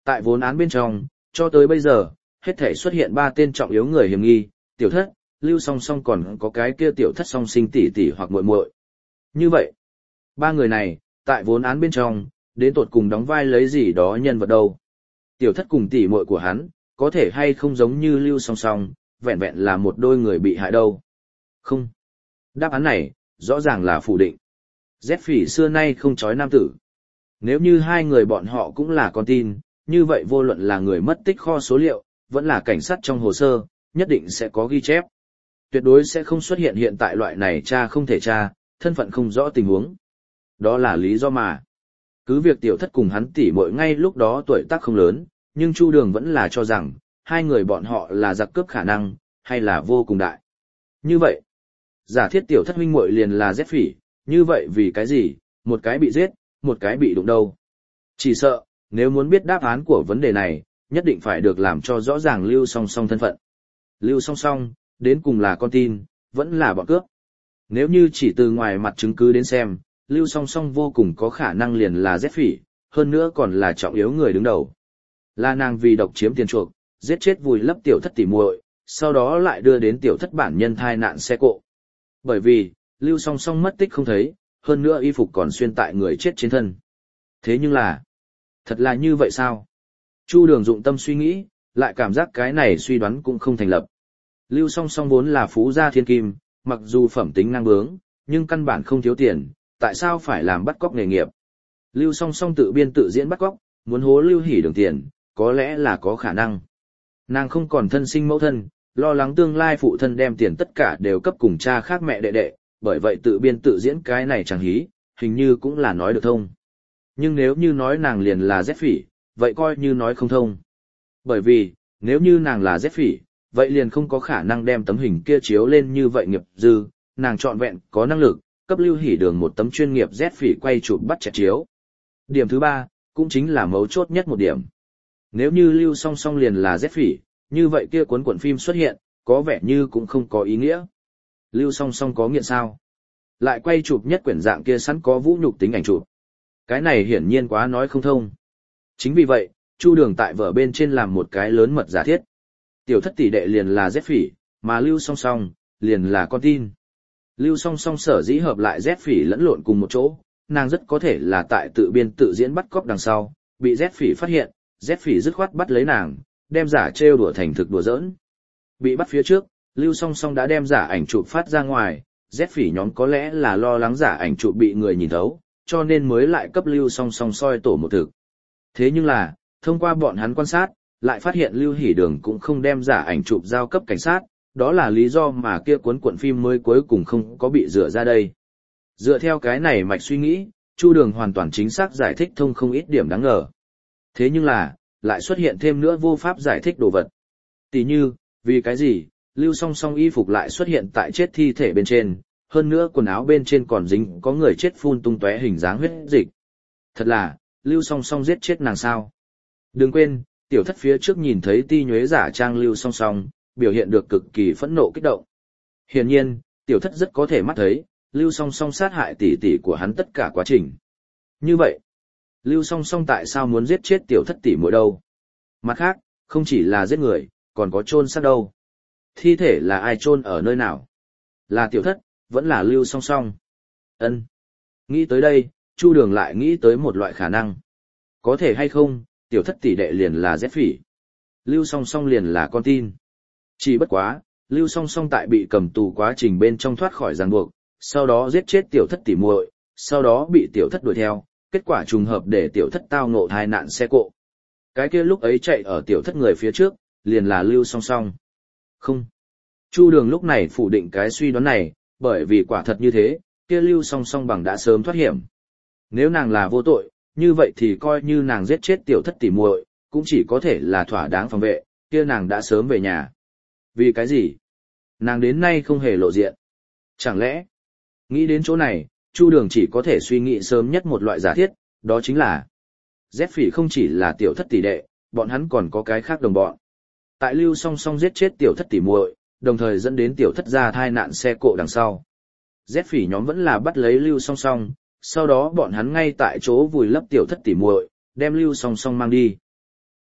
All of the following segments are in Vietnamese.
Tại vốn án bên trong, cho tới bây giờ, hết thể xuất hiện 3 tên trọng yếu người hiểm nghi, tiểu thất, Lưu Song Song còn có cái kia tiểu thất song sinh tỷ tỷ hoặc muội muội. Như vậy, 3 người này, tại vốn án bên trong, đến tột cùng đóng vai lấy gì đó nhân vật đâu. Tiểu thất cùng tỷ muội của hắn, có thể hay không giống như Lưu Song Song, vẹn vẹn là một đôi người bị hại đâu. Không. Đáp án này, rõ ràng là phủ định. Z Phỉ xưa nay không chói nam tử. Nếu như 2 người bọn họ cũng là con tin, như vậy vô luận là người mất tích kho số liệu, vẫn là cảnh sát trong hồ sơ, nhất định sẽ có ghi chép. Tuyệt đối sẽ không xuất hiện hiện tại loại này tra không thể tra, thân phận không rõ tình huống. Đó là lý do mà. Cứ việc tiểu thất cùng hắn tỷ muội ngay lúc đó tuổi tác không lớn, nhưng Chu Đường vẫn là cho rằng, 2 người bọn họ là giặc cướp khả năng, hay là vô cùng đại. Như vậy, giả thiết tiểu thất huynh muội liền là Z Phỉ, như vậy vì cái gì, một cái bị giết, một cái bị đụng đâu. Chỉ sợ, nếu muốn biết đáp án của vấn đề này, nhất định phải được làm cho rõ ràng Lưu Song Song thân phận. Lưu Song Song, đến cùng là con tin, vẫn là bọn cướp. Nếu như chỉ từ ngoài mặt chứng cứ đến xem, Lưu Song Song vô cùng có khả năng liền là Z Phỉ, hơn nữa còn là trọng yếu người đứng đầu. Là nàng vì độc chiếm tiền chuộc, giết chết vùi lấp tiểu thất tỷ muội, sau đó lại đưa đến tiểu thất bản nhân thai nạn xe cộ. Bởi vì, Lưu Song Song mất tích không thấy, hơn nữa y phục còn xuyên tại người chết trên thân. Thế nhưng là, thật là như vậy sao? Chu Đường dụng tâm suy nghĩ, lại cảm giác cái này suy đoán cũng không thành lập. Lưu Song Song vốn là phú gia thiên kim, mặc dù phẩm tính năng bướng, nhưng căn bản không thiếu tiền, tại sao phải làm bắt cóc nghề nghiệp? Lưu Song Song tự biên tự diễn bắt cóc, muốn hố Lưu Hỷ Đường tiền, có lẽ là có khả năng. Nàng không còn thân sinh mẫu thân, lo lắng tương lai phụ thân đem tiền tất cả đều cấp cùng cha khác mẹ đệ đệ, bởi vậy tự biên tự diễn cái này chẳng hí, hình như cũng là nói được thông. Nhưng nếu như nói nàng liền là Z Phỉ, vậy coi như nói không thông. Bởi vì, nếu như nàng là Z Phỉ, vậy liền không có khả năng đem tấm hình kia chiếu lên như vậy nghiệp dư, nàng trọn vẹn có năng lực, cấp Lưu Hỷ Đường một tấm chuyên nghiệp Z Phỉ quay chụp bắt chẹt chiếu. Điểm thứ 3, cũng chính là mấu chốt nhất một điểm. Nếu như Lưu Song Song liền là Z Phỉ, như vậy kia cuốn cuộn phim xuất hiện, có vẻ như cũng không có ý nghĩa. Lưu Song Song có nghiện sao? Lại quay chụp nhất quyển dạng kia sẵn có vũ nhục tính ảnh chụp. Cái này hiển nhiên quá nói không thông. Chính vì vậy, Chu Đường tại vở bên trên làm một cái lớn mật giả thiết. Tiểu thất tỷ đệ liền là Z Phỉ, mà Lưu Song Song liền là con tin. Lưu Song Song sở dĩ hợp lại Z Phỉ lẫn lộn cùng một chỗ, nàng rất có thể là tại tự biên tự diễn bắt cóc đằng sau, bị Z Phỉ phát hiện, Z Phỉ dứt khoát bắt lấy nàng, đem giả trêu đùa thành thực đùa giỡn. Bị bắt phía trước, Lưu Song Song đã đem giả ảnh chụp phát ra ngoài, Z Phỉ nhóm có lẽ là lo lắng giả ảnh chụp bị người nhìn thấu, cho nên mới lại cấp Lưu Song Song soi tổ một thực. Thế nhưng là, thông qua bọn hắn quan sát, lại phát hiện Lưu Hỷ Đường cũng không đem giả ảnh chụp giao cấp cảnh sát, đó là lý do mà kia cuốn cuộn phim mới cuối cùng không có bị rửa ra đây. Dựa theo cái này mạch suy nghĩ, Chu Đường hoàn toàn chính xác giải thích thông không ít điểm đáng ngờ. Thế nhưng là, lại xuất hiện thêm nữa vô pháp giải thích đồ vật. Tỷ như, vì cái gì, Lưu Song Song y phục lại xuất hiện tại chết thi thể bên trên, hơn nữa quần áo bên trên còn dính có người chết phun tung tóe hình dáng huyết dịch. Thật là, Lưu Song Song giết chết nàng sao? Đừng quên, tiểu thất phía trước nhìn thấy ti nhuế giả trang Lưu Song Song, biểu hiện được cực kỳ phẫn nộ kích động. Hiển nhiên, tiểu thất rất có thể mắt thấy, Lưu Song Song sát hại tỷ tỷ của hắn tất cả quá trình. Như vậy, Lưu Song Song tại sao muốn giết chết tiểu thất tỷ muội đâu? Mặt khác, không chỉ là giết người, còn có chôn xác đâu. Thi thể là ai chôn ở nơi nào? Là tiểu thất, vẫn là Lưu Song Song? Ân. Nghĩ tới đây, Chu Đường lại nghĩ tới một loại khả năng. Có thể hay không, tiểu thất tỷ đệ liền là Z Phỉ. Lưu Song Song liền là con tin. Chỉ bất quá, Lưu Song Song tại bị cầm tù quá trình bên trong thoát khỏi ràng buộc, sau đó giết chết tiểu thất tỷ muội, sau đó bị tiểu thất đuổi theo, kết quả trùng hợp để tiểu thất tao ngộ tai nạn xe cộ. Cái kia lúc ấy chạy ở tiểu thất người phía trước, liền là Lưu Song Song. Không. Chu Đường lúc này phủ định cái suy đoán này, bởi vì quả thật như thế, kia Lưu Song Song bằng đã sớm thoát hiểm. Nếu nàng là vô tội, như vậy thì coi như nàng giết chết tiểu thất tỷ muội, cũng chỉ có thể là thỏa đáng phòng vệ, kia nàng đã sớm về nhà. Vì cái gì? Nàng đến nay không hề lộ diện. Chẳng lẽ, nghĩ đến chỗ này, Chu Đường chỉ có thể suy nghĩ sớm nhất một loại giả thiết, đó chính là Z Phỉ không chỉ là tiểu thất tỷ đệ, bọn hắn còn có cái khác đồng bọn. Tại Lưu Song Song giết chết tiểu thất tỷ muội, đồng thời dẫn đến tiểu thất ra thai nạn xe cộ đằng sau. Z Phỉ nhóm vẫn là bắt lấy Lưu Song Song, sau đó bọn hắn ngay tại chỗ vùi lấp tiểu thất tỷ muội, đem Lưu Song Song mang đi.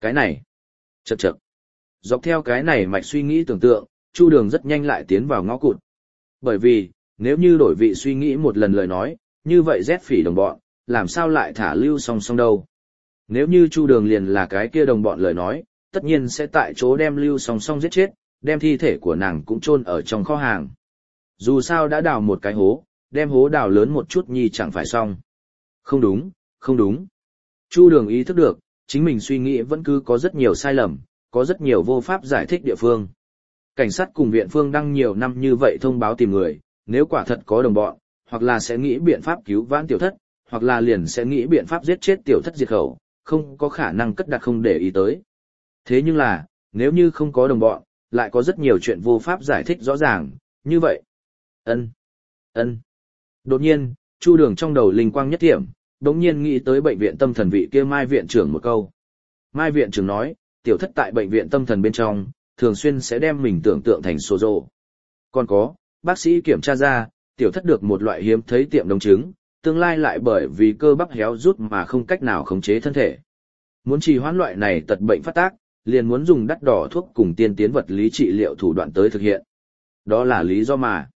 Cái này, chậc chậc. Dọc theo cái này mạch suy nghĩ tưởng tượng, Chu Đường rất nhanh lại tiến vào ngõ cụt. Bởi vì, nếu như đổi vị suy nghĩ một lần lời nói, như vậy Z Phỉ đồng bọn, làm sao lại thả Lưu Song Song đâu? Nếu như Chu Đường liền là cái kia đồng bọn lời nói, tất nhiên sẽ tại chỗ đem Lưu Song Song giết chết, đem thi thể của nàng cũng chôn ở trong kho hàng. Dù sao đã đào một cái hố, đem hố đào lớn một chút nhi chẳng phải xong. Không đúng, không đúng. Chu Đường ý thức được, chính mình suy nghĩ vẫn cứ có rất nhiều sai lầm, có rất nhiều vô pháp giải thích địa phương. Cảnh sát cùng viện phương đăng nhiều năm như vậy thông báo tìm người, nếu quả thật có đồng bọn, hoặc là sẽ nghĩ biện pháp cứu vãn tiểu thất, hoặc là liền sẽ nghĩ biện pháp giết chết tiểu thất diệt khẩu, không có khả năng cất đặt không để ý tới. Thế nhưng là, nếu như không có đồng bọn, lại có rất nhiều chuyện vô pháp giải thích rõ ràng, như vậy. Ân. Đột nhiên, Chu Đường trong đầu linh quang nhất thiểm, đống nhiên nghĩ tới bệnh viện tâm thần vị kia Mai viện trưởng một câu. Mai viện trưởng nói, tiểu thất tại bệnh viện tâm thần bên trong, thường xuyên sẽ đem mình tưởng tượng thành sô rồ. Còn có, bác sĩ kiểm tra ra, tiểu thất được một loại hiếm thấy tiệm đồng chứng, tương lai lại bởi vì cơ bắp héo rút mà không cách nào khống chế thân thể. Muốn trì hoãn loại này tật bệnh phát tác, liền muốn dùng đắt đỏ thuốc cùng tiên tiến vật lý trị liệu thủ đoạn tới thực hiện. Đó là lý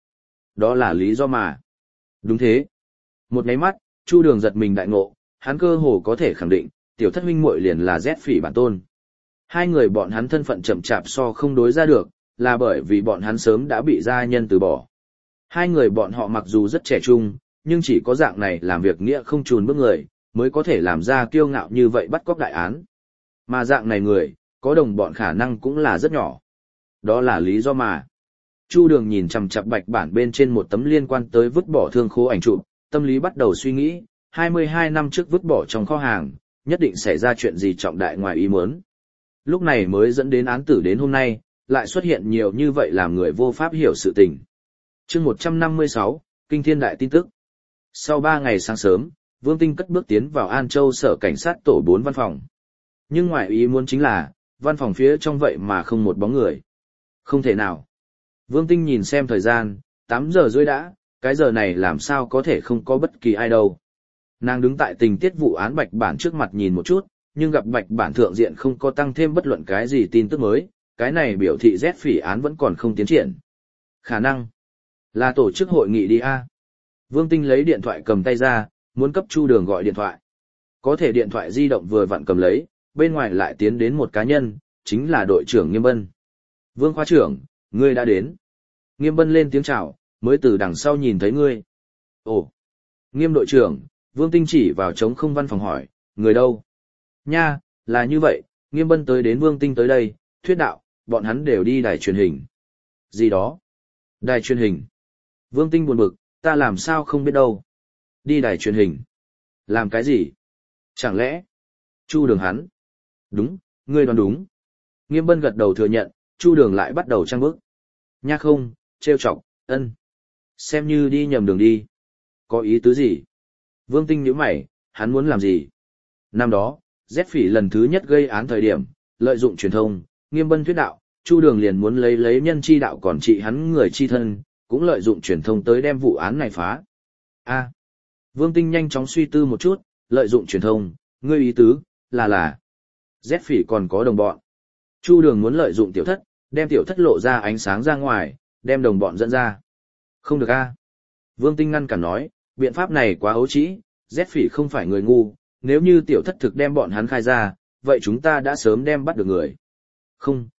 do mà. Đúng thế. Một nháy mắt, Chu Đường giật mình đại ngộ, hắn cơ hồ có thể khẳng định, tiểu thất huynh muội liền là Z Phỉ bản tôn. Hai người bọn hắn thân phận chậm chạp so không đối ra được, là bởi vì bọn hắn sớm đã bị gia nhân từ bỏ. Hai người bọn họ mặc dù rất trẻ trung, nhưng chỉ có dạng này làm việc nghĩa không chùn bước người, mới có thể làm ra kiêu ngạo như vậy bắt cóc đại án. Mà dạng này người, có đồng bọn khả năng cũng là rất nhỏ. Đó là lý do mà. Chu Đường nhìn chằm chằm bạch bản bên trên một tấm liên quan tới vứt bỏ thương khố ảnh chụp, tâm lý bắt đầu suy nghĩ, 22 năm trước vứt bỏ trong kho hàng, nhất định xảy ra chuyện gì trọng đại ngoài ý muốn. Lúc này mới dẫn đến án tử đến hôm nay, lại xuất hiện nhiều như vậy làm người vô pháp hiểu sự tình. Chương 156, Kinh Thiên Đại tin tức. Sau 3 ngày sáng sớm, Vương Tinh cất bước tiến vào An Châu Sở Cảnh sát tổ 4 văn phòng. Nhưng ngoài ý muốn chính là, văn phòng phía trong vậy mà không một bóng người. Không thể nào. Vương Tinh nhìn xem thời gian, 8 giờ rưỡi đã, cái giờ này làm sao có thể không có bất kỳ ai đâu. Nàng đứng tại tình tiết vụ án bạch bản trước mặt nhìn một chút, nhưng gặp bạch bản thượng diện không có tăng thêm bất luận cái gì tin tức mới, cái này biểu thị Z Phỉ án vẫn còn không tiến triển. Khả năng là tổ chức hội nghị đi a. Vương Tinh lấy điện thoại cầm tay ra, muốn cấp Chu Đường gọi điện thoại. Có thể điện thoại di động vừa vặn cầm lấy, bên ngoài lại tiến đến một cá nhân, chính là đội trưởng Nghiêm Bân. Vương khoa trưởng, ngươi đã đến. Nghiêm Bân lên tiếng chào, mới từ đằng sau nhìn thấy ngươi. Ồ, Nghiêm đội trưởng, Vương Tinh chỉ vào trống không văn phòng hỏi, người đâu? Nha, là như vậy, Nghiêm Bân tới đến Vương Tinh tới đây, thuyết đạo, bọn hắn đều đi đài truyền hình. Gì đó? Đài truyền hình. Vương Tinh buồn bực, ta làm sao không biết đâu. Đi đài truyền hình. Làm cái gì? Chẳng lẽ? Chu Đường hắn. Đúng, ngươi đoán đúng. Nghiêm Bân gật đầu thừa nhận, Chu Đường lại bắt đầu trang bức. Nha không, trêu chọc, ân. Xem như đi nhầm đường đi. Có ý tứ gì? Vương Tinh nhíu mày, hắn muốn làm gì? Năm đó, Z Phỉ lần thứ nhất gây án thời điểm, lợi dụng truyền thông, Nghiêm Bân thuyết đạo, Chu Đường liền muốn lấy nhân chi đạo còn trị hắn người chi thân, cũng lợi dụng truyền thông tới đem vụ án này phá. A. Vương Tinh nhanh chóng suy tư một chút, lợi dụng truyền thông, ngươi ý tứ, là Z Phỉ còn có đồng bọn. Chu Đường muốn lợi dụng tiểu thất, đem tiểu thất lộ ra ánh sáng ra ngoài, đem đồng bọn dẫn ra. Không được a. Vương Tinh ngăn cản nói, biện pháp này quá ấu trĩ, Z Phỉ không phải người ngu, nếu như tiểu thất thực đem bọn hắn khai ra, vậy chúng ta đã sớm đem bắt được người. Không.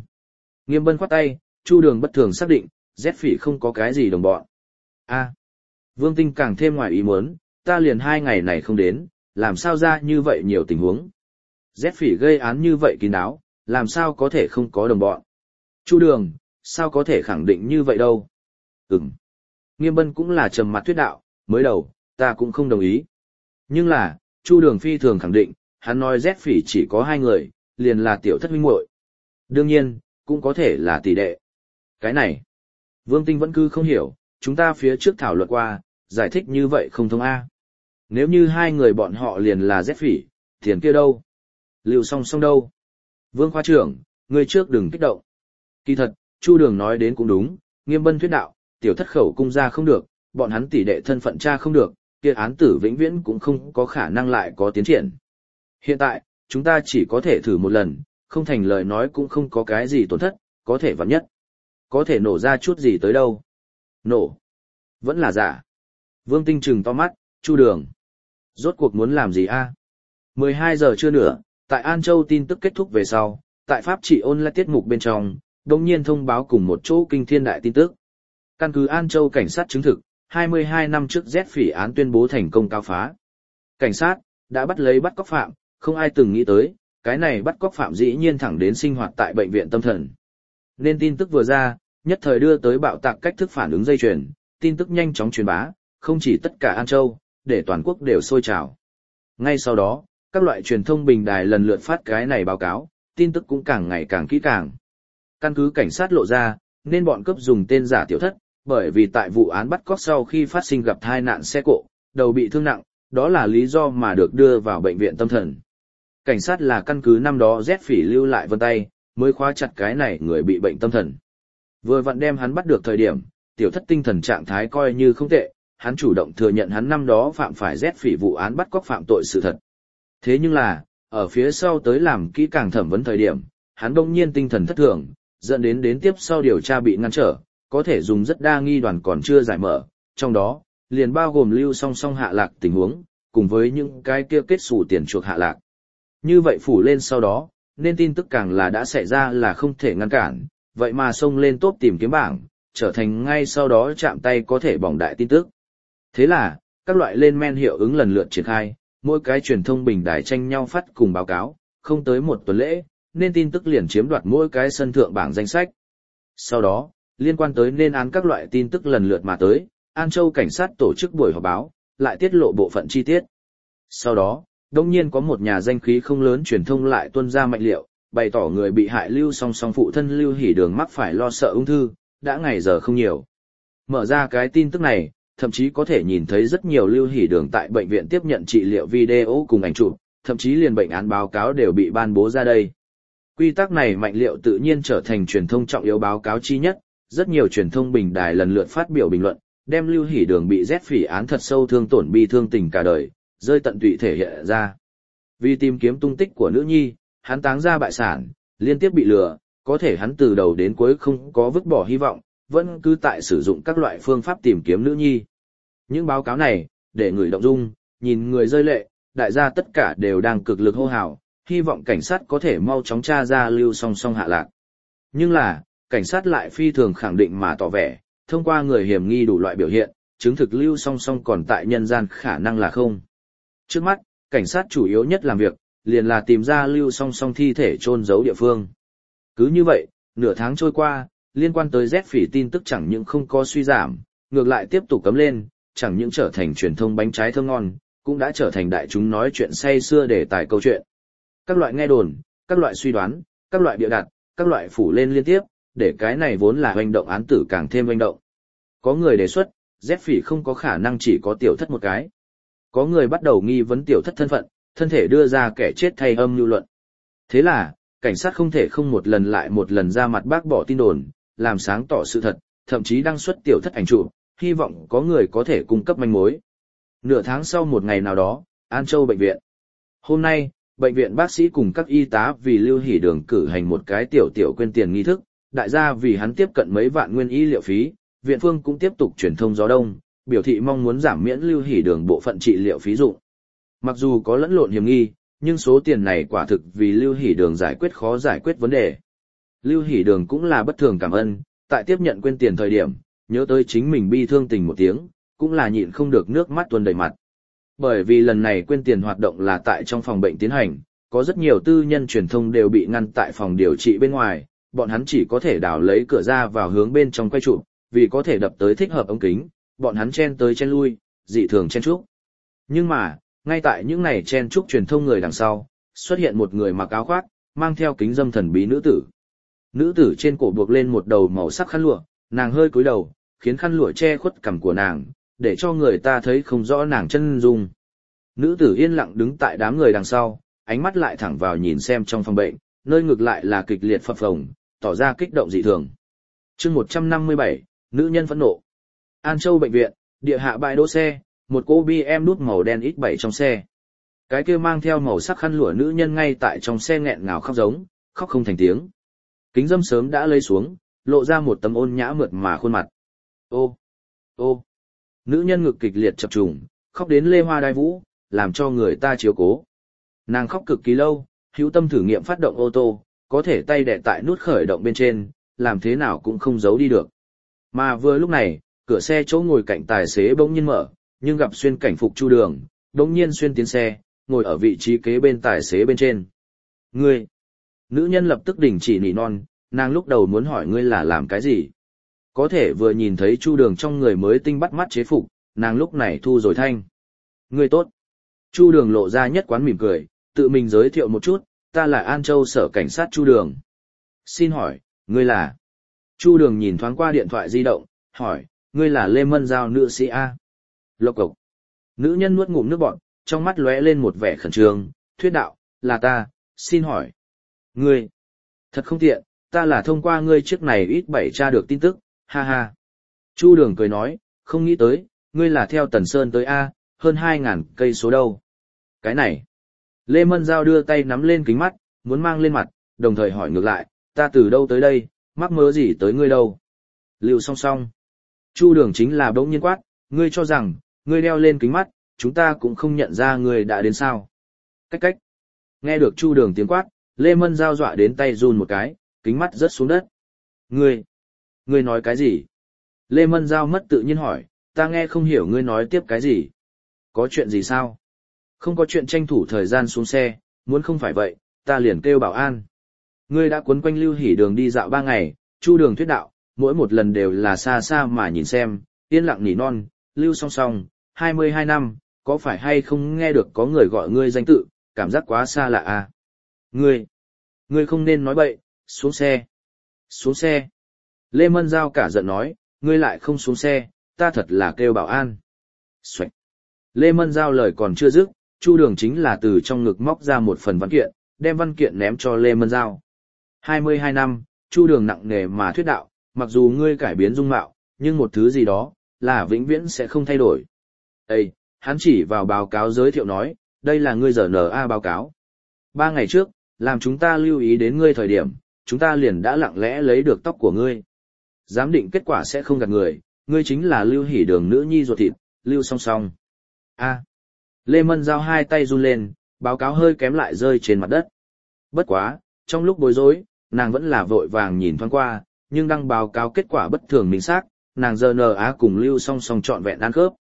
Nghiêm Bân khoát tay, Chu Đường bất thường xác định, Z Phỉ không có cái gì đồng bọn. A. Vương Tinh càng thêm ngoài ý muốn, ta liền 2 ngày này không đến, làm sao ra như vậy nhiều tình huống. Z Phỉ gây án như vậy kín đáo, làm sao có thể không có đồng bọn. Chu Đường, sao có thể khẳng định như vậy đâu. Nghiêm Bân cũng là trầm mặt thuyết đạo, mới đầu, ta cũng không đồng ý. Nhưng là, Chu Đường phi thường khẳng định, hắn nói Z Phỉ chỉ có 2 người, liền là tiểu thất huynh muội. Đương nhiên, cũng có thể là tỷ đệ. Cái này, Vương Tinh vẫn cứ không hiểu, chúng ta phía trước thảo luận qua, giải thích như vậy không thông A. Nếu như 2 người bọn họ liền là Z Phỉ, tiền kia đâu? Lưu Song Song đâu? Vương khoa trưởng, người trước đừng kích động. Kỳ thật, Chu Đường nói đến cũng đúng, Nghiêm Bân thuyết đạo, tiểu thất khẩu cung ra không được, bọn hắn tỷ đệ thân phận cha không được, kia án tử vĩnh viễn cũng không có khả năng lại có tiến triển. Hiện tại, chúng ta chỉ có thể thử một lần, không thành lời nói cũng không có cái gì tổn thất, có thể vặn nhất. Có thể nổ ra chút gì tới đâu. Nổ. Vẫn là giả. Vương Tinh trừng to mắt, Chu Đường. Rốt cuộc muốn làm gì a? 12 giờ trưa nữa, tại An Châu tin tức kết thúc về sau, tại Pháp trị online tiết mục bên trong, đồng nhiên thông báo cùng một chỗ kinh thiên đại tin tức. Căn cứ An Châu cảnh sát chứng thực, 22 năm trước Z phỉ án tuyên bố thành công cáo phá. Cảnh sát đã bắt cóc phạm, không ai từng nghĩ tới, cái này bắt cóc phạm dĩ nhiên thẳng đến sinh hoạt tại bệnh viện tâm thần. Nên tin tức vừa ra, nhất thời đưa tới bạo tạc cách thức phản ứng dây chuyền, tin tức nhanh chóng truyền bá, không chỉ tất cả An Châu, để toàn quốc đều sôi trào. Ngay sau đó, các loại truyền thông bình đài lần lượt phát cái này báo cáo, tin tức cũng càng ngày càng kỹ càng. Căn cứ cảnh sát lộ ra, nên bọn cướp dùng tên giả Tiểu Thất, bởi vì tại vụ án bắt cóc sau khi phát sinh gặp tai nạn xe cộ, đầu bị thương nặng, đó là lý do mà được đưa vào bệnh viện tâm thần. Cảnh sát là căn cứ năm đó Z phỉ lưu lại vân tay, mới khóa chặt cái này người bị bệnh tâm thần. Vừa vặn đem hắn bắt được thời điểm, Tiểu Thất tinh thần trạng thái coi như không tệ, hắn chủ động thừa nhận hắn năm đó phạm phải Z phỉ vụ án bắt cóc phạm tội sự thật. Thế nhưng là, ở phía sau tới làm kỹ càng thẩm vấn thời điểm, hắn đông nhiên tinh thần thất thường, dẫn đến tiếp sau điều tra bị ngăn trở, có thể dùng rất đa nghi đoàn còn chưa giải mở, trong đó, liền bao gồm lưu song song hạ lạc tình huống, cùng với những cái kia kết xù tiền chuộc hạ lạc. Như vậy phủ lên sau đó, nên tin tức càng là đã xảy ra là không thể ngăn cản, vậy mà xông lên top tìm kiếm bảng, trở thành ngay sau đó chạm tay có thể bỏng đại tin tức. Thế là, các loại lên men hiệu ứng lần lượt triển khai, mỗi cái truyền thông bình đài tranh nhau phát cùng báo cáo, không tới một tuần lễ, nên tin tức liền chiếm đoạt mỗi cái sân thượng bảng danh sách. Sau đó, liên quan tới nên án các loại tin tức lần lượt mà tới, An Châu cảnh sát tổ chức buổi họp báo, lại tiết lộ bộ phận chi tiết. Sau đó, đông nhiên có một nhà danh khí không lớn truyền thông lại tuân ra mạnh liệu, bày tỏ người bị hại Lưu Song Song phụ thân Lưu Hỷ Đường mắc phải lo sợ ung thư, đã ngày giờ không nhiều. Mở ra cái tin tức này, thậm chí có thể nhìn thấy rất nhiều Lưu Hỷ Đường tại bệnh viện tiếp nhận trị liệu video cùng ảnh chụp, thậm chí liền bệnh án báo cáo đều bị ban bố ra đây. Quy tắc này mạnh liệu tự nhiên trở thành truyền thông trọng yếu báo cáo chi nhất, rất nhiều truyền thông bình đài lần lượt phát biểu bình luận, đem Lưu Hỷ Đường bị Z phỉ án thật sâu thương tổn bi thương tình cả đời, rơi tận tụy thể hiện ra. Vì tìm kiếm tung tích của nữ nhi, hắn táng ra bại sản, liên tiếp bị lừa, có thể hắn từ đầu đến cuối không có vứt bỏ hy vọng, vẫn cứ tại sử dụng các loại phương pháp tìm kiếm nữ nhi. Những báo cáo này, để người động dung, nhìn người rơi lệ, đại gia tất cả đều đang cực lực hô hào, hy vọng cảnh sát có thể mau chóng tra ra Lưu Song Song hạ lạc. Nhưng là, cảnh sát lại phi thường khẳng định mà tỏ vẻ, thông qua người hiểm nghi đủ loại biểu hiện, chứng thực Lưu Song Song còn tại nhân gian khả năng là không. Trước mắt, cảnh sát chủ yếu nhất làm việc, liền là tìm ra Lưu Song Song thi thể chôn giấu địa phương. Cứ như vậy, nửa tháng trôi qua, liên quan tới Z phỉ tin tức chẳng những không có suy giảm, ngược lại tiếp tục cấm lên, chẳng những trở thành truyền thông bánh trái thơm ngon, cũng đã trở thành đại chúng nói chuyện say xưa để tải câu chuyện. Các loại nghe đồn, các loại suy đoán, các loại bịa đặt, các loại phủ lên liên tiếp, để cái này vốn là hoành động án tử càng thêm hoành động. Có người đề xuất, Z phỉ không có khả năng chỉ có Tiểu Thất một cái. Có người bắt đầu nghi vấn Tiểu Thất thân phận, thân thể đưa ra kẻ chết thay âm lưu luận. Thế là, cảnh sát không thể không một lần lại một lần ra mặt bác bỏ tin đồn, làm sáng tỏ sự thật, thậm chí đăng xuất Tiểu Thất ảnh chụp, hy vọng có người có thể cung cấp manh mối. Nửa tháng sau một ngày nào đó, An Châu bệnh viện. Hôm nay, bệnh viện bác sĩ cùng các y tá vì Lưu Hỷ Đường cử hành một cái tiểu quyên tiền nghi thức, đại gia vì hắn tiếp cận mấy vạn nguyên y liệu phí, viện phương cũng tiếp tục truyền thông gió đông, biểu thị mong muốn giảm miễn Lưu Hỷ Đường bộ phận trị liệu phí dụng. Mặc dù có lẫn lộn hiểm nghi, nhưng số tiền này quả thực vì Lưu Hỷ Đường giải quyết khó giải quyết vấn đề. Lưu Hỷ Đường cũng là bất thường cảm ơn, tại tiếp nhận quyên tiền thời điểm, nhớ tới chính mình bi thương tình một tiếng, cũng là nhịn không được nước mắt tuôn đầy mặt. Bởi vì lần này quyên tiền hoạt động là tại trong phòng bệnh tiến hành, có rất nhiều tư nhân truyền thông đều bị ngăn tại phòng điều trị bên ngoài, bọn hắn chỉ có thể đào lấy cửa ra vào hướng bên trong quay trụ, vì có thể đập tới thích hợp ống kính, bọn hắn chen tới chen lui, dị thường chen chúc. Nhưng mà, ngay tại những này chen chúc truyền thông người đằng sau, xuất hiện một người mặc áo khoác, mang theo kính dâm thần bí nữ tử. Nữ tử trên cổ buộc lên một đầu màu sắc khăn lụa, nàng hơi cúi đầu, khiến khăn lụa che khuất cằm của nàng, để cho người ta thấy không rõ nàng chân dung. Nữ tử yên lặng đứng tại đám người đằng sau, ánh mắt lại thẳng vào nhìn xem trong phòng bệnh, nơi ngược lại là kịch liệt phập phồng, tỏ ra kích động dị thường. Chương 157, nữ nhân phẫn nộ. An Châu bệnh viện, địa hạ bãi đỗ xe, một cô BM nút màu đen X7 trong xe. Cái kia mang theo màu sắc khăn lụa nữ nhân ngay tại trong xe nghẹn ngào khóc giống, khóc không thành tiếng. Kính dâm sớm đã lấy xuống, lộ ra một tấm ôn nhã mượt mà khuôn mặt. Ô, ô, nữ nhân ngực kịch liệt chập trùng, khóc đến lê hoa đai vũ, làm cho người ta chiếu cố. Nàng khóc cực kỳ lâu, hữu tâm thử nghiệm phát động ô tô, có thể tay đè tại nút khởi động bên trên, làm thế nào cũng không giấu đi được. Mà vừa lúc này, cửa xe chỗ ngồi cạnh tài xế bỗng nhiên mở, nhưng gặp xuyên cảnh phục Chu Đường, bỗng nhiên xuyên tiến xe, ngồi ở vị trí kế bên tài xế bên trên. Ngươi! Nữ nhân lập tức đình chỉ nỉ non, nàng lúc đầu muốn hỏi ngươi là làm cái gì. Có thể vừa nhìn thấy Chu Đường trong người mới tinh bắt mắt chế phục, nàng lúc này thu rồi thanh. Ngươi tốt! Chu Đường lộ ra nhất quán mỉm cười, tự mình giới thiệu một chút, ta là An Châu sở cảnh sát Chu Đường. Xin hỏi, ngươi là? Chu Đường nhìn thoáng qua điện thoại di động, hỏi, ngươi là Lê Mân Giao nữ sĩ A. Lộc cộc. Nữ nhân nuốt ngụm nước bọt, trong mắt lóe lên một vẻ khẩn trương, thuyết đạo, là ta, xin hỏi. Ngươi, thật không tiện, ta là thông qua ngươi trước này ít bảy tra được tin tức, ha ha. Chu Đường cười nói, không nghĩ tới, ngươi là theo Tần Sơn tới A, hơn 2.000 cây số đâu. Cái này. Lê Mân Giao đưa tay nắm lên kính mắt, muốn mang lên mặt, đồng thời hỏi ngược lại, ta từ đâu tới đây, mắc mớ gì tới ngươi đâu. Lưu song song. Chu Đường chính là bỗng nhiên quát, ngươi cho rằng, ngươi đeo lên kính mắt, chúng ta cũng không nhận ra ngươi đã đến sao. Cách cách. Nghe được Chu Đường tiếng quát, Lê Mân Giao dọa đến tay run một cái, kính mắt rớt xuống đất. Ngươi nói cái gì? Lê Mân Giao mất tự nhiên hỏi, ta nghe không hiểu ngươi nói tiếp cái gì. Có chuyện gì sao? Không có chuyện, tranh thủ thời gian xuống xe, muốn không phải vậy, ta liền kêu bảo an. Ngươi đã quấn quanh Lưu Hỷ Đường đi dạo 3 ngày, Chu Đường thuyết đạo, mỗi một lần đều là xa xa mà nhìn xem, yên lặng nỉ non, Lưu song song, 22 năm, có phải hay không nghe được có người gọi ngươi danh tự, cảm giác quá xa lạ à? Ngươi không nên nói bậy, xuống xe. Xuống xe. Lê Mân Giao cả giận nói, ngươi lại không xuống xe, ta thật là kêu bảo an. Xoạch. Lê Mân Giao lời còn chưa dứt, Chu Đường chính là từ trong ngực móc ra một phần văn kiện, đem văn kiện ném cho Lê Mân Giao. 22 năm, Chu Đường nặng nề mà thuyết đạo, mặc dù ngươi cải biến dung mạo, nhưng một thứ gì đó, là vĩnh viễn sẽ không thay đổi. Ê, hắn chỉ vào báo cáo giới thiệu nói, đây là ngươi RNA báo cáo. 3 ngày trước, làm chúng ta lưu ý đến ngươi thời điểm, chúng ta liền đã lặng lẽ lấy được tóc của ngươi. Giám định kết quả sẽ không gạt người, ngươi chính là Lưu Hỷ Đường nữ nhi ruột thịt, Lưu song song. A. Lê Mân Giao hai tay run lên, báo cáo hơi kém lại rơi trên mặt đất. Bất quá, trong lúc bối rối, nàng vẫn là vội vàng nhìn thoáng qua, nhưng đăng báo cáo kết quả bất thường minh xác, nàng RNA cùng Lưu song song trọn vẹn ăn khớp.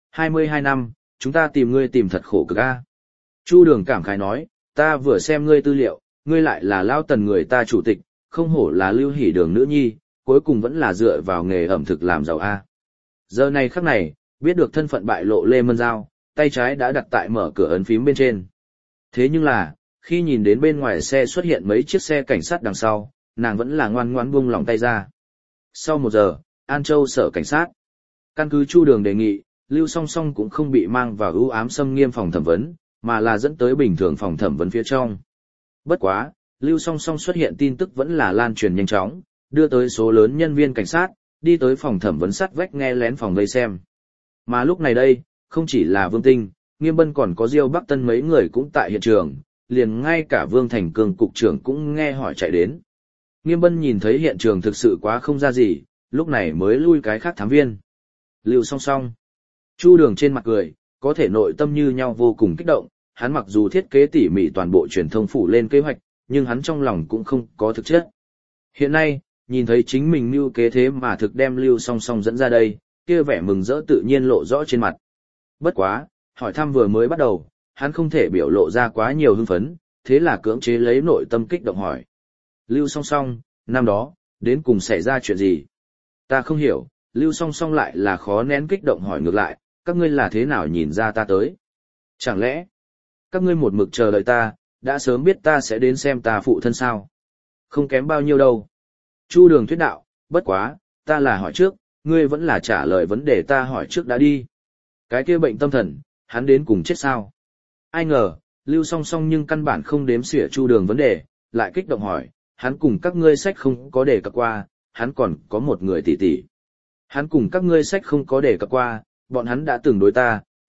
22 năm, chúng ta tìm ngươi tìm thật khổ cực a. Chu Đường cảm khái nói, ta vừa xem ngươi tư liệu, ngươi lại là Lao Tần người ta chủ tịch, không hổ là Lưu Hỷ Đường nữ nhi, cuối cùng vẫn là dựa vào nghề ẩm thực làm giàu a. Giờ này khắc này, biết được thân phận bại lộ Lê Mân Giao, tay trái đã đặt tại mở cửa ấn phím bên trên. Thế nhưng là, khi nhìn đến bên ngoài xe xuất hiện mấy chiếc xe cảnh sát đằng sau, nàng vẫn là ngoan ngoãn buông lòng tay ra. Sau 1 giờ, An Châu sở cảnh sát. Căn cứ Chu Đường đề nghị, Lưu song song cũng không bị mang vào ưu ám xâm nghiêm phòng thẩm vấn, mà là dẫn tới bình thường phòng thẩm vấn phía trong. Bất quá, Lưu song song xuất hiện tin tức vẫn là lan truyền nhanh chóng, đưa tới số lớn nhân viên cảnh sát, đi tới phòng thẩm vấn sát vách nghe lén phòng vây xem. Mà lúc này đây, không chỉ là Vương Tinh, Nghiêm Bân còn có Diêu Bắc Tân mấy người cũng tại hiện trường, liền ngay cả Vương Thành Cường cục trưởng cũng nghe hỏi chạy đến. Nghiêm Bân nhìn thấy hiện trường thực sự quá không ra gì, lúc này mới lui cái khác thám viên. Lưu song song. Chu Đường trên mặt cười, có thể nội tâm như nhau vô cùng kích động, hắn mặc dù thiết kế tỉ mỉ toàn bộ truyền thông phủ lên kế hoạch, nhưng hắn trong lòng cũng không có thực chất. Hiện nay, nhìn thấy chính mình mưu kế thế mà thực đem Lưu song song dẫn ra đây, kia vẻ mừng rỡ tự nhiên lộ rõ trên mặt. Bất quá, hỏi thăm vừa mới bắt đầu, hắn không thể biểu lộ ra quá nhiều hưng phấn, thế là cưỡng chế lấy nội tâm kích động hỏi. Lưu song song, năm đó, đến cùng xảy ra chuyện gì? Ta không hiểu, Lưu song song lại là khó nén kích động hỏi ngược lại, các ngươi là thế nào nhìn ra ta tới? Chẳng lẽ, các ngươi một mực chờ đợi ta, đã sớm biết ta sẽ đến xem ta phụ thân sao? Không kém bao nhiêu đâu. Chu Đường thuyết đạo, bất quá, ta là hỏi trước, ngươi vẫn là trả lời vấn đề ta hỏi trước đã đi. Cái kia bệnh tâm thần, hắn đến cùng chết sao? Ai ngờ, Lưu song song nhưng căn bản không đếm xỉa Chu Đường vấn đề, lại kích động hỏi, hắn cùng các ngươi sách không có đề cập qua, hắn còn có một người tỷ tỷ. Hắn cùng các ngươi sách không có đề cập qua, bọn hắn đã từng đối ta,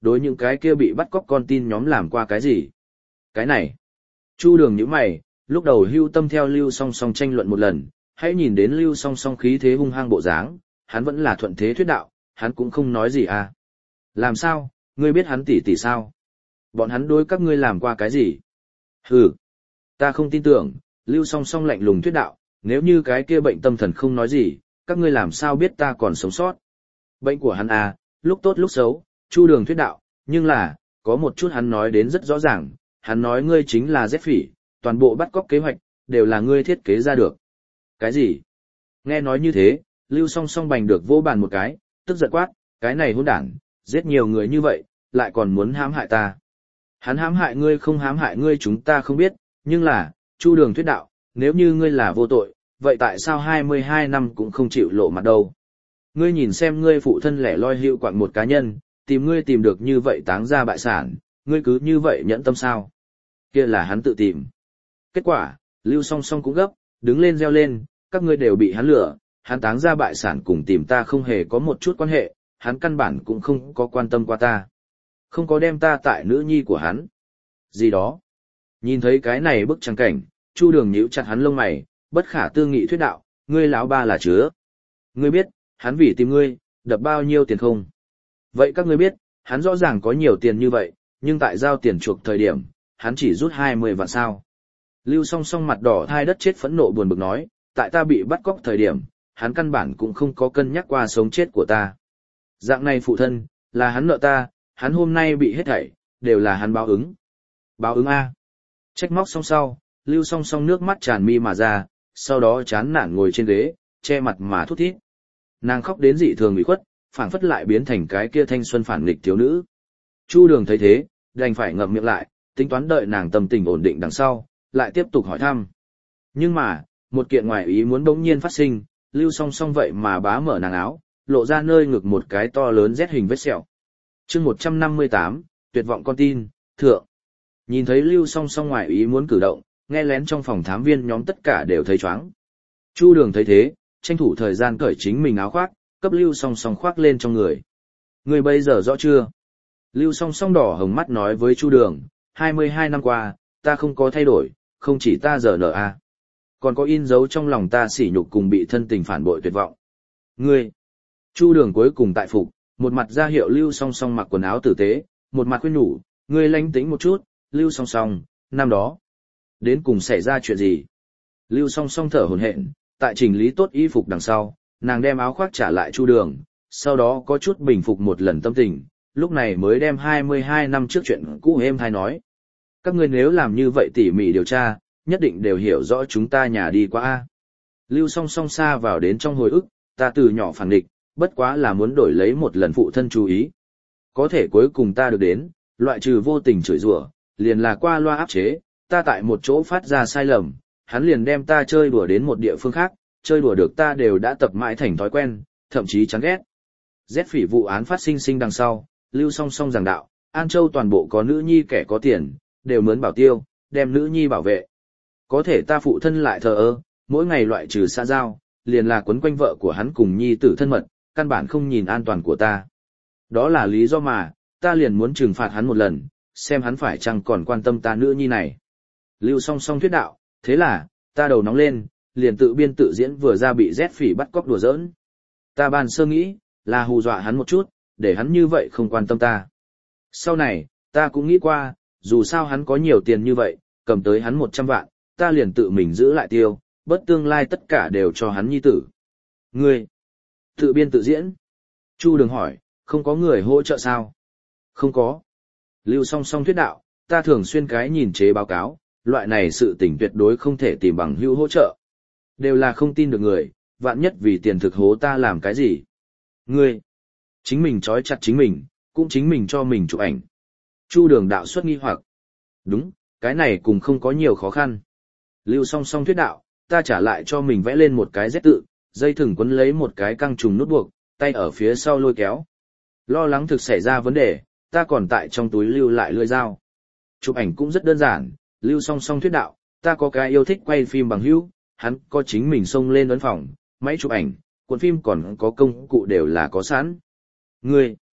đối những cái kia bị bắt cóc con tin nhóm làm qua cái gì. Cái này, Chu Đường nhíu mày, lúc đầu Hưu Tâm theo Lưu Song Song tranh luận một lần, hãy nhìn đến Lưu Song Song khí thế hung hăng bộ dáng, hắn vẫn là thuận thế thuyết đạo, hắn cũng không nói gì à. Làm sao, ngươi biết hắn tỷ sao? Bọn hắn đối các ngươi làm qua cái gì? Hừ, ta không tin tưởng, Lưu Song Song lạnh lùng thuyết đạo, nếu như cái kia bệnh tâm thần không nói gì, các ngươi làm sao biết ta còn sống sót? Bệnh của hắn à, lúc tốt lúc xấu, Chu Đường thuyết đạo, nhưng là, có một chút hắn nói đến rất rõ ràng, hắn nói ngươi chính là Dép Phỉ, toàn bộ bắt cóc kế hoạch, đều là ngươi thiết kế ra được. Cái gì? Nghe nói như thế, Lưu Song Song bành được vô bàn một cái, tức giận quát, cái này hỗn đản, giết nhiều người như vậy, lại còn muốn hãm hại ta. Hắn hãm hại ngươi không hãm hại ngươi chúng ta không biết, nhưng là, Chu Đường thuyết đạo, nếu như ngươi là vô tội, vậy tại sao 22 năm cũng không chịu lộ mặt đâu? Ngươi nhìn xem ngươi phụ thân lẻ loi hữu quạng một cá nhân, tìm ngươi tìm được như vậy táng ra bại sản, ngươi cứ như vậy nhẫn tâm sao? Kia là hắn tự tìm. Kết quả, Lưu Song Song cũng gấp, đứng lên reo lên, các ngươi đều bị hắn lừa, hắn táng ra bại sản cùng tìm ta không hề có một chút quan hệ, hắn căn bản cũng không có quan tâm qua ta. Không có đem ta tại nữ nhi của hắn. Gì đó. Nhìn thấy cái này bức trang cảnh, Chu Đường nhíu chặt hắn lông mày, bất khả tư nghị thuyết đạo, ngươi lão ba là chứa. Ngươi biết, hắn vì tìm ngươi, đập bao nhiêu tiền không? Vậy các ngươi biết, hắn rõ ràng có nhiều tiền như vậy, nhưng tại giao tiền chuộc thời điểm, hắn chỉ rút 20 vạn sao. Lưu Song Song mặt đỏ thai đất chết phẫn nộ buồn bực nói, tại ta bị bắt cóc thời điểm, hắn căn bản cũng không có cân nhắc qua sống chết của ta. Dạng này phụ thân, là hắn nợ ta, hắn hôm nay bị hết thảy, đều là hắn báo ứng. Báo ứng A. Trách móc xong sau, Lưu Song Song nước mắt tràn mi mà ra, sau đó chán nản ngồi trên ghế, che mặt mà thút thít. Nàng khóc đến dị thường ủy khuất, phảng phất lại biến thành cái kia thanh xuân phản nghịch thiếu nữ. Chu Đường thấy thế, đành phải ngậm miệng lại, tính toán đợi nàng tâm tình ổn định đằng sau, lại tiếp tục hỏi thăm. Nhưng mà, một kiện ngoại ý muốn bỗng nhiên phát sinh, Lưu Song Song vậy mà bá mở nàng áo, lộ ra nơi ngực một cái to lớn rét hình vết sẹo. Chương 158, tuyệt vọng con tin, thượng. Nhìn thấy Lưu Song Song ngoại ý muốn cử động, nghe lén trong phòng thám viên nhóm tất cả đều thấy choáng. Chu Đường thấy thế, tranh thủ thời gian cởi chính mình áo khoác, cấp Lưu Song Song khoác lên trong người. Người bây giờ rõ chưa? Lưu Song Song đỏ hồng mắt nói với Chu Đường, 22 năm qua, ta không có thay đổi, không chỉ ta giờ nợ a, còn có in dấu trong lòng ta sỉ nhục cùng bị thân tình phản bội tuyệt vọng. Ngươi! Chu Đường cuối cùng tại phục, một mặt ra hiệu Lưu Song Song mặc quần áo tử tế, một mặt khuyên nhủ, ngươi lánh tính một chút, Lưu Song Song, năm đó. Đến cùng xảy ra chuyện gì? Lưu Song Song thở hổn hển, tại chỉnh lý tốt y phục đằng sau, nàng đem áo khoác trả lại Chu Đường, sau đó có chút bình phục một lần tâm tình, lúc này mới đem 22 năm trước chuyện cũ êm hay nói. Các ngươi nếu làm như vậy tỉ mỉ điều tra, nhất định đều hiểu rõ chúng ta nhà đi qua a. Lưu Song Song xa vào đến trong hồi ức, ta từ nhỏ phản địch, bất quá là muốn đổi lấy một lần phụ thân chú ý. Có thể cuối cùng ta được đến, loại trừ vô tình chửi rủa, liền là qua loa áp chế, ta tại một chỗ phát ra sai lầm, hắn liền đem ta chơi đùa đến một địa phương khác, chơi đùa được ta đều đã tập mãi thành thói quen, thậm chí chán ghét. Rét Phỉ vụ án phát sinh đằng sau, Lưu Song Song giảng đạo, An Châu toàn bộ có nữ nhi kẻ có tiền, đều mướn bảo tiêu, đem nữ nhi bảo vệ. Có thể ta phụ thân lại thờ ơ, mỗi ngày loại trừ xã giao, liền là quấn quanh vợ của hắn cùng nhi tử thân mật, căn bản không nhìn an toàn của ta. Đó là lý do mà, ta liền muốn trừng phạt hắn một lần, xem hắn phải chăng còn quan tâm ta nữ nhi này. Lưu Song Song thuyết đạo, thế là, ta đầu nóng lên, liền tự biên tự diễn vừa ra bị Rét Phỉ bắt cóc đùa giỡn. Ta ban sơ nghĩ, là hù dọa hắn một chút, để hắn như vậy không quan tâm ta. Sau này, ta cũng nghĩ qua, dù sao hắn có nhiều tiền như vậy, cầm tới hắn 100 vạn, ta liền tự mình giữ lại tiêu, bất tương lai tất cả đều cho hắn nhi tử. Ngươi, tự biên tự diễn. Chu Đường hỏi, không có người hỗ trợ sao? Không có. Lưu Song Song thuyết đạo, ta thường xuyên cái nhìn chế báo cáo, loại này sự tình tuyệt đối không thể tìm bằng hữu hỗ trợ. Đều là không tin được người, vạn nhất vì tiền thực hố ta làm cái gì? Ngươi, chính mình trói chặt chính mình, cũng chính mình cho mình chụp ảnh. Chu Đường đạo xuất nghi hoặc. Đúng, cái này cũng không có nhiều khó khăn. Lưu Song Song thuyết đạo, ta trả lại cho mình vẽ lên một cái Z tự, dây thừng quấn lấy một cái căng trùng nút buộc, tay ở phía sau lôi kéo. Lo lắng thực xảy ra vấn đề, ta còn tại trong túi lưu lại lưỡi dao. Chụp ảnh cũng rất đơn giản, Lưu Song Song thuyết đạo, ta có cái yêu thích quay phim bằng hữu, hắn có chính mình xông lên ấn phòng, máy chụp ảnh, cuộn phim còn có công cụ đều là có sẵn. Ngươi,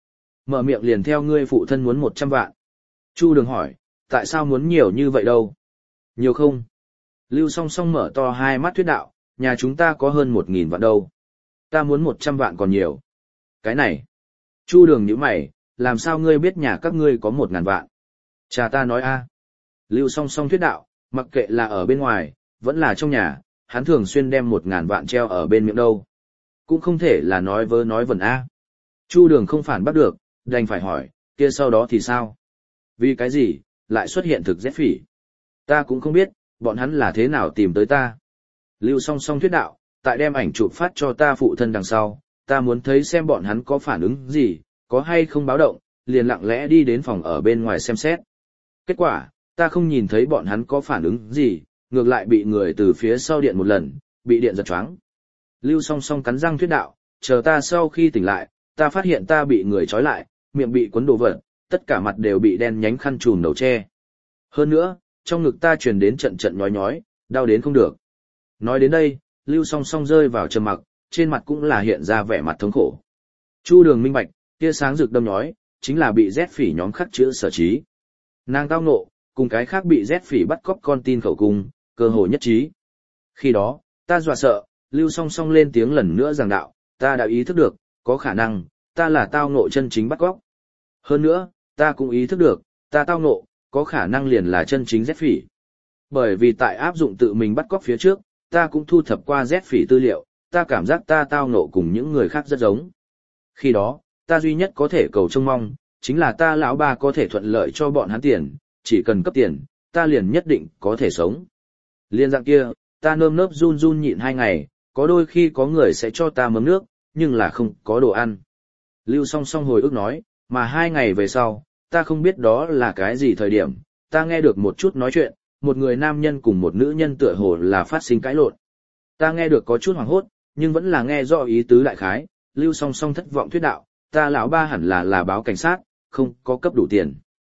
Mở miệng liền theo ngươi phụ thân muốn 100 vạn. Chu Đường hỏi, tại sao muốn nhiều như vậy đâu? Nhiều không? Lưu Song Song mở to hai mắt thuyết đạo, nhà chúng ta có hơn 1.000 vạn đâu. Ta muốn 100 vạn còn nhiều. Cái này. Chu Đường nhíu mày, làm sao ngươi biết nhà các ngươi có 1.000 vạn? Cha ta nói a. Lưu Song Song thuyết đạo, mặc kệ là ở bên ngoài, vẫn là trong nhà, hắn thường xuyên đem 1.000 vạn treo ở bên miệng đâu. Cũng không thể là nói vớ nói vẩn a. Chu Đường không phản bắt được, đành phải hỏi, kia sau đó thì sao? Vì cái gì, lại xuất hiện thực rét phỉ? Ta cũng không biết, bọn hắn là thế nào tìm tới ta. Lưu Song Song thuyết đạo, tại đem ảnh chụp phát cho ta phụ thân đằng sau, ta muốn thấy xem bọn hắn có phản ứng gì, có hay không báo động, liền lặng lẽ đi đến phòng ở bên ngoài xem xét. Kết quả, ta không nhìn thấy bọn hắn có phản ứng gì, ngược lại bị người từ phía sau điện một lần, bị điện giật choáng. Lưu Song Song cắn răng thuyết đạo, chờ ta sau khi tỉnh lại, ta phát hiện ta bị người trói lại, miệng bị quấn đồ vật, tất cả mặt đều bị đen nhánh khăn trùm đầu che. Hơn nữa, trong ngực ta truyền đến trận trận nhói nhói, đau đến không được. Nói đến đây, Lưu Song Song rơi vào trầm mặc, trên mặt cũng là hiện ra vẻ mặt thống khổ. Chu Đường minh bạch, tia sáng rực đâm nhói, chính là bị rét phỉ nhóm khắc chữ sở trí. Nàng tao ngộ, cùng cái khác bị rét phỉ bắt cóc con tin khẩu cung, cơ hội nhất trí. Khi đó, ta dọa sợ, Lưu Song Song lên tiếng lần nữa giảng đạo, ta đã ý thức được, có khả năng, ta là tao ngộ chân chính bắt cóc. Hơn nữa, ta cũng ý thức được, ta tao ngộ, có khả năng liền là chân chính rét phỉ. Bởi vì tại áp dụng tự mình bắt cóc phía trước, ta cũng thu thập qua rét phỉ tư liệu, ta cảm giác ta tao ngộ cùng những người khác rất giống. Khi đó, ta duy nhất có thể cầu trông mong, chính là ta lão ba có thể thuận lợi cho bọn hắn tiền, chỉ cần cấp tiền, ta liền nhất định có thể sống. Liên dạng kia, ta nơm nớp run run nhịn 2 ngày, có đôi khi có người sẽ cho ta mớm nước, nhưng là không có đồ ăn. Lưu Song Song hồi ức nói, mà 2 ngày về sau, ta không biết đó là cái gì thời điểm, ta nghe được một chút nói chuyện, một người nam nhân cùng một nữ nhân tựa hồ là phát sinh cãi lộn. Ta nghe được có chút hoảng hốt, nhưng vẫn là nghe rõ ý tứ đại khái, Lưu Song Song thất vọng thuyết đạo, ta lão ba hẳn là báo cảnh sát, không có cấp đủ tiền.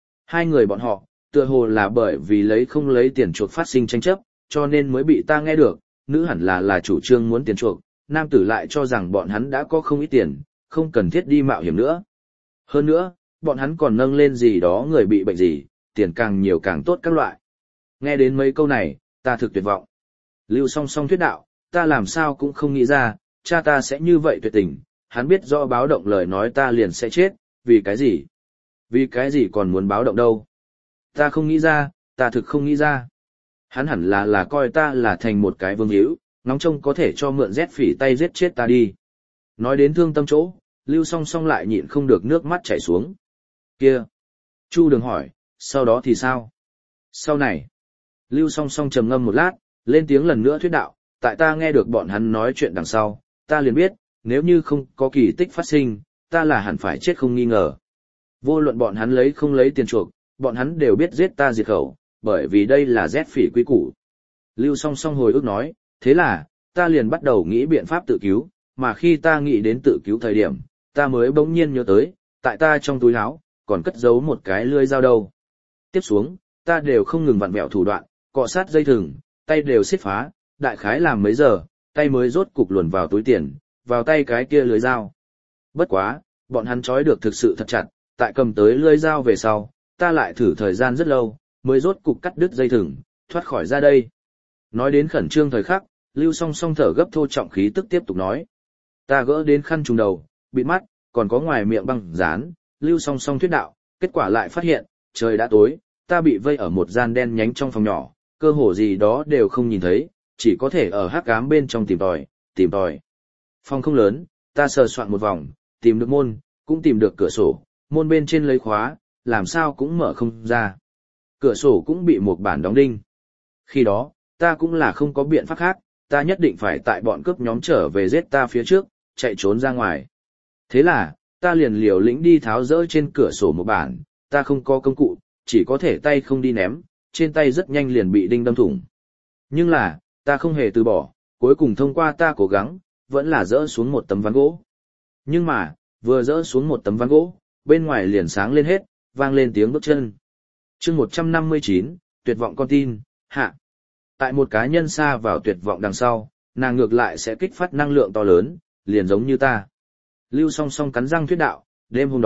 2 người bọn họ, tựa hồ là bởi vì lấy không lấy tiền chuộc phát sinh tranh chấp, cho nên mới bị ta nghe được, nữ hẳn là chủ trương muốn tiền chuộc, nam tử lại cho rằng bọn hắn đã có không ít tiền, không cần thiết đi mạo hiểm nữa. Hơn nữa, bọn hắn còn nâng lên gì đó người bị bệnh gì, tiền càng nhiều càng tốt các loại. Nghe đến mấy câu này, ta thực tuyệt vọng. Lưu Song Song thuyết đạo, ta làm sao cũng không nghĩ ra, cha ta sẽ như vậy tuyệt tình, hắn biết rõ báo động lời nói ta liền sẽ chết, vì cái gì? Vì cái gì còn muốn báo động đâu? Ta không nghĩ ra, ta thực không nghĩ ra. Hắn hẳn là coi ta là thành một cái vương hữu, ngóng trông có thể cho mượn rét phỉ tay giết chết ta đi. Nói đến thương tâm chỗ, Lưu Song Song lại nhịn không được nước mắt chảy xuống. Kia! Chu Đường hỏi, sau đó thì sao? Sau này, Lưu Song Song trầm ngâm một lát, lên tiếng lần nữa thuyết đạo, tại ta nghe được bọn hắn nói chuyện đằng sau, ta liền biết, nếu như không có kỳ tích phát sinh, ta là hẳn phải chết không nghi ngờ. Vô luận bọn hắn lấy không lấy tiền chuộc, bọn hắn đều biết giết ta diệt khẩu, bởi vì đây là rét phỉ quý củ. Lưu Song Song hồi ức nói, thế là, ta liền bắt đầu nghĩ biện pháp tự cứu, mà khi ta nghĩ đến tự cứu thời điểm, ta mới bỗng nhiên nhớ tới, tại ta trong túi áo còn cất giấu một cái lưỡi dao đâu. Tiếp xuống, ta đều không ngừng vặn vẹo thủ đoạn, cọ sát dây thừng, tay đều xiết phá, đại khái làm mấy giờ, tay mới rốt cục luồn vào túi tiền, vào tay cái kia lưỡi dao. Bất quá, bọn hắn trói được thực sự thật chặt, tại cầm tới lưỡi dao về sau, ta lại thử thời gian rất lâu, mới rốt cục cắt đứt dây thừng, thoát khỏi ra đây. Nói đến khẩn trương thời khắc, Lưu Song Song thở gấp thô trọng khí tức tiếp tục nói. Ta gỡ đến khăn trùm đầu, bịt mắt, còn có ngoài miệng băng dán, Lưu Song Song thuyết đạo, kết quả lại phát hiện, trời đã tối, ta bị vây ở một gian đen nhánh trong phòng nhỏ, cơ hồ gì đó đều không nhìn thấy, chỉ có thể ở hắc ám bên trong tìm tòi. Phòng không lớn, ta sờ soạn một vòng, tìm được môn, cũng tìm được cửa sổ, môn bên trên lấy khóa, làm sao cũng mở không ra. Cửa sổ cũng bị một bản đóng đinh. Khi đó, ta cũng là không có biện pháp khác, ta nhất định phải tại bọn cướp nhóm trở về giết ta phía trước, chạy trốn ra ngoài. Thế là, ta liền liều lĩnh đi tháo dỡ trên cửa sổ một bản, ta không có công cụ, chỉ có thể tay không đi ném, trên tay rất nhanh liền bị đinh đâm thủng. Nhưng là, ta không hề từ bỏ, cuối cùng thông qua ta cố gắng, vẫn là dỡ xuống một tấm ván gỗ. Nhưng mà, vừa dỡ xuống một tấm ván gỗ, bên ngoài liền sáng lên hết, vang lên tiếng bước chân. Chương 159, tuyệt vọng con tin, hạ. Tại một cá nhân xa vào tuyệt vọng đằng sau, nàng ngược lại sẽ kích phát năng lượng to lớn, liền giống như ta. Lưu Song Song cắn răng thuyết đạo, đêm hôm đó,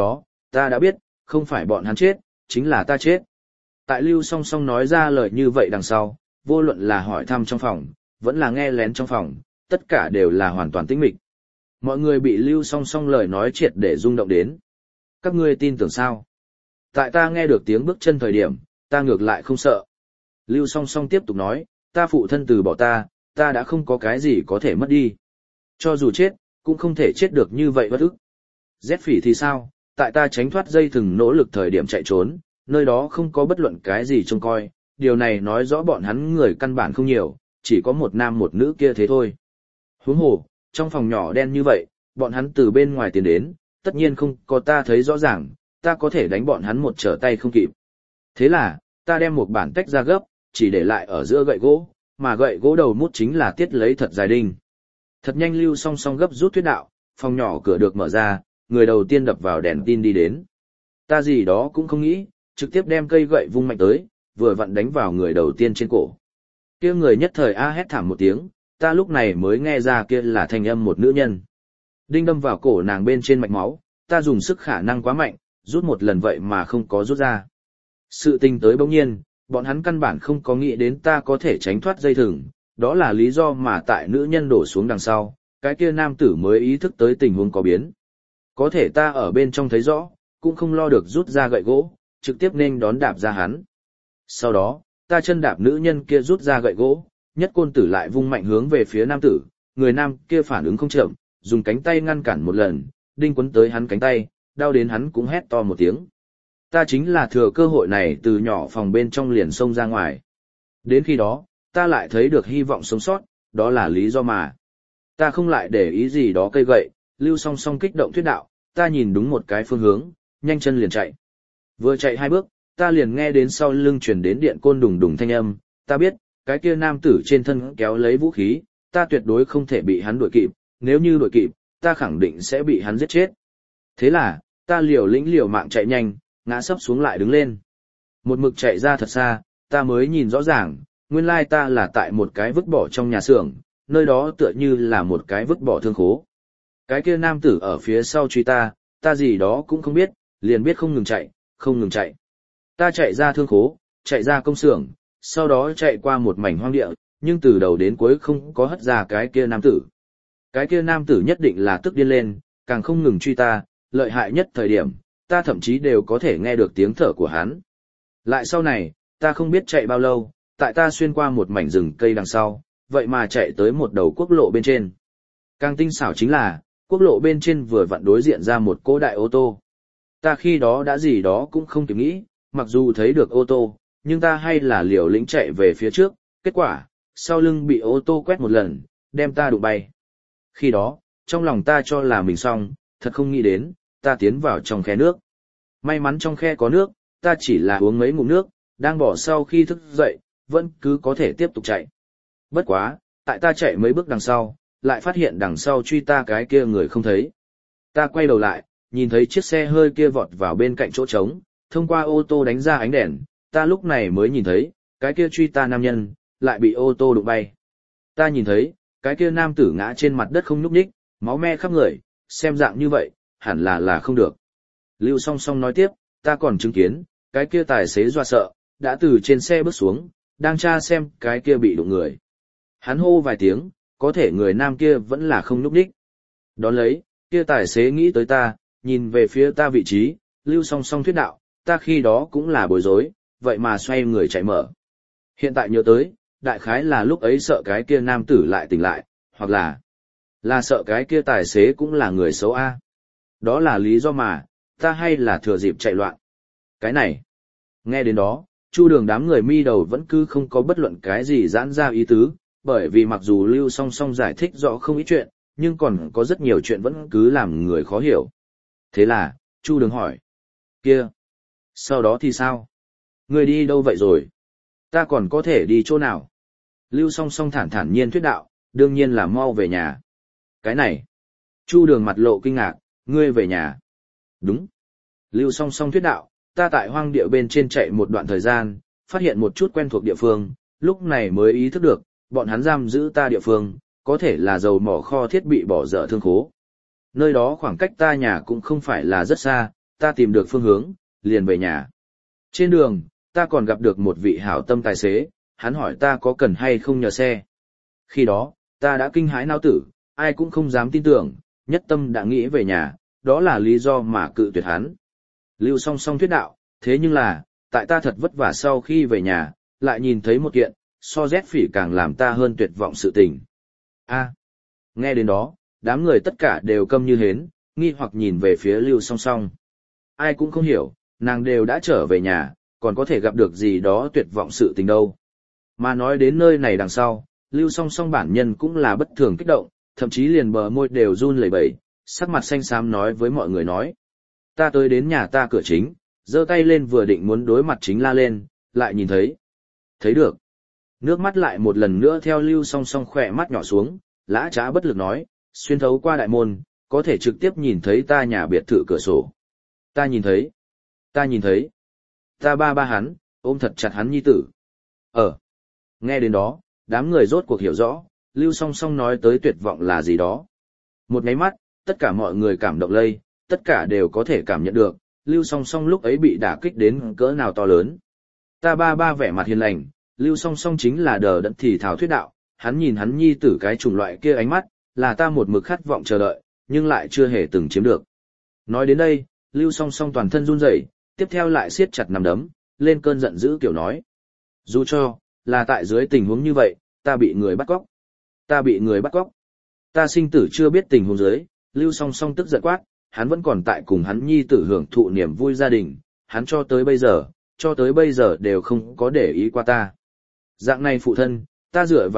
ta đã biết, không phải bọn hắn chết, chính là ta chết. Tại Lưu Song Song nói ra lời như vậy đằng sau, vô luận là hỏi thăm trong phòng, vẫn là nghe lén trong phòng, tất cả đều là hoàn toàn tĩnh mịch. Mọi người bị Lưu Song Song lời nói triệt để rung động đến. Các ngươi tin tưởng sao? Tại ta nghe được tiếng bước chân thời điểm, ta ngược lại không sợ. Lưu Song Song tiếp tục nói, ta phụ thân từ bỏ ta đã không có cái gì có thể mất đi. Cho dù chết, cũng không thể chết được như vậy bất ức. Rét Phỉ thì sao? Tại ta tránh thoát dây thừng nỗ lực thời điểm chạy trốn, nơi đó không có bất luận cái gì trông coi, điều này nói rõ bọn hắn người căn bản không nhiều, chỉ có một nam một nữ kia thế thôi. Huống hồ, trong phòng nhỏ đen như vậy, bọn hắn từ bên ngoài tiến đến, tất nhiên không có ta thấy rõ ràng, ta có thể đánh bọn hắn một trở tay không kịp. Thế là, ta đem một bản tách ra gấp, chỉ để lại ở giữa gậy gỗ, mà gậy gỗ đầu mút chính là tiết lấy thật dài đinh. Thật nhanh Lưu Song Song gấp rút thuyết đạo, phòng nhỏ cửa được mở ra, người đầu tiên đập vào đèn tin đi đến. Ta gì đó cũng không nghĩ, trực tiếp đem cây gậy vung mạnh tới, vừa vặn đánh vào người đầu tiên trên cổ. Kia người nhất thời a hét thảm một tiếng, ta lúc này mới nghe ra kia là thanh âm một nữ nhân. Đinh đâm vào cổ nàng bên trên mạch máu, ta dùng sức khả năng quá mạnh, rút một lần vậy mà không có rút ra. Sự tình tới bỗng nhiên, bọn hắn căn bản không có nghĩ đến ta có thể tránh thoát dây thừng, đó là lý do mà tại nữ nhân đổ xuống đằng sau, cái kia nam tử mới ý thức tới tình huống có biến. Có thể ta ở bên trong thấy rõ, cũng không lo được rút ra gậy gỗ, trực tiếp nên đón đạp ra hắn. Sau đó, ta chân đạp nữ nhân kia rút ra gậy gỗ, nhất côn tử lại vung mạnh hướng về phía nam tử, người nam kia phản ứng không chậm, dùng cánh tay ngăn cản một lần, đinh quấn tới hắn cánh tay, đau đến hắn cũng hét to một tiếng. Ta chính là thừa cơ hội này từ nhỏ phòng bên trong liền xông ra ngoài. Đến khi đó, ta lại thấy được hy vọng sống sót, đó là lý do mà. Ta không lại để ý gì đó cây gậy, Lưu Song Song kích động thuyết đạo, ta nhìn đúng một cái phương hướng, nhanh chân liền chạy. Vừa chạy 2 bước, ta liền nghe đến sau lưng truyền đến điện côn đùng đùng thanh âm, ta biết, cái kia nam tử trên thân kéo lấy vũ khí, ta tuyệt đối không thể bị hắn đuổi kịp, nếu như đuổi kịp, ta khẳng định sẽ bị hắn giết chết. Thế là, ta liều mạng chạy nhanh, ngã sấp xuống lại đứng lên. Một mực chạy ra thật xa, ta mới nhìn rõ ràng, nguyên lai ta là tại một cái vứt bỏ trong nhà xưởng, nơi đó tựa như là một cái vứt bỏ thương khố. Cái kia nam tử ở phía sau truy ta gì đó cũng không biết, liền biết không ngừng chạy. Ta chạy ra thương khố, chạy ra công xưởng, sau đó chạy qua một mảnh hoang địa, nhưng từ đầu đến cuối không có hất ra cái kia nam tử. Cái kia nam tử nhất định là tức điên lên, càng không ngừng truy ta, lợi hại nhất thời điểm, ta thậm chí đều có thể nghe được tiếng thở của hắn. Lại sau này, ta không biết chạy bao lâu, tại ta xuyên qua một mảnh rừng cây đằng sau, vậy mà chạy tới một đầu quốc lộ bên trên. Càng tinh xảo chính là, quốc lộ bên trên vừa vặn đối diện ra một cỗ đại ô tô. Ta khi đó đã gì đó cũng không kịp nghĩ, mặc dù thấy được ô tô, nhưng ta hay là liều lĩnh chạy về phía trước, kết quả, sau lưng bị ô tô quét một lần, đem ta đụng bay. Khi đó, trong lòng ta cho là mình xong, thật không nghĩ đến, ta tiến vào trong khe nước. May mắn trong khe có nước, ta chỉ là uống mấy ngụm nước, đang bỏ sau khi thức dậy, vẫn cứ có thể tiếp tục chạy. Bất quá, tại ta chạy mấy bước đằng sau, lại phát hiện đằng sau truy ta cái kia người không thấy. Ta quay đầu lại, nhìn thấy chiếc xe hơi kia vọt vào bên cạnh chỗ trống, thông qua ô tô đánh ra ánh đèn, ta lúc này mới nhìn thấy, cái kia truy ta nam nhân, lại bị ô tô đụng bay. Ta nhìn thấy, cái kia nam tử ngã trên mặt đất không nhúc nhích, máu me khắp người, xem dạng như vậy, hẳn là không được. Lưu Song Song nói tiếp, ta còn chứng kiến, cái kia tài xế dọa sợ, đã từ trên xe bước xuống, đang tra xem cái kia bị đụng người. Hắn hô vài tiếng, có thể người nam kia vẫn là không nhúc nhích. Đón lấy, kia tài xế nghĩ tới ta, nhìn về phía ta vị trí, Lưu Song Song thuyết đạo, ta khi đó cũng là bối rối, vậy mà xoay người chạy mở. Hiện tại nhớ tới, đại khái là lúc ấy sợ cái kia nam tử lại tỉnh lại, hoặc là sợ cái kia tài xế cũng là người xấu a. Đó là lý do mà, ta hay là thừa dịp chạy loạn. Cái này, nghe đến đó, Chu Đường đám người mi đầu vẫn cứ không có bất luận cái gì giãn ra ý tứ, bởi vì mặc dù Lưu Song Song giải thích rõ không ít chuyện, nhưng còn có rất nhiều chuyện vẫn cứ làm người khó hiểu. Thế là, Chu Đường hỏi, kia, sau đó thì sao? Người đi đâu vậy rồi? Ta còn có thể đi chỗ nào? Lưu Song Song thản nhiên thuyết đạo, đương nhiên là mau về nhà. Cái này, Chu Đường mặt lộ kinh ngạc, ngươi về nhà. Đúng. Lưu Song Song thuyết đạo, ta tại hoang địa bên trên chạy một đoạn thời gian, phát hiện một chút quen thuộc địa phương, lúc này mới ý thức được, bọn hắn giam giữ ta địa phương, có thể là dầu mỏ kho thiết bị bỏ dở thương khố. Nơi đó khoảng cách ta nhà cũng không phải là rất xa, ta tìm được phương hướng, liền về nhà. Trên đường, ta còn gặp được một vị hảo tâm tài xế, hắn hỏi ta có cần hay không nhờ xe. Khi đó, ta đã kinh hãi nao tử, ai cũng không dám tin tưởng, nhất tâm đã nghĩ về nhà, đó là lý do mà cự tuyệt hắn. Lưu Song Song thuyết đạo, thế nhưng là, tại ta thật vất vả sau khi về nhà, lại nhìn thấy một kiện, so rét phỉ càng làm ta hơn tuyệt vọng sự tình. Nghe đến đó, đám người tất cả đều câm như hến, nghi hoặc nhìn về phía Lưu Song Song. Ai cũng không hiểu, nàng đều đã trở về nhà, còn có thể gặp được gì đó tuyệt vọng sự tình đâu. Mà nói đến nơi này đằng sau, Lưu Song Song bản nhân cũng là bất thường kích động, thậm chí liền bờ môi đều run lẩy bẩy, sắc mặt xanh xám nói với mọi người nói. Ta tới đến nhà ta cửa chính, giơ tay lên vừa định muốn đối mặt chính la lên, lại nhìn thấy. Thấy được. Nước mắt lại một lần nữa theo Lưu Song Song khỏe mắt nhỏ xuống, lã trá bất lực nói, xuyên thấu qua đại môn, có thể trực tiếp nhìn thấy ta nhà biệt thự cửa sổ. Ta nhìn thấy. Ta ba hắn, ôm thật chặt hắn nhi tử. Nghe đến đó, đám người rốt cuộc hiểu rõ, Lưu Song Song nói tới tuyệt vọng là gì đó. Một nháy mắt, tất cả mọi người cảm động lây, tất cả đều có thể cảm nhận được, Lưu Song Song lúc ấy bị đả kích đến cỡ nào to lớn. Ta ba vẻ mặt hiền lành, Lưu Song Song chính là đờ đẫn thì thảo thuyết đạo, hắn nhìn hắn nhi tử cái chủng loại kia ánh mắt, là ta một mực khát vọng chờ đợi, nhưng lại chưa hề từng chiếm được. Nói đến đây, Lưu Song Song toàn thân run rẩy, tiếp theo lại siết chặt nắm đấm, lên cơn giận dữ kiểu nói. Dù cho, là tại dưới tình huống như vậy, ta bị người bắt cóc. Ta sinh tử chưa biết tình huống dưới, Lưu Song Song tức giận quát, hắn vẫn còn tại cùng hắn nhi tử hưởng thụ niềm vui gia đình, hắn cho tới bây giờ đều không có để ý qua ta. Dạng này phụ thân, ta dựa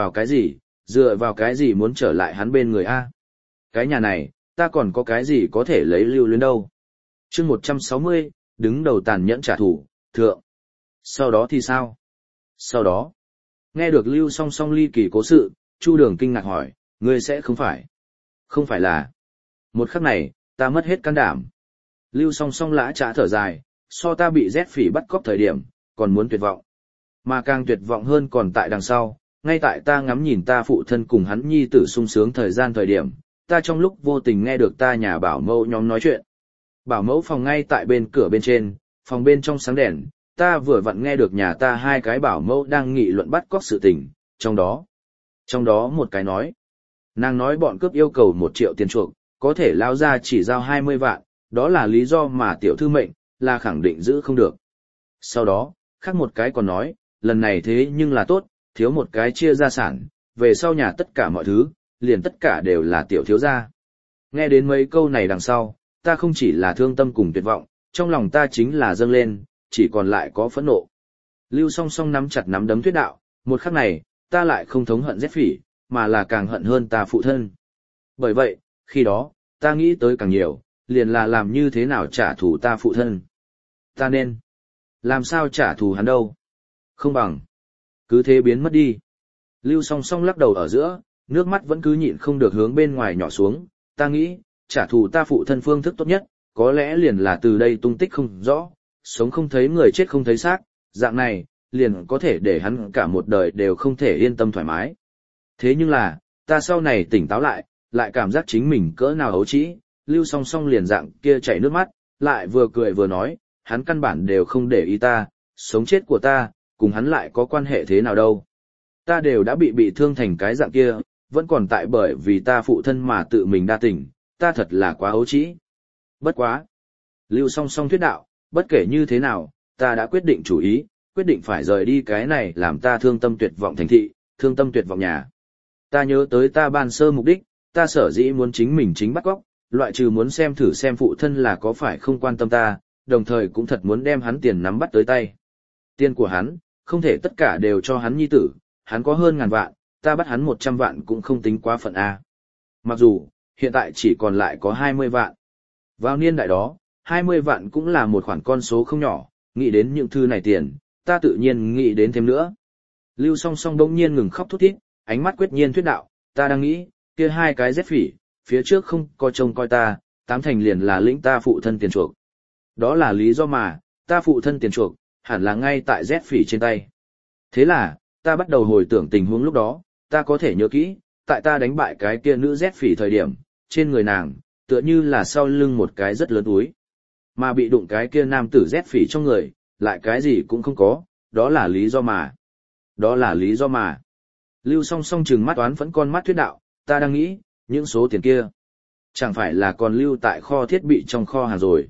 vào cái gì muốn trở lại hắn bên người a? Cái nhà này, ta còn có cái gì có thể lấy Lưu Luyến đâu? Chương 160, đứng đầu tàn nhẫn trả thù, thượng. Sau đó thì sao? Sau đó, nghe được Lưu Song Song ly kỳ cố sự, Chu Đường kinh ngạc hỏi, ngươi sẽ không phải là. Một khắc này, ta mất hết can đảm. Lưu Song Song lã chả thở dài, so ta bị rét phỉ bắt cóc thời điểm, còn muốn tuyệt vọng. Mà càng tuyệt vọng hơn còn tại đằng sau, ngay tại ta ngắm nhìn ta phụ thân cùng hắn nhi tử sung sướng thời điểm, ta trong lúc vô tình nghe được ta nhà bảo mẫu nhóm nói chuyện. Bảo mẫu phòng ngay tại bên cửa bên trên, phòng bên trong sáng đèn, ta vừa vặn nghe được nhà ta hai cái bảo mẫu đang nghị luận bắt cóc sự tình, trong đó một cái nói. Nàng nói bọn cướp yêu cầu 1 triệu tiền chuộc, có thể lao ra chỉ giao 20 vạn, đó là lý do mà tiểu thư mệnh, là khẳng định giữ không được. Sau đó, khác một cái còn nói, lần này thế nhưng là tốt, thiếu một cái chia gia sản, về sau nhà tất cả mọi thứ, liền tất cả đều là tiểu thiếu gia. Nghe đến mấy câu này đằng sau, ta không chỉ là thương tâm cùng tuyệt vọng, trong lòng ta chính là dâng lên, chỉ còn lại có phẫn nộ. Lưu Song Song nắm chặt nắm đấm thuyết đạo, một khắc này, ta lại không thống hận rét phỉ, mà là càng hận hơn ta phụ thân. Bởi vậy, khi đó, ta nghĩ tới càng nhiều, liền là làm như thế nào trả thù ta phụ thân. Ta nên làm sao trả thù hắn đâu? Không bằng cứ thế biến mất đi. Lưu Song Song lắc đầu ở giữa, nước mắt vẫn cứ nhịn không được hướng bên ngoài nhỏ xuống. Ta nghĩ, trả thù ta phụ thân phương thức tốt nhất, có lẽ liền là từ đây tung tích không rõ, sống không thấy người chết không thấy xác, dạng này, liền có thể để hắn cả một đời đều không thể yên tâm thoải mái. Thế nhưng là, ta sau này tỉnh táo lại cảm giác chính mình cỡ nào ấu trĩ, Lưu Song Song liền dạng kia chảy nước mắt, lại vừa cười vừa nói, hắn căn bản đều không để ý ta, sống chết của ta, cùng hắn lại có quan hệ thế nào đâu. Ta đều đã bị thương thành cái dạng kia, vẫn còn tại bởi vì ta phụ thân mà tự mình đa tình, ta thật là quá ấu trĩ. Bất quá. Lưu Song Song thuyết đạo, bất kể như thế nào, ta đã quyết định chủ ý, quyết định phải rời đi cái này làm ta thương tâm tuyệt vọng thành thị, thương tâm tuyệt vọng nhà. Ta nhớ tới ta ban sơ mục đích, ta sở dĩ muốn chính mình chính bắt cóc, loại trừ muốn xem thử xem phụ thân là có phải không quan tâm ta, đồng thời cũng thật muốn đem hắn tiền nắm bắt tới tay. Tiền của hắn, không thể tất cả đều cho hắn nhi tử, hắn có hơn 1000 vạn, ta bắt hắn 100 vạn cũng không tính quá phận A. Mặc dù, hiện tại chỉ còn lại có 20 vạn. Vào niên đại đó, 20 vạn cũng là một khoản con số không nhỏ, nghĩ đến những thứ này tiền, ta tự nhiên nghĩ đến thêm nữa. Lưu Song Song đống nhiên ngừng khóc thút thít, ánh mắt quyết nhiên thuyết đạo, ta đang nghĩ, kia hai cái rét phỉ, phía trước không có trông coi ta, 8 thành liền là lĩnh ta phụ thân tiền chuộc. Đó là lý do mà, ta phụ thân tiền chuộc, hẳn là ngay tại rét phỉ trên tay. Thế là, ta bắt đầu hồi tưởng tình huống lúc đó, ta có thể nhớ kỹ, tại ta đánh bại cái kia nữ rét phỉ thời điểm, trên người nàng, tựa như là sau lưng một cái rất lớn túi. Mà bị đụng cái kia nam tử rét phỉ trong người, lại cái gì cũng không có, đó là lý do mà. Đó là lý do mà. Lưu Song Song trừng mắt toán phẫn con mắt thuyết đạo, ta đang nghĩ, những số tiền kia. Chẳng phải là còn lưu tại kho thiết bị trong kho hàng rồi.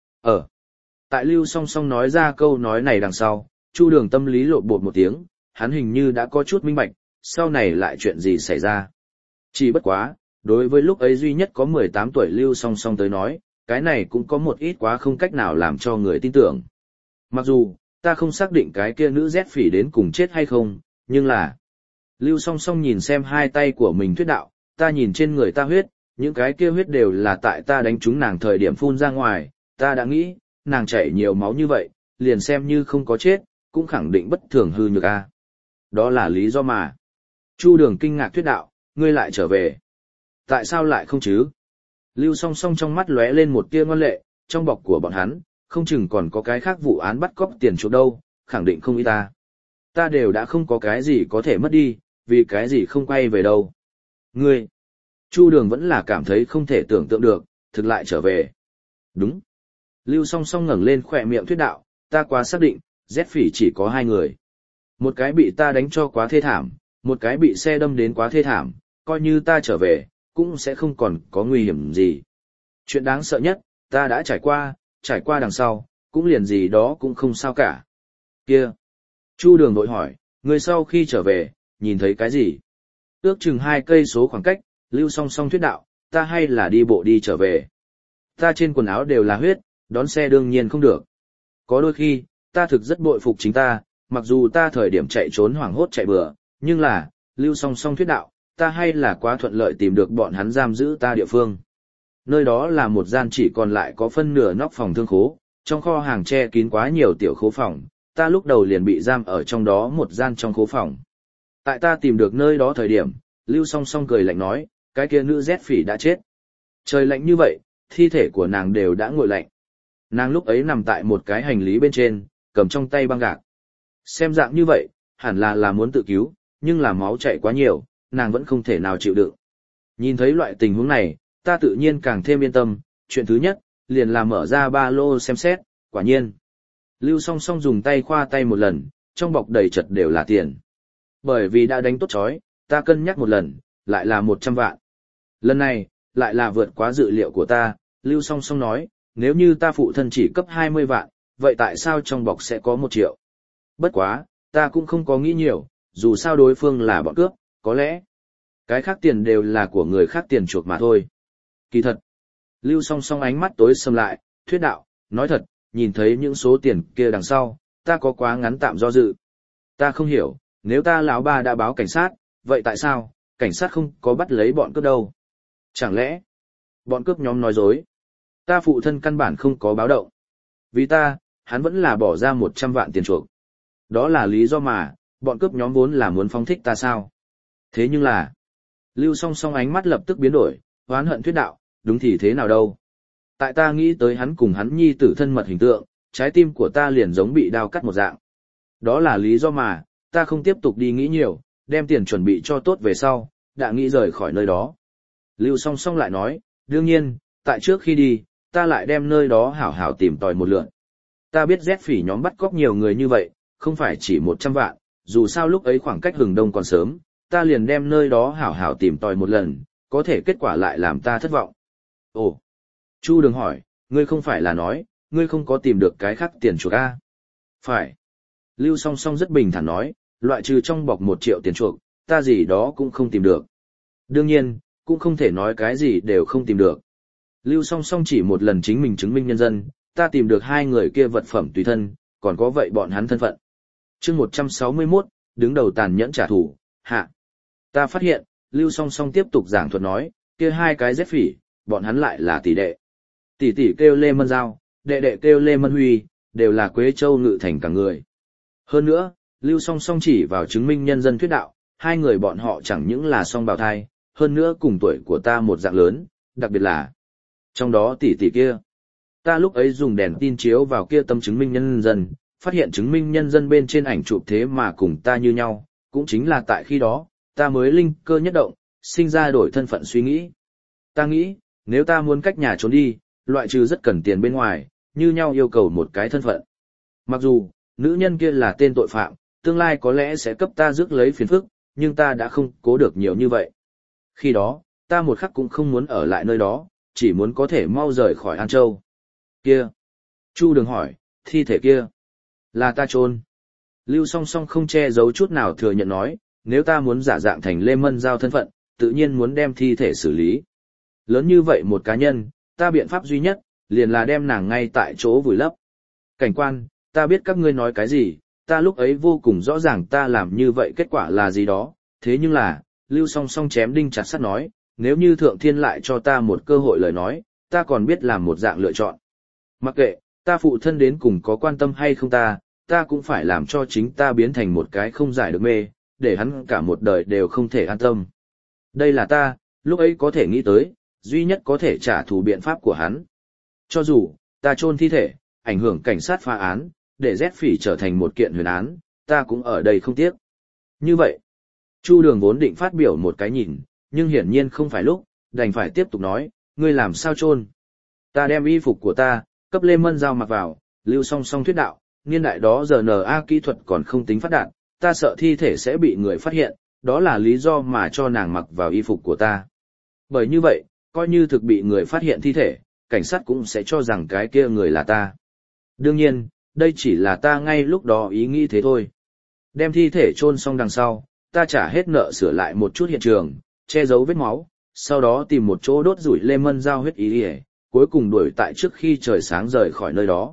Tại Lưu Song Song nói ra câu nói này đằng sau, Chu Đường tâm lý lộn bột một tiếng, hắn hình như đã có chút minh bạch, sau này lại chuyện gì xảy ra. Chỉ bất quá, đối với lúc ấy duy nhất có 18 tuổi Lưu Song Song tới nói, cái này cũng có một ít quá không cách nào làm cho người tin tưởng. Mặc dù, ta không xác định cái kia nữ rét phỉ đến cùng chết hay không, nhưng là... Lưu Song Song nhìn xem hai tay của mình thuyết đạo, ta nhìn trên người ta huyết, những cái kia huyết đều là tại ta đánh trúng nàng thời điểm phun ra ngoài, ta đã nghĩ, nàng chảy nhiều máu như vậy, liền xem như không có chết, cũng khẳng định bất thường hư nhược a. Đó là lý do mà. Chu Đường kinh ngạc thuyết đạo, ngươi lại trở về. Tại sao lại không chứ? Lưu Song Song trong mắt lóe lên một tia ngoan lệ, trong bọc của bọn hắn, không chừng còn có cái khác vụ án bắt cóc tiền chuộc đâu, khẳng định không ý ta. Ta đều đã không có cái gì có thể mất đi, vì cái gì không quay về đâu. Ngươi, Chu Đường vẫn là cảm thấy không thể tưởng tượng được, thực lại trở về. Đúng. Lưu Song Song ngẩng lên khỏe miệng thuyết đạo, ta quá xác định, rét phỉ chỉ có hai người. Một cái bị ta đánh cho quá thê thảm, một cái bị xe đâm đến quá thê thảm, coi như ta trở về, cũng sẽ không còn có nguy hiểm gì. Chuyện đáng sợ nhất, ta đã trải qua đằng sau, cũng liền gì đó cũng không sao cả. Kia. Chu Đường vội hỏi, người sau khi trở về, nhìn thấy cái gì? Ước chừng 2 cây số khoảng cách, Lưu Song Song thuyết đạo, ta hay là đi bộ đi trở về. Ta trên quần áo đều là huyết, đón xe đương nhiên không được. Có đôi khi, ta thực rất bội phục chính ta, mặc dù ta thời điểm chạy trốn hoảng hốt chạy bừa, nhưng là, Lưu Song Song thuyết đạo, ta hay là quá thuận lợi tìm được bọn hắn giam giữ ta địa phương. Nơi đó là một gian chỉ còn lại có phân nửa nóc phòng thương khố, trong kho hàng che kín quá nhiều tiểu khố phòng, ta lúc đầu liền bị giam ở trong đó một gian trong khố phòng. Tại ta tìm được nơi đó thời điểm, Lưu Song Song cười lạnh nói, cái kia nữ rét phỉ đã chết. Trời lạnh như vậy, thi thể của nàng đều đã nguội lạnh. Nàng lúc ấy nằm tại một cái hành lý bên trên, cầm trong tay băng gạc. Xem dạng như vậy, hẳn là muốn tự cứu, nhưng là máu chảy quá nhiều, nàng vẫn không thể nào chịu đựng. Nhìn thấy loại tình huống này, ta tự nhiên càng thêm yên tâm, chuyện thứ nhất, liền là mở ra ba lô xem xét, quả nhiên. Lưu Song Song dùng tay khoa tay một lần, trong bọc đầy chật đều là tiền. Bởi vì đã đánh tốt chói, ta cân nhắc một lần, lại là 100 vạn. Lần này, lại là vượt quá dự liệu của ta, Lưu Song Song nói, nếu như ta phụ thân chỉ cấp 20 vạn, vậy tại sao trong bọc sẽ có 1 triệu? Bất quá, ta cũng không có nghĩ nhiều, dù sao đối phương là bọn cướp, có lẽ cái khác tiền đều là của người khác tiền chuộc mà thôi. Kỳ thật, Lưu Song Song ánh mắt tối sầm lại, thuyết đạo, nói thật, nhìn thấy những số tiền kia đằng sau, ta có quá ngắn tạm do dự. Ta không hiểu, nếu ta lão ba đã báo cảnh sát, vậy tại sao, cảnh sát không có bắt lấy bọn cướp đâu? Chẳng lẽ, bọn cướp nhóm nói dối? Ta phụ thân căn bản không có báo động. Vì ta, hắn vẫn là bỏ ra 100 vạn tiền chuộc. Đó là lý do mà, bọn cướp nhóm vốn là muốn phóng thích ta sao? Thế nhưng là, Lưu Song Song ánh mắt lập tức biến đổi, oán hận thuyết đạo, đúng thì thế nào đâu? Tại ta nghĩ tới hắn cùng hắn nhi tử thân mật hình tượng, trái tim của ta liền giống bị đao cắt một dạng. Đó là lý do mà, ta không tiếp tục đi nghĩ nhiều, đem tiền chuẩn bị cho tốt về sau, đã nghĩ rời khỏi nơi đó. Lưu Song Song lại nói, đương nhiên, tại trước khi đi, ta lại đem nơi đó hảo hảo tìm tòi một lượt. Ta biết rét phỉ nhóm bắt cóc nhiều người như vậy, không phải chỉ 100 vạn, dù sao lúc ấy khoảng cách hừng đông còn sớm, ta liền đem nơi đó hảo hảo tìm tòi một lần, có thể kết quả lại làm ta thất vọng. Ồ! Chu Đường hỏi, ngươi không phải là nói, ngươi không có tìm được cái khác tiền chuộc à? Phải. Lưu Song Song rất bình thản nói, loại trừ trong bọc 1 triệu tiền chuộc, ta gì đó cũng không tìm được. Đương nhiên, cũng không thể nói cái gì đều không tìm được. Lưu Song Song chỉ một lần chính mình chứng minh nhân dân, ta tìm được 2 người kia vật phẩm tùy thân, còn có vậy bọn hắn thân phận. Chương 161, đứng đầu tàn nhẫn trả thù, hạ. Ta phát hiện, Lưu Song Song tiếp tục giảng thuật nói, kia 2 cái rét phỉ, bọn hắn lại là tỷ đệ. Tỷ tỷ kêu Lê Mân Giao, đệ đệ kêu Lê Mân Huy, đều là Quế Châu Ngự Thành cả người. Hơn nữa, Lưu Song Song chỉ vào chứng minh nhân dân thuyết đạo, 2 người bọn họ chẳng những là song bào thai, hơn nữa cùng tuổi của ta một dạng lớn, đặc biệt là trong đó tỷ tỷ kia. Ta lúc ấy dùng đèn tin chiếu vào kia tấm chứng minh nhân dân, phát hiện chứng minh nhân dân bên trên ảnh chụp thế mà cùng ta như nhau, cũng chính là tại khi đó, ta mới linh cơ nhất động, sinh ra đổi thân phận suy nghĩ. Ta nghĩ, nếu ta muốn cách nhà trốn đi, loại trừ rất cần tiền bên ngoài, như nhau yêu cầu một cái thân phận. Mặc dù, nữ nhân kia là tên tội phạm, tương lai có lẽ sẽ cấp ta rước lấy phiền phức, nhưng ta đã không cố được nhiều như vậy. Khi đó, ta một khắc cũng không muốn ở lại nơi đó, chỉ muốn có thể mau rời khỏi An Châu. Kia. Chu Đường hỏi, thi thể kia. Là ta chôn. Lưu Song Song không che giấu chút nào thừa nhận nói, nếu ta muốn giả dạng thành Lê Mân Giao thân phận, tự nhiên muốn đem thi thể xử lý. Lớn như vậy một cá nhân, ta biện pháp duy nhất, liền là đem nàng ngay tại chỗ vùi lấp. Cảnh quan, ta biết các ngươi nói cái gì, ta lúc ấy vô cùng rõ ràng ta làm như vậy kết quả là gì đó, thế nhưng là, Lưu Song Song chém đinh chặt sắt nói, nếu như Thượng Thiên lại cho ta một cơ hội lời nói, ta còn biết làm một dạng lựa chọn. Mặc kệ, ta phụ thân đến cùng có quan tâm hay không ta cũng phải làm cho chính ta biến thành một cái không giải được mê, để hắn cả một đời đều không thể an tâm. Đây là ta, lúc ấy có thể nghĩ tới, duy nhất có thể trả thù biện pháp của hắn. Cho dù, ta chôn thi thể, ảnh hưởng cảnh sát phá án, để Z Phỉ trở thành một kiện huyền án, ta cũng ở đây không tiếc. Như vậy, Chu Đường vốn định phát biểu một cái nhìn, nhưng hiển nhiên không phải lúc, đành phải tiếp tục nói, ngươi làm sao chôn? Ta đem y phục của ta, cấp Lê Mân Giao mặc vào, Lưu Song Song thuyết đạo, niên đại đó RNA kỹ thuật còn không tính phát đạt, ta sợ thi thể sẽ bị người phát hiện, đó là lý do mà cho nàng mặc vào y phục của ta. Bởi như vậy, coi như thực bị người phát hiện thi thể, cảnh sát cũng sẽ cho rằng cái kia người là ta. Đương nhiên, đây chỉ là ta ngay lúc đó ý nghĩ thế thôi. Đem thi thể chôn xong đằng sau, ta trả hết nợ sửa lại một chút hiện trường, che giấu vết máu, sau đó tìm một chỗ đốt rủi Lê Mân Giao huyết ý ỉa, cuối cùng đuổi tại trước khi trời sáng rời khỏi nơi đó.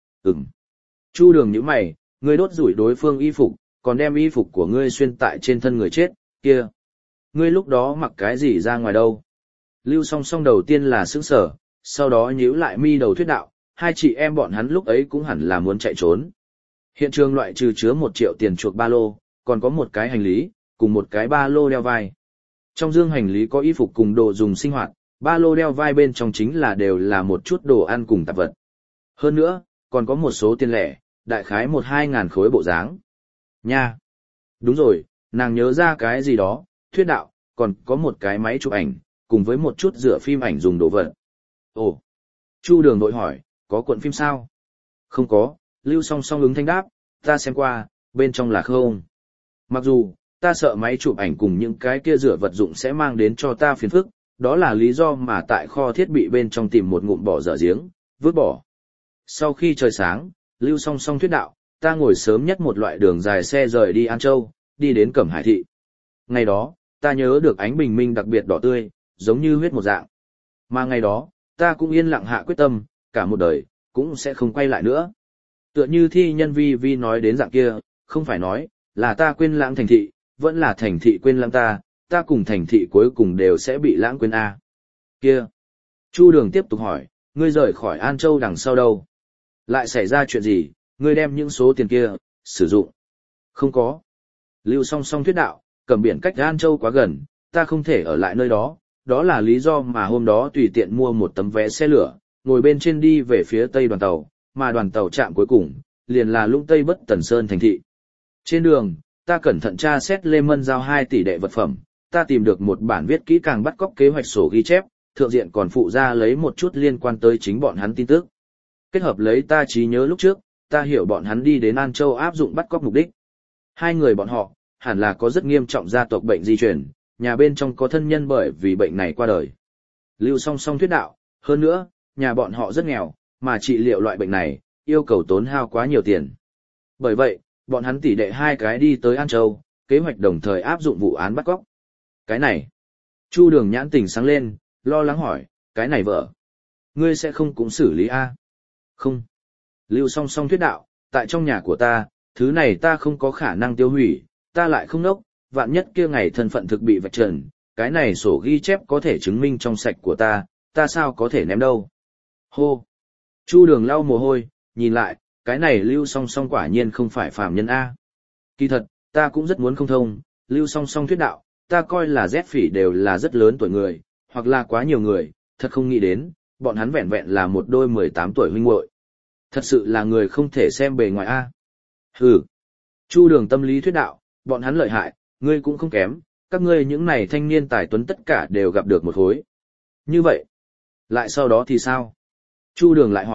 Chu Đường nhíu mày, ngươi đốt rủi đối phương y phục, còn đem y phục của ngươi xuyên tại trên thân người chết, kia. Ngươi lúc đó mặc cái gì ra ngoài đâu? Lưu Song Song đầu tiên là sững sờ, sau đó nhíu lại mi đầu thuyết đạo, hai chị em bọn hắn lúc ấy cũng hẳn là muốn chạy trốn. Hiện trường loại trừ chứa 1 triệu tiền chuộc ba lô, còn có một cái hành lý, cùng một cái ba lô đeo vai. Trong dương hành lý có y phục cùng đồ dùng sinh hoạt, ba lô đeo vai bên trong chính là đều là một chút đồ ăn cùng tạp vật. Hơn nữa, còn có một số tiền lẻ, đại khái 1-2 ngàn khối bộ dáng. Nha! Đúng rồi, nàng nhớ ra cái gì đó, thuyết đạo, còn có một cái máy chụp ảnh, cùng với một chút rửa phim ảnh dùng đồ vật. Ồ! Chu Đường đội hỏi, có cuộn phim sao? Không có, Lưu Song Song ứng thanh đáp, ta xem qua, bên trong là không. Mặc dù, ta sợ máy chụp ảnh cùng những cái kia rửa vật dụng sẽ mang đến cho ta phiền phức, đó là lý do mà tại kho thiết bị bên trong tìm một ngụm bỏ dở giếng, vứt bỏ. Sau khi trời sáng, Lưu Song Song thuyết đạo, ta ngồi sớm nhất một loại đường dài xe rời đi An Châu, đi đến Cẩm Hải Thị. Ngày đó, ta nhớ được ánh bình minh đặc biệt đỏ tươi, giống như huyết một dạng. Mà ngày đó, ta cũng yên lặng hạ quyết tâm, cả một đời, cũng sẽ không quay lại nữa. Tựa như thi nhân vi vi nói đến dạng kia, không phải nói, là ta quên lãng thành thị, vẫn là thành thị quên lãng ta cùng thành thị cuối cùng đều sẽ bị lãng quên a. Kia. Chu Đường tiếp tục hỏi, ngươi rời khỏi An Châu đằng sau đâu? Lại xảy ra chuyện gì, ngươi đem những số tiền kia, sử dụng? Không có. Lưu Song Song thuyết đạo, Cẩm Biển cách An Châu quá gần, ta không thể ở lại nơi đó, đó là lý do mà hôm đó tùy tiện mua một tấm vé xe lửa, ngồi bên trên đi về phía tây đoàn tàu, mà đoàn tàu chạm cuối cùng, liền là Lũng Tây Bất Tần Sơn thành thị. Trên đường, ta cẩn thận tra xét Lê Mân Giao 2 tỷ đệ vật phẩm, ta tìm được một bản viết kỹ càng bắt cóc kế hoạch sổ ghi chép, thượng diện còn phụ ra lấy một chút liên quan tới chính bọn hắn tin tức. Kết hợp lấy ta trí nhớ lúc trước, ta hiểu bọn hắn đi đến An Châu áp dụng bắt cóc mục đích. Hai người bọn họ, hẳn là có rất nghiêm trọng gia tộc bệnh di truyền, nhà bên trong có thân nhân bởi vì bệnh này qua đời. Lưu Song Song thuyết đạo, hơn nữa, nhà bọn họ rất nghèo, mà trị liệu loại bệnh này, yêu cầu tốn hao quá nhiều tiền. Bởi vậy, bọn hắn tỷ đệ 2 cái đi tới An Châu, kế hoạch đồng thời áp dụng vụ án bắt cóc. Cái này, Chu Đường nhãn tình sáng lên, lo lắng hỏi, cái này vợ, ngươi sẽ không cũng xử lý a? Không. Lưu Song Song thuyết đạo, tại trong nhà của ta, thứ này ta không có khả năng tiêu hủy, ta lại không nốc, vạn nhất kia ngày thân phận thực bị vạch trần, cái này sổ ghi chép có thể chứng minh trong sạch của ta sao có thể ném đâu. Hô. Chu Đường lau mồ hôi, nhìn lại, cái này Lưu Song Song quả nhiên không phải phàm nhân a. Kỳ thật, ta cũng rất muốn không thông, Lưu Song Song thuyết đạo, ta coi là Z Phỉ đều là rất lớn tuổi người, hoặc là quá nhiều người, thật không nghĩ đến, bọn hắn vẹn vẹn là một đôi 18 tuổi huynh muội. Thật sự là người không thể xem bề ngoài a. Hừ. Chu Đường tâm lý thuyết đạo, bọn hắn lợi hại, ngươi cũng không kém, các ngươi những này thanh niên tài tuấn tất cả đều gặp được một hối. Như vậy, lại sau đó thì sao? Chu Đường lại hỏi,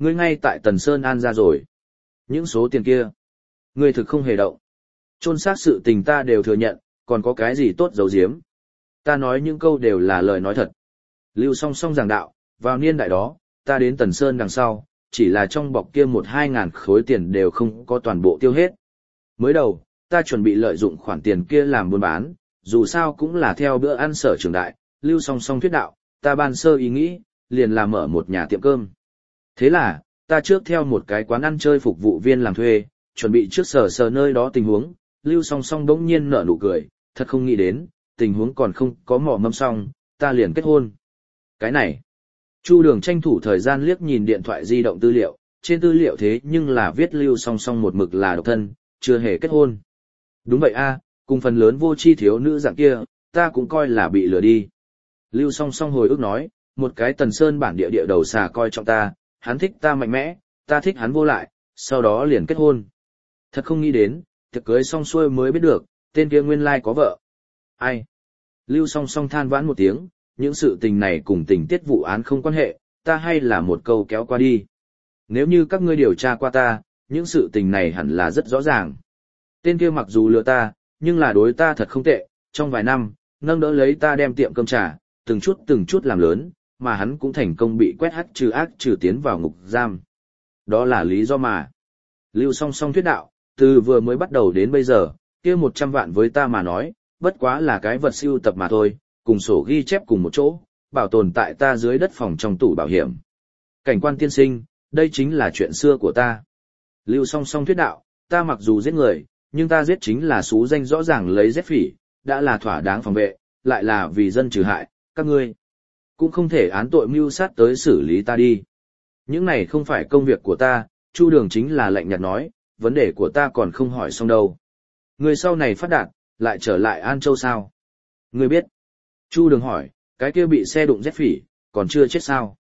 Ngươi ngay tại Tần Sơn An ra rồi. Những số tiền kia, ngươi thực không hề động. Chôn xác sự tình ta đều thừa nhận, còn có cái gì tốt giấu giếm. Ta nói những câu đều là lời nói thật. Lưu Song Song giảng đạo, vào niên đại đó, ta đến Tần Sơn đằng sau, chỉ là trong bọc kia 1-2 ngàn khối tiền đều không có toàn bộ tiêu hết. Mới đầu, ta chuẩn bị lợi dụng khoản tiền kia làm buôn bán, dù sao cũng là theo bữa ăn sở trường đại, Lưu Song Song thuyết đạo, ta ban sơ ý nghĩ, liền là mở một nhà tiệm cơm. Thế là, ta trước theo một cái quán ăn chơi phục vụ viên làm thuê, chuẩn bị trước sờ nơi đó tình huống, Lưu Song Song bỗng nhiên nở nụ cười, thật không nghĩ đến, tình huống còn không có mỏ mâm xong, ta liền kết hôn. Cái này, Chu Đường tranh thủ thời gian liếc nhìn điện thoại di động tư liệu, trên tư liệu thế nhưng là viết Lưu Song Song một mực là độc thân, chưa hề kết hôn. Đúng vậy a, cùng phần lớn vô tri thiếu nữ dạng kia, ta cũng coi là bị lừa đi. Lưu Song Song hồi ức nói, một cái Tần Sơn bản địa địa đầu xà coi trọng ta, hắn thích ta mạnh mẽ, ta thích hắn vô lại, sau đó liền kết hôn. Thật không nghĩ đến, tiệc cưới xong xuôi mới biết được, tên kia nguyên lai có vợ. Ai? Lưu Song Song than vãn một tiếng, những sự tình này cùng tình tiết vụ án không quan hệ, ta hay là một câu kéo qua đi. Nếu như các ngươi điều tra qua ta, những sự tình này hẳn là rất rõ ràng. Tên kia mặc dù lừa ta, nhưng là đối ta thật không tệ, trong vài năm, nâng đỡ lấy ta đem tiệm cơm trà, từng chút làm lớn, mà hắn cũng thành công bị quét hắt trừ tiến vào ngục giam. Đó là lý do mà. Lưu Song Song thuyết đạo, từ vừa mới bắt đầu đến bây giờ, kia 100 vạn với ta mà nói, bất quá là cái vật sưu tập mà thôi, cùng sổ ghi chép cùng một chỗ, bảo tồn tại ta dưới đất phòng trong tủ bảo hiểm. Cảnh quan tiên sinh, đây chính là chuyện xưa của ta. Lưu Song Song thuyết đạo, ta mặc dù giết người, nhưng ta giết chính là xú danh rõ ràng lấy giết phỉ, đã là thỏa đáng phòng vệ, lại là vì dân trừ hại, các ngươi cũng không thể án tội mưu sát tới xử lý ta đi. Những này không phải công việc của ta, Chu Đường chính là lạnh nhạt nói, vấn đề của ta còn không hỏi xong đâu. Người sau này phát đạt, lại trở lại An Châu sao? Ngươi biết. Chu Đường hỏi, cái kia bị xe đụng giết phỉ, còn chưa chết sao?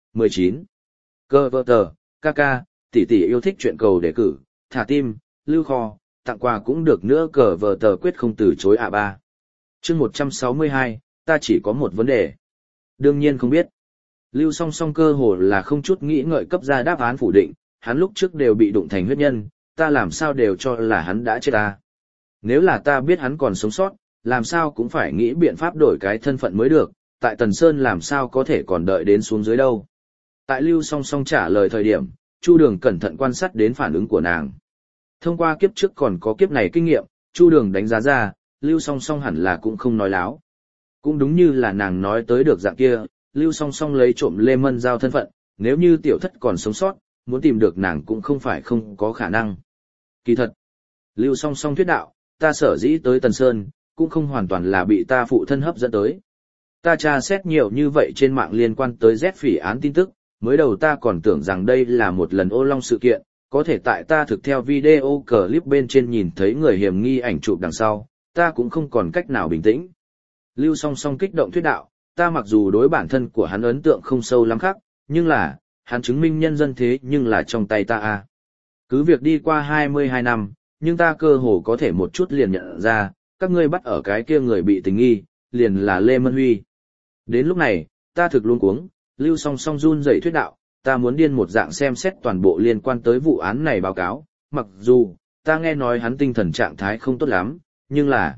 19. Cơ vợ tờ, ca ca, tỷ tỷ yêu thích chuyện cầu đề cử, thả tim, lưu kho, tặng quà cũng được nữa, cờ vợ tờ quyết không từ chối ạ ba. Chương 162, ta chỉ có một vấn đề. Đương nhiên không biết. Lưu Song Song cơ hồ là không chút nghĩ ngợi cấp ra đáp án phủ định, hắn lúc trước đều bị đụng thành huyết nhân, ta làm sao đều cho là hắn đã chết ta. Nếu là ta biết hắn còn sống sót, làm sao cũng phải nghĩ biện pháp đổi cái thân phận mới được, tại Tần Sơn làm sao có thể còn đợi đến xuống dưới đâu. Tại Lưu Song Song trả lời thời điểm, Chu Đường cẩn thận quan sát đến phản ứng của nàng. Thông qua kiếp trước còn có kiếp này kinh nghiệm, Chu Đường đánh giá ra, Lưu Song Song hẳn là cũng không nói láo. Cũng đúng như là nàng nói tới được dạng kia, Lưu Song Song lấy trộm Lê Mân Giao thân phận, nếu như tiểu thất còn sống sót, muốn tìm được nàng cũng không phải không có khả năng. Kỳ thật, Lưu Song Song thuyết đạo, ta sở dĩ tới Tần Sơn, cũng không hoàn toàn là bị ta phụ thân hấp dẫn tới. Ta tra xét nhiều như vậy trên mạng liên quan tới Z phỉ án tin tức, mới đầu ta còn tưởng rằng đây là một lần ô long sự kiện, có thể tại ta thực theo video clip bên trên nhìn thấy người hiểm nghi ảnh chụp đằng sau, ta cũng không còn cách nào bình tĩnh. Lưu Song Song kích động thuyết đạo, ta mặc dù đối bản thân của hắn ấn tượng không sâu lắm khác, nhưng là, hắn chứng minh nhân dân thế nhưng là trong tay ta à. Cứ việc đi qua 22 năm, nhưng ta cơ hồ có thể một chút liền nhận ra, các ngươi bắt ở cái kia người bị tình nghi, liền là Lê Mân Huy. Đến lúc này, ta thực luôn cuống, Lưu Song Song run rẩy thuyết đạo, ta muốn điên một dạng xem xét toàn bộ liên quan tới vụ án này báo cáo, mặc dù, ta nghe nói hắn tinh thần trạng thái không tốt lắm, nhưng là,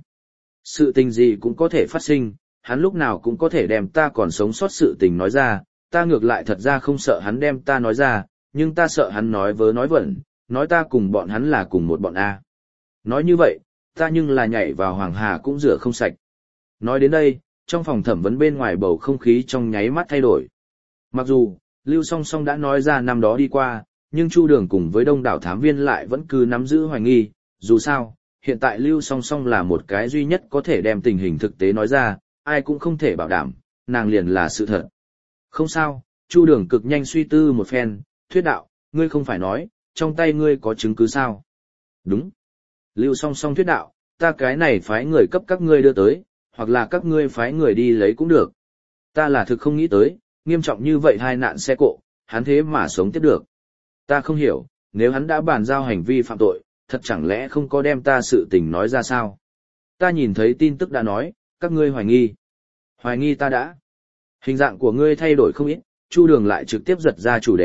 sự tình gì cũng có thể phát sinh, hắn lúc nào cũng có thể đem ta còn sống sót sự tình nói ra, ta ngược lại thật ra không sợ hắn đem ta nói ra, nhưng ta sợ hắn nói vớ nói vẩn, nói ta cùng bọn hắn là cùng một bọn A. Nói như vậy, ta nhưng là nhảy vào Hoàng Hà cũng rửa không sạch. Nói đến đây, trong phòng thẩm vấn bên ngoài bầu không khí trong nháy mắt thay đổi. Mặc dù, Lưu Song Song đã nói ra năm đó đi qua, nhưng Chu Đường cùng với đông đảo thám viên lại vẫn cứ nắm giữ hoài nghi, dù sao, hiện tại Lưu Song Song là một cái duy nhất có thể đem tình hình thực tế nói ra, ai cũng không thể bảo đảm, nàng liền là sự thật. Không sao, Chu Đường cực nhanh suy tư một phen, thuyết đạo, ngươi không phải nói, trong tay ngươi có chứng cứ sao? Đúng. Lưu Song Song thuyết đạo, ta cái này phái người cấp các ngươi đưa tới, hoặc là các ngươi phái người đi lấy cũng được. Ta là thực không nghĩ tới, nghiêm trọng như vậy hai nạn xe cộ, hắn thế mà sống tiếp được. Ta không hiểu, nếu hắn đã bàn giao hành vi phạm tội, thật chẳng lẽ không có đem ta sự tình nói ra sao? Ta nhìn thấy tin tức đã nói, các ngươi hoài nghi. Hoài nghi ta đã. Hình dạng của ngươi thay đổi không ít, Chu Đường lại trực tiếp giật ra chủ đề,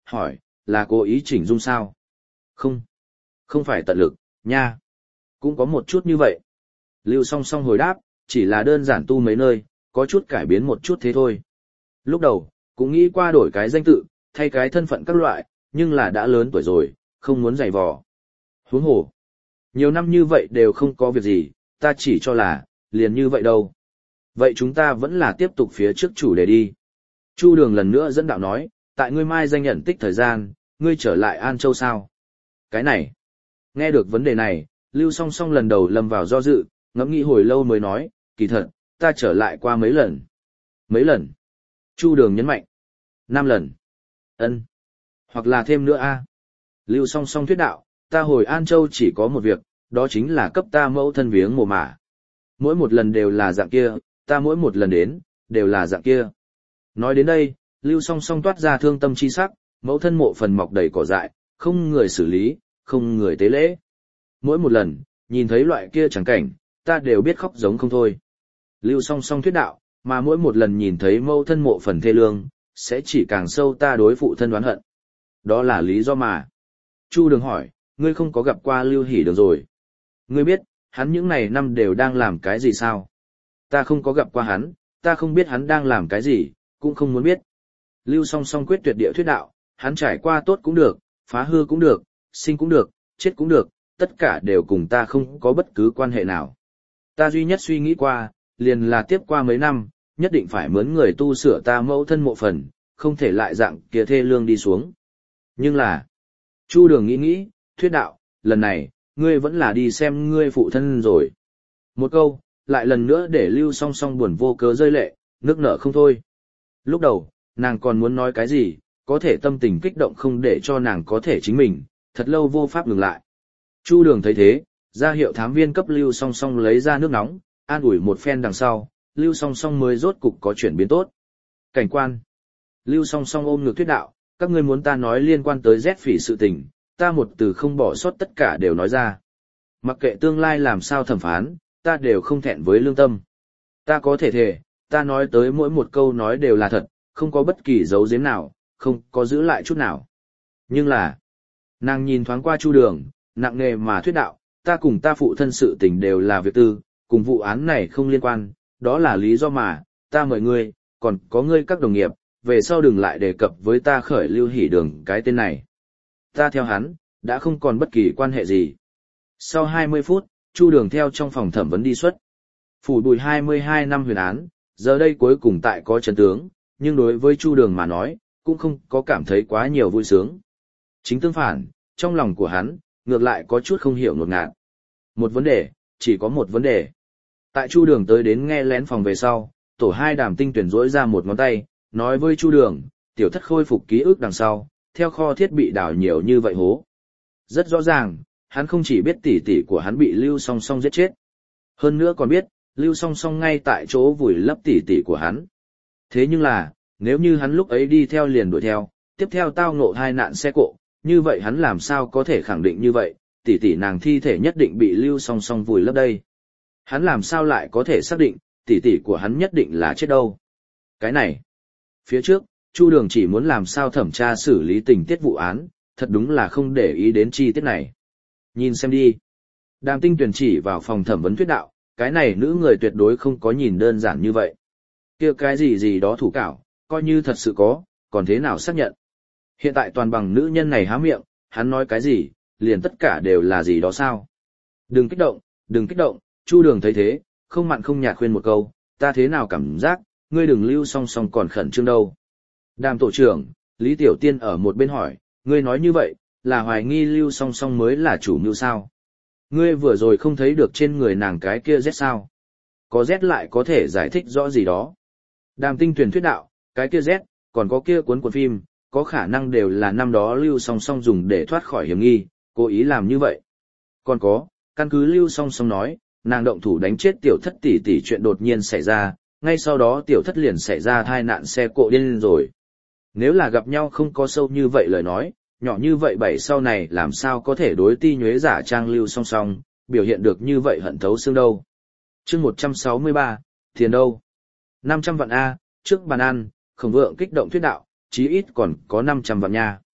hỏi, là cố ý chỉnh dung sao? Không, không phải tận lực, nha. Cũng có một chút như vậy. Lưu Song Song hồi đáp, chỉ là đơn giản tu mấy nơi, có chút cải biến một chút thế thôi. Lúc đầu, cũng nghĩ qua đổi cái danh tự, thay cái thân phận các loại, nhưng là đã lớn tuổi rồi, không muốn giày vò. Huống hồ. Nhiều năm như vậy đều không có việc gì, ta chỉ cho là, liền như vậy đâu. Vậy chúng ta vẫn là tiếp tục phía trước chủ đề đi. Chu Đường lần nữa dẫn đạo nói, tại ngươi mai danh nhận tích thời gian, ngươi trở lại An Châu sao? Cái này. Nghe được vấn đề này, Lưu Song Song lần đầu lâm vào do dự, ngẫm nghĩ hồi lâu mới nói, kỳ thật, ta trở lại qua mấy lần. Mấy lần? Chu Đường nhấn mạnh. 5 lần. Ân. Hoặc là thêm nữa a. Lưu Song Song thuyết đạo, ta hồi An Châu chỉ có một việc, đó chính là cấp ta mẫu thân viếng mồ mả. Mỗi một lần đều là dạng kia, ta mỗi một lần đến, đều là dạng kia. Nói đến đây, Lưu Song Song toát ra thương tâm chi sắc, mẫu thân mộ phần mọc đầy cỏ dại, không người xử lý, không người tế lễ. Mỗi một lần, nhìn thấy loại kia chẳng cảnh, ta đều biết khóc giống không thôi. Lưu Song Song thuyết đạo, mà mỗi một lần nhìn thấy mẫu thân mộ phần thê lương, sẽ chỉ càng sâu ta đối phụ thân đoán hận. Đó là lý do mà. Chu Đường hỏi, ngươi không có gặp qua Lưu Hỷ Đường rồi. Ngươi biết, hắn những này năm đều đang làm cái gì sao? Ta không có gặp qua hắn, ta không biết hắn đang làm cái gì, cũng không muốn biết. Lưu Song Song quyết tuyệt địa thuyết đạo, hắn trải qua tốt cũng được, phá hư cũng được, sinh cũng được, chết cũng được, tất cả đều cùng ta không có bất cứ quan hệ nào. Ta duy nhất suy nghĩ qua, liền là tiếp qua mấy năm, nhất định phải mướn người tu sửa ta mẫu thân mộ phần, không thể lại dạng kia thê lương đi xuống. Nhưng là, Chu Đường nghĩ, thuyết đạo, lần này, ngươi vẫn là đi xem ngươi phụ thân rồi. Một câu, lại lần nữa để Lưu Song Song buồn vô cớ rơi lệ, nước nở không thôi. Lúc đầu, nàng còn muốn nói cái gì, có thể tâm tình kích động không để cho nàng có thể chính mình, thật lâu vô pháp ngừng lại. Chu Đường thấy thế, ra hiệu thám viên cấp Lưu Song Song lấy ra nước nóng, an ủi một phen đằng sau, Lưu Song Song mới rốt cục có chuyển biến tốt. Cảnh quan. Lưu Song Song ôm ngược thuyết đạo, các ngươi muốn ta nói liên quan tới Z Phỉ sự tình, ta một từ không bỏ sót tất cả đều nói ra. Mặc kệ tương lai làm sao thẩm phán, ta đều không thẹn với lương tâm. Ta có thể thề, ta nói tới mỗi một câu nói đều là thật, không có bất kỳ dấu giếm nào, không có giữ lại chút nào. Nhưng là, nàng nhìn thoáng qua Chu Đường, nặng nề mà thuyết đạo, ta cùng ta phụ thân sự tình đều là việc tư, cùng vụ án này không liên quan, đó là lý do mà, ta mời ngươi, còn có ngươi các đồng nghiệp, về sau đừng lại đề cập với ta khởi Lưu Hỷ Đường cái tên này. Ta theo hắn, đã không còn bất kỳ quan hệ gì. Sau 20 phút, Chu Đường theo trong phòng thẩm vấn đi xuất. Phủ Bùi 22 năm huyền án, giờ đây cuối cùng tại có chân tướng, nhưng đối với Chu Đường mà nói, cũng không có cảm thấy quá nhiều vui sướng. Chính tương phản, trong lòng của hắn, ngược lại có chút không hiểu ngột ngạt. Một vấn đề, chỉ có một vấn đề. Tại Chu Đường tới đến nghe lén phòng về sau, tổ 2 Đàm Tinh tuyển rỗi ra một ngón tay, nói với Chu Đường, tiểu thất khôi phục ký ức đằng sau, theo kho thiết bị đào nhiều như vậy hố. Rất rõ ràng, hắn không chỉ biết tỷ tỷ của hắn bị Lưu Song Song giết chết. Hơn nữa còn biết, Lưu Song Song ngay tại chỗ vùi lấp tỷ tỷ của hắn. Thế nhưng là, nếu như hắn lúc ấy đi theo liền đuổi theo, tiếp theo tao ngộ hai nạn xe cộ, như vậy hắn làm sao có thể khẳng định như vậy, tỷ tỷ nàng thi thể nhất định bị Lưu Song Song vùi lấp đây. Hắn làm sao lại có thể xác định, tỷ tỷ của hắn nhất định là chết đâu. Cái này, phía trước, Chu Đường chỉ muốn làm sao thẩm tra xử lý tình tiết vụ án, thật đúng là không để ý đến chi tiết này. Nhìn xem đi. Đàm Tinh tuyển chỉ vào phòng thẩm vấn thuyết đạo, cái này nữ người tuyệt đối không có nhìn đơn giản như vậy. Kia cái gì đó thủ cảo, coi như thật sự có, còn thế nào xác nhận. Hiện tại toàn bằng nữ nhân này há miệng, hắn nói cái gì, liền tất cả đều là gì đó sao. Đừng kích động, Chu Đường thấy thế, không mặn không nhạt khuyên một câu, ta thế nào cảm giác, ngươi đừng Lưu Song Song còn khẩn trương đâu. Đàm tổ trưởng, Lý Tiểu Tiên ở một bên hỏi, ngươi nói như vậy, là hoài nghi Lưu Song Song mới là chủ mưu sao? Ngươi vừa rồi không thấy được trên người nàng cái kia Z sao? Có Z lại có thể giải thích rõ gì đó. Đàm Tinh tuyển thuyết đạo, cái kia Z, còn có kia cuốn phim, có khả năng đều là năm đó Lưu Song Song dùng để thoát khỏi hiểm nghi, cố ý làm như vậy. Còn có, căn cứ Lưu Song Song nói, nàng động thủ đánh chết tiểu thất tỷ tỷ chuyện đột nhiên xảy ra, ngay sau đó tiểu thất liền xảy ra tai nạn xe cộ điên rồi. Nếu là gặp nhau không có sâu như vậy lời nói, nhỏ như vậy bảy sau này làm sao có thể đối ti nhuế giả trang Lưu Song Song, biểu hiện được như vậy hận thấu xương đâu. Chương 163, tiền đâu? 500 vạn A, trước bàn ăn, Khổng Vượng kích động thuyết đạo, chí ít còn có 500 vạn nha.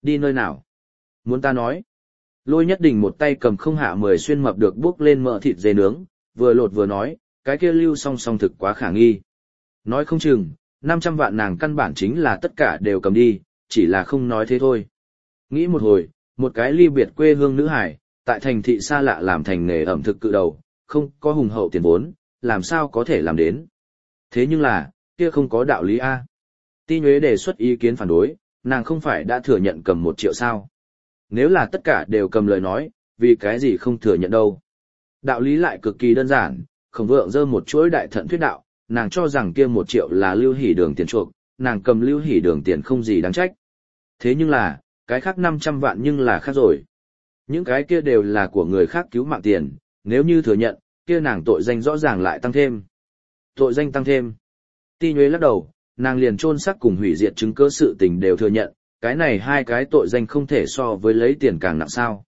Đi nơi nào? Muốn ta nói. Lôi Nhất Đình một tay cầm không hạ 10 xuyên mập được buốc lên mỡ thịt dê nướng, vừa lột vừa nói, cái kia Lưu Song Song thực quá khả nghi. Nói không chừng, 500 vạn nàng căn bản chính là tất cả đều cầm đi, chỉ là không nói thế thôi. Nghĩ một hồi, một cái ly biệt quê hương nữ hải, tại thành thị xa lạ làm thành nghề ẩm thực cự đầu, không có hùng hậu tiền vốn, làm sao có thể làm đến. Thế nhưng là, kia không có đạo lý A. Ti Nhuế đề xuất ý kiến phản đối, nàng không phải đã thừa nhận cầm 1 triệu sao. Nếu là tất cả đều cầm lời nói, vì cái gì không thừa nhận đâu. Đạo lý lại cực kỳ đơn giản, Khổng Vượng giơ một chuỗi đại thận thuyết đạo, nàng cho rằng kia 1 triệu là Lưu Hỷ Đường tiền chuộc, nàng cầm Lưu Hỷ Đường tiền không gì đáng trách. Thế nhưng là, cái khác 500 vạn nhưng là khác rồi. Những cái kia đều là của người khác cứu mạng tiền, nếu như thừa nhận, kia nàng tội danh rõ ràng lại tăng thêm. Tội danh tăng thêm. Ti Nhuế lắc đầu, nàng liền chôn xác cùng hủy diệt chứng cứ sự tình đều thừa nhận, cái này 2 cái tội danh không thể so với lấy tiền càng nặng sao.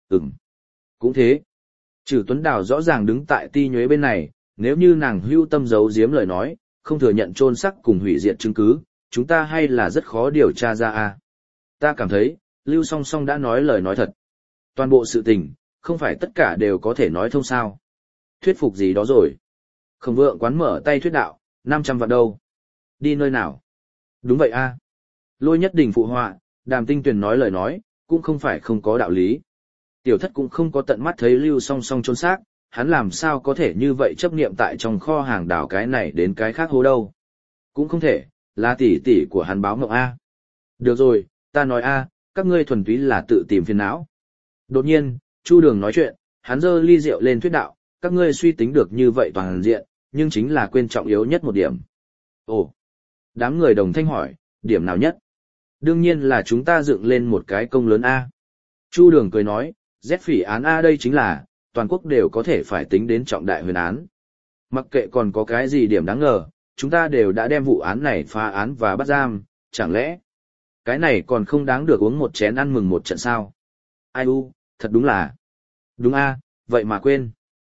Cũng thế. Trừ Tuấn Đào rõ ràng đứng tại Ti Nhuế bên này, nếu như nàng hưu tâm giấu giếm lời nói, không thừa nhận chôn xác cùng hủy diệt chứng cứ, chúng ta hay là rất khó điều tra ra a. Ta cảm thấy, Lưu Song Song đã nói lời nói thật. Toàn bộ sự tình, không phải tất cả đều có thể nói thông sao. Thuyết phục gì đó rồi. Khổng Vượng quán mở tay thuyết đạo, 500 vạn đâu. Đi nơi nào? Đúng vậy a. Lôi Nhất Đình phụ họa, Đàm Tinh Tuyền nói lời nói, cũng không phải không có đạo lý. Tiểu Thất cũng không có tận mắt thấy Lưu Song Song chôn xác, hắn làm sao có thể như vậy chấp niệm tại trong kho hàng đảo cái này đến cái khác hố đâu. Cũng không thể, là tỷ tỷ của hắn báo mộng a. Được rồi, ta nói a, các ngươi thuần túy là tự tìm phiền não. Đột nhiên, Chu Đường nói chuyện, hắn giơ ly rượu lên thuyết đạo, các ngươi suy tính được như vậy toàn diện, nhưng chính là quên trọng yếu nhất một điểm. Ồ, đám người đồng thanh hỏi, điểm nào nhất? Đương nhiên là chúng ta dựng lên một cái công lớn A. Chu Đường cười nói, Z phỉ án A đây chính là, toàn quốc đều có thể phải tính đến trọng đại huyền án. Mặc kệ còn có cái gì điểm đáng ngờ, chúng ta đều đã đem vụ án này phá án và bắt giam, chẳng lẽ cái này còn không đáng được uống một chén ăn mừng một trận sao? Ai u, thật đúng là. Đúng A, vậy mà quên.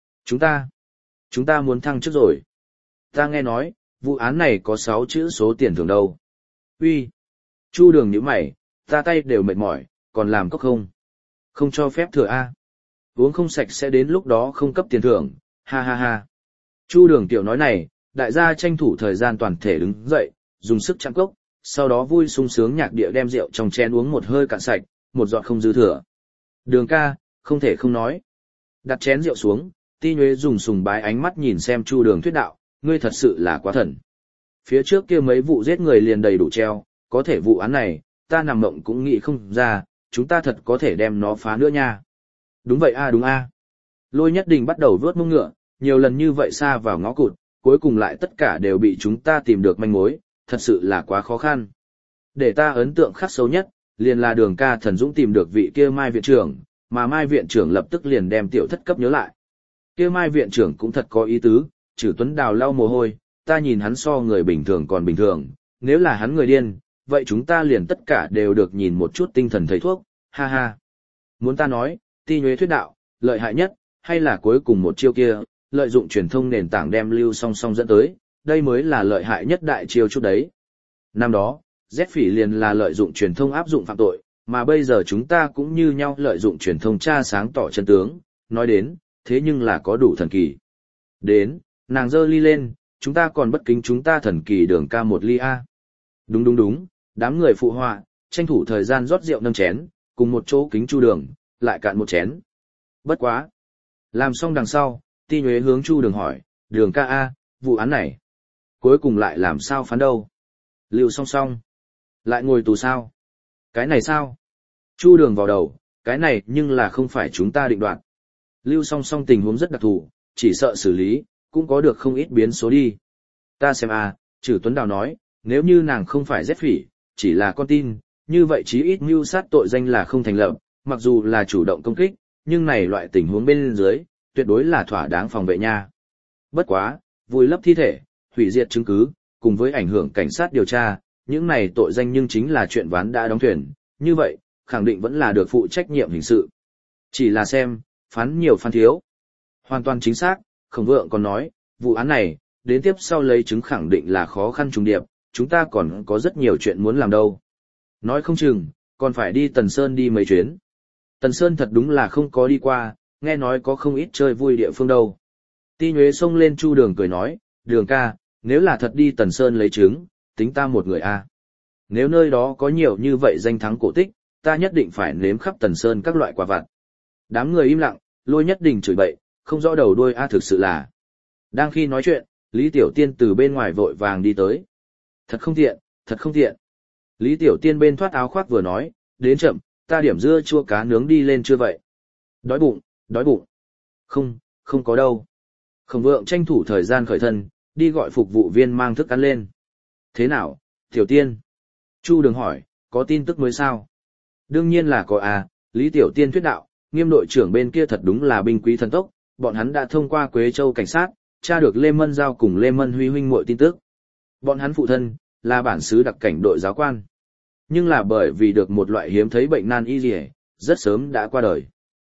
Chúng ta muốn thăng chức rồi. Ta nghe nói, vụ án này có 6 chữ số tiền thưởng đâu. Uy, Chu Đường nhíu mày, ta tay đều mệt mỏi, còn làm cốc không? Không cho phép thừa A. Uống không sạch sẽ đến lúc đó không cấp tiền thưởng, ha ha ha. Chu Đường tiểu nói này, đại gia tranh thủ thời gian toàn thể đứng dậy, dùng sức chạm cốc, sau đó vui sung sướng nhạc địa đem rượu trong chén uống một hơi cạn sạch, một giọt không dư thừa. Đường ca, không thể không nói. Đặt chén rượu xuống, Ti Nhuế dùng sùng bái ánh mắt nhìn xem Chu Đường thuyết đạo, ngươi thật sự là quá thần. Phía trước kia mấy vụ giết người liền đầy đủ treo, có thể vụ án này, ta nằm mộng cũng nghĩ không ra, chúng ta thật có thể đem nó phá nữa nha. Đúng vậy a, đúng a. Lôi Nhất Đình bắt đầu vớt mông ngựa, nhiều lần như vậy xa vào ngõ cụt, cuối cùng lại tất cả đều bị chúng ta tìm được manh mối, thật sự là quá khó khăn. Để ta ấn tượng khắc sâu nhất, liền là Đường ca thần dũng tìm được vị kia Mai viện trưởng, mà Mai viện trưởng lập tức liền đem Tiểu Thất cấp nhớ lại. Kia Mai viện trưởng cũng thật có ý tứ, Trử Tuấn Đào lau mồ hôi, ta nhìn hắn so người bình thường còn bình thường, nếu là hắn người điên, vậy chúng ta liền tất cả đều được nhìn một chút tinh thần thầy thuốc, ha ha. Muốn ta nói, Ti Nhuế thuyết đạo, lợi hại nhất, hay là cuối cùng một chiêu kia, lợi dụng truyền thông nền tảng đem Lưu Song Song dẫn tới, đây mới là lợi hại nhất đại chiêu chút đấy. Năm đó, Z phỉ liền là lợi dụng truyền thông áp dụng phạm tội, mà bây giờ chúng ta cũng như nhau lợi dụng truyền thông tra sáng tỏ chân tướng, nói đến, thế nhưng là có đủ thần kỳ. Đến, nàng giơ ly lên, chúng ta còn bất kính chúng ta thần kỳ Đường ca một ly A. Đúng đúng đúng, đám người phụ họa, tranh thủ thời gian rót rượu nâng chén, cùng một chỗ kính Chu Đường, lại cạn một chén. Bất quá. Làm xong đằng sau, Ti Nhuế hướng Chu Đường hỏi, Đường ca A, vụ án này, cuối cùng lại làm sao phán đâu? Lưu Song Song, lại ngồi tù sao? Cái này sao? Chu Đường vào đầu, cái này nhưng là không phải chúng ta định đoạt. Lưu Song Song tình huống rất đặc thù, chỉ sợ xử lý, cũng có được không ít biến số đi. Ta xem Trử Tuấn Đào nói, nếu như nàng không phải Z phỉ, chỉ là con tin, như vậy chí ít mưu sát tội danh là không thành lập, mặc dù là chủ động công kích, nhưng này loại tình huống bên dưới, tuyệt đối là thỏa đáng phòng vệ nha. Bất quá, vùi lấp thi thể, hủy diệt chứng cứ, cùng với ảnh hưởng cảnh sát điều tra, những này tội danh nhưng chính là chuyện ván đã đóng thuyền, như vậy, khẳng định vẫn là được phụ trách nhiệm hình sự. Chỉ là xem, phán nhiều phán thiếu. Hoàn toàn chính xác, Khổng Vượng còn nói, vụ án này, đến tiếp sau lấy chứng khẳng định là khó khăn trùng điệp, chúng ta còn có rất nhiều chuyện muốn làm đâu. Nói không chừng, còn phải đi Tần Sơn đi mấy chuyến. Tần Sơn thật đúng là không có đi qua, nghe nói có không ít chơi vui địa phương đâu. Ti Nhuế xông lên Chu Đường cười nói, Đường ca, nếu là thật đi Tần Sơn lấy trứng, tính ta một người a. Nếu nơi đó có nhiều như vậy danh thắng cổ tích, ta nhất định phải nếm khắp Tần Sơn các loại quả vặt. Đám người im lặng, Lôi Nhất Đình chửi bậy, không rõ đầu đuôi thực sự là. Đang khi nói chuyện, Lý Tiểu Tiên từ bên ngoài vội vàng đi tới. Thật không tiện, thật không tiện. Lý Tiểu Tiên bên thoát áo khoác vừa nói, đến chậm, ta điểm dưa chua cá nướng đi lên chưa vậy? Đói bụng, đói bụng. Không, không có đâu. Khổng Vượng tranh thủ thời gian khởi thân, đi gọi phục vụ viên mang thức ăn lên. Thế nào, Tiểu Tiên? Chu Đường hỏi, có tin tức mới sao? Đương nhiên là có à, Lý Tiểu Tiên thuyết đạo, Nghiêm đội trưởng bên kia thật đúng là binh quý thần tốc, bọn hắn đã thông qua Quế Châu cảnh sát, tra được Lê Mân Giao cùng Lê Mân Huy huynh muội tin tức. Bọn hắn phụ thân là bản xứ đặc cảnh đội giáo quan, nhưng là bởi vì được một loại hiếm thấy bệnh nan y liễu, rất sớm đã qua đời.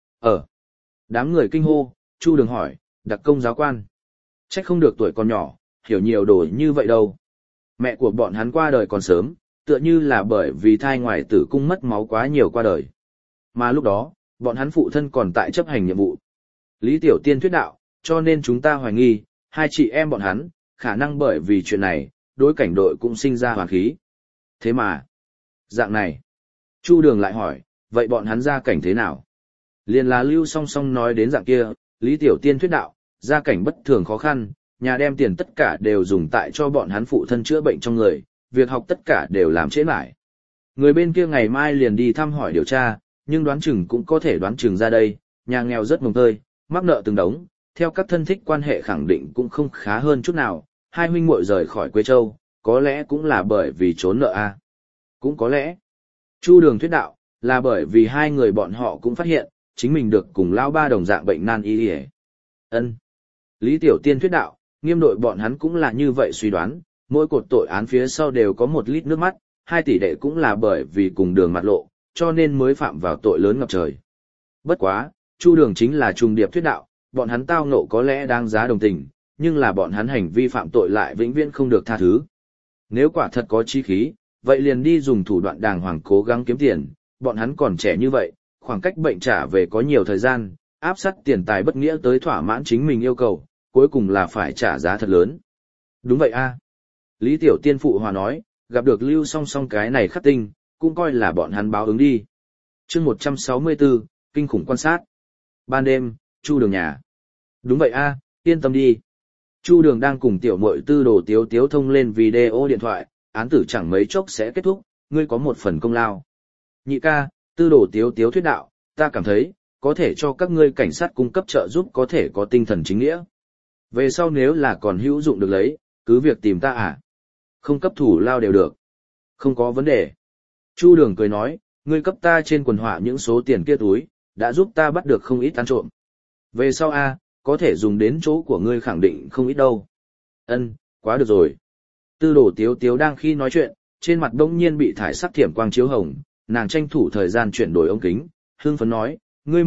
Đám người kinh hô, Chu Đường hỏi, đặc công giáo quan, trách không được tuổi còn nhỏ, hiểu nhiều đồ như vậy đâu. Mẹ của bọn hắn qua đời còn sớm, tựa như là bởi vì thai ngoài tử cung mất máu quá nhiều qua đời. Mà lúc đó, bọn hắn phụ thân còn tại chấp hành nhiệm vụ. Lý Tiểu Tiên thuyết đạo, cho nên chúng ta hoài nghi, hai chị em bọn hắn, khả năng bởi vì chuyện này, đối cảnh đội cũng sinh ra hoàn khí. Thế mà, dạng này, Chu Đường lại hỏi, vậy bọn hắn gia cảnh thế nào? Liền là Lưu Song Song nói đến dạng kia, Lý Tiểu Tiên thuyết đạo, gia cảnh bất thường khó khăn, nhà đem tiền tất cả đều dùng tại cho bọn hắn phụ thân chữa bệnh trong người, việc học tất cả đều làm trễ lại. Người bên kia ngày mai liền đi thăm hỏi điều tra, nhưng đoán chừng cũng có thể đoán chừng ra đây, nhà nghèo rất mồng tơi, mắc nợ từng đống, theo các thân thích quan hệ khẳng định cũng không khá hơn chút nào, hai huynh muội rời khỏi Quế Châu, có lẽ cũng là bởi vì trốn nợ a. Cũng có lẽ, Chu Đường thuyết đạo, là bởi vì hai người bọn họ cũng phát hiện, chính mình được cùng lão ba đồng dạng bệnh nan y y. Ân. Lý Tiểu Tiên thuyết đạo, Nghiêm đội bọn hắn cũng là như vậy suy đoán, mỗi cột tội án phía sau đều có một lít nước mắt, hai tỷ đệ cũng là bởi vì cùng đường mặt lộ, cho nên mới phạm vào tội lớn ngập trời. Bất quá, Chu Đường chính là trùng điệp thuyết đạo, bọn hắn tao ngộ có lẽ đáng giá đồng tình, nhưng là bọn hắn hành vi phạm tội lại vĩnh viễn không được tha thứ. Nếu quả thật có chí khí, vậy liền đi dùng thủ đoạn đàng hoàng cố gắng kiếm tiền, bọn hắn còn trẻ như vậy, khoảng cách bệnh trả về có nhiều thời gian, áp sát tiền tài bất nghĩa tới thỏa mãn chính mình yêu cầu, cuối cùng là phải trả giá thật lớn. Đúng vậy a. Lý Tiểu Tiên phụ hòa nói, gặp được Lưu Song Song cái này khắc tinh, cũng coi là bọn hắn báo ứng đi. Chương 164, kinh khủng quan sát. Ban đêm, Chu Đường nhà. Đúng vậy a, yên tâm đi. Chu Đường đang cùng tiểu muội Tư Đồ Tiếu Tiếu thông lên video điện thoại, án tử chẳng mấy chốc sẽ kết thúc, ngươi có một phần công lao. Nhị ca, Tư Đồ Tiếu Tiếu thuyết đạo, ta cảm thấy, có thể cho các ngươi cảnh sát cung cấp trợ giúp có thể có tinh thần chính nghĩa. Về sau nếu là còn hữu dụng được lấy, cứ việc tìm ta à. Không cấp thủ lao đều được. Không có vấn đề. Chu Đường cười nói, ngươi cấp ta trên quần họa những số tiền kia túi, đã giúp ta bắt được không ít ăn trộm. Về sau a, có thể dùng đến chỗ của ngươi khẳng định không ít đâu. Ân, quá được rồi. Tư Đồ Tiếu Tiếu đang khi nói chuyện, trên mặt đông nhiên bị thải sắc thiểm quang chiếu hồng, nàng tranh thủ thời gian chuyển đổi ống kính, hương phấn nói, ngươi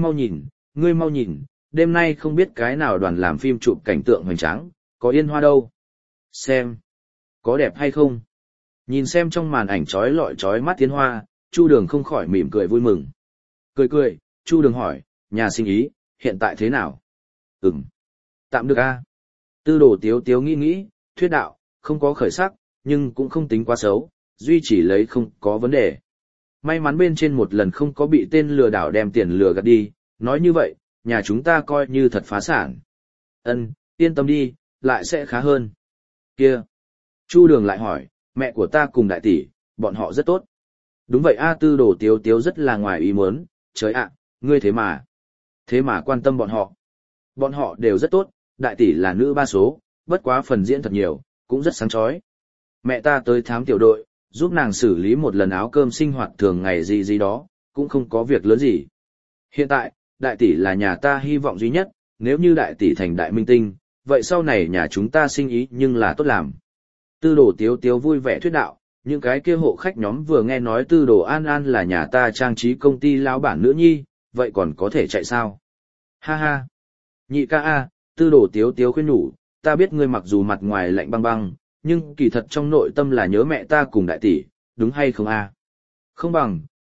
mau nhìn, đêm nay không biết cái nào đoàn làm phim chụp cảnh tượng hoành tráng, có yên hoa đâu. Xem, có đẹp hay không? Nhìn xem trong màn ảnh chói lọi chói mắt tiến hoa, Chu Đường không khỏi mỉm cười vui mừng. Cười, Chu Đường hỏi, nhà sinh ý, hiện tại thế nào? Tạm được a. Tư Đồ Tiếu Tiếu nghĩ, thuyết đạo, không có khởi sắc, nhưng cũng không tính quá xấu, duy chỉ lấy không có vấn đề. May mắn bên trên một lần không có bị tên lừa đảo đem tiền lừa gạt đi, nói như vậy, nhà chúng ta coi như thật phá sản. Yên tâm đi, lại sẽ khá hơn. Kia. Chu Đường lại hỏi, mẹ của ta cùng đại tỷ, bọn họ rất tốt. Đúng vậy a. Tư Đồ Tiếu Tiếu rất là ngoài ý muốn, trời ạ, ngươi thế mà quan tâm bọn họ. Bọn họ đều rất tốt, đại tỷ là nữ ba số, bất quá phần diễn thật nhiều, cũng rất sáng chói. Mẹ ta tới thám tiểu đội, giúp nàng xử lý một lần áo cơm sinh hoạt thường ngày gì đó, cũng không có việc lớn gì. Hiện tại, đại tỷ là nhà ta hy vọng duy nhất, nếu như đại tỷ thành đại minh tinh, vậy sau này nhà chúng ta sinh ý nhưng là tốt làm. Tư Đồ Tiếu Tiếu vui vẻ thuyết đạo, những cái kia hộ khách nhóm vừa nghe nói Tư Đồ An An là nhà ta trang trí công ty lão bản nữ nhi, vậy còn có thể chạy sao? Ha ha. Nhị ca a, Tư Đồ Tiếu Tiếu khuyên nhủ, ta biết ngươi mặc dù mặt ngoài lạnh băng băng, nhưng kỳ thật trong nội tâm là nhớ mẹ ta cùng đại tỷ, đúng hay không a? Không bằng,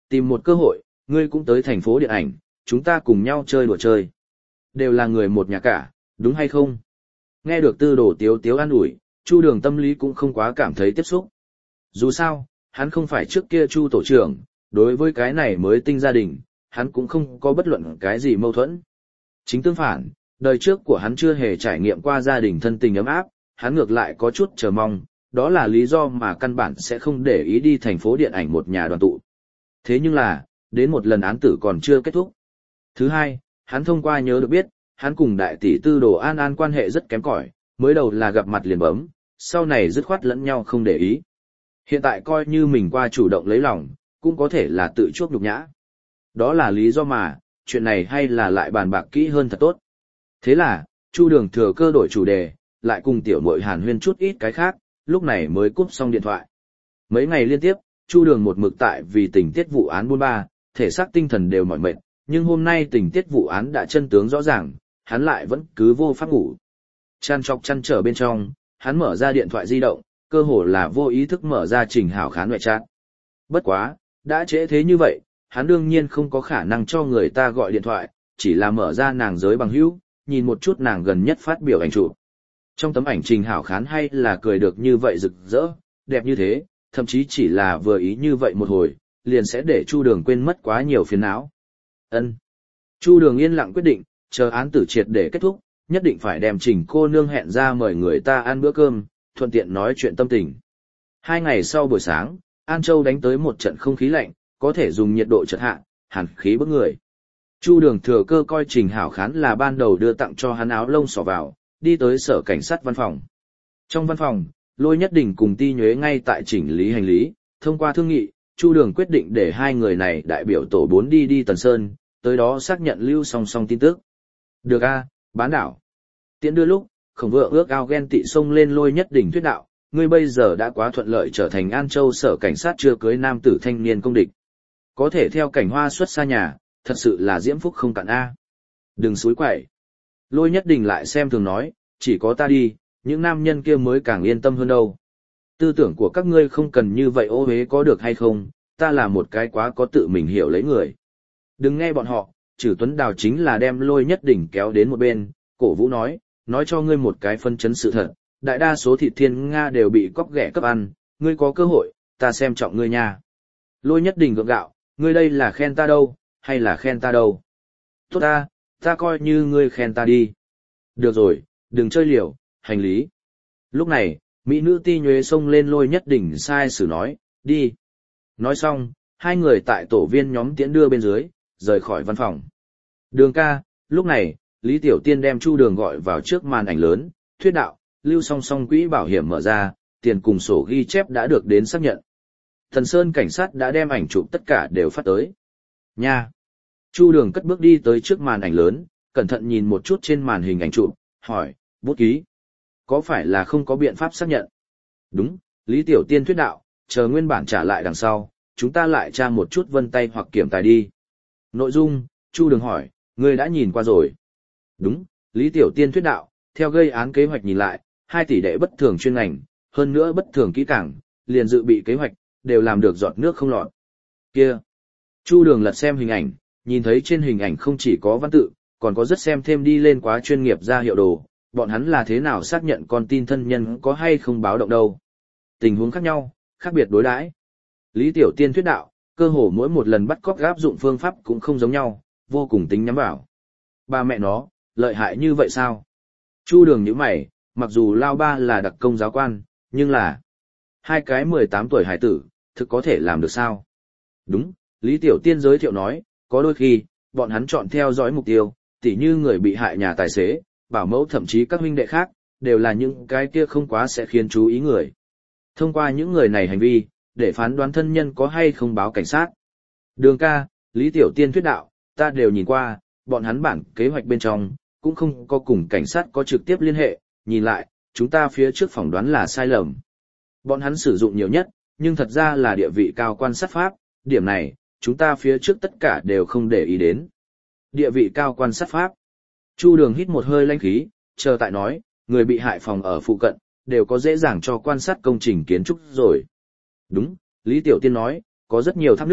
tìm một cơ hội, ngươi cũng tới thành phố điện ảnh, chúng ta cùng nhau chơi đùa chơi. Đều là người một nhà cả, đúng hay không? Nghe được Tư Đồ Tiếu Tiếu an ủi, Chu Đường tâm lý cũng không quá cảm thấy tiếp xúc. Dù sao, hắn không phải trước kia Chu tổ trưởng, đối với cái này mới tinh gia đình, hắn cũng không có bất luận cái gì mâu thuẫn. Chính tương phản, đời trước của hắn chưa hề trải nghiệm qua gia đình thân tình ấm áp, hắn ngược lại có chút chờ mong, đó là lý do mà căn bản sẽ không để ý đi thành phố điện ảnh một nhà đoàn tụ. Thế nhưng là, đến một lần án tử còn chưa kết thúc. Thứ hai, hắn thông qua nhớ được biết, hắn cùng đại tỷ Tư Đồ An An quan hệ rất kém cỏi, mới đầu là gặp mặt liền bấm, sau này dứt khoát lẫn nhau không để ý. Hiện tại coi như mình qua chủ động lấy lòng, cũng có thể là tự chuốc nhục nhã. Đó là lý do mà, chuyện này hay là lại bàn bạc kỹ hơn thật tốt. Thế là, Chu Đường thừa cơ đổi chủ đề, lại cùng tiểu muội hàn huyên chút ít cái khác, lúc này mới cúp xong điện thoại. Mấy ngày liên tiếp, Chu Đường một mực tại vì tình tiết vụ án buôn ba, thể xác tinh thần đều mỏi mệt, nhưng hôm nay tình tiết vụ án đã chân tướng rõ ràng, hắn lại vẫn cứ vô pháp ngủ. Chăn trọc chăn trở bên trong, hắn mở ra điện thoại di động, cơ hồ là vô ý thức mở ra Trình Hảo Khán ngoại chat. Bất quá, đã trễ thế như vậy, hắn đương nhiên không có khả năng cho người ta gọi điện thoại, chỉ là mở ra nàng giới bằng hữu, nhìn một chút nàng gần nhất phát biểu ảnh chụp. Trong tấm ảnh Trình Hảo Khán hay là cười được như vậy rực rỡ, đẹp như thế, thậm chí chỉ là vừa ý như vậy một hồi, liền sẽ để Chu Đường quên mất quá nhiều phiền não. Ân. Chu Đường yên lặng quyết định, chờ án tử triệt để kết thúc, nhất định phải đem Trình cô nương hẹn ra mời người ta ăn bữa cơm, thuận tiện nói chuyện tâm tình. 2 ngày sau buổi sáng, An Châu đánh tới một trận không khí lạnh, có thể dùng nhiệt độ chợt hạ, hàn khí bức người. Chu Đường thừa cơ coi Trình Hảo Khán là ban đầu đưa tặng cho hắn áo lông xỏ vào, đi tới sở cảnh sát văn phòng. Trong văn phòng, Lôi Nhất Đình cùng Ti Nhuế ngay tại chỉnh lý hành lý, thông qua thương nghị, Chu Đường quyết định để hai người này đại biểu tổ 4 đi Tần Sơn, tới đó xác nhận lưu song song tin tức. Được a, bán đảo. Tiễn đưa lúc, Khổng Vượng ước ao ghen tị xông lên Lôi Nhất Đình thuyết đạo, ngươi bây giờ đã quá thuận lợi trở thành An Châu sở cảnh sát chưa cưới nam tử thanh niên công địch. Có thể theo cảnh hoa xuất xa nhà, thật sự là diễm phúc không cạn a. Đừng xúi quậy. Lôi Nhất Đình lại xem thường nói, chỉ có ta đi, những nam nhân kia mới càng yên tâm hơn đâu. Tư tưởng của các ngươi không cần như vậy ô uế có được hay không, ta là một cái quá có tự mình hiểu lấy người. Đừng nghe bọn họ, Trử Tuấn Đào chính là đem Lôi Nhất Đình kéo đến một bên, cổ vũ nói cho ngươi một cái phân chấn sự thật, đại đa số thịt thiên Nga đều bị cóc ghẻ cấp ăn, ngươi có cơ hội, ta xem trọng ngươi nha. Lôi Nhất Đình gượng gạo, ngươi đây là khen ta đâu, hay là khen ta đâu? Tốt ta coi như ngươi khen ta đi. Được rồi, đừng chơi liều, hành lý. Lúc này, mỹ nữ Ti Nhuế xông lên Lôi Nhất Đình sai sử nói, đi. Nói xong, hai người tại tổ viên nhóm tiễn đưa bên dưới, rời khỏi văn phòng. Đường ca, lúc này, Lý Tiểu Tiên đem Chu Đường gọi vào trước màn ảnh lớn, thuyết đạo, lưu song song quỹ bảo hiểm mở ra, tiền cùng sổ ghi chép đã được đến xác nhận. Thần Sơn cảnh sát đã đem ảnh chụp tất cả đều phát tới. Nha! Chu Đường cất bước đi tới trước màn ảnh lớn, cẩn thận nhìn một chút trên màn hình ảnh chụp, hỏi, bút ký. Có phải là không có biện pháp xác nhận? Đúng, Lý Tiểu Tiên thuyết đạo, chờ nguyên bản trả lại đằng sau, chúng ta lại tra một chút vân tay hoặc kiểm tài đi. Nội dung, Chu Đường hỏi, ngươi đã nhìn qua rồi. Đúng, Lý Tiểu Tiên thuyết đạo, theo gây án kế hoạch nhìn lại, 2 tỷ đệ bất thường chuyên ngành, hơn nữa bất thường kỹ càng, liền dự bị kế hoạch, đều làm được giọt nước không lọt. Kia! Chu Đường lật xem hình ảnh, nhìn thấy trên hình ảnh không chỉ có văn tự, còn có rất xem thêm đi lên quá chuyên nghiệp ra hiệu đồ, bọn hắn là thế nào xác nhận con tin thân nhân có hay không báo động đâu. Tình huống khác nhau, khác biệt đối đãi. Lý Tiểu Tiên thuyết đạo, cơ hồ mỗi một lần bắt cóc áp dụng phương pháp cũng không giống nhau, vô cùng tính nhắm vào. Ba mẹ nó, lợi hại như vậy sao? Chu Đường nhíu mày, mặc dù Lao Ba là đặc công giáo quan, nhưng là 2 cái 18 tuổi hải tử, thực có thể làm được sao? Đúng, Lý Tiểu Tiên giới thiệu nói, có đôi khi, bọn hắn chọn theo dõi mục tiêu, tỉ như người bị hại nhà tài xế, bảo mẫu thậm chí các huynh đệ khác, đều là những cái kia không quá sẽ khiến chú ý người. Thông qua những người này hành vi, để phán đoán thân nhân có hay không báo cảnh sát. Đường ca, Lý Tiểu Tiên thuyết đạo, ta đều nhìn qua, bọn hắn bản kế hoạch bên trong, cũng không có cùng cảnh sát có trực tiếp liên hệ, nhìn lại, chúng ta phía trước phỏng đoán là sai lầm. Bọn hắn sử dụng nhiều nhất, nhưng thật ra là địa vị cao quan sát pháp, điểm này, chúng ta phía trước tất cả đều không để ý đến. Địa vị cao quan sát pháp. Chu Đường hít một hơi lãnh khí, chờ tại nói, người bị hại phòng ở phụ cận, đều có dễ dàng cho quan sát công trình kiến trúc rồi. Đúng, Lý Tiểu Tiên nói, có rất nhiều thác nước,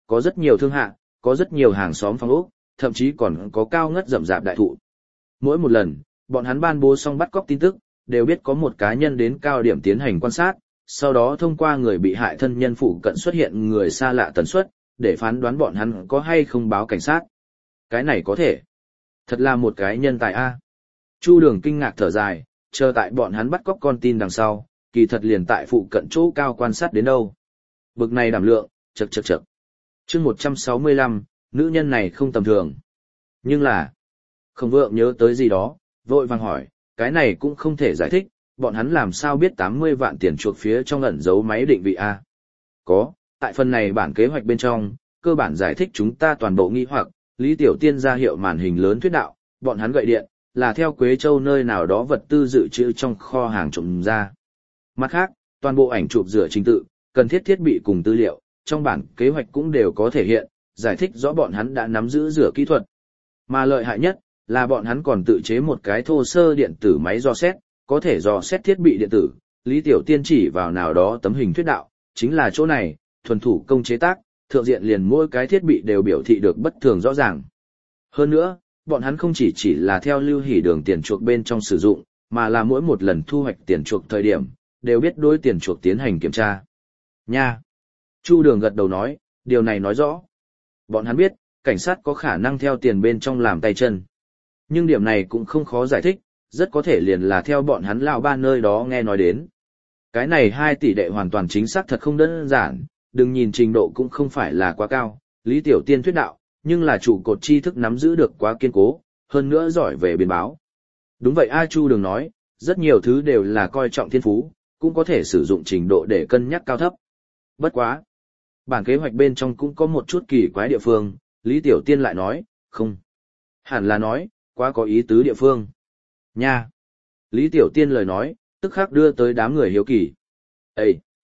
có rất nhiều thương hạ, có rất nhiều hàng xóm phong ốc, thậm chí còn có cao ngất rậm rạp đại thụ. Mỗi một lần, bọn hắn ban bố xong bắt cóc tin tức, đều biết có một cá nhân đến cao điểm tiến hành quan sát, sau đó thông qua người bị hại thân nhân phụ cận xuất hiện người xa lạ tần suất, để phán đoán bọn hắn có hay không báo cảnh sát. Cái này có thể. Thật là một cái nhân tài a. Chu Đường kinh ngạc thở dài, chờ tại bọn hắn bắt cóc con tin đằng sau, kỳ thật liền tại phụ cận chỗ cao quan sát đến đâu. Bực này đảm lượng, chậc chậc chậc. Chương 165, nữ nhân này không tầm thường. Nhưng là, Khổng Vượng nhớ tới gì đó, vội vàng hỏi, cái này cũng không thể giải thích, bọn hắn làm sao biết 80 vạn tiền chuộc phía trong ẩn giấu máy định vị a? Có, tại phần này bản kế hoạch bên trong, cơ bản giải thích chúng ta toàn bộ nghi hoặc, Lý Tiểu Tiên ra hiệu màn hình lớn thuyết đạo, bọn hắn gậy điện, là theo Quế Châu nơi nào đó vật tư dự trữ trong kho hàng trộm ra. Mặt khác, toàn bộ ảnh chụp dựa trình tự, cần thiết thiết bị cùng tư liệu, trong bản kế hoạch cũng đều có thể hiện, giải thích rõ bọn hắn đã nắm giữ rửa kỹ thuật. Mà lợi hại nhất, là bọn hắn còn tự chế một cái thô sơ điện tử máy dò xét, có thể dò xét thiết bị điện tử. Lý Tiểu Tiên chỉ vào nào đó tấm hình thuyết đạo, chính là chỗ này, thuần thủ công chế tác, thượng diện liền mỗi cái thiết bị đều biểu thị được bất thường rõ ràng. Hơn nữa, bọn hắn không chỉ là theo lưu hỉ đường tiền chuộc bên trong sử dụng, mà là mỗi một lần thu hoạch tiền chuộc thời điểm, đều biết đối tiền chuộc tiến hành kiểm tra. Nha! Chu Đường gật đầu nói, điều này nói rõ. Bọn hắn biết, cảnh sát có khả năng theo tiền bên trong làm tay chân. Nhưng điểm này cũng không khó giải thích, rất có thể liền là theo bọn hắn lão ba nơi đó nghe nói đến. Cái này 2 tỷ đệ hoàn toàn chính xác thật không đơn giản, đừng nhìn trình độ cũng không phải là quá cao, Lý Tiểu Tiên thuyết đạo, nhưng là trụ cột tri thức nắm giữ được quá kiên cố, hơn nữa giỏi về biên báo. Đúng vậy A Chu Đường nói, rất nhiều thứ đều là coi trọng thiên phú, cũng có thể sử dụng trình độ để cân nhắc cao thấp. Bất quá. Bản kế hoạch bên trong cũng có một chút kỳ quái địa phương, Lý Tiểu Tiên lại nói, không. Hẳn là nói, quá có ý tứ địa phương. Nha. Lý Tiểu Tiên lời nói, tức khắc đưa tới đám người hiếu kỳ. Ê!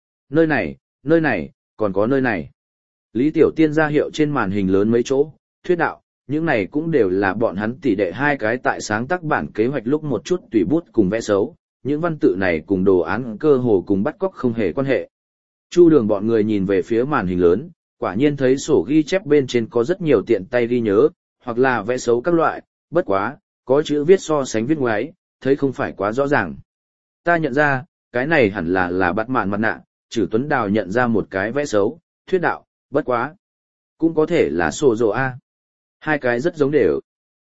Nơi này, còn có nơi này. Lý Tiểu Tiên ra hiệu trên màn hình lớn mấy chỗ, thuyết đạo, những này cũng đều là bọn hắn tỷ đệ 2 cái tại sáng tác bản kế hoạch lúc một chút tùy bút cùng vẽ xấu, những văn tự này cùng đồ án cơ hồ cùng bắt cóc không hề quan hệ. Chu Đường bọn người nhìn về phía màn hình lớn, quả nhiên thấy sổ ghi chép bên trên có rất nhiều tiện tay ghi nhớ, hoặc là vẽ xấu các loại, bất quá, có chữ viết so sánh viết ngoáy, thấy không phải quá rõ ràng. Ta nhận ra, cái này hẳn là bắt mạn mặt nạ, Trử Tuấn Đào nhận ra một cái vẽ xấu, thuyết đạo, bất quá. Cũng có thể là sổ rồ A. 2 cái rất giống đều.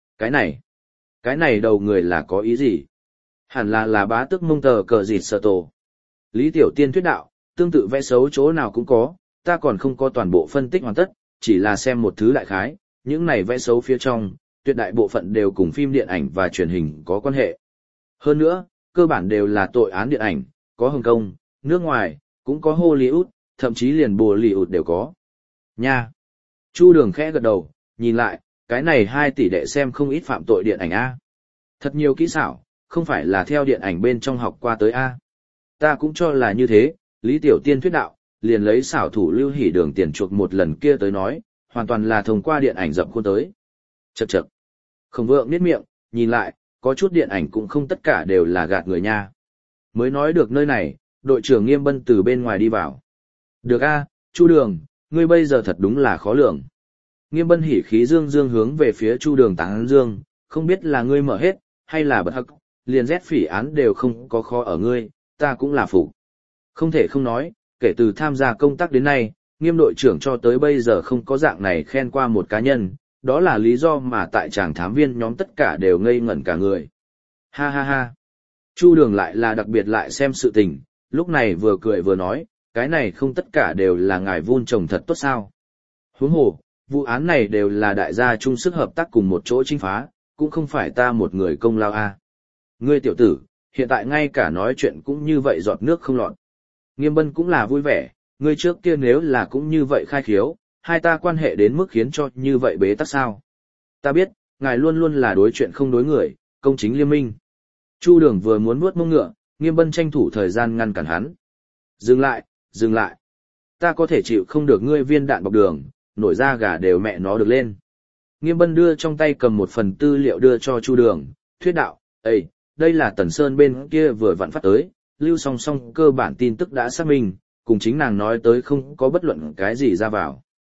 Cái này đầu người là có ý gì? Hẳn là bá tức mông tờ cờ dịt sở tổ. Lý Tiểu Tiên thuyết đạo, tương tự vẽ xấu chỗ nào cũng có, ta còn không có toàn bộ phân tích hoàn tất, chỉ là xem một thứ đại khái, những này vẽ xấu phía trong, tuyệt đại bộ phận đều cùng phim điện ảnh và truyền hình có quan hệ. Hơn nữa, cơ bản đều là tội án điện ảnh, có Hồng Kông, nước ngoài, cũng có Hollywood, thậm chí liền Bollywood đều có. Nha! Chu Đường khẽ gật đầu, nhìn lại, cái này 2 tỷ đệ xem không ít phạm tội điện ảnh A. Thật nhiều kỹ xảo, không phải là theo điện ảnh bên trong học qua tới A. Ta cũng cho là như thế, Lý Tiểu Tiên thuyết đạo, liền lấy xảo thủ lưu hỉ đường tiền chuộc một lần kia tới nói, hoàn toàn là thông qua điện ảnh dập khuôn tới. Chậc chậc. Khổng Vượng niết miệng, nhìn lại, có chút điện ảnh cũng không tất cả đều là gạt người nha. Mới nói được nơi này, đội trưởng Nghiêm Bân từ bên ngoài đi vào. Được a, Chu Đường, ngươi bây giờ thật đúng là khó lường. Nghiêm Bân hỉ khí dương dương hướng về phía Chu Đường tán dương, không biết là ngươi mở hết, hay là bật hắc, liền rét phỉ án đều không có khó ở ngươi, ta cũng là phục. Không thể không nói, kể từ tham gia công tác đến nay, Nghiêm đội trưởng cho tới bây giờ không có dạng này khen qua một cá nhân, đó là lý do mà tại tràng thám viên nhóm tất cả đều ngây ngẩn cả người. Ha ha ha. Chu Đường lại là đặc biệt lại xem sự tình, lúc này vừa cười vừa nói, cái này không tất cả đều là ngài vun trồng thật tốt sao. Huống hồ, vụ án này đều là đại gia chung sức hợp tác cùng một chỗ chinh phá, cũng không phải ta một người công lao a. Ngươi tiểu tử, hiện tại ngay cả nói chuyện cũng như vậy giọt nước không lọt. Nghiêm Bân cũng là vui vẻ, ngươi trước kia nếu là cũng như vậy khai khiếu, hai ta quan hệ đến mức khiến cho như vậy bế tắc sao. Ta biết, ngài luôn luôn là đối chuyện không đối người, công chính liêm minh. Chu Đường vừa muốn nuốt mông ngựa, Nghiêm Bân tranh thủ thời gian ngăn cản hắn. Dừng lại. Ta có thể chịu không được ngươi viên đạn bọc đường, nổi da gà đều mẹ nó được lên. Nghiêm Bân đưa trong tay cầm một phần tư liệu đưa cho Chu Đường, thuyết đạo, Ê, đây là Tần Sơn bên kia vừa vặn phát tới, lưu song song cơ bản tin tức đã xác minh, cùng chính nàng nói tới không có bất luận cái gì ra vào.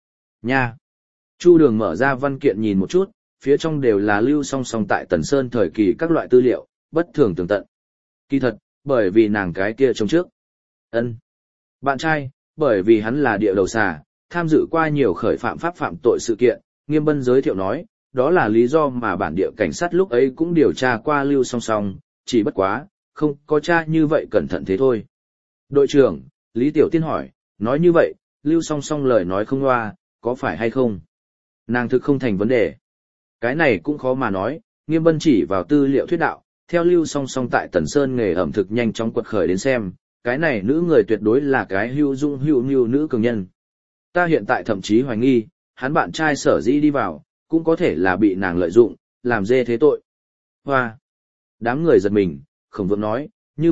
Nha! Chu Đường mở ra văn kiện nhìn một chút, phía trong đều là lưu song song tại Tần Sơn thời kỳ các loại tư liệu, bất thường tường tận. Kỳ thật, bởi vì nàng cái kia trông trước. Ân. Bạn trai, bởi vì hắn là địa đầu xà, tham dự qua nhiều khởi phạm pháp phạm tội sự kiện, Nghiêm Bân giới thiệu nói, đó là lý do mà bản địa cảnh sát lúc ấy cũng điều tra qua lưu song song, chỉ bất quá, không có tra như vậy cẩn thận thế thôi. Đội trưởng, Lý Tiểu Tiên hỏi, nói như vậy, lưu song song lời nói không loa, có phải hay không? Nàng thực không thành vấn đề. Cái này cũng khó mà nói, Nghiêm Bân chỉ vào tư liệu thuyết đạo, theo lưu song song tại Tần Sơn nghề ẩm thực nhanh chóng quật khởi đến xem, cái này nữ người tuyệt đối là cái hữu dung hữu nhu nữ cường nhân. Ta hiện tại thậm chí hoài nghi, hắn bạn trai sở dĩ đi vào, cũng có thể là bị nàng lợi dụng, làm dê thế tội. Hoa! Đám người giật mình, Khổng Vượng nói, như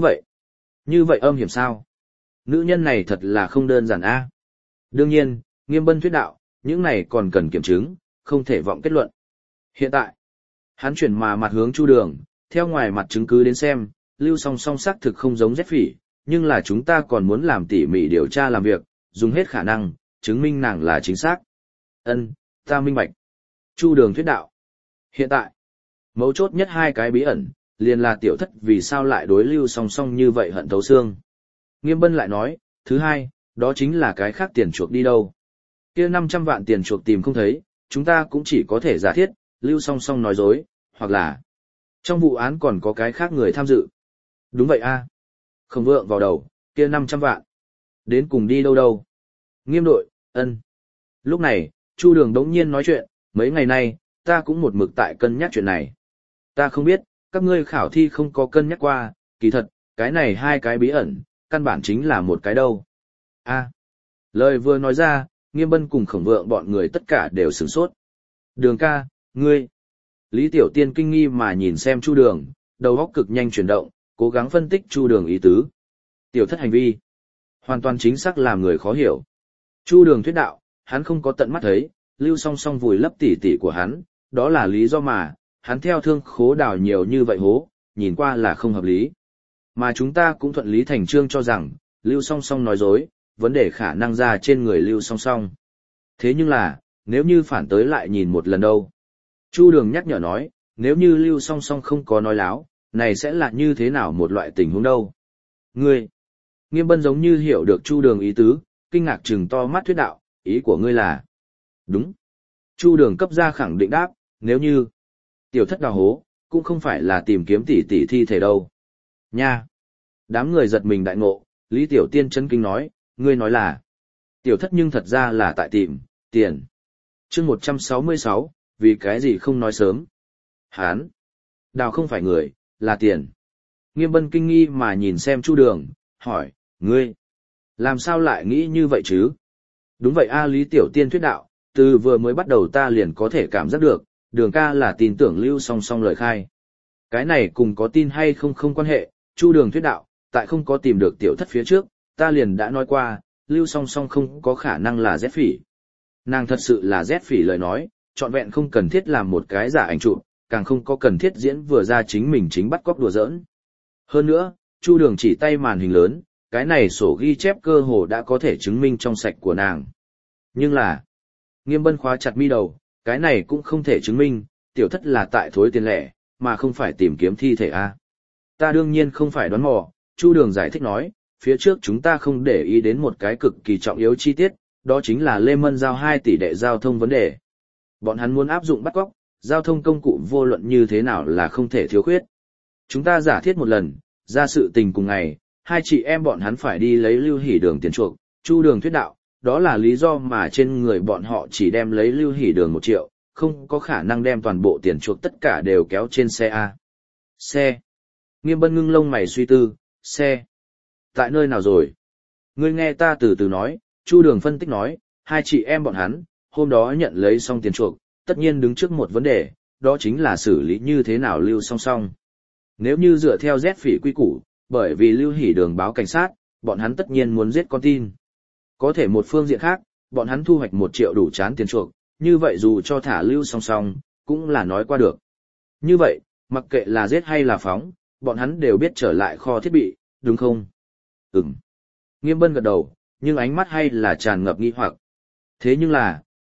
vậy âm hiểm sao? Nữ nhân này thật là không đơn giản a. Đương nhiên, Nghiêm Bân thuyết đạo, những này còn cần kiểm chứng, không thể vọng kết luận. Hiện tại, hắn chuyển mà mặt hướng Chu Đường, theo ngoài mặt chứng cứ đến xem, lưu song song xác thực không giống Rét Phỉ, nhưng là chúng ta còn muốn làm tỉ mỉ điều tra làm việc, dùng hết khả năng, chứng minh nàng là chính xác. Ân, ta minh bạch. Chu Đường thuyết đạo. Hiện tại, mấu chốt nhất hai cái bí ẩn, liền là tiểu thất vì sao lại đối lưu song song như vậy hận thấu xương. Nghiêm Bân lại nói, thứ hai, đó chính là cái khác tiền chuộc đi đâu. Kia 500 vạn tiền chuộc tìm không thấy, chúng ta cũng chỉ có thể giả thiết, lưu song song nói dối, hoặc là trong vụ án còn có cái khác người tham dự. Đúng vậy a. Khổng Vượng vào đầu, kia 500 vạn. Đến cùng đi đâu đâu. Nghiêm đội, ân. Lúc này, Chu Đường đống nhiên nói chuyện, mấy ngày nay, ta cũng một mực tại cân nhắc chuyện này. Ta không biết, các ngươi khảo thi không có cân nhắc qua, kỳ thật, cái này hai cái bí ẩn, căn bản chính là một cái đâu. A. Lời vừa nói ra, Nghiêm Bân cùng Khổng Vượng bọn người tất cả đều sửng sốt. Đường ca, ngươi. Lý Tiểu Tiên kinh nghi mà nhìn xem Chu Đường, đầu óc cực nhanh chuyển động, cố gắng phân tích Chu Đường ý tứ. Tiểu thất hành vi, hoàn toàn chính xác làm người khó hiểu. Chu Đường thuyết đạo, hắn không có tận mắt thấy, lưu song song vùi lấp tỉ tỉ của hắn, đó là lý do mà, hắn theo thương khố đào nhiều như vậy hố, nhìn qua là không hợp lý. Mà chúng ta cũng thuận lý thành trương cho rằng, lưu song song nói dối, vấn đề khả năng ra trên người lưu song song. Thế nhưng là, nếu như phản tới lại nhìn một lần đâu. Chu Đường nhắc nhở nói, nếu như lưu song song không có nói láo, này sẽ là như thế nào một loại tình huống đâu. Ngươi, Nghiêm Bân giống như hiểu được Chu Đường ý tứ, kinh ngạc trừng to mắt thuyết đạo, ý của ngươi là. Đúng. Chu Đường cấp ra khẳng định đáp, nếu như tiểu thất đào hố, cũng không phải là tìm kiếm tỷ tỷ thi thể đâu. Nha. Đám người giật mình đại ngộ, Lý Tiểu Tiên chấn kinh nói, ngươi nói là tiểu thất nhưng thật ra là tại tìm tiền. Chương 166, vì cái gì không nói sớm. Hán. Đào không phải người, là tiền. Nghiêm Bân kinh nghi mà nhìn xem Chu Đường, hỏi, ngươi, làm sao lại nghĩ như vậy chứ? Đúng vậy a. Lý Tiểu Tiên thuyết đạo, từ vừa mới bắt đầu ta liền có thể cảm giác được, Đường ca là tin tưởng lưu song song lời khai. Cái này cùng có tin hay không không quan hệ, Chu Đường thuyết đạo, tại không có tìm được tiểu thất phía trước, ta liền đã nói qua, lưu song song không có khả năng là Rét Phỉ. Nàng thật sự là Rét Phỉ lời nói, trọn vẹn không cần thiết làm một cái giả ảnh chụp, càng không có cần thiết diễn vừa ra chính mình chính bắt cóc đùa giỡn. Hơn nữa, Chu Đường chỉ tay màn hình lớn, cái này sổ ghi chép cơ hồ đã có thể chứng minh trong sạch của nàng. Nhưng là, Nghiêm Bân khóa chặt mi đầu, cái này cũng không thể chứng minh, tiểu thất là tại thối tiền lẻ, mà không phải tìm kiếm thi thể a. Ta đương nhiên không phải đoán mò, Chu Đường giải thích nói, phía trước chúng ta không để ý đến một cái cực kỳ trọng yếu chi tiết, đó chính là Lê Mân giao 2 tỷ đệ giao thông vấn đề. Bọn hắn muốn áp dụng bắt cóc, giao thông công cụ vô luận như thế nào là không thể thiếu khuyết. Chúng ta giả thiết một lần, ra sự tình cùng ngày, hai chị em bọn hắn phải đi lấy Lưu Hỷ Đường tiền chuộc, Chu Đường thuyết đạo, đó là lý do mà trên người bọn họ chỉ đem lấy Lưu Hỷ Đường 1 triệu, không có khả năng đem toàn bộ tiền chuộc tất cả đều kéo trên xe A. Xe. Nghiêm Bân ngưng lông mày suy tư, xe. Tại nơi nào rồi? Ngươi nghe ta từ từ nói, Chu Đường phân tích nói, hai chị em bọn hắn, hôm đó nhận lấy xong tiền chuộc, tất nhiên đứng trước một vấn đề, đó chính là xử lý như thế nào Lưu song song. Nếu như dựa theo Rét Phỉ quy củ, bởi vì Lưu Hỷ Đường báo cảnh sát, bọn hắn tất nhiên muốn giết con tin. Có thể một phương diện khác, bọn hắn thu hoạch 1 triệu đủ chán tiền chuộc, như vậy dù cho thả Lưu song song, cũng là nói qua được. Như vậy, mặc kệ là giết hay là phóng, bọn hắn đều biết trở lại kho thiết bị, đúng không? Ừm. Nghiêm Bân gật đầu, nhưng ánh mắt hay là tràn ngập nghi hoặc. Thế nhưng là,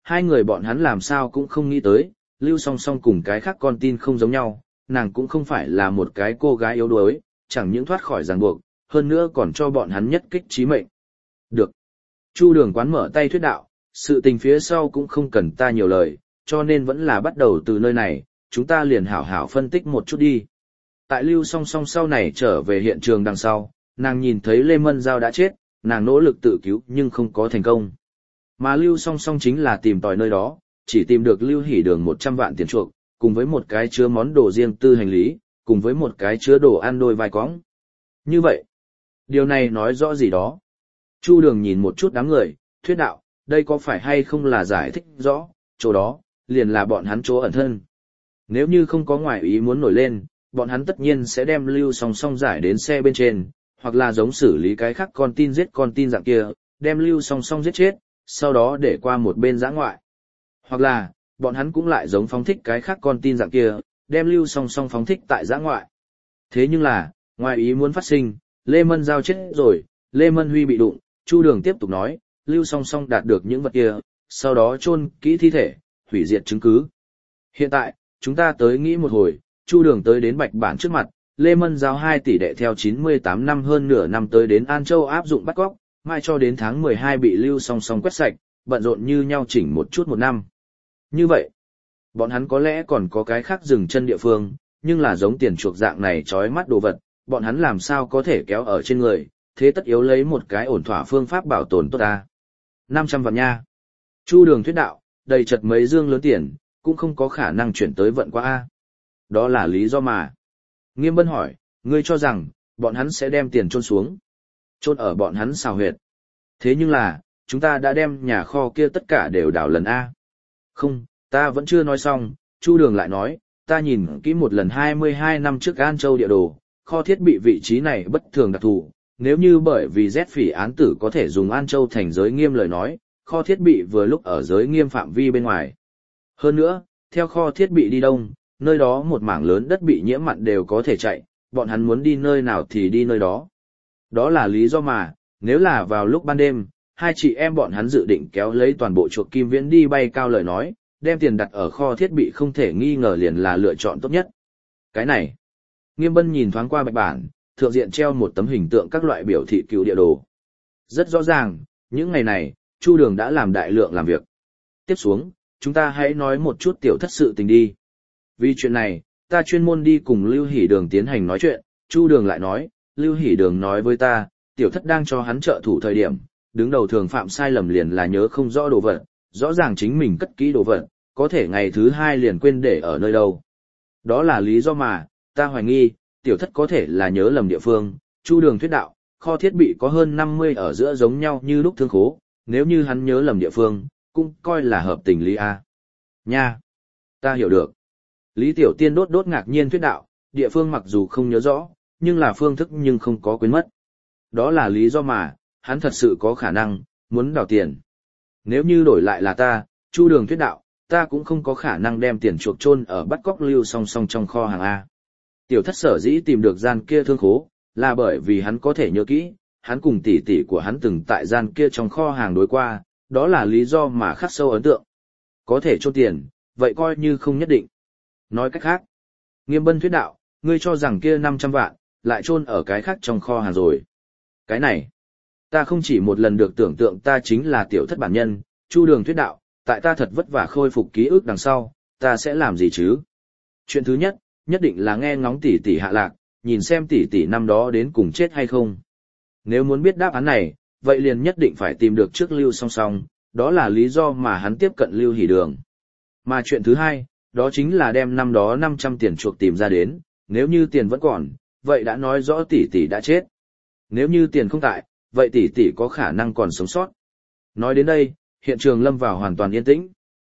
Hai người bọn hắn làm sao cũng không nghĩ tới, Lưu Song Song cùng cái khác con tin không giống nhau, nàng cũng không phải là một cái cô gái yếu đuối, chẳng những thoát khỏi ràng buộc, hơn nữa còn cho bọn hắn nhất kích chí mệnh. Được. Chu Đường Quán mở tay thuyết đạo, sự tình phía sau cũng không cần ta nhiều lời, cho nên vẫn là bắt đầu từ nơi này, chúng ta liền hảo hảo phân tích một chút đi. Tại Lưu Song Song sau này trở về hiện trường đằng sau, nàng nhìn thấy Lê Mân Giao đã chết, nàng nỗ lực tự cứu nhưng không có thành công. Mà Lưu Song Song chính là tìm tòi nơi đó, chỉ tìm được Lưu Hỷ Đường 100 vạn tiền chuộc, cùng với một cái chứa món đồ riêng tư hành lý, cùng với một cái chứa đồ ăn đôi vai cõng. Như vậy, điều này nói rõ gì đó? Chu Đường nhìn một chút đám người, thuyết đạo, đây có phải hay không là giải thích rõ, chỗ đó, liền là bọn hắn chỗ ẩn thân. Nếu như không có ngoại ý muốn nổi lên, bọn hắn tất nhiên sẽ đem Lưu Song Song giải đến xe bên trên, hoặc là giống xử lý cái khác con tin giết con tin dạng kia, đem Lưu Song Song giết chết, sau đó để qua một bên giã ngoại. Hoặc là, bọn hắn cũng lại giống phóng thích cái khác con tin dạng kia, đem Lưu Song Song phóng thích tại giã ngoại. Thế nhưng là, ngoài ý muốn phát sinh, Lê Mân Giao chết rồi, Lê Mân Huy bị đụng, Chu Đường tiếp tục nói, Lưu Song Song đạt được những vật kia, sau đó chôn kỹ thi thể, hủy diệt chứng cứ. Hiện tại, chúng ta tới nghĩ một hồi, Chu Đường tới đến Bạch Bản trước mặt, Lê Mân Giao 2 tỷ đệ theo 98 năm hơn nửa năm tới đến An Châu áp dụng bắt cóc, mai cho đến tháng 12 bị Lưu Song Song quét sạch, bận rộn như nhau chỉnh một chút một năm. Như vậy, bọn hắn có lẽ còn có cái khác dừng chân địa phương, nhưng là giống tiền chuộc dạng này trói mắt đồ vật, bọn hắn làm sao có thể kéo ở trên người, thế tất yếu lấy một cái ổn thỏa phương pháp bảo tồn tốt ta. 500 vạn nha. Chu Đường thuyết đạo, đầy chật mấy dương lớn tiền, cũng không có khả năng chuyển tới vận qua A. Đó là lý do mà. Nghiêm Bân hỏi, ngươi cho rằng, bọn hắn sẽ đem tiền chôn xuống. Chôn ở bọn hắn xào huyệt. Thế nhưng là, chúng ta đã đem nhà kho kia tất cả đều đảo lần A. Không, ta vẫn chưa nói xong, Chu Đường lại nói, ta nhìn kỹ một lần 22 năm trước An Châu địa đồ, kho thiết bị vị trí này bất thường đặc thù. Nếu như bởi vì Z phỉ án tử có thể dùng An Châu thành giới nghiêm lời nói, kho thiết bị vừa lúc ở giới nghiêm phạm vi bên ngoài. Hơn nữa, theo kho thiết bị đi đông, nơi đó một mảng lớn đất bị nhiễm mặn đều có thể chạy, bọn hắn muốn đi nơi nào thì đi nơi đó. Đó là lý do mà, nếu là vào lúc ban đêm, hai chị em bọn hắn dự định kéo lấy toàn bộ chuột kim viễn đi bay cao lời nói, đem tiền đặt ở kho thiết bị không thể nghi ngờ liền là lựa chọn tốt nhất. Cái này, Nghiêm Bân nhìn thoáng qua Bạch Bản, thượng diện treo một tấm hình tượng các loại biểu thị cứu địa đồ. Rất rõ ràng, những ngày này, Chu Đường đã làm đại lượng làm việc. Tiếp xuống, chúng ta hãy nói một chút tiểu thất sự tình đi. Vì chuyện này, ta chuyên môn đi cùng Lưu Hỷ Đường tiến hành nói chuyện, Chu Đường lại nói, Lưu Hỷ Đường nói với ta, tiểu thất đang cho hắn trợ thủ thời điểm, đứng đầu thường phạm sai lầm liền là nhớ không rõ đồ vật, rõ ràng chính mình cất kỹ đồ vật, có thể ngày thứ hai liền quên để ở nơi đâu. Đó là lý do mà, ta hoài nghi, tiểu thất có thể là nhớ lầm địa phương, Chu Đường thuyết đạo, kho thiết bị có hơn 50 ở giữa giống nhau như lúc thương khố, nếu như hắn nhớ lầm địa phương, cũng coi là hợp tình lý A. Nha! Ta hiểu được. Lý Tiểu Tiên đốt ngạc nhiên thuyết đạo, địa phương mặc dù không nhớ rõ, nhưng là phương thức nhưng không có quên mất. Đó là lý do mà, hắn thật sự có khả năng, muốn đào tiền. Nếu như đổi lại là ta, Chu Đường thuyết đạo, ta cũng không có khả năng đem tiền chuộc chôn ở bắt cóc Lưu Song Song trong kho hàng A. Tiểu thất sở dĩ tìm được gian kia thương khố, là bởi vì hắn có thể nhớ kỹ, hắn cùng tỷ tỷ của hắn từng tại gian kia trong kho hàng đối qua, đó là lý do mà khắc sâu ấn tượng. Có thể chôn tiền, vậy coi như không nhất định. Nói cách khác, Nghiêm Bân thuyết đạo, ngươi cho rằng kia 500 vạn, lại chôn ở cái khác trong kho hàng rồi. Cái này, ta không chỉ một lần được tưởng tượng ta chính là tiểu thất bản nhân, Chu Đường thuyết đạo, tại ta thật vất vả khôi phục ký ức đằng sau, ta sẽ làm gì chứ? Chuyện thứ nhất, nhất định là nghe ngóng tỷ tỷ hạ lạc, nhìn xem tỷ tỷ năm đó đến cùng chết hay không. Nếu muốn biết đáp án này, vậy liền nhất định phải tìm được trước Lưu Song Song, đó là lý do mà hắn tiếp cận Lưu Hỷ Đường. Mà chuyện thứ hai, đó chính là đem năm đó 500 tiền chuộc tìm ra đến, nếu như tiền vẫn còn, vậy đã nói rõ tỷ tỷ đã chết. Nếu như tiền không tại, vậy tỷ tỷ có khả năng còn sống sót. Nói đến đây, hiện trường lâm vào hoàn toàn yên tĩnh.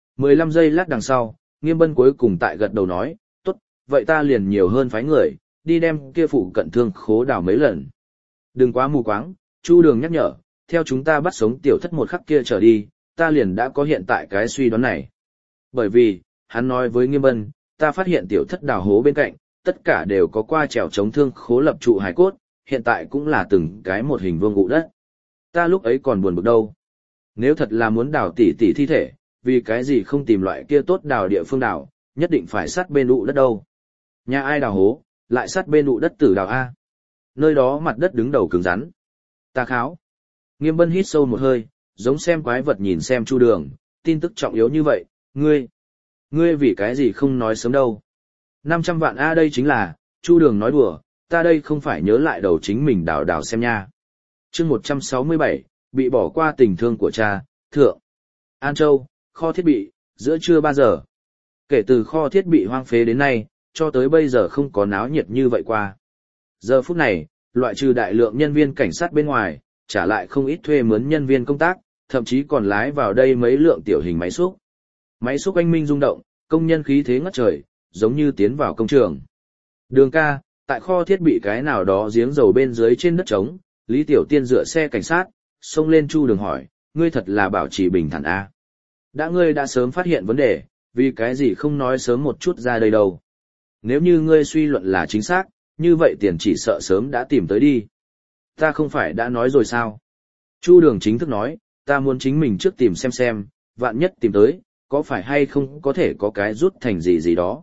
15 giây lát đằng sau, Nghiêm Bân cuối cùng tại gật đầu nói, tốt, vậy ta liền nhiều hơn phái người, đi đem kia phụ cận thương khố đào mấy lần. Đừng quá mù quáng, Chu Đường nhắc nhở, theo chúng ta bắt sống tiểu thất một khắc kia trở đi, ta liền đã có hiện tại cái suy đoán này. Bởi vì, hắn nói với Nghiêm Bân, ta phát hiện tiểu thất đào hố bên cạnh, tất cả đều có qua trèo chống thương khố lập trụ hài cốt, hiện tại cũng là từng cái một hình vuông gụ đất. Ta lúc ấy còn buồn bực đâu. Nếu thật là muốn đào tỷ tỷ thi thể, vì cái gì không tìm loại kia tốt đào địa phương đào, nhất định phải sát bên ụ đất đâu. Nhà ai đào hố, lại sát bên ụ đất tử đào A. Nơi đó mặt đất đứng đầu cứng rắn. Ta kháo. Nghiêm Bân hít sâu một hơi, giống xem quái vật nhìn xem Chu Đường, tin tức trọng yếu như vậy, ngươi vì cái gì không nói sớm đâu. 500 vạn A đây chính là, Chu Đường nói đùa, ta đây không phải nhớ lại đầu chính mình đào đào xem nha. Chương 167, bị bỏ qua tình thương của cha, thượng. An Châu, kho thiết bị, giữa trưa 3 giờ. Kể từ kho thiết bị hoang phế đến nay, cho tới bây giờ không có náo nhiệt như vậy qua. Giờ phút này, loại trừ đại lượng nhân viên cảnh sát bên ngoài, trả lại không ít thuê mướn nhân viên công tác, thậm chí còn lái vào đây mấy lượng tiểu hình máy xúc. Máy xúc anh minh rung động, công nhân khí thế ngất trời, giống như tiến vào công trường. Đường ca, tại kho thiết bị cái nào đó giếng dầu bên dưới trên đất trống, Lý Tiểu Tiên dựa xe cảnh sát, xông lên Chu Đường hỏi, ngươi thật là bảo trì bình thản a? Ngươi đã sớm phát hiện vấn đề, vì cái gì không nói sớm một chút ra đây đâu? Nếu như ngươi suy luận là chính xác, như vậy tiền chỉ sợ sớm đã tìm tới đi. Ta không phải đã nói rồi sao? Chu Đường chính thức nói, ta muốn chính mình trước tìm xem, vạn nhất tìm tới, có phải hay không có thể có cái rút thành gì gì đó.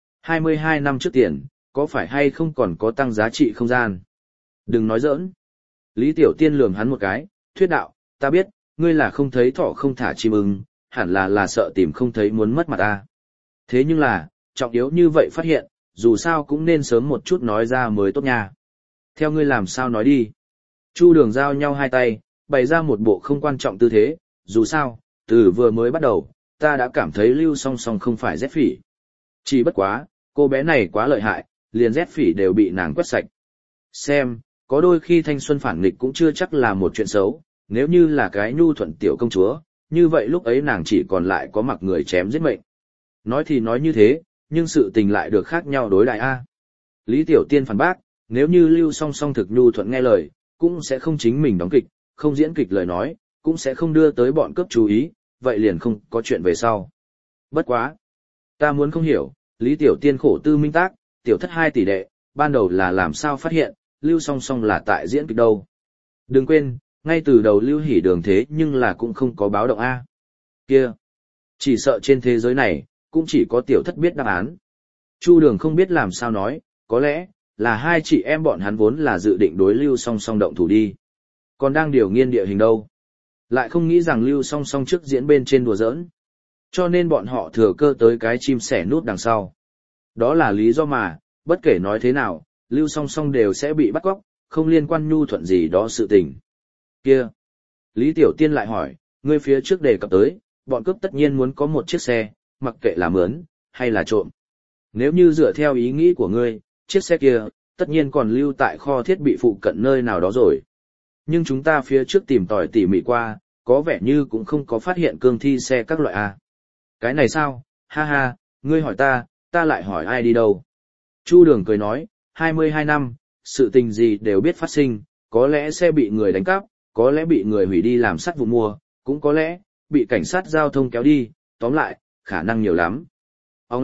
22 năm trước tiền, có phải hay không còn có tăng giá trị không gian? Đừng nói giỡn. Lý Tiểu Tiên lườm hắn một cái, thuyết đạo, ta biết, ngươi là không thấy thỏ không thả chim ưng, hẳn là sợ tìm không thấy muốn mất mặt ta. Thế nhưng là, trọng yếu như vậy phát hiện, dù sao cũng nên sớm một chút nói ra mới tốt nha. Theo ngươi làm sao nói đi. Chu Đường giao nhau hai tay, bày ra một bộ không quan trọng tư thế, dù sao, từ vừa mới bắt đầu, ta đã cảm thấy Lưu Song Song không phải rét phỉ. Chỉ bất quá, cô bé này quá lợi hại, liền rét phỉ đều bị nàng quét sạch. Xem, có đôi khi thanh xuân phản nghịch cũng chưa chắc là một chuyện xấu, nếu như là cái nhu thuận tiểu công chúa, như vậy lúc ấy nàng chỉ còn lại có mặc người chém giết mệnh. Nói thì nói như thế, nhưng sự tình lại được khác nhau đối đại A. Lý Tiểu Tiên phản bác, nếu như Lưu Song Song thực nhu thuận nghe lời, cũng sẽ không chính mình đóng kịch, không diễn kịch lời nói, cũng sẽ không đưa tới bọn cướp chú ý, vậy liền không có chuyện về sau. Bất quá. Ta muốn không hiểu, Lý Tiểu Tiên khổ tư minh tác, tiểu thất 2 tỷ đệ, ban đầu là làm sao phát hiện, Lưu Song Song là tại diễn kịch đâu. Đừng quên, ngay từ đầu Lưu Hỷ Đường thế nhưng là cũng không có báo động A. Kia. Chỉ sợ trên thế giới này, cũng chỉ có tiểu thất biết đáp án. Chu Đường không biết làm sao nói, có lẽ, là 2 chị em bọn hắn vốn là dự định đối Lưu Song Song động thủ đi. Còn đang điều nghiên địa hình đâu. Lại không nghĩ rằng Lưu Song Song trước diễn bên trên đùa giỡn. Cho nên bọn họ thừa cơ tới cái chim sẻ nút đằng sau. Đó là lý do mà, bất kể nói thế nào, Lưu Song Song đều sẽ bị bắt cóc, không liên quan nhu thuận gì đó sự tình. Kia. Lý Tiểu Tiên lại hỏi, ngươi phía trước đề cập tới, bọn cướp tất nhiên muốn có một chiếc xe, mặc kệ là mướn, hay là trộm. Nếu như dựa theo ý nghĩ của ngươi, chiếc xe kia, tất nhiên còn lưu tại kho thiết bị phụ cận nơi nào đó rồi. Nhưng chúng ta phía trước tìm tòi tỉ mỉ qua, có vẻ như cũng không có phát hiện cương thi xe các loại A. Cái này sao, ha ha, ngươi hỏi ta lại hỏi ai đi đâu. Chu Đường cười nói, 22 năm, sự tình gì đều biết phát sinh, có lẽ xe bị người đánh cắp, có lẽ bị người hủy đi làm sắt vụ mua, cũng có lẽ, bị cảnh sát giao thông kéo đi, tóm lại, khả năng nhiều lắm. Ông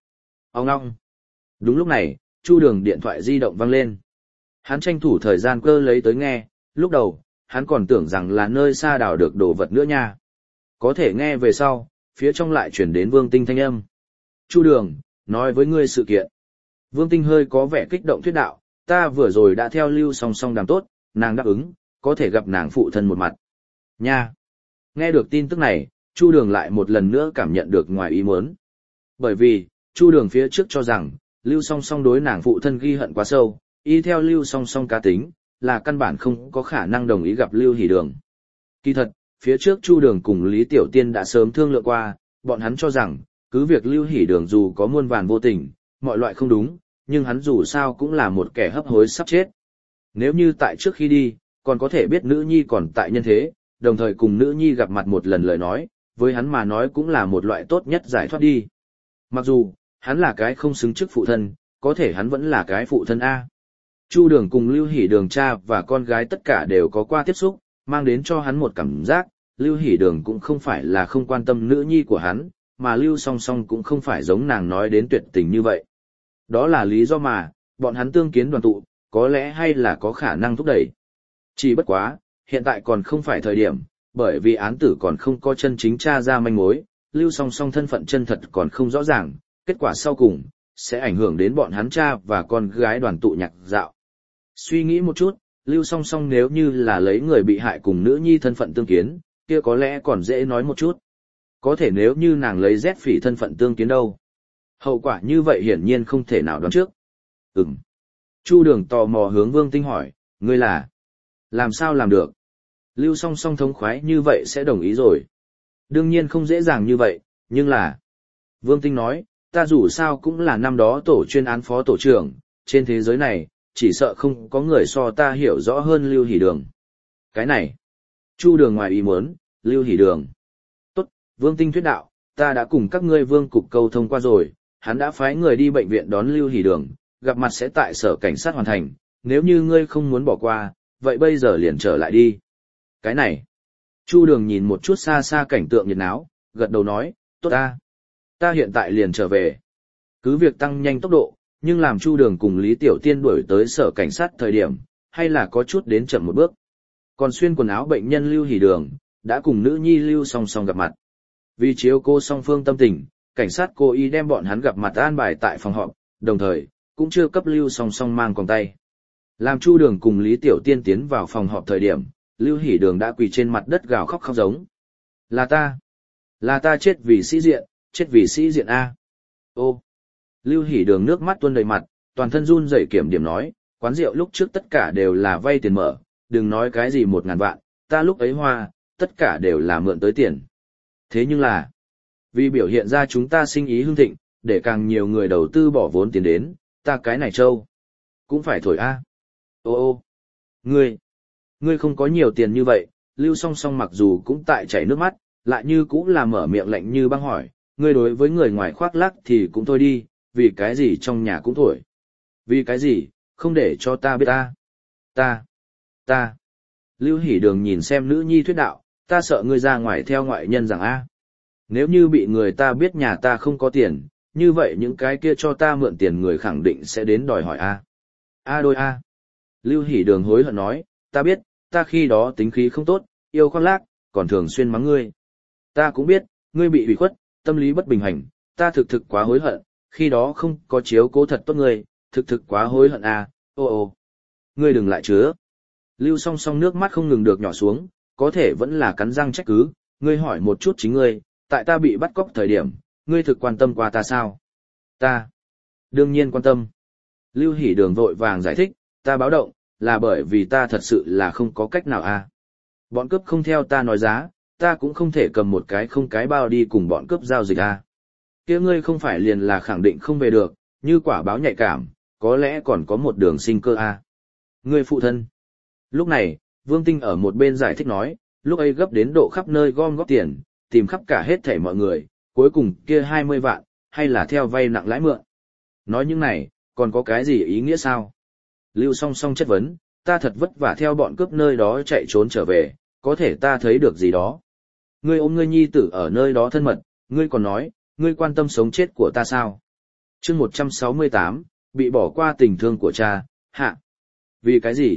ngong. Đúng lúc này, Chu Đường điện thoại di động vang lên. Hắn tranh thủ thời gian cơ lấy tới nghe, lúc đầu, hắn còn tưởng rằng là nơi xa đào được đồ vật nữa nha. Có thể nghe về sau, phía trong lại chuyển đến Vương Tinh thanh âm. Chu Đường, nói với ngươi sự kiện. Vương Tinh hơi có vẻ kích động thuyết đạo, ta vừa rồi đã theo Lưu Song Song đàm tốt, nàng đáp ứng, có thể gặp nàng phụ thân một mặt. Nha! Nghe được tin tức này, Chu Đường lại một lần nữa cảm nhận được ngoài ý muốn. Bởi vì, Chu Đường phía trước cho rằng, Lưu Song Song đối nàng phụ thân ghi hận quá sâu, y theo Lưu Song Song cá tính, là căn bản không có khả năng đồng ý gặp Lưu Hỷ Đường. Kỳ thật, phía trước Chu Đường cùng Lý Tiểu Tiên đã sớm thương lượng qua, bọn hắn cho rằng, cứ việc Lưu Hỷ Đường dù có muôn vàn vô tình, mọi loại không đúng, nhưng hắn dù sao cũng là một kẻ hấp hối sắp chết. Nếu như tại trước khi đi, còn có thể biết nữ nhi còn tại nhân thế, đồng thời cùng nữ nhi gặp mặt một lần lời nói, với hắn mà nói cũng là một loại tốt nhất giải thoát đi. Mặc dù, hắn là cái không xứng chức phụ thân, có thể hắn vẫn là cái phụ thân A. Chu Đường cùng Lưu Hỷ Đường cha và con gái tất cả đều có qua tiếp xúc, mang đến cho hắn một cảm giác, Lưu Hỷ Đường cũng không phải là không quan tâm nữ nhi của hắn, mà Lưu Song Song cũng không phải giống nàng nói đến tuyệt tình như vậy. Đó là lý do mà, bọn hắn tương kiến đoàn tụ, có lẽ hay là có khả năng thúc đẩy. Chỉ bất quá, hiện tại còn không phải thời điểm, bởi vì án tử còn không có chân chính tra ra manh mối, Lưu Song Song thân phận chân thật còn không rõ ràng, kết quả sau cùng sẽ ảnh hưởng đến bọn hắn cha và con gái đoàn tụ nhạc dạo. Suy nghĩ một chút, Lưu Song Song nếu như là lấy người bị hại cùng nữ nhi thân phận tương kiến, kia có lẽ còn dễ nói một chút. Có thể nếu như nàng lấy Z Phỉ thân phận tương kiến đâu? Hậu quả như vậy hiển nhiên không thể nào đoán trước. Chu Đường tò mò hướng Vương Tinh hỏi, ngươi là? Làm sao làm được? Lưu Song Song thống khoái như vậy sẽ đồng ý rồi. Đương nhiên không dễ dàng như vậy, nhưng là... Vương Tinh nói, ta dù sao cũng là năm đó tổ chuyên án phó tổ trưởng, trên thế giới này, chỉ sợ không có người so ta hiểu rõ hơn Lưu Hỷ Đường. Cái này, Chu Đường ngoài ý muốn, Lưu Hỷ Đường. Tốt, Vương Tinh thuyết đạo, ta đã cùng các ngươi Vương cục câu thông qua rồi, hắn đã phái người đi bệnh viện đón Lưu Hỷ Đường, gặp mặt sẽ tại sở cảnh sát hoàn thành, nếu như ngươi không muốn bỏ qua, vậy bây giờ liền trở lại đi. Cái này, Chu Đường nhìn một chút xa xa cảnh tượng nhiệt náo, gật đầu nói, tốt ta hiện tại liền trở về. Cứ việc tăng nhanh tốc độ, nhưng làm Chu Đường cùng Lý Tiểu Tiên đuổi tới sở cảnh sát thời điểm, hay là có chút đến chậm một bước. Còn xuyên quần áo bệnh nhân Lưu Hỷ Đường, đã cùng nữ nhi Lưu Song Song gặp mặt. Vì chiếu cô song phương tâm tình, cảnh sát cố ý đem bọn hắn gặp mặt an bài tại phòng họp, đồng thời, cũng chưa cấp Lưu Song Song mang còng tay. Làm Chu Đường cùng Lý Tiểu Tiên tiến vào phòng họp thời điểm, Lưu Hỷ Đường đã quỳ trên mặt đất gào khóc khóc giống. Là ta chết vì sĩ diện A. Ô. Lưu Hỷ Đường nước mắt tuôn đầy mặt, toàn thân run rẩy kiểm điểm nói, quán rượu lúc trước tất cả đều là vay tiền mở, đừng nói cái gì 1.000 vạn, ta lúc ấy hoa, tất cả đều là mượn tới tiền. Thế nhưng là, vì biểu hiện ra chúng ta sinh ý hưng thịnh, để càng nhiều người đầu tư bỏ vốn tiền đến, ta cái này trâu, cũng phải thổi A. Ô, ngươi không có nhiều tiền như vậy, Lưu Song Song mặc dù cũng tại chảy nước mắt, lại như cũng là mở miệng lạnh như băng hỏi, ngươi đối với người ngoài khoác lác thì cũng thôi đi, vì cái gì trong nhà cũng thổi. Vì cái gì, không để cho ta biết ta. Lưu Hỷ Đường nhìn xem nữ nhi thuyết đạo, ta sợ ngươi ra ngoài theo ngoại nhân rằng A. Nếu như bị người ta biết nhà ta không có tiền, như vậy những cái kia cho ta mượn tiền người khẳng định sẽ đến đòi hỏi A. Lưu Hỷ Đường hối hận nói, ta biết, ta khi đó tính khí không tốt, yêu khoác lác, còn thường xuyên mắng ngươi. Ta cũng biết, ngươi bị ủy khuất, tâm lý bất bình hành, ta thực quá hối hận, khi đó không có chiếu cố thật tốt ngươi, thực quá hối hận A. Ô. Ngươi đừng lại chứa. Lưu Song Song nước mắt không ngừng được nhỏ xuống, có thể vẫn là cắn răng trách cứ, ngươi hỏi một chút chính ngươi, tại ta bị bắt cóc thời điểm, ngươi thực quan tâm qua ta sao? Ta. Đương nhiên quan tâm. Lưu Hỷ Đường vội vàng giải thích, ta báo động, là bởi vì ta thật sự là không có cách nào a. Bọn cướp không theo ta nói giá, ta cũng không thể cầm một cái không cái bao đi cùng bọn cướp giao dịch a. Kia ngươi không phải liền là khẳng định không về được, như quả báo nhạy cảm, có lẽ còn có một đường sinh cơ a. Ngươi phụ thân. Lúc này, Vương Tinh ở một bên giải thích nói, lúc ấy gấp đến độ khắp nơi gom góp tiền, tìm khắp cả hết thảy mọi người, cuối cùng kia 20 vạn, hay là theo vay nặng lãi mượn. Nói những này, còn có cái gì ý nghĩa sao? Lưu Song Song chất vấn, ta thật vất vả theo bọn cướp nơi đó chạy trốn trở về, có thể ta thấy được gì đó. Ngươi ôm ngươi nhi tử ở nơi đó thân mật, ngươi còn nói, ngươi quan tâm sống chết của ta sao? Chương 168, bị bỏ qua tình thương của cha, hạ. Vì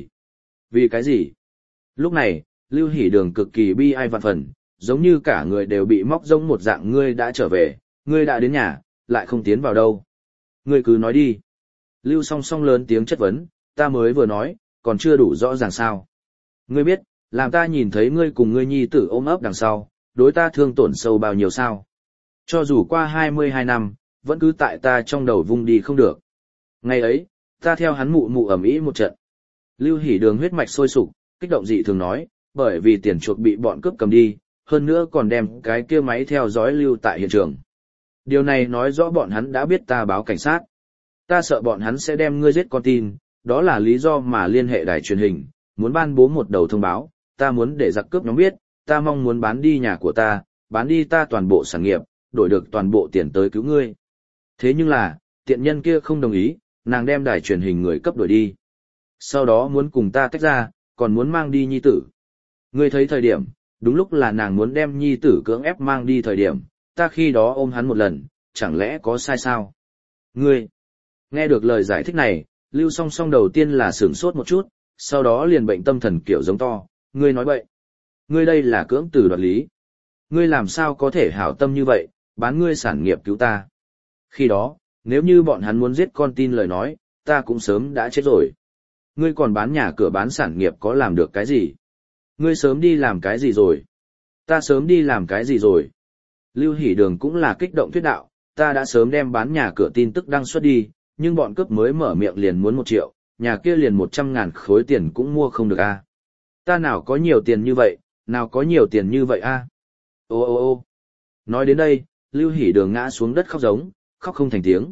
cái gì? Lúc này, Lưu Hỷ Đường cực kỳ bi ai vạn phần, giống như cả người đều bị móc rông một dạng, ngươi đã trở về, ngươi đã đến nhà, lại không tiến vào đâu. Ngươi cứ nói đi. Lưu Song Song lớn tiếng chất vấn, ta mới vừa nói, còn chưa đủ rõ ràng sao. Ngươi biết, làm ta nhìn thấy ngươi cùng ngươi nhi tử ôm ấp đằng sau, đối ta thương tổn sâu bao nhiêu sao. Cho dù qua 22 năm, vẫn cứ tại ta trong đầu vung đi không được. Ngày ấy, ta theo hắn mụ ầm ĩ một trận. Lưu Hỷ Đường huyết mạch sôi sục, kích động dị thường nói, bởi vì tiền chuộc bị bọn cướp cầm đi, hơn nữa còn đem cái kia máy theo dõi lưu tại hiện trường. Điều này nói rõ bọn hắn đã biết ta báo cảnh sát. Ta sợ bọn hắn sẽ đem ngươi giết con tin, đó là lý do mà liên hệ đài truyền hình, muốn ban bố một đầu thông báo, ta muốn để giặc cướp nhóm biết, ta mong muốn bán đi nhà của ta, bán đi ta toàn bộ sản nghiệp, đổi được toàn bộ tiền tới cứu ngươi. Thế nhưng là, tiện nhân kia không đồng ý, nàng đem đài truyền hình người cấp đuổi đi. Sau đó muốn cùng ta tách ra, còn muốn mang đi nhi tử. Ngươi thấy thời điểm, đúng lúc là nàng muốn đem nhi tử cưỡng ép mang đi thời điểm, ta khi đó ôm hắn một lần, chẳng lẽ có sai sao? Ngươi, nghe được lời giải thích này, Lưu Song Song đầu tiên là sửng sốt một chút, sau đó liền bệnh tâm thần kiểu giống to, ngươi nói bậy. Ngươi đây là cưỡng từ đoạt lý. ngươi làm sao có thể hảo tâm như vậy, bán ngươi sản nghiệp cứu ta. Khi đó, nếu như bọn hắn muốn giết con tin lời nói, ta cũng sớm đã chết rồi. Ngươi còn bán nhà cửa bán sản nghiệp có làm được cái gì? Ngươi sớm đi làm cái gì rồi? Ta sớm đi làm cái gì rồi? Lưu Hỷ Đường cũng là kích động thuyết đạo, ta đã sớm đem bán nhà cửa tin tức đăng xuất đi, nhưng bọn cướp mới mở miệng liền muốn 1 triệu, nhà kia liền 100.000 khối tiền cũng mua không được a. Ta nào có nhiều tiền như vậy, nào có nhiều tiền như vậy a. Ô ô ô. Nói đến đây, Lưu Hỷ Đường ngã xuống đất khóc giống, khóc không thành tiếng.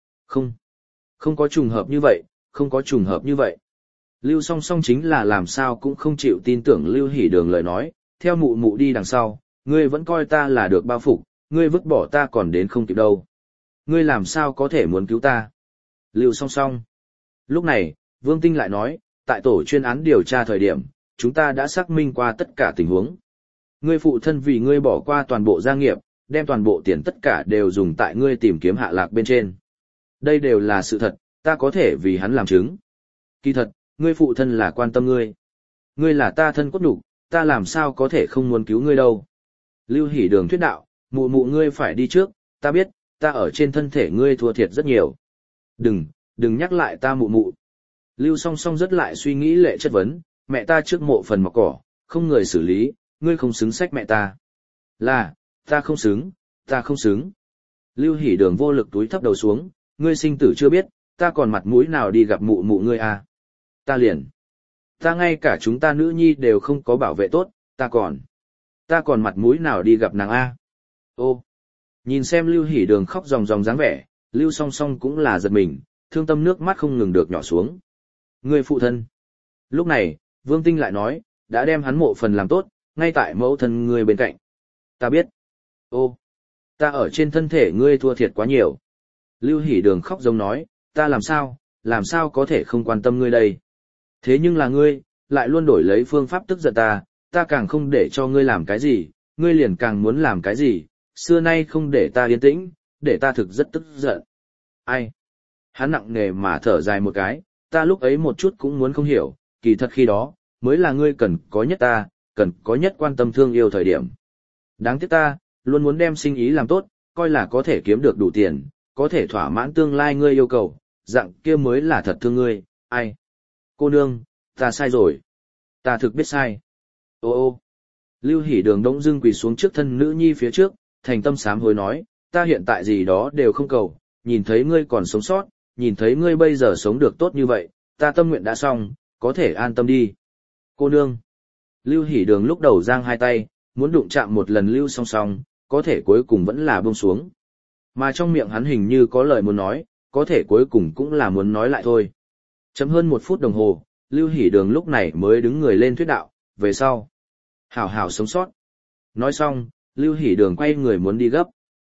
Không có trùng hợp như vậy, không có trùng hợp như vậy. Lưu Song Song chính là làm sao cũng không chịu tin tưởng Lưu Hỷ Đường lời nói, theo mụ mụ đi đằng sau, ngươi vẫn coi ta là được bao phục, ngươi vứt bỏ ta còn đến không kịp đâu. Ngươi làm sao có thể muốn cứu ta? Lưu Song Song. Lúc này, Vương Tinh lại nói, tại tổ chuyên án điều tra thời điểm, chúng ta đã xác minh qua tất cả tình huống. Ngươi phụ thân vì ngươi bỏ qua toàn bộ gia nghiệp, đem toàn bộ tiền tất cả đều dùng tại ngươi tìm kiếm hạ lạc bên trên. Đây đều là sự thật, ta có thể vì hắn làm chứng. Kỳ thật, ngươi phụ thân là quan tâm ngươi. Ngươi là ta thân cốt nhục, ta làm sao có thể không muốn cứu ngươi đâu. Lưu Hỷ Đường thuyết đạo, mụ mụ ngươi phải đi trước, ta biết, ta ở trên thân thể ngươi thua thiệt rất nhiều. Đừng nhắc lại ta mụ mụ. Lưu Song Song rất lại suy nghĩ lệ chất vấn, mẹ ta trước mộ phần mọc cỏ, không người xử lý, ngươi không xứng sách mẹ ta. Là, ta không xứng. Lưu Hỷ Đường vô lực túi thấp đầu xuống, ngươi sinh tử chưa biết, ta còn mặt mũi nào đi gặp mụ mụ ngươi à. Ta ngay cả chúng ta nữ nhi đều không có bảo vệ tốt, ta còn mặt mũi nào đi gặp nàng a. Ô, nhìn xem Lưu Hỷ Đường khóc ròng ròng dáng vẻ, Lưu Song Song cũng là giật mình, thương tâm nước mắt không ngừng được nhỏ xuống. Ngươi phụ thân. Lúc này, Vương Tinh lại nói, đã đem hắn mộ phần làm tốt, ngay tại mẫu thân ngươi bên cạnh. Ta biết. Ô, ta ở trên thân thể ngươi thua thiệt quá nhiều. Lưu Hỷ Đường khóc giống nói, ta làm sao có thể không quan tâm ngươi đây. Thế nhưng là ngươi, lại luôn đổi lấy phương pháp tức giận ta càng không để cho ngươi làm cái gì, ngươi liền càng muốn làm cái gì, xưa nay không để ta yên tĩnh, để ta thực rất tức giận. Ai? Hắn nặng nề mà thở dài một cái, ta lúc ấy một chút cũng muốn không hiểu, kỳ thật khi đó, mới là ngươi cần có nhất quan tâm thương yêu thời điểm. Đáng tiếc ta, luôn muốn đem sinh ý làm tốt, coi là có thể kiếm được đủ tiền, có thể thỏa mãn tương lai ngươi yêu cầu, dạng kia mới là thật thương ngươi, ai? Cô nương, ta sai rồi. Ta thực biết sai. Ô. Lưu Hỷ Đường đống dưng quỳ xuống trước thân nữ nhi phía trước, thành tâm sám hối nói, ta hiện tại gì đó đều không cầu, nhìn thấy ngươi còn sống sót, nhìn thấy ngươi bây giờ sống được tốt như vậy, ta tâm nguyện đã xong, có thể an tâm đi. Cô nương. Lưu Hỷ Đường lúc đầu giang hai tay, muốn đụng chạm một lần Lưu Song Song, có thể cuối cùng vẫn là buông xuống. Mà trong miệng hắn hình như có lời muốn nói, có thể cuối cùng cũng là muốn nói lại thôi. Chấm hơn 1 phút đồng hồ, Lưu Hỷ Đường lúc này mới đứng người lên thuyết đạo, về sau. Hảo hảo sống sót. Nói xong, Lưu Hỷ Đường quay người muốn đi gấp.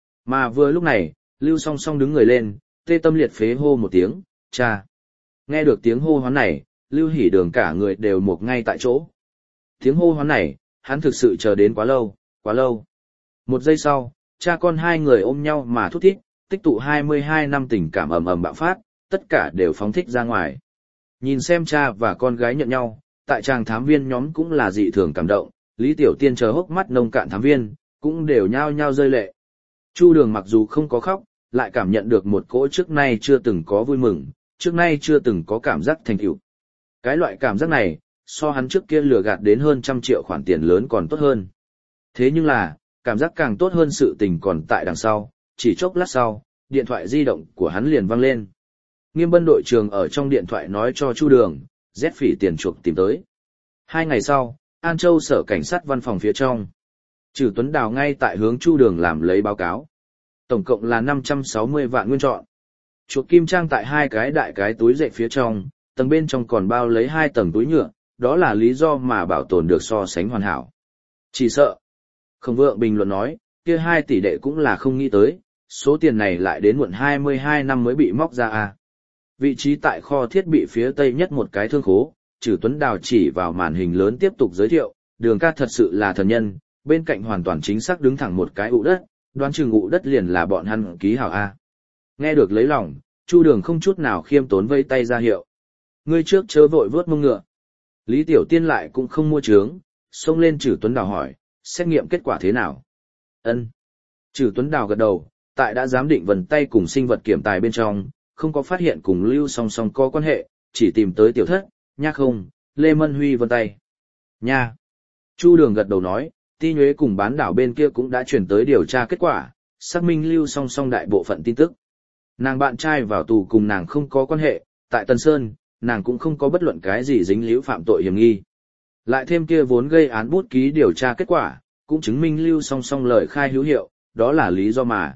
Mà vừa lúc này, Lưu Song Song đứng người lên, tê tâm liệt phế hô một tiếng, cha. Nghe được tiếng hô hoán này, Lưu Hỷ Đường cả người đều mục ngay tại chỗ. Tiếng hô hoán này, hắn thực sự chờ đến quá lâu. 1 giây sau, cha con hai người ôm nhau mà thút thít, tích tụ 22 năm tình cảm ầm ầm bạo phát, tất cả đều phóng thích ra ngoài. Nhìn xem cha và con gái nhận nhau, tại tràng thám viên nhóm cũng là dị thường cảm động, Lý Tiểu Tiên chờ hốc mắt nông cạn thám viên, cũng đều nhao nhao rơi lệ. Chu Đường mặc dù không có khóc, lại cảm nhận được một cỗ trước nay chưa từng có vui mừng, trước nay chưa từng có cảm giác thành tựu. Cái loại cảm giác này, so hắn trước kia lừa gạt đến hơn 100 triệu khoản tiền lớn còn tốt hơn. Thế nhưng là, cảm giác càng tốt hơn sự tình còn tại đằng sau, chỉ chốc lát sau, điện thoại di động của hắn liền vang lên. Nghiêm Bân đội trưởng ở trong điện thoại nói cho Chu Đường, Z Phỉ tiền chuộc tìm tới. 2 ngày sau, An Châu sở cảnh sát văn phòng phía trong. Trử Tuấn Đào ngay tại hướng Chu Đường làm lấy báo cáo. Tổng cộng là 560 vạn nguyên trọn. Chuộc kim trang tại 2 cái đại cái túi dệt phía trong, tầng bên trong còn bao lấy 2 tầng túi nhựa, đó là lý do mà bảo tồn được so sánh hoàn hảo. Chỉ sợ. Khổng Vượng bình luận nói, kia 2 tỷ đệ cũng là không nghĩ tới, số tiền này lại đến muộn 22 năm mới bị móc ra à. Vị trí tại kho thiết bị phía tây nhất một cái thương khố, Trử Tuấn Đào chỉ vào màn hình lớn tiếp tục giới thiệu, Đường ca thật sự là thần nhân, bên cạnh hoàn toàn chính xác đứng thẳng một cái ụ đất, đoán chừng ụ đất liền là bọn hắn ký hảo A. Nghe được lấy lòng, Chu Đường không chút nào khiêm tốn vẫy tay ra hiệu. Ngươi trước chớ vội vớt mông ngựa. Lý Tiểu Tiên lại cũng không mua trướng, xông lên Trử Tuấn Đào hỏi, xét nghiệm kết quả thế nào? Ân. Trừ Tuấn Đào gật đầu, tại đã giám định vân tay cùng sinh vật kiểm tài bên trong, không có phát hiện cùng Lưu Song Song có quan hệ, chỉ tìm tới tiểu thất, nha không, Lê Mân Huy vân tay. Nha. Chu Đường gật đầu nói, Ti Nhuế cùng bán đảo bên kia cũng đã chuyển tới điều tra kết quả, xác minh Lưu Song Song đại bộ phận tin tức. Nàng bạn trai vào tù cùng nàng không có quan hệ, tại Tân Sơn, nàng cũng không có bất luận cái gì dính líu phạm tội hiểm nghi. Lại thêm kia vốn gây án bút ký điều tra kết quả, cũng chứng minh Lưu Song Song lời khai hữu hiệu, đó là lý do mà.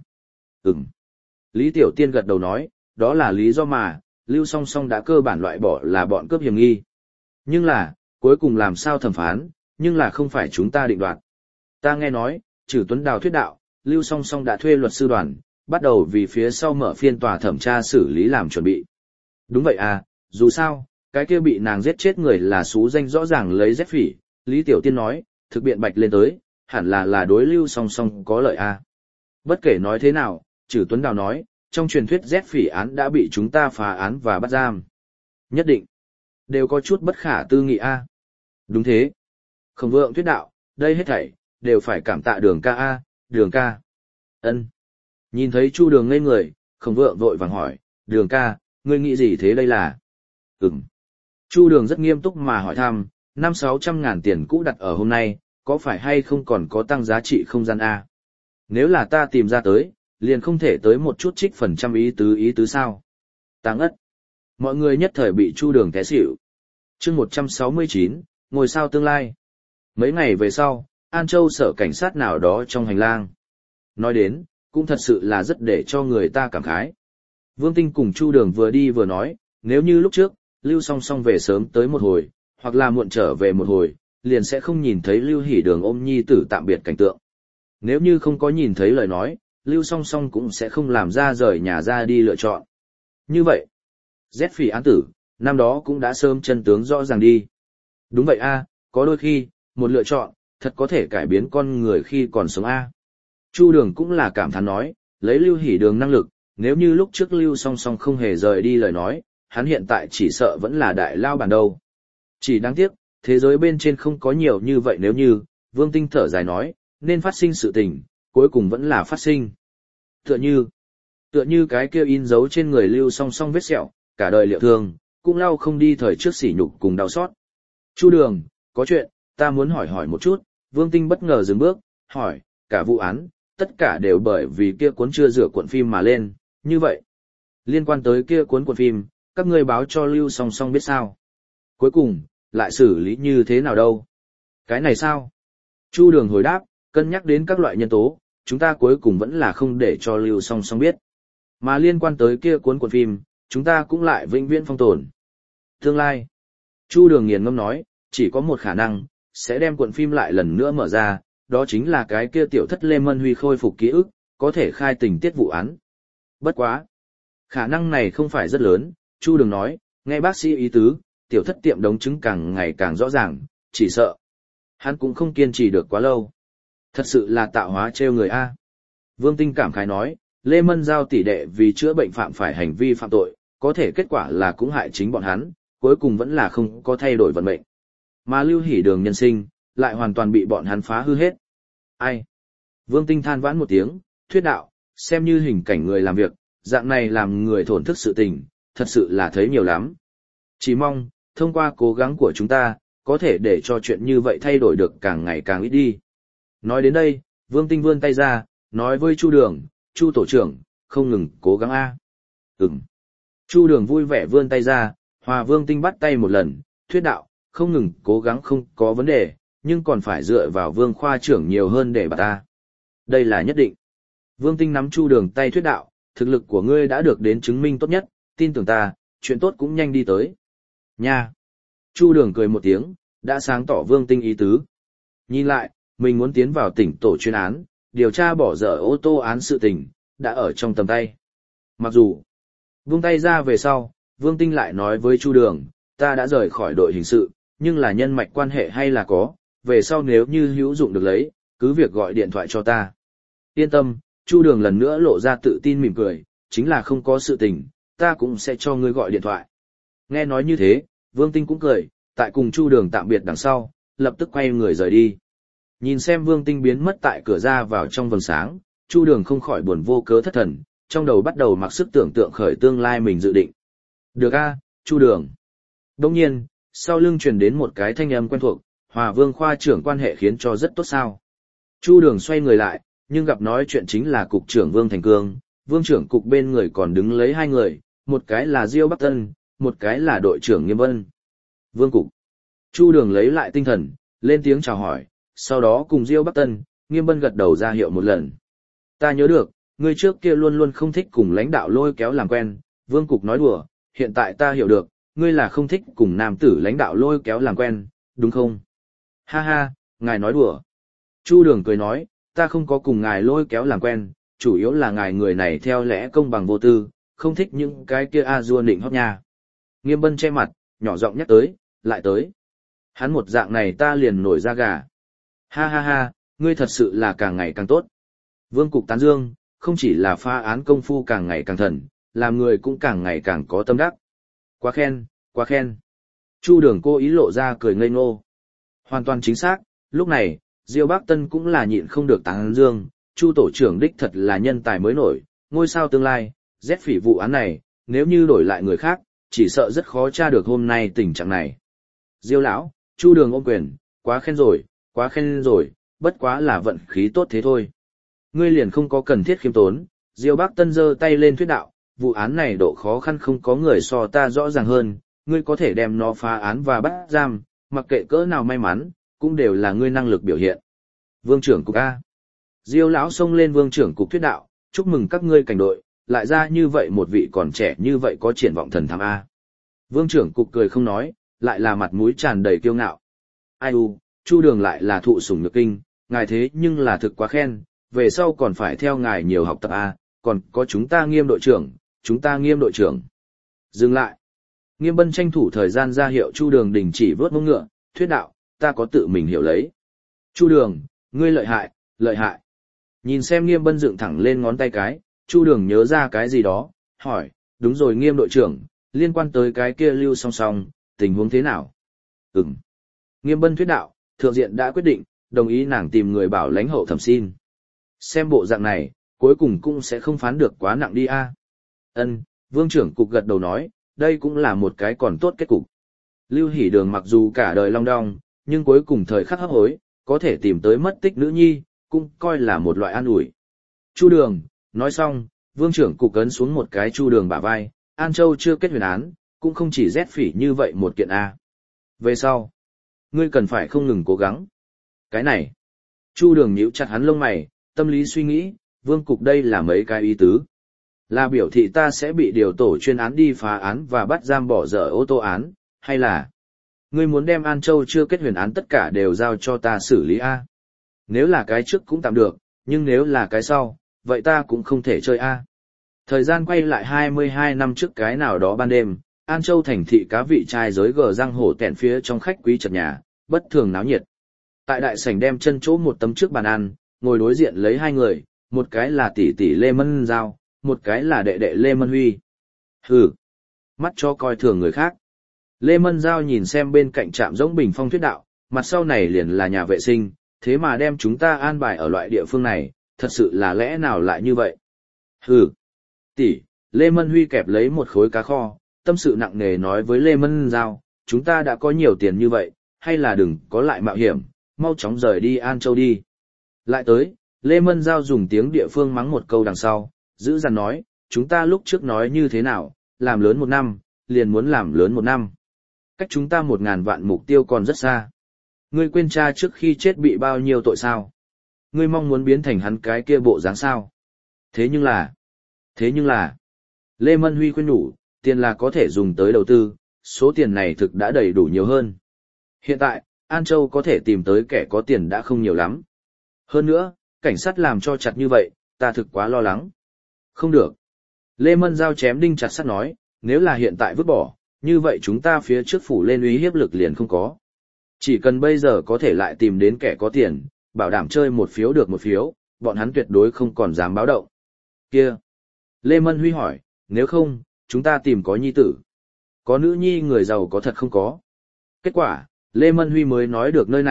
Lý Tiểu Tiên gật đầu nói, đó là lý do mà, Lưu Song Song đã cơ bản loại bỏ là bọn cướp hiểm nghi. Nhưng là, cuối cùng làm sao thẩm phán, nhưng là không phải chúng ta định đoạt. Ta nghe nói, Trừ Tuấn Đào thuyết đạo, Lưu Song Song đã thuê luật sư đoàn, bắt đầu vì phía sau mở phiên tòa thẩm tra xử lý làm chuẩn bị. Đúng vậy à, dù sao, cái kia bị nàng giết chết người là xú danh rõ ràng lấy rét phỉ, Lý Tiểu Tiên nói, thực biện bạch lên tới, hẳn là đối Lưu Song Song có lợi à. Bất kể nói thế nào, Trừ Tuấn Đào nói, trong truyền thuyết rét phỉ án đã bị chúng ta phá án và bắt giam. Nhất định, đều có chút bất khả tư nghị a. Đúng thế. Khổng Vượng thuyết đạo, đây hết thảy đều phải cảm tạ Đường ca a, Đường ca. Ân. Nhìn thấy Chu Đường ngây người, Khổng Vượng vội vàng hỏi, Đường ca, ngươi nghĩ gì thế đây là? Chu Đường rất nghiêm túc mà hỏi thăm, 500-600 ngàn tiền cũ đặt ở hôm nay, có phải hay không còn có tăng giá trị không gian a? Nếu là ta tìm ra tới, liền không thể tới một chút trích phần trăm ý tứ sao? Tăng ất. Mọi người nhất thời bị Chu Đường té xỉu. Chương 169, ngôi sao tương lai. Mấy ngày về sau, An Châu sở cảnh sát nào đó trong hành lang. Nói đến, cũng thật sự là rất để cho người ta cảm khái. Vương Tinh cùng Chu Đường vừa đi vừa nói, nếu như lúc trước, Lưu Song Song về sớm tới một hồi, hoặc là muộn trở về một hồi, liền sẽ không nhìn thấy Lưu Hỷ Đường ôm nhi tử tạm biệt cảnh tượng. Nếu như không có nhìn thấy lời nói, Lưu Song Song cũng sẽ không làm ra rời nhà ra đi lựa chọn. Như vậy, Z phỉ án tử, năm đó cũng đã sớm chân tướng rõ ràng đi. Đúng vậy a, có đôi khi, một lựa chọn, thật có thể cải biến con người khi còn sống a. Chu Đường cũng là cảm thán nói, lấy Lưu Hỷ Đường năng lực, nếu như lúc trước Lưu Song Song không hề rời đi lời nói, hắn hiện tại chỉ sợ vẫn là đại lao bản đâu. Chỉ đáng tiếc, thế giới bên trên không có nhiều như vậy nếu như, Vương Tinh thở dài nói, nên phát sinh sự tình, cuối cùng vẫn là phát sinh. Tựa như cái kia in dấu trên người Lưu Song Song vết sẹo, cả đời liệu thương, cũng lau không đi thời trước sỉ nhục cùng đau xót. Chu Đường, có chuyện, ta muốn hỏi một chút. Vương Tinh bất ngờ dừng bước, hỏi, cả vụ án, tất cả đều bởi vì kia cuốn chưa rửa cuộn phim mà lên, như vậy. Liên quan tới kia cuốn phim, các ngươi báo cho Lưu Song Song biết sao? Cuối cùng, lại xử lý như thế nào đâu? Cái này sao? Chu Đường hồi đáp, cân nhắc đến các loại nhân tố, chúng ta cuối cùng vẫn là không để cho Lưu Song Song biết. Mà liên quan tới kia cuốn phim, chúng ta cũng lại vĩnh viễn phong tồn. Tương lai, Chu Đường nghiền ngẫm nói, chỉ có một khả năng, sẽ đem cuộn phim lại lần nữa mở ra, đó chính là cái kia tiểu thất Lê Mân Huy khôi phục ký ức, có thể khai tình tiết vụ án. Bất quá. Khả năng này không phải rất lớn, Chu Đường nói, nghe bác sĩ ý tứ, tiểu thất tiệm đống trứng càng ngày càng rõ ràng, chỉ sợ. Hắn cũng không kiên trì được quá lâu. Thật sự là tạo hóa trêu người A. Vương Tinh cảm khái nói, Lê Mân Giao tỷ đệ vì chữa bệnh phạm phải hành vi phạm tội, có thể kết quả là cũng hại chính bọn hắn, cuối cùng vẫn là không có thay đổi vận mệnh. Mà Lưu Hỷ Đường nhân sinh, lại hoàn toàn bị bọn hắn phá hư hết. Ai? Vương Tinh than vãn một tiếng, thuyết đạo, xem như hình cảnh người làm việc, dạng này làm người thổn thức sự tình, thật sự là thấy nhiều lắm. Chỉ mong, thông qua cố gắng của chúng ta, có thể để cho chuyện như vậy thay đổi được càng ngày càng ít đi. Nói đến đây, Vương Tinh vươn tay ra, nói với Chu Đường, Chu tổ trưởng, không ngừng cố gắng a. Chu Đường vui vẻ vươn tay ra, hòa Vương Tinh bắt tay một lần, thuyết đạo, không ngừng cố gắng không có vấn đề, nhưng còn phải dựa vào Vương khoa trưởng nhiều hơn để bà ta. Đây là nhất định. Vương Tinh nắm Chu Đường tay thuyết đạo, thực lực của ngươi đã được đến chứng minh tốt nhất, tin tưởng ta, chuyện tốt cũng nhanh đi tới. Nha. Chu Đường cười một tiếng, đã sáng tỏ Vương Tinh ý tứ. Nhìn lại, mình muốn tiến vào tỉnh tổ chuyên án, điều tra bỏ dở ô tô án sự tình, đã ở trong tầm tay. Mặc dù, buông tay ra về sau, Vương Tinh lại nói với Chu Đường, ta đã rời khỏi đội hình sự, nhưng là nhân mạch quan hệ hay là có, về sau nếu như hữu dụng được lấy, cứ việc gọi điện thoại cho ta. Yên tâm, Chu Đường lần nữa lộ ra tự tin mỉm cười, chính là không có sự tình, ta cũng sẽ cho ngươi gọi điện thoại. Nghe nói như thế, Vương Tinh cũng cười, tại cùng Chu Đường tạm biệt đằng sau, lập tức quay người rời đi. Nhìn xem Vương Tinh biến mất tại cửa ra vào trong vầng sáng, Chu Đường không khỏi buồn vô cớ thất thần, trong đầu bắt đầu mặc sức tưởng tượng khởi tương lai mình dự định. Được a, Chu Đường. Đồng nhiên, sau lưng truyền đến một cái thanh âm quen thuộc, Hòa Vương khoa trưởng quan hệ khiến cho rất tốt sao. Chu Đường xoay người lại, nhưng gặp nói chuyện chính là cục trưởng Vương Thành Cương, Vương trưởng cục bên người còn đứng lấy hai người, một cái là Diêu Bắc Tân, một cái là đội trưởng Nghiêm Vân. Vương cục. Chu Đường lấy lại tinh thần, lên tiếng chào hỏi, sau đó cùng Diêu Bắc Tân, Nghiêm Vân gật đầu ra hiệu một lần. Ta nhớ được, ngươi trước kia luôn luôn không thích cùng lãnh đạo lôi kéo làm quen, Vương cục nói đùa, hiện tại ta hiểu được, ngươi là không thích cùng nam tử lãnh đạo lôi kéo làm quen, đúng không? Ha ha, ngài nói đùa. Chu Đường cười nói, ta không có cùng ngài lôi kéo làm quen, chủ yếu là ngài người này theo lẽ công bằng vô tư, không thích những cái kia a-dua nịnh hót nha. Nghiêm Bân che mặt, nhỏ giọng nhắc tới, lại tới. Hắn một dạng này ta liền nổi da gà. Ha ha ha, ngươi thật sự là càng ngày càng tốt. Vương cục tán dương, không chỉ là phá án công phu càng ngày càng thần, làm người cũng càng ngày càng có tâm đắc. Quá khen, quá khen. Chu Đường cố ý lộ ra cười ngây ngô. Hoàn toàn chính xác, lúc này, Diêu Bắc Tân cũng là nhịn không được tán dương, Chu tổ trưởng đích thật là nhân tài mới nổi, ngôi sao tương lai, rét phỉ vụ án này, nếu như đổi lại người khác, chỉ sợ rất khó tra được hôm nay tình trạng này. Diêu lão, Chu Đường ôm quyền, quá khen rồi, bất quá là vận khí tốt thế thôi. Ngươi liền không có cần thiết khiêm tốn, Diêu Bắc Tân giơ tay lên thuyết đạo, vụ án này độ khó khăn không có người so ta rõ ràng hơn, ngươi có thể đem nó phá án và bắt giam, mặc kệ cỡ nào may mắn, cũng đều là ngươi năng lực biểu hiện. Vương trưởng cục A. Diêu lão xông lên Vương trưởng cục thuyết đạo, chúc mừng các ngươi cảnh đội, lại ra như vậy một vị còn trẻ như vậy có triển vọng thần thám A. Vương trưởng cục cười không nói, lại là mặt mũi tràn đầy kiêu ngạo. Ai u, Chu Đường lại là thụ sủng nhược kinh, ngài thế nhưng là thực quá khen, về sau còn phải theo ngài nhiều học tập A, còn có chúng ta Nghiêm đội trưởng. Dừng lại. Nghiêm Bân tranh thủ thời gian ra hiệu Chu Đường đình chỉ vớt mông ngựa, thuyết đạo, ta có tự mình hiểu lấy. Chu Đường, ngươi lợi hại. Nhìn xem Nghiêm Bân dựng thẳng lên ngón tay cái, Chu Đường nhớ ra cái gì đó, hỏi, đúng rồi Nghiêm đội trưởng, liên quan tới cái kia Lưu Song Song, tình huống thế nào? Nghiêm Bân thuyết đạo, thượng diện đã quyết định, đồng ý nàng tìm người bảo lãnh hậu thẩm xin. Xem bộ dạng này, cuối cùng cũng sẽ không phán được quá nặng đi a. Vương trưởng cục gật đầu nói, đây cũng là một cái còn tốt kết cục. Lưu Hỷ Đường mặc dù cả đời long đong, nhưng cuối cùng thời khắc hấp hối, có thể tìm tới mất tích nữ nhi, cũng coi là một loại an ủi. Chu Đường, nói xong, Vương trưởng cục ấn xuống một cái Chu Đường bả vai, An Châu chưa kết huyền án, cũng không chỉ rét phỉ như vậy một kiện A. Về sau, ngươi cần phải không ngừng cố gắng. Cái này, Chu Đường nhíu chặt hắn lông mày, tâm lý suy nghĩ, Vương cục đây là mấy cái ý tứ. Là biểu thị ta sẽ bị điều tổ chuyên án đi phá án và bắt giam bỏ dở ô tô án, hay là ngươi muốn đem An Châu chưa kết huyền án tất cả đều giao cho ta xử lý A. Nếu là cái trước cũng tạm được, nhưng nếu là cái sau, vậy ta cũng không thể chơi A. Thời gian quay lại 22 năm trước cái nào đó ban đêm, An Châu thành thị cá vị trai giới gờ răng hổ tẹn phía trong khách quý trật nhà, bất thường náo nhiệt. Tại đại sảnh đem chân chỗ một tấm trước bàn ăn, ngồi đối diện lấy hai người, một cái là tỷ tỷ Lê Mân Giao, một cái là đệ đệ Lê Mân Huy. Hừ, mắt cho coi thường người khác. Lê Mân Giao nhìn xem bên cạnh trạm giống bình phong thuyết đạo, mặt sau này liền là nhà vệ sinh, thế mà đem chúng ta an bài ở loại địa phương này, thật sự là lẽ nào lại như vậy? Hừ, tỷ, Lê Mân Huy kẹp lấy một khối cá kho, tâm sự nặng nề nói với Lê Mân Giao, chúng ta đã có nhiều tiền như vậy, hay là đừng có lại mạo hiểm, mau chóng rời đi An Châu đi. Lại tới, Lê Mân Giao dùng tiếng địa phương mắng một câu đằng sau, giữ dằn nói, chúng ta lúc trước nói như thế nào, làm lớn 1 năm, liền muốn làm lớn 1 năm. Cách chúng ta 1.000 vạn mục tiêu còn rất xa. Ngươi quên cha trước khi chết bị bao nhiêu tội sao? Ngươi mong muốn biến thành hắn cái kia bộ dáng sao? Thế nhưng là, Lê Mân Huy khuyên nhủ, tiền là có thể dùng tới đầu tư, số tiền này thực đã đầy đủ nhiều hơn. Hiện tại, An Châu có thể tìm tới kẻ có tiền đã không nhiều lắm. Hơn nữa, cảnh sát làm cho chặt như vậy, ta thực quá lo lắng. Không được. Lê Mân Giao chém đinh chặt sắt nói, nếu là hiện tại vứt bỏ, như vậy chúng ta phía trước phủ lên uy hiếp lực liền không có. Chỉ cần bây giờ có thể lại tìm đến kẻ có tiền, bảo đảm chơi một phiếu được một phiếu, bọn hắn tuyệt đối không còn dám báo động. Kia. Lê Mân Huy hỏi, nếu không, chúng ta tìm có nhi tử. Có nữ nhi người giàu có thật không có. Kết quả, Lê Mân Huy mới nói được nơi này,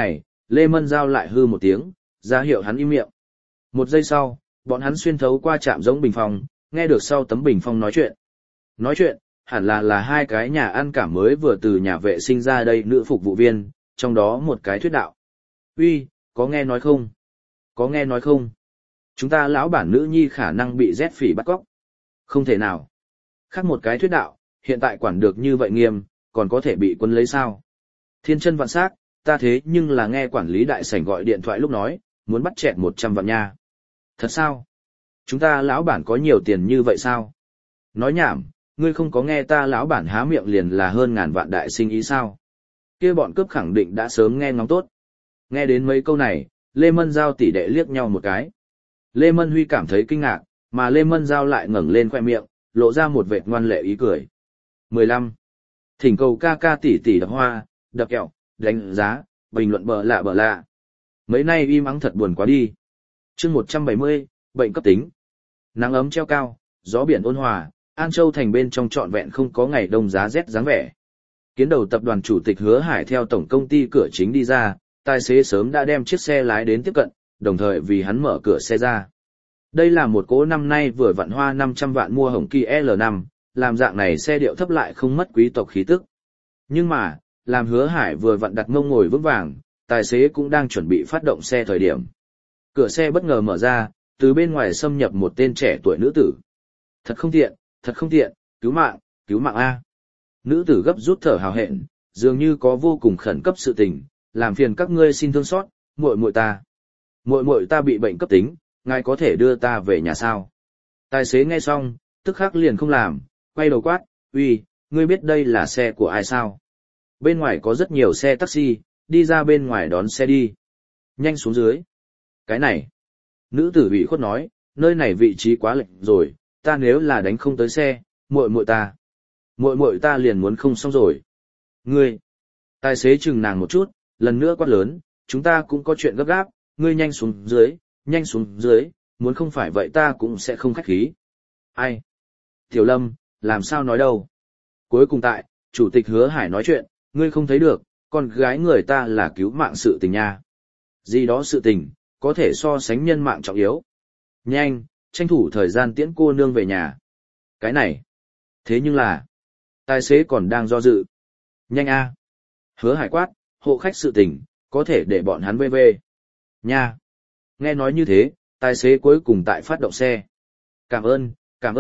Lê Mân Giao lại hư một tiếng, ra hiệu hắn im miệng. Một giây sau, bọn hắn xuyên thấu qua trạm giống bình phong, nghe được sau tấm bình phong nói chuyện. Nói chuyện, hẳn là hai cái nhà ăn cảm mới vừa từ nhà vệ sinh ra đây nữ phục vụ viên, trong đó một cái thuyết đạo. Uy, có nghe nói không? Có nghe nói không? Chúng ta lão bản nữ nhi khả năng bị rét phỉ bắt cóc. Không thể nào. Khác một cái thuyết đạo, hiện tại quản được như vậy nghiêm, còn có thể bị quân lấy sao? Thiên chân vạn sắc, ta thế nhưng là nghe quản lý đại sảnh gọi điện thoại lúc nói, muốn bắt chẹt 100 vạn nha. Thật sao? Chúng ta lão bản có nhiều tiền như vậy sao? Nói nhảm, ngươi không có nghe ta lão bản há miệng liền là hơn ngàn vạn đại sinh ý sao? Kia bọn cướp khẳng định đã sớm nghe ngóng tốt. Nghe đến mấy câu này, Lê Mân Giao tỷ đệ liếc nhau một cái. Lê Mân Huy cảm thấy kinh ngạc, mà Lê Mân Giao lại ngẩng lên khoe miệng, lộ ra một vệt ngoan lệ ý cười. 15. Thỉnh cầu ca ca tỷ tỷ đập hoa, đập kẹo, đánh giá, bình luận bờ lạ. Mấy nay im ắng thật buồn quá đi. Chương 170, bệnh cấp tính. Nắng ấm treo cao, gió biển ôn hòa, An Châu thành bên trong trọn vẹn không có ngày đông giá rét dáng vẻ. Kiến đầu tập đoàn chủ tịch Hứa Hải theo tổng công ty cửa chính đi ra, tài xế sớm đã đem chiếc xe lái đến tiếp cận, đồng thời vì hắn mở cửa xe ra. Đây là một cỗ năm nay vừa vặn hoa 500 vạn mua hồng Kỳ L5, làm dạng này xe điệu thấp lại không mất quý tộc khí tức. Nhưng mà, làm Hứa Hải vừa vặn đặt mông ngồi vững vàng, tài xế cũng đang chuẩn bị phát động xe thời điểm. Cửa xe bất ngờ mở ra, từ bên ngoài xâm nhập một tên trẻ tuổi nữ tử. Thật không tiện, cứu mạng a. Nữ tử gấp rút thở hào hẹn, dường như có vô cùng khẩn cấp sự tình, làm phiền các ngươi xin thương xót, muội ta bị bệnh cấp tính, ngài có thể đưa ta về nhà sao? Tài xế nghe xong, tức khắc liền không làm, quay đầu quát, uy, ngươi biết đây là xe của ai sao? Bên ngoài có rất nhiều xe taxi, đi ra bên ngoài đón xe đi. Nhanh xuống dưới. Cái này. Nữ tử ủy khuất nói, nơi này vị trí quá lệch rồi, ta nếu là đánh không tới xe, muội ta liền muốn không xong rồi. Ngươi. Tài xế chừng nàng một chút, lần nữa quát lớn, chúng ta cũng có chuyện gấp gáp, ngươi nhanh xuống dưới, muốn không phải vậy ta cũng sẽ không khách khí. Ai? Tiểu Lâm, làm sao nói đâu? Cuối cùng tại, chủ tịch Hứa Hải nói chuyện, ngươi không thấy được, con gái người ta là cứu mạng sự tình nha. Gì đó sự tình, có thể so sánh nhân mạng trọng yếu. Nhanh, tranh thủ thời gian tiễn cô nương về nhà. Cái này. Thế nhưng là, tài xế còn đang do dự. Nhanh a. Hứa Hải quát, hộ khách sự tình, có thể để bọn hắn về. Nha. Nghe nói như thế, tài xế cuối cùng tại phát động xe. Cảm ơn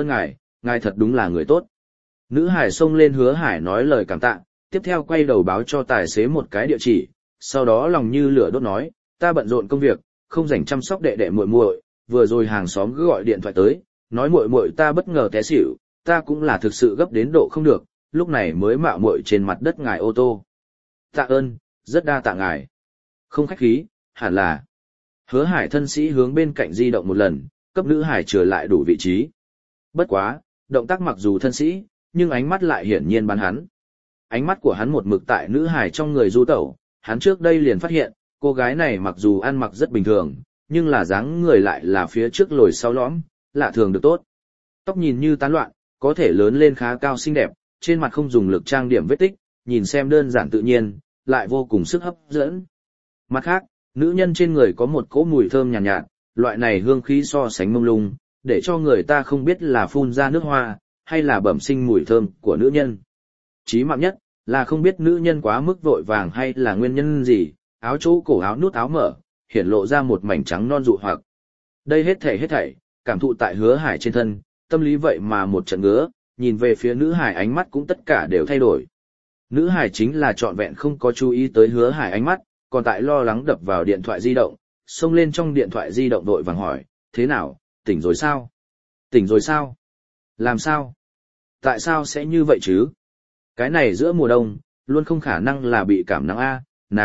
ngài thật đúng là người tốt. Nữ Hải xông lên Hứa Hải nói lời cảm tạ, tiếp theo quay đầu báo cho tài xế một cái địa chỉ, sau đó lòng như lửa đốt nói, ta bận rộn công việc, không rảnh chăm sóc đệ đệ muội, vừa rồi hàng xóm cứ gọi điện thoại tới, nói muội ta bất ngờ té xỉu, ta cũng là thực sự gấp đến độ không được, lúc này mới mạo muội trên mặt đất ngài ô tô. Tạ ơn, rất đa tạ ngài. Không khách khí, hẳn là. Hứa Hải thân sĩ hướng bên cạnh di động một lần, cấp nữ Hải trở lại đủ vị trí. Bất quá, động tác mặc dù thân sĩ, nhưng ánh mắt lại hiển nhiên bắn hắn. Ánh mắt của hắn một mực tại nữ Hải trong người du tẩu, hắn trước đây liền phát hiện, cô gái này mặc dù ăn mặc rất bình thường, nhưng là dáng người lại là phía trước lồi sau lõm, lạ thường được tốt. Tóc nhìn như tán loạn, có thể lớn lên khá cao xinh đẹp, trên mặt không dùng lực trang điểm vết tích, nhìn xem đơn giản tự nhiên, lại vô cùng sức hấp dẫn. Mặt khác, nữ nhân trên người có một cỗ mùi thơm nhàn nhạt, loại này hương khí so sánh mông lung, để cho người ta không biết là phun ra nước hoa, hay là bẩm sinh mùi thơm của nữ nhân. Chí mạng nhất, là không biết nữ nhân quá mức vội vàng hay là nguyên nhân gì, áo chỗ cổ áo nút áo mở, hiển lộ ra một mảnh trắng non dụ hoặc. Đây hết thảy, cảm thụ tại Hứa Hải trên thân, tâm lý vậy mà một trận ngứa, nhìn về phía nữ Hải ánh mắt cũng tất cả đều thay đổi. Nữ Hải chính là trọn vẹn không có chú ý tới Hứa Hải ánh mắt, còn tại lo lắng đập vào điện thoại di động, xông lên trong điện thoại di động vội vàng hỏi, thế nào, tỉnh rồi sao? Tỉnh rồi sao? Làm sao? Tại sao sẽ như vậy chứ? Cái này giữa mùa đông, luôn không khả năng là bị cảm nắng A,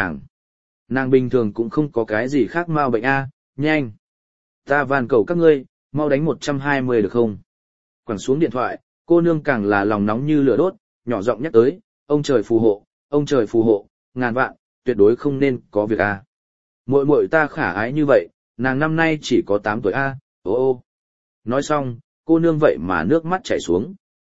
nàng bình thường cũng không có cái gì khác mau bệnh A, nhanh. Ta van cầu các ngươi, mau đánh 120 được không? Quẳng xuống điện thoại, cô nương càng là lòng nóng như lửa đốt, nhỏ giọng nhắc tới, ông trời phù hộ, ngàn vạn, tuyệt đối không nên có việc A. Muội ta khả ái như vậy, nàng năm nay chỉ có 8 tuổi A, ô. Nói xong, cô nương vậy mà nước mắt chảy xuống.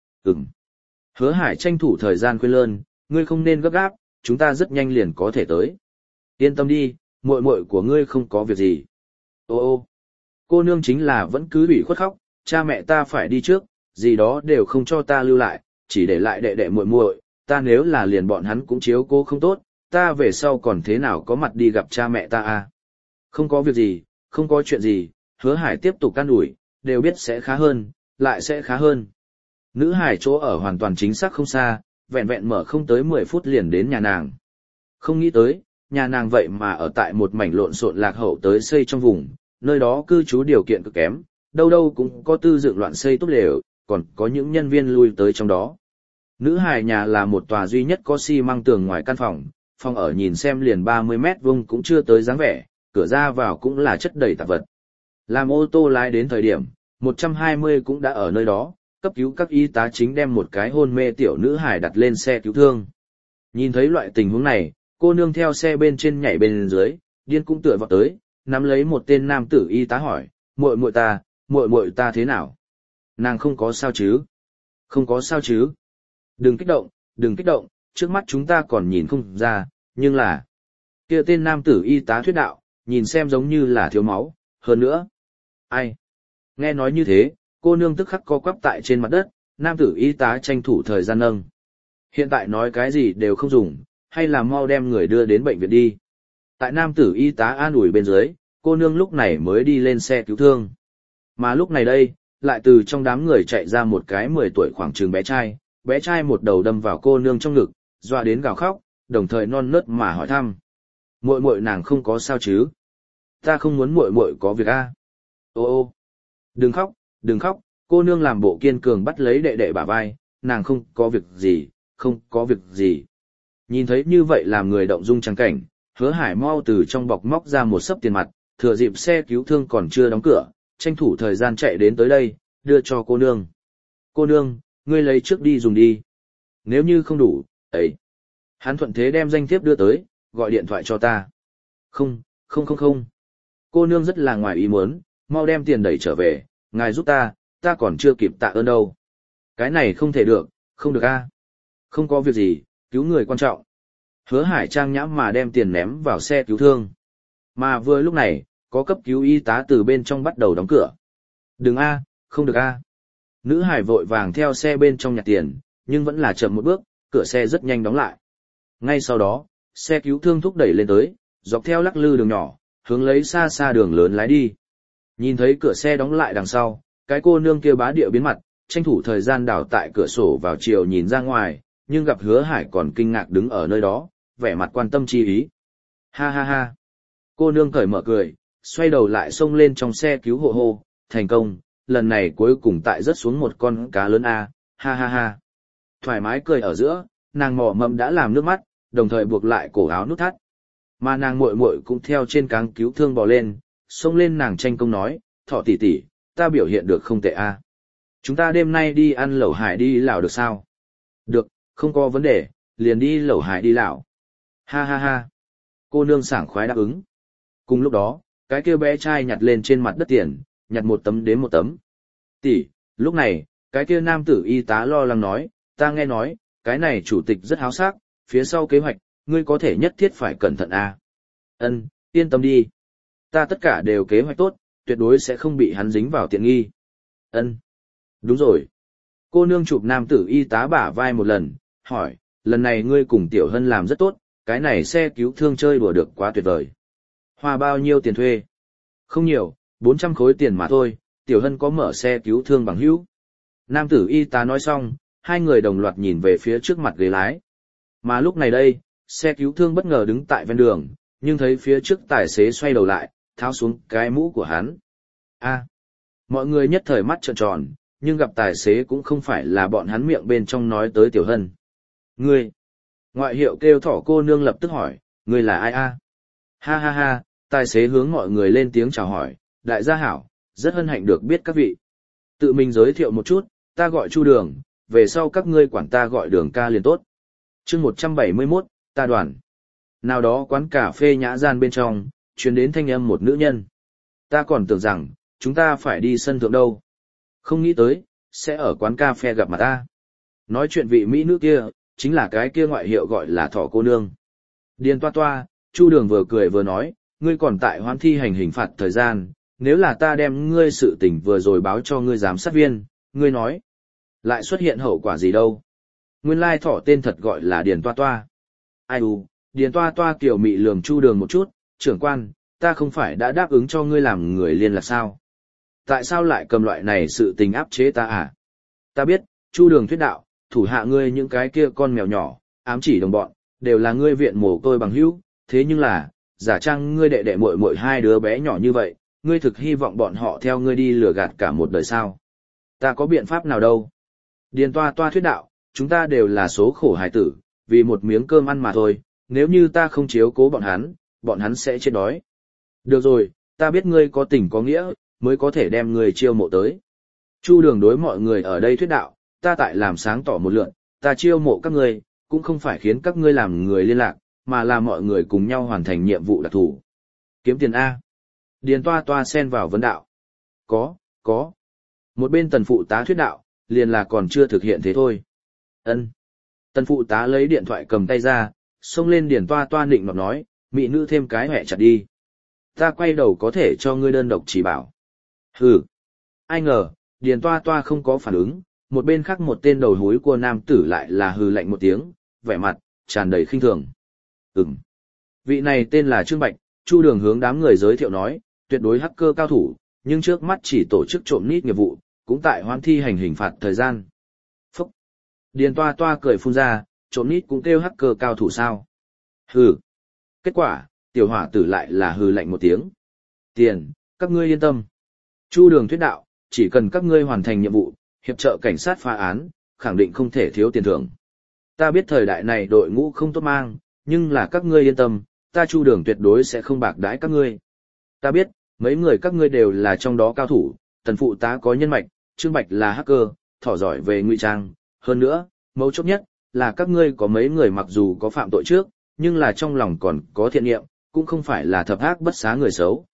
Hứa Hải tranh thủ thời gian khuyên lơn, ngươi không nên gấp gáp, chúng ta rất nhanh liền có thể tới. Yên tâm đi, muội muội của ngươi không có việc gì. Ô ô, cô nương chính là vẫn cứ ủy khuất khóc, cha mẹ ta phải đi trước, gì đó đều không cho ta lưu lại, chỉ để lại đệ đệ muội muội, ta nếu là liền bọn hắn cũng chiếu cố không tốt, ta về sau còn thế nào có mặt đi gặp cha mẹ ta à? Không có việc gì, không có chuyện gì, Hứa Hải tiếp tục can ủi, đều biết sẽ khá hơn, lại sẽ khá hơn. Nữ Hải chỗ ở hoàn toàn chính xác không xa, vẹn vẹn mở không tới 10 phút liền đến nhà nàng. Không nghĩ tới, nhà nàng vậy mà ở tại một mảnh lộn xộn lạc hậu tới xây trong vùng, nơi đó cư trú điều kiện cực kém, đâu đâu cũng có tư dựng loạn xây tốt lều, còn có những nhân viên lui tới trong đó. Nữ hài nhà là một tòa duy nhất có xi măng tường ngoài căn phòng, phòng ở nhìn xem liền 30 mét vuông cũng chưa tới dáng vẻ, cửa ra vào cũng là chất đầy tạp vật. Làm ô tô lái đến thời điểm, 120 cũng đã ở nơi đó, cấp cứu các y tá chính đem một cái hôn mê tiểu nữ hài đặt lên xe cứu thương. Nhìn thấy loại tình huống này, cô nương theo xe bên trên nhảy bên dưới, điên cũng tựa vào tới, nắm lấy một tên nam tử y tá hỏi, muội muội ta thế nào? Nàng không có sao chứ? Không có sao chứ? Đừng kích động, trước mắt chúng ta còn nhìn không ra, nhưng là... Kia tên nam tử y tá thuyết đạo, nhìn xem giống như là thiếu máu, hơn nữa. Ai? Nghe nói như thế, cô nương tức khắc co quắp tại trên mặt đất, nam tử y tá tranh thủ thời gian nâng. Hiện tại nói cái gì đều không dùng, hay là mau đem người đưa đến bệnh viện đi. Tại nam tử y tá an ủi bên dưới, cô nương lúc này mới đi lên xe cứu thương. Mà lúc này đây, lại từ trong đám người chạy ra một cái 10 tuổi khoảng chừng bé trai một đầu đâm vào cô nương trong ngực, dọa đến gào khóc, đồng thời non nớt mà hỏi thăm. Muội muội nàng không có sao chứ? Ta không muốn muội muội có việc a. Ô ô, đừng khóc, cô nương làm bộ kiên cường bắt lấy đệ đệ bả vai, nàng không có việc gì, không có việc gì. Nhìn thấy như vậy làm người động dung trắng cảnh, Hứa Hải mau từ trong bọc móc ra một xấp tiền mặt, thừa dịp xe cứu thương còn chưa đóng cửa, tranh thủ thời gian chạy đến tới đây, đưa cho cô nương. Cô nương, ngươi lấy trước đi dùng đi. Nếu như không đủ, ấy. Hắn thuận thế đem danh thiếp đưa tới, gọi điện thoại cho ta. Không. Cô nương rất là ngoài ý muốn, mau đem tiền đẩy trở về, ngài giúp ta còn chưa kịp tạ ơn đâu. Cái này không thể được, không được a. Không có việc gì, cứu người quan trọng. Hứa Hải trang nhãm mà đem tiền ném vào xe cứu thương. Mà vừa lúc này, có cấp cứu y tá từ bên trong bắt đầu đóng cửa. Đừng a, không được a. Nữ Hải vội vàng theo xe bên trong nhặt tiền, nhưng vẫn là chậm một bước, cửa xe rất nhanh đóng lại. Ngay sau đó, xe cứu thương thúc đẩy lên tới, dọc theo lắc lư đường nhỏ, hướng lấy xa xa đường lớn lái đi. Nhìn thấy cửa xe đóng lại đằng sau, cái cô nương kia bá địa biến mặt, tranh thủ thời gian đảo tại cửa sổ vào chiều nhìn ra ngoài, nhưng gặp Hứa Hải còn kinh ngạc đứng ở nơi đó, vẻ mặt quan tâm chi ý. Ha ha ha. Cô nương cởi mở cười, xoay đầu lại xông lên trong xe cứu hộ hô, thành công, lần này cuối cùng tại rớt xuống một con cá lớn a, ha ha ha. Thoải mái cười ở giữa, nàng mỏ mẫm đã làm nước mắt, đồng thời buộc lại cổ áo nút thắt. Mà nàng muội muội cũng theo trên cáng cứu thương bò lên, xông lên nàng tranh công nói, Thọ tỷ tỷ, ta biểu hiện được không tệ a. Chúng ta đêm nay đi ăn lẩu hải đi Lào được sao? Được, không có vấn đề, liền đi lẩu hải đi Lào. Ha ha ha. Cô nương sảng khoái đáp ứng. Cùng lúc đó, cái kia bé trai nhặt lên trên mặt đất tiền, nhặt một tấm đến một tấm. Tỷ, lúc này, cái kia nam tử y tá lo lắng nói, ta nghe nói, cái này chủ tịch rất háo sắc, phía sau kế hoạch, ngươi có thể nhất thiết phải cẩn thận a. Ân, yên tâm đi. Ta tất cả đều kế hoạch tốt, tuyệt đối sẽ không bị hắn dính vào tiện nghi. Ân. Đúng rồi. Cô nương chụp nam tử y tá bả vai một lần, hỏi, lần này ngươi cùng Tiểu Hân làm rất tốt, cái này xe cứu thương chơi đùa được quá tuyệt vời. Hoa bao nhiêu tiền thuê? Không nhiều, 400 khối tiền mà thôi, Tiểu Hân có mở xe cứu thương bằng hữu. Nam tử y tá nói xong, hai người đồng loạt nhìn về phía trước mặt ghế lái. Mà lúc này đây, xe cứu thương bất ngờ đứng tại ven đường, nhưng thấy phía trước tài xế xoay đầu lại, tháo xuống cái mũ của hắn. A. Mọi người nhất thời mắt trợn tròn, nhưng gặp tài xế cũng không phải là bọn hắn miệng bên trong nói tới Tiểu Hân. Ngươi. Ngoại hiệu kêu Thỏ cô nương lập tức hỏi, ngươi là ai a? Ha ha ha, tài xế hướng mọi người lên tiếng chào hỏi, đại gia hảo, rất hân hạnh được biết các vị. Tự mình giới thiệu một chút, ta gọi Chu Đường, về sau các ngươi quản ta gọi Đường ca liền tốt. Chương 171, ta đoàn. Nào đó quán cà phê nhã gian bên trong, truyền đến thanh âm một nữ nhân. Ta còn tưởng rằng, chúng ta phải đi sân thượng đâu. Không nghĩ tới, sẽ ở quán cà phê gặp mặt ta. Nói chuyện vị mỹ nữ kia, chính là cái kia ngoại hiệu gọi là Thỏ cô nương. Điền toa toa, Chu Đường vừa cười vừa nói, ngươi còn tại hoãn thi hành hình phạt thời gian, nếu là ta đem ngươi sự tình vừa rồi báo cho ngươi giám sát viên, ngươi nói, lại xuất hiện hậu quả gì đâu. Nguyên lai thỏ tên thật gọi là Điền Toa Toa. Ai u, Điền Toa Toa kiểu mị lườm Chu Đường một chút, trưởng quan, ta không phải đã đáp ứng cho ngươi làm người liên lạc sao? Tại sao lại cầm loại này sự tình áp chế ta à? Ta biết, Chu Đường thuyết đạo, thủ hạ ngươi những cái kia con mèo nhỏ, ám chỉ đồng bọn, đều là ngươi viện mồ côi bằng hữu, thế nhưng là, giả trang ngươi đệ đệ muội muội hai đứa bé nhỏ như vậy, ngươi thực hy vọng bọn họ theo ngươi đi lừa gạt cả một đời sao? Ta có biện pháp nào đâu? Điền Toa Toa thuyết đạo, chúng ta đều là số khổ hài tử, vì một miếng cơm ăn mà thôi, nếu như ta không chiếu cố bọn hắn sẽ chết đói. Được rồi, ta biết ngươi có tình có nghĩa, mới có thể đem ngươi chiêu mộ tới. Chu Đường đối mọi người ở đây thuyết đạo, ta tại làm sáng tỏ một lượn, ta chiêu mộ các ngươi, cũng không phải khiến các ngươi làm người liên lạc, mà là mọi người cùng nhau hoàn thành nhiệm vụ đặc thù. Kiếm tiền A. Điền Toa Toa xen vào vấn đạo. Có. Một bên tần phụ tá thuyết đạo, liền là còn chưa thực hiện thế thôi. Ân. Tần phụ tá lấy điện thoại cầm tay ra, xông lên Điền Toa Toa nịnh nọt nói, mị nữ thêm cái hẹ chặt đi. Ta quay đầu có thể cho ngươi đơn độc chỉ bảo. Hừ. Ai ngờ, Điền Toa Toa không có phản ứng, một bên khác một tên đầu húi của nam tử lại là hừ lạnh một tiếng, vẻ mặt tràn đầy khinh thường. Vị này tên là Trương Bạch, Chu Đường hướng đám người giới thiệu nói, tuyệt đối hacker cao thủ, nhưng trước mắt chỉ tổ chức trộm nít nghiệp vụ, cũng tại hoãn thi hành hình phạt thời gian. Phúc! Điền Toa Toa cười phun ra, trộm nít cũng kêu hacker cao thủ sao? Hừ! Kết quả, tiểu hỏa tử lại là hừ lạnh một tiếng. Tiền, các ngươi yên tâm. Chu Đường thuyết đạo, chỉ cần các ngươi hoàn thành nhiệm vụ, hiệp trợ cảnh sát phá án, khẳng định không thể thiếu tiền thưởng. Ta biết thời đại này đội ngũ không tốt mang, nhưng là các ngươi yên tâm, ta Chu Đường tuyệt đối sẽ không bạc đãi các ngươi. Ta biết, mấy người các ngươi đều là trong đó cao thủ, tần phụ tá có nhân mạch, Trương Bạch là hacker, thỏ giỏi về ngụy trang. Hơn nữa, mấu chốt nhất, là các ngươi có mấy người mặc dù có phạm tội trước, nhưng là trong lòng còn có thiện niệm, cũng không phải là thập ác bất xá người xấu.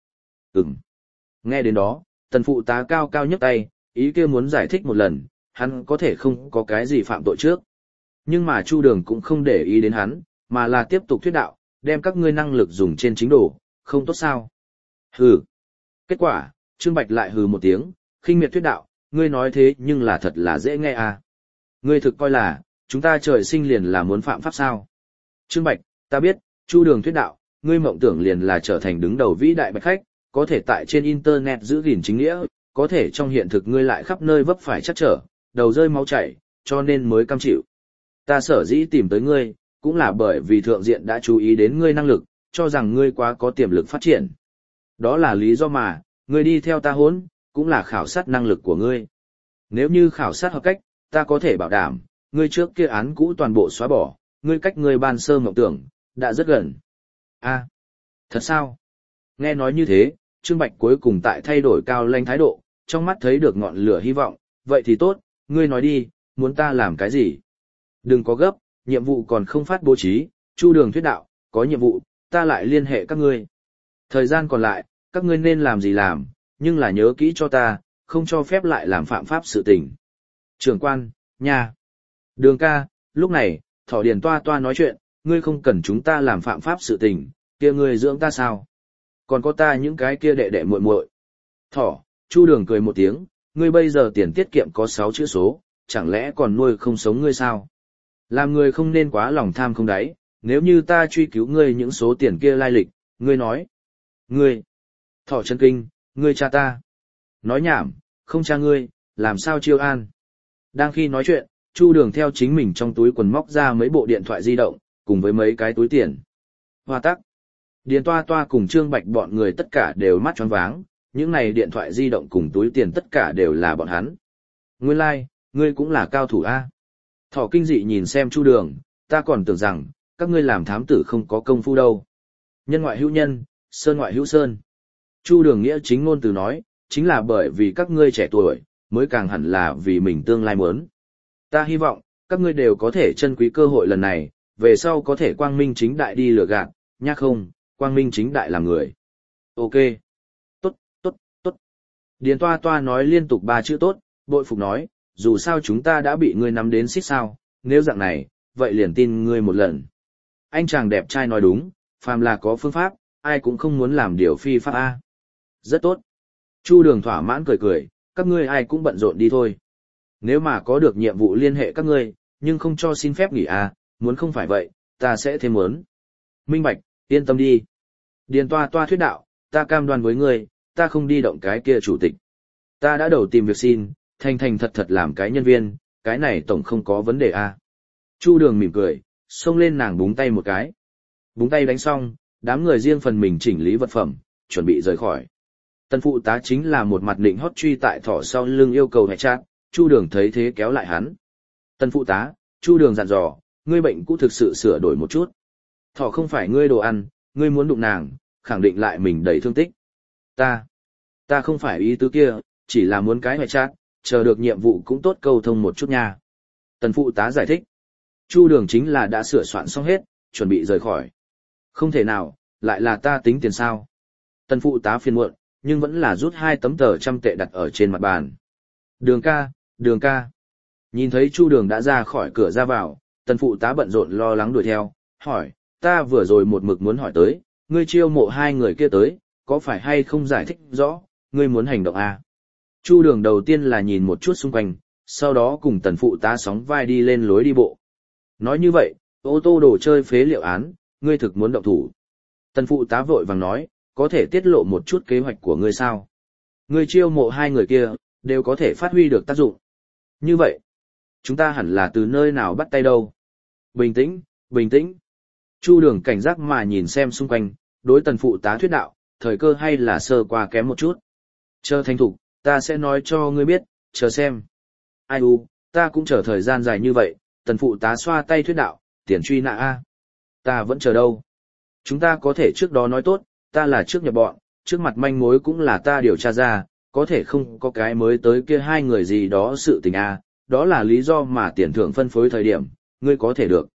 Nghe đến đó, tần phụ tá cao cao nhấc tay, ý kia muốn giải thích một lần, hắn có thể không có cái gì phạm tội trước. Nhưng mà Chu Đường cũng không để ý đến hắn, mà là tiếp tục thuyết đạo, đem các ngươi năng lực dùng trên chính đồ, không tốt sao? Hừ. Kết quả, Trương Bạch lại hừ một tiếng, khinh miệt thuyết đạo, ngươi nói thế nhưng là thật là dễ nghe à. Ngươi thực coi là, chúng ta trời sinh liền là muốn phạm pháp sao? Trương Bạch, ta biết, Chu Đường thuyết đạo, ngươi mộng tưởng liền là trở thành đứng đầu vĩ đại bạch khách, có thể tại trên internet giữ gìn chính nghĩa, có thể trong hiện thực ngươi lại khắp nơi vấp phải chắc trở, đầu rơi máu chảy, cho nên mới cam chịu. Ta sở dĩ tìm tới ngươi, cũng là bởi vì thượng diện đã chú ý đến ngươi năng lực, cho rằng ngươi quá có tiềm lực phát triển. Đó là lý do mà, ngươi đi theo ta hốn, cũng là khảo sát năng lực của ngươi. Nếu như khảo sát hợp cách, ta có thể bảo đảm, ngươi trước kia án cũ toàn bộ xóa bỏ, ngươi cách ngươi ban sơ mộng tưởng, đã rất gần. A, thật sao? Nghe nói như thế, Trương Bạch cuối cùng tại thay đổi cao lãnh thái độ, trong mắt thấy được ngọn lửa hy vọng, vậy thì tốt, ngươi nói đi, muốn ta làm cái gì? Đừng có gấp, nhiệm vụ còn không phát bố trí, Chu Đường thuyết đạo, có nhiệm vụ, ta lại liên hệ các ngươi. Thời gian còn lại, các ngươi nên làm gì làm, nhưng là nhớ kỹ cho ta, không cho phép lại làm phạm pháp sự tình. Trưởng quan, nha. Đường ca, lúc này, Thỏ Điền Toa Toa nói chuyện, ngươi không cần chúng ta làm phạm pháp sự tình, kia ngươi dưỡng ta sao? Còn có ta những cái kia đệ đệ muội muội. Thỏ, Chu Đường cười một tiếng, ngươi bây giờ tiền tiết kiệm có 6 chữ số, chẳng lẽ còn nuôi không sống ngươi sao? Làm người không nên quá lòng tham không đáy, nếu như ta truy cứu ngươi những số tiền kia lai lịch, ngươi nói. Ngươi, Thỏ chân kinh, ngươi cha ta. Nói nhảm, không cha ngươi, làm sao chiêu an. Đang khi nói chuyện, Chu Đường theo chính mình trong túi quần móc ra mấy bộ điện thoại di động, cùng với mấy cái túi tiền. Hoa tắc. Điền Toa Toa cùng Trương Bạch bọn người tất cả đều mắt choáng váng, những này điện thoại di động cùng túi tiền tất cả đều là bọn hắn. Nguyên lai, ngươi cũng là cao thủ A. Thỏ kinh dị nhìn xem Chu Đường, ta còn tưởng rằng, các ngươi làm thám tử không có công phu đâu. Nhân ngoại hữu nhân, sơn ngoại hữu sơn. Chu Đường nghĩa chính ngôn từ nói, chính là bởi vì các ngươi trẻ tuổi, mới càng hẳn là vì mình tương lai muốn. Ta hy vọng, các ngươi đều có thể trân quý cơ hội lần này, về sau có thể quang minh chính đại đi lừa gạt, nhá không, quang minh chính đại làm người. Ok. Tốt. Điền Toa Toa nói liên tục 3 chữ tốt, bội phục nói, dù sao chúng ta đã bị ngươi nắm đến xích sao, nếu dạng này, vậy liền tin ngươi một lần. Anh chàng đẹp trai nói đúng, phàm là có phương pháp, ai cũng không muốn làm điều phi pháp a. Rất tốt. Chu Đường thỏa mãn cười cười, các ngươi ai cũng bận rộn đi thôi. Nếu mà có được nhiệm vụ liên hệ các ngươi, nhưng không cho xin phép nghỉ a, muốn không phải vậy, ta sẽ thêm muốn. Minh bạch, yên tâm đi. Điền Toa Toa thuyết đạo, ta cam đoan với ngươi, ta không đi động cái kia chủ tịch. Ta đã đầu tìm việc xin, thành thành thật thật làm cái nhân viên, cái này tổng không có vấn đề a. Chu Đường mỉm cười, xông lên nàng búng tay một cái. Búng tay đánh xong, đám người riêng phần mình chỉnh lý vật phẩm, chuẩn bị rời khỏi. Tân phụ tá chính là một mặt định hót truy tại thỏ sau lưng yêu cầu hệ chat, Chu Đường thấy thế kéo lại hắn. Tân phụ tá, Chu Đường dặn dò, ngươi bệnh cũ thực sự sửa đổi một chút. Thỏ không phải ngươi đồ ăn, ngươi muốn đụng nàng, khẳng định lại mình đầy thương tích. Ta không phải ý tứ kia, chỉ là muốn cái hệ chat, chờ được nhiệm vụ cũng tốt câu thông một chút nha. Tần phụ tá giải thích. Chu Đường chính là đã sửa soạn xong hết, chuẩn bị rời khỏi. Không thể nào, lại là ta tính tiền sao. Tần phụ tá phiền muộn, nhưng vẫn là rút 2 tấm tờ 100 tệ đặt ở trên mặt bàn. Đường ca. Nhìn thấy Chu Đường đã ra khỏi cửa ra vào, tần phụ tá bận rộn lo lắng đuổi theo, hỏi, ta vừa rồi một mực muốn hỏi tới, ngươi chiêu mộ 2 người kia tới, có phải hay không giải thích rõ, ngươi muốn hành động à? Chu Đường đầu tiên là nhìn một chút xung quanh, sau đó cùng tần phụ tá sóng vai đi lên lối đi bộ. Nói như vậy, ô tô đồ chơi phế liệu án, ngươi thực muốn động thủ. Tần phụ tá vội vàng nói, có thể tiết lộ một chút kế hoạch của ngươi sao? Ngươi chiêu mộ 2 người kia, đều có thể phát huy được tác dụng. Như vậy, chúng ta hẳn là từ nơi nào bắt tay đâu? Bình tĩnh. Chu Đường cảnh giác mà nhìn xem xung quanh, đối tần phụ tá thuyết đạo, thời cơ hay là sơ qua kém một chút. Chờ thành thục, ta sẽ nói cho ngươi biết, chờ xem. Ai ta cũng chờ thời gian dài như vậy, tần phụ tá xoa tay thuyết đạo, tiền truy nã a. Ta vẫn chờ đâu. Chúng ta có thể trước đó nói tốt, ta là trước nhập bọn, trước mặt manh mối cũng là ta điều tra ra, có thể không có cái mới tới kia 2 người gì đó sự tình a, đó là lý do mà tiền thưởng phân phối thời điểm, ngươi có thể được.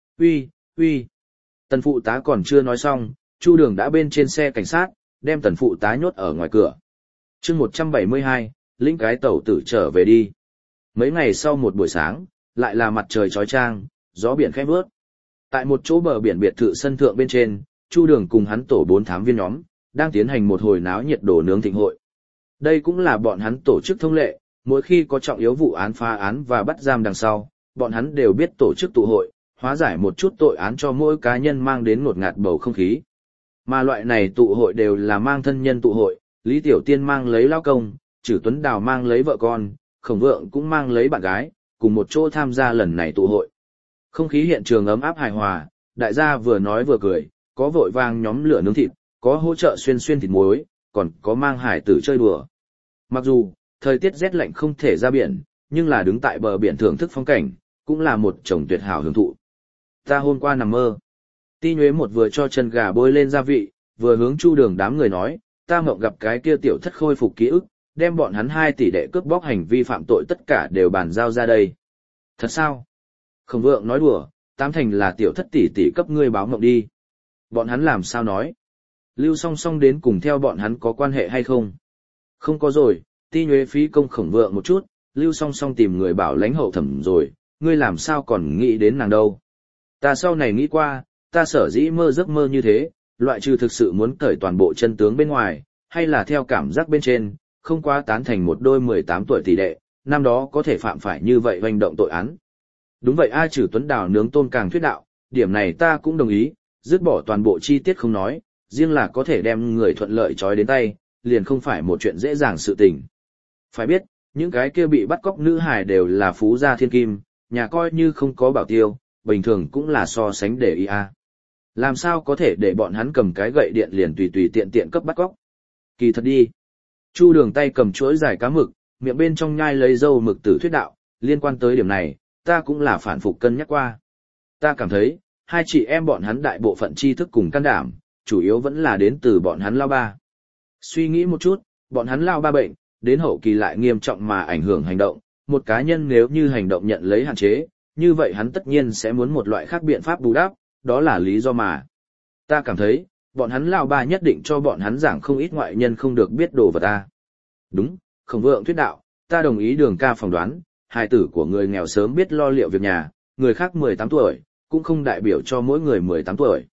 Uy. Tần phụ tá còn chưa nói xong, Chu Đường đã bên trên xe cảnh sát, đem tần phụ tá nhốt ở ngoài cửa. Chương 172, lĩnh cái tẩu tử trở về đi. Mấy ngày sau một buổi sáng, lại là mặt trời chói chang, gió biển khẽ vướt. Tại một chỗ bờ biển biệt thự sân thượng bên trên, Chu Đường cùng hắn tổ 4 thám viên nhóm, đang tiến hành một hồi náo nhiệt đồ nướng thịnh hội. Đây cũng là bọn hắn tổ chức thông lệ, mỗi khi có trọng yếu vụ án phá án và bắt giam đằng sau, bọn hắn đều biết tổ chức tụ hội, hóa giải một chút tội án cho mỗi cá nhân mang đến ngột ngạt bầu không khí. Mà loại này tụ hội đều là mang thân nhân tụ hội, Lý Tiểu Tiên mang lấy lao công, Trử Tuấn Đào mang lấy vợ con, Khổng Vượng cũng mang lấy bạn gái, cùng một chỗ tham gia lần này tụ hội. Không khí hiện trường ấm áp hài hòa, đại gia vừa nói vừa cười, có vội vàng nhóm lửa nướng thịt, có hỗ trợ xuyên thịt muối, còn có mang hải tử chơi đùa. Mặc dù, thời tiết rét lạnh không thể ra biển, nhưng là đứng tại bờ biển thưởng thức phong cảnh, cũng là một chồng tuyệt hảo hưởng thụ. Ta hôm qua nằm mơ. Ti Nhuế một vừa cho chân gà bôi lên gia vị, vừa hướng Chu Đường đám người nói, ta mộng gặp cái kia tiểu thất khôi phục ký ức, đem bọn hắn 2 tỷ đệ cướp bóc hành vi phạm tội tất cả đều bàn giao ra đây. Thật sao? Khổng Vượng nói đùa, 8 thành là tiểu thất tỷ cấp ngươi báo mộng đi. Bọn hắn làm sao nói? Lưu Song Song đến cùng theo bọn hắn có quan hệ hay không? Không có rồi, Ti Nhuế phí công Khổng Vượng một chút, Lưu Song Song tìm người bảo lãnh hậu thẩm rồi, ngươi làm sao còn nghĩ đến nàng đâu? Ta sau này nghĩ qua, ta sở dĩ mơ giấc mơ như thế, loại trừ thực sự muốn cởi toàn bộ chân tướng bên ngoài, hay là theo cảm giác bên trên, không quá tán thành một đôi 18 tuổi tỷ đệ, năm đó có thể phạm phải như vậy hoành động tội án. Đúng vậy ai Trử Tuấn Đào nướng tôm càng thuyết đạo, điểm này ta cũng đồng ý, dứt bỏ toàn bộ chi tiết không nói, riêng là có thể đem người thuận lợi trói đến tay, liền không phải một chuyện dễ dàng sự tình. Phải biết, những cái kia bị bắt cóc nữ hài đều là phú gia thiên kim, nhà coi như không có bảo tiêu, bình thường cũng là so sánh để ý a. Làm sao có thể để bọn hắn cầm cái gậy điện liền tùy tùy tiện tiện cấp bắt cóc? Kỳ thật đi. Chu Đường tay cầm chuỗi dài cá mực, miệng bên trong nhai lấy dâu mực tử thuyết đạo, liên quan tới điểm này, ta cũng là phản phục cân nhắc qua. Ta cảm thấy, 2 chị em bọn hắn đại bộ phận tri thức cùng can đảm, chủ yếu vẫn là đến từ bọn hắn lao ba. Suy nghĩ một chút, bọn hắn lao ba bệnh, đến hậu kỳ lại nghiêm trọng mà ảnh hưởng hành động, một cá nhân nếu như hành động nhận lấy hạn chế, như vậy hắn tất nhiên sẽ muốn một loại khác biện pháp bù đắp, đó là lý do mà. Ta cảm thấy, bọn hắn lao ba nhất định cho bọn hắn giảng không ít ngoại nhân không được biết đồ vật ta. Đúng, Khổng Vượng thuyết đạo, ta đồng ý Đường ca phỏng đoán, hài tử của người nghèo sớm biết lo liệu việc nhà, người khác 18 tuổi, cũng không đại biểu cho mỗi người 18 tuổi.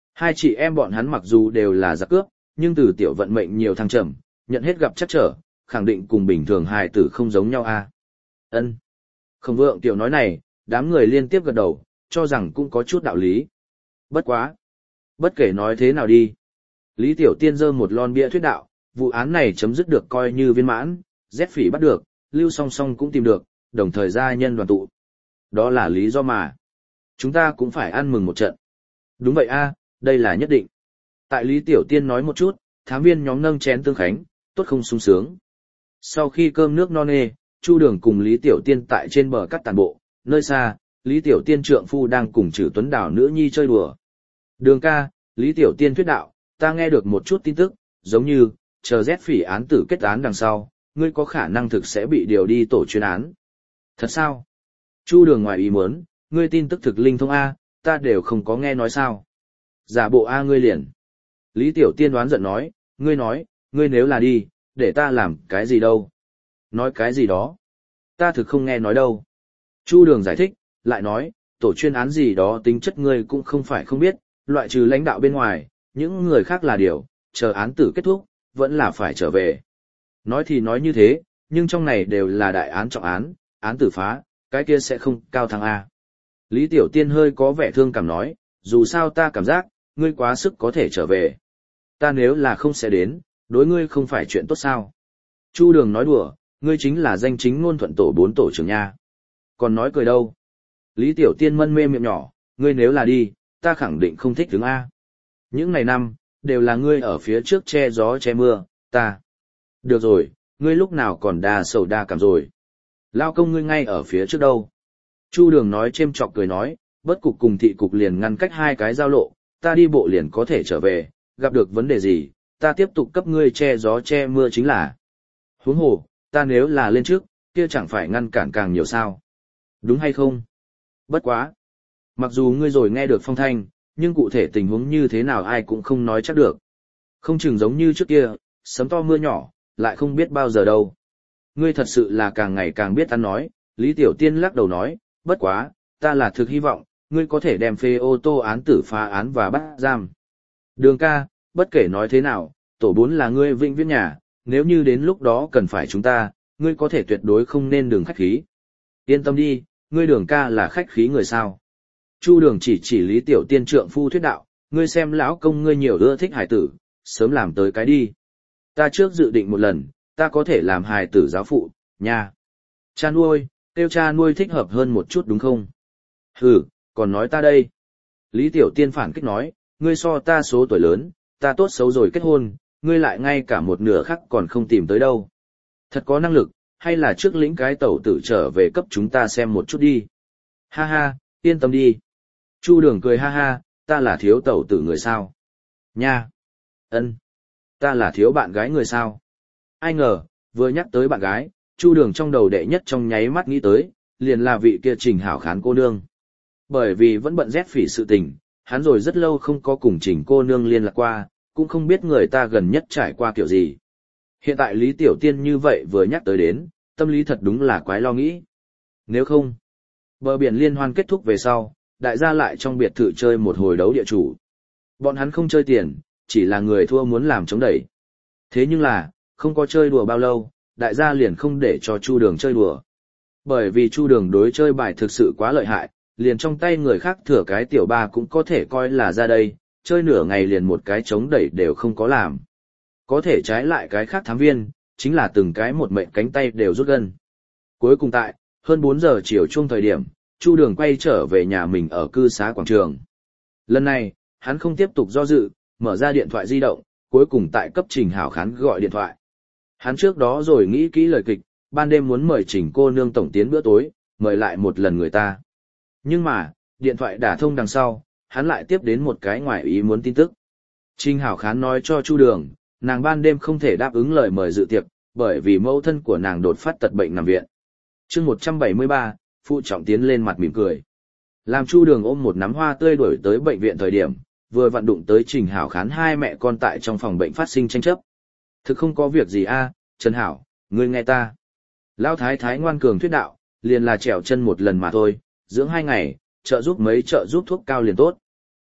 Hai chị em bọn hắn mặc dù đều là giặc cướp, nhưng từ tiểu vận mệnh nhiều thăng trầm, nhận hết gặp chắc trở, khẳng định cùng bình thường hài tử không giống nhau a. Ân. Khổng Vượng tiểu nói này, đám người liên tiếp gật đầu, cho rằng cũng có chút đạo lý. Bất quá. Bất kể nói thế nào đi. Lý Tiểu Tiên giơ một lon bia thuyết đạo, vụ án này chấm dứt được coi như viên mãn, Rét Phỉ bắt được, Lưu Song Song cũng tìm được, đồng thời gia nhân đoàn tụ. Đó là lý do mà. Chúng ta cũng phải ăn mừng một trận. Đúng vậy a, đây là nhất định. Tại Lý Tiểu Tiên nói một chút, thám viên nhóm nâng chén tương khánh, tốt không sung sướng. Sau khi cơm nước no nê, Chu Đường cùng Lý Tiểu Tiên tại trên bờ cắt tàn bộ, nơi xa, Lý Tiểu Tiên trượng phu đang cùng Trử Tuấn Đào nữ nhi chơi đùa. Đường ca, Lý Tiểu Tiên thuyết đạo, ta nghe được một chút tin tức, giống như, chờ Rét Phỉ án tử kết án đằng sau, ngươi có khả năng thực sẽ bị điều đi tổ chuyên án. Thật sao? Chu Đường ngoài ý muốn, ngươi tin tức thực linh thông A, ta đều không có nghe nói sao. Giả bộ A ngươi liền. Lý Tiểu Tiên đoán giận nói, ngươi nếu là đi, để ta làm cái gì đâu? Nói cái gì đó? Ta thực không nghe nói đâu. Chu Đường giải thích, lại nói, tổ chuyên án gì đó tính chất ngươi cũng không phải không biết, loại trừ lãnh đạo bên ngoài, những người khác là điều, chờ án tử kết thúc, vẫn là phải trở về. Nói thì nói như thế, nhưng trong này đều là đại án trọng án, án tử phá, cái kia sẽ không cao thăng A. Lý Tiểu Tiên hơi có vẻ thương cảm nói, dù sao ta cảm giác, ngươi quá sức có thể trở về. Ta nếu là không sẽ đến, đối ngươi không phải chuyện tốt sao. Chu Đường nói đùa, ngươi chính là danh chính ngôn thuận tổ 4 tổ trưởng nha. Còn nói cười đâu. Lý Tiểu Tiên mân mê miệng nhỏ, ngươi nếu là đi, ta khẳng định không thích đứng A. Những ngày năm, đều là ngươi ở phía trước che gió che mưa, ta. Được rồi, ngươi lúc nào còn đa sầu đa cảm rồi. Lao công ngươi ngay ở phía trước đâu. Chu Đường nói chêm chọc cười nói, bất cục cùng thị cục liền ngăn cách hai cái giao lộ, ta đi bộ liền có thể trở về, gặp được vấn đề gì, ta tiếp tục cấp ngươi che gió che mưa chính là. Huống hồ, ta nếu là lên trước, kia chẳng phải ngăn cản càng nhiều sao. Đúng hay không? Bất quá. Mặc dù ngươi rồi nghe được phong thanh, nhưng cụ thể tình huống như thế nào ai cũng không nói chắc được. Không chừng giống như trước kia, sấm to mưa nhỏ, lại không biết bao giờ đâu. Ngươi thật sự là càng ngày càng biết ăn nói, Lý Tiểu Tiên lắc đầu nói, bất quá, ta là thực hy vọng, ngươi có thể đem phê ô tô án tử phá án và bắt giam. Đường ca, bất kể nói thế nào, tổ 4 là ngươi vĩnh viễn nhà, nếu như đến lúc đó cần phải chúng ta, ngươi có thể tuyệt đối không nên đường khách khí. Yên tâm đi, ngươi Đường ca là khách khí người sao. Chu Đường chỉ Lý Tiểu Tiên trượng phu thuyết đạo, ngươi xem lão công ngươi nhiều ưa thích hài tử, sớm làm tới cái đi. Ta trước dự định một lần, ta có thể làm hài tử giáo phụ, nha. Cha nuôi, tiêu cha nuôi thích hợp hơn một chút đúng không? Hừ, còn nói ta đây. Lý Tiểu Tiên phản kích nói, ngươi so ta số tuổi lớn, ta tốt xấu rồi kết hôn, ngươi lại ngay cả một nửa khác còn không tìm tới đâu. Thật có năng lực, hay là trước lĩnh cái tẩu tử trở về cấp chúng ta xem một chút đi. Ha ha, yên tâm đi. Chu Đường cười ha ha, ta là thiếu tẩu tử người sao? Nha. Ân. Ta là thiếu bạn gái người sao? Ai ngờ, vừa nhắc tới bạn gái, Chu Đường trong đầu đệ nhất trong nháy mắt nghĩ tới, liền là vị kia Trình Hảo Khán cô nương. Bởi vì vẫn bận Rét Phỉ sự tình, hắn rồi rất lâu không có cùng Trình cô nương liên lạc qua, cũng không biết người ta gần nhất trải qua kiểu gì. Hiện tại Lý Tiểu Tiên như vậy vừa nhắc tới đến, tâm lý thật đúng là quái lo nghĩ. Nếu không, bờ biển liên hoan kết thúc về sau, đại gia lại trong biệt thự chơi một hồi đấu địa chủ. Bọn hắn không chơi tiền, chỉ là người thua muốn làm chống đẩy. Thế nhưng là, không có chơi đùa bao lâu, đại gia liền không để cho Chu Đường chơi đùa. Bởi vì Chu Đường đối chơi bài thực sự quá lợi hại, liền trong tay người khác thừa cái tiểu ba cũng có thể coi là ra đây, chơi nửa ngày liền một cái chống đẩy đều không có làm. Có thể trái lại cái khác thám viên, chính là từng cái một mệnh cánh tay đều rút gân. Cuối cùng tại, hơn 4 giờ chiều chung thời điểm, Chu Đường quay trở về nhà mình ở cư xá quảng trường. Lần này, hắn không tiếp tục do dự, mở ra điện thoại di động, cuối cùng tại cấp Trình Hảo Khán gọi điện thoại. Hắn trước đó rồi nghĩ kỹ lời kịch, ban đêm muốn mời Trình cô nương tổng tiến bữa tối, mời lại một lần người ta. Nhưng mà, điện thoại đả thông đằng sau, hắn lại tiếp đến một cái ngoài ý muốn tin tức. Trình Hảo Khán nói cho Chu Đường, nàng ban đêm không thể đáp ứng lời mời dự tiệc, bởi vì mẫu thân của nàng đột phát tật bệnh nằm viện. Chương 173, phụ trọng tiến lên mặt mỉm cười. Làm Chu Đường ôm một nắm hoa tươi đuổi tới bệnh viện thời điểm, vừa vặn đụng tới Trình Hảo Khán hai mẹ con tại trong phòng bệnh phát sinh tranh chấp. Thực không có việc gì a, Trần Hảo, ngươi nghe ta. Lão thái thái ngoan cường thuyết đạo, liền là trèo chân một lần mà thôi, dưỡng 2 ngày, trợ giúp thuốc cao liền tốt.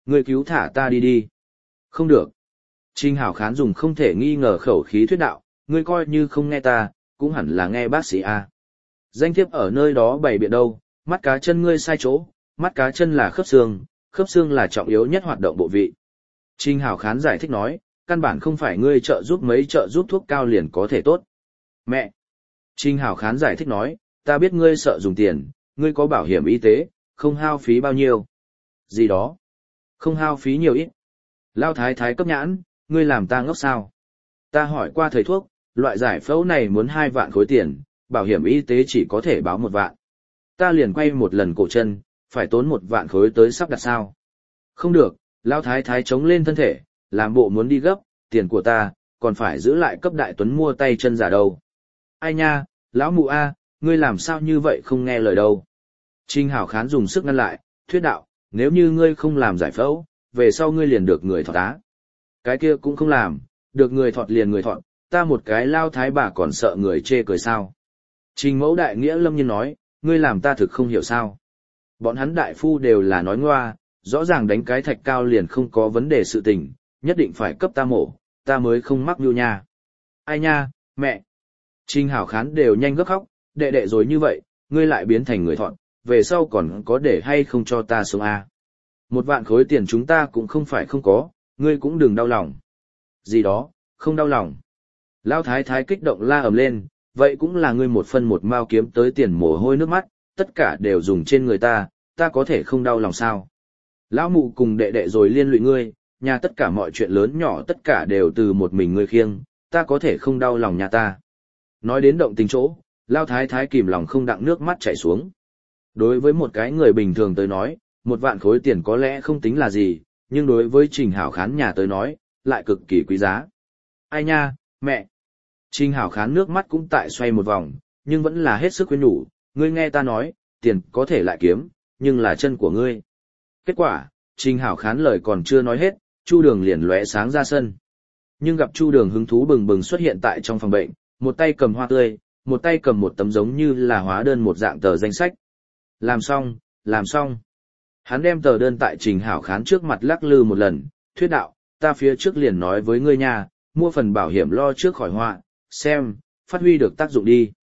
Ngươi cứu thả ta đi đi. Không được. Trình Hảo Khán dùng không thể nghi ngờ khẩu khí thuyết đạo, ngươi coi như không nghe ta, cũng hẳn là nghe bác sĩ A. Danh thiếp ở nơi đó bày biện đâu, mắt cá chân ngươi sai chỗ, mắt cá chân là khớp xương là trọng yếu nhất hoạt động bộ vị. Trình Hảo Khán giải thích nói, căn bản không phải ngươi trợ giúp mấy trợ giúp thuốc cao liền có thể tốt. Mẹ! Trình Hảo Khán giải thích nói, ta biết ngươi sợ dùng tiền, ngươi có bảo hiểm y tế, không hao phí bao nhiêu. Gì đó? Không hao phí nhiều ít. Lao thái thái cấp nhãn, ngươi làm ta ngốc sao? Ta hỏi qua thầy thuốc, loại giải phẫu này muốn 2 vạn khối tiền, bảo hiểm y tế chỉ có thể báo 1 vạn. Ta liền quay một lần cổ chân, phải tốn 1 vạn khối tới sắp đặt sao? Không được, Lao thái thái chống lên thân thể, làm bộ muốn đi gấp, tiền của ta, còn phải giữ lại cấp đại tuấn mua tay chân giả đâu. Ai nha, lão mụ A, ngươi làm sao như vậy không nghe lời đâu. Trình Hảo Khán dùng sức ngăn lại, thuyết đạo, nếu như ngươi không làm giải phẫu, về sau ngươi liền được người thọt á. Cái kia cũng không làm, được người thọt liền người thọt, ta một cái lao thái bà còn sợ người chê cười sao. Trình Mẫu đại nghĩa lâm nhiên nói, ngươi làm ta thực không hiểu sao. Bọn hắn đại phu đều là nói ngoa, rõ ràng đánh cái thạch cao liền không có vấn đề sự tình, nhất định phải cấp ta mổ, ta mới không mắc mưu nha. Ai nha, mẹ. Trình Hảo Khán đều nhanh gấp khóc, đệ đệ rồi như vậy, ngươi lại biến thành người thọt, về sau còn có để hay không cho ta sống à. 1 vạn khối tiền chúng ta cũng không phải không có, ngươi cũng đừng đau lòng. Gì đó, không đau lòng. Lão thái thái kích động la ầm lên, vậy cũng là ngươi 1 phân 1 mao kiếm tới tiền mồ hôi nước mắt, tất cả đều dùng trên người ta có thể không đau lòng sao. Lão mụ cùng đệ đệ rồi liên lụy ngươi, nhà tất cả mọi chuyện lớn nhỏ tất cả đều từ một mình ngươi khiêng, ta có thể không đau lòng nhà ta. Nói đến động tình chỗ, Lão thái thái kìm lòng không đặng nước mắt chảy xuống. Đối với một cái người bình thường tới nói, 1 vạn khối tiền có lẽ không tính là gì, nhưng đối với Trình Hảo Khán nhà tới nói, lại cực kỳ quý giá. Ai nha, mẹ! Trình Hảo Khán nước mắt cũng tại xoay một vòng, nhưng vẫn là hết sức khuyên nhủ, ngươi nghe ta nói, tiền có thể lại kiếm, nhưng là chân của ngươi. Kết quả, Trình Hảo Khán lời còn chưa nói hết, Chu Đường liền lóe sáng ra sân. Nhưng gặp Chu Đường hứng thú bừng bừng xuất hiện tại trong phòng bệnh, một tay cầm hoa tươi, một tay cầm một tấm giống như là hóa đơn một dạng tờ danh sách. Làm xong, làm xong. Hắn đem tờ đơn tại Trình Hảo Khán trước mặt lắc lư một lần, thuyết đạo, ta phía trước liền nói với ngươi nha, mua phần bảo hiểm lo trước khỏi họa, xem, phát huy được tác dụng đi.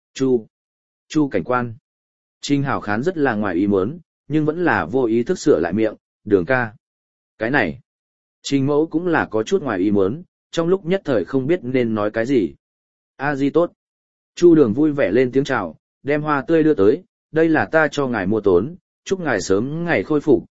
Chu cảnh quan. Trình Hảo Khán rất là ngoài ý muốn, nhưng vẫn là vô ý thức sửa lại miệng, Đường ca. Cái này. Trình Mẫu cũng là có chút ngoài ý muốn, trong lúc nhất thời không biết nên nói cái gì. A di tốt. Chu Đường vui vẻ lên tiếng chào, đem hoa tươi đưa tới, đây là ta cho ngài mua tốn, chúc ngài sớm ngày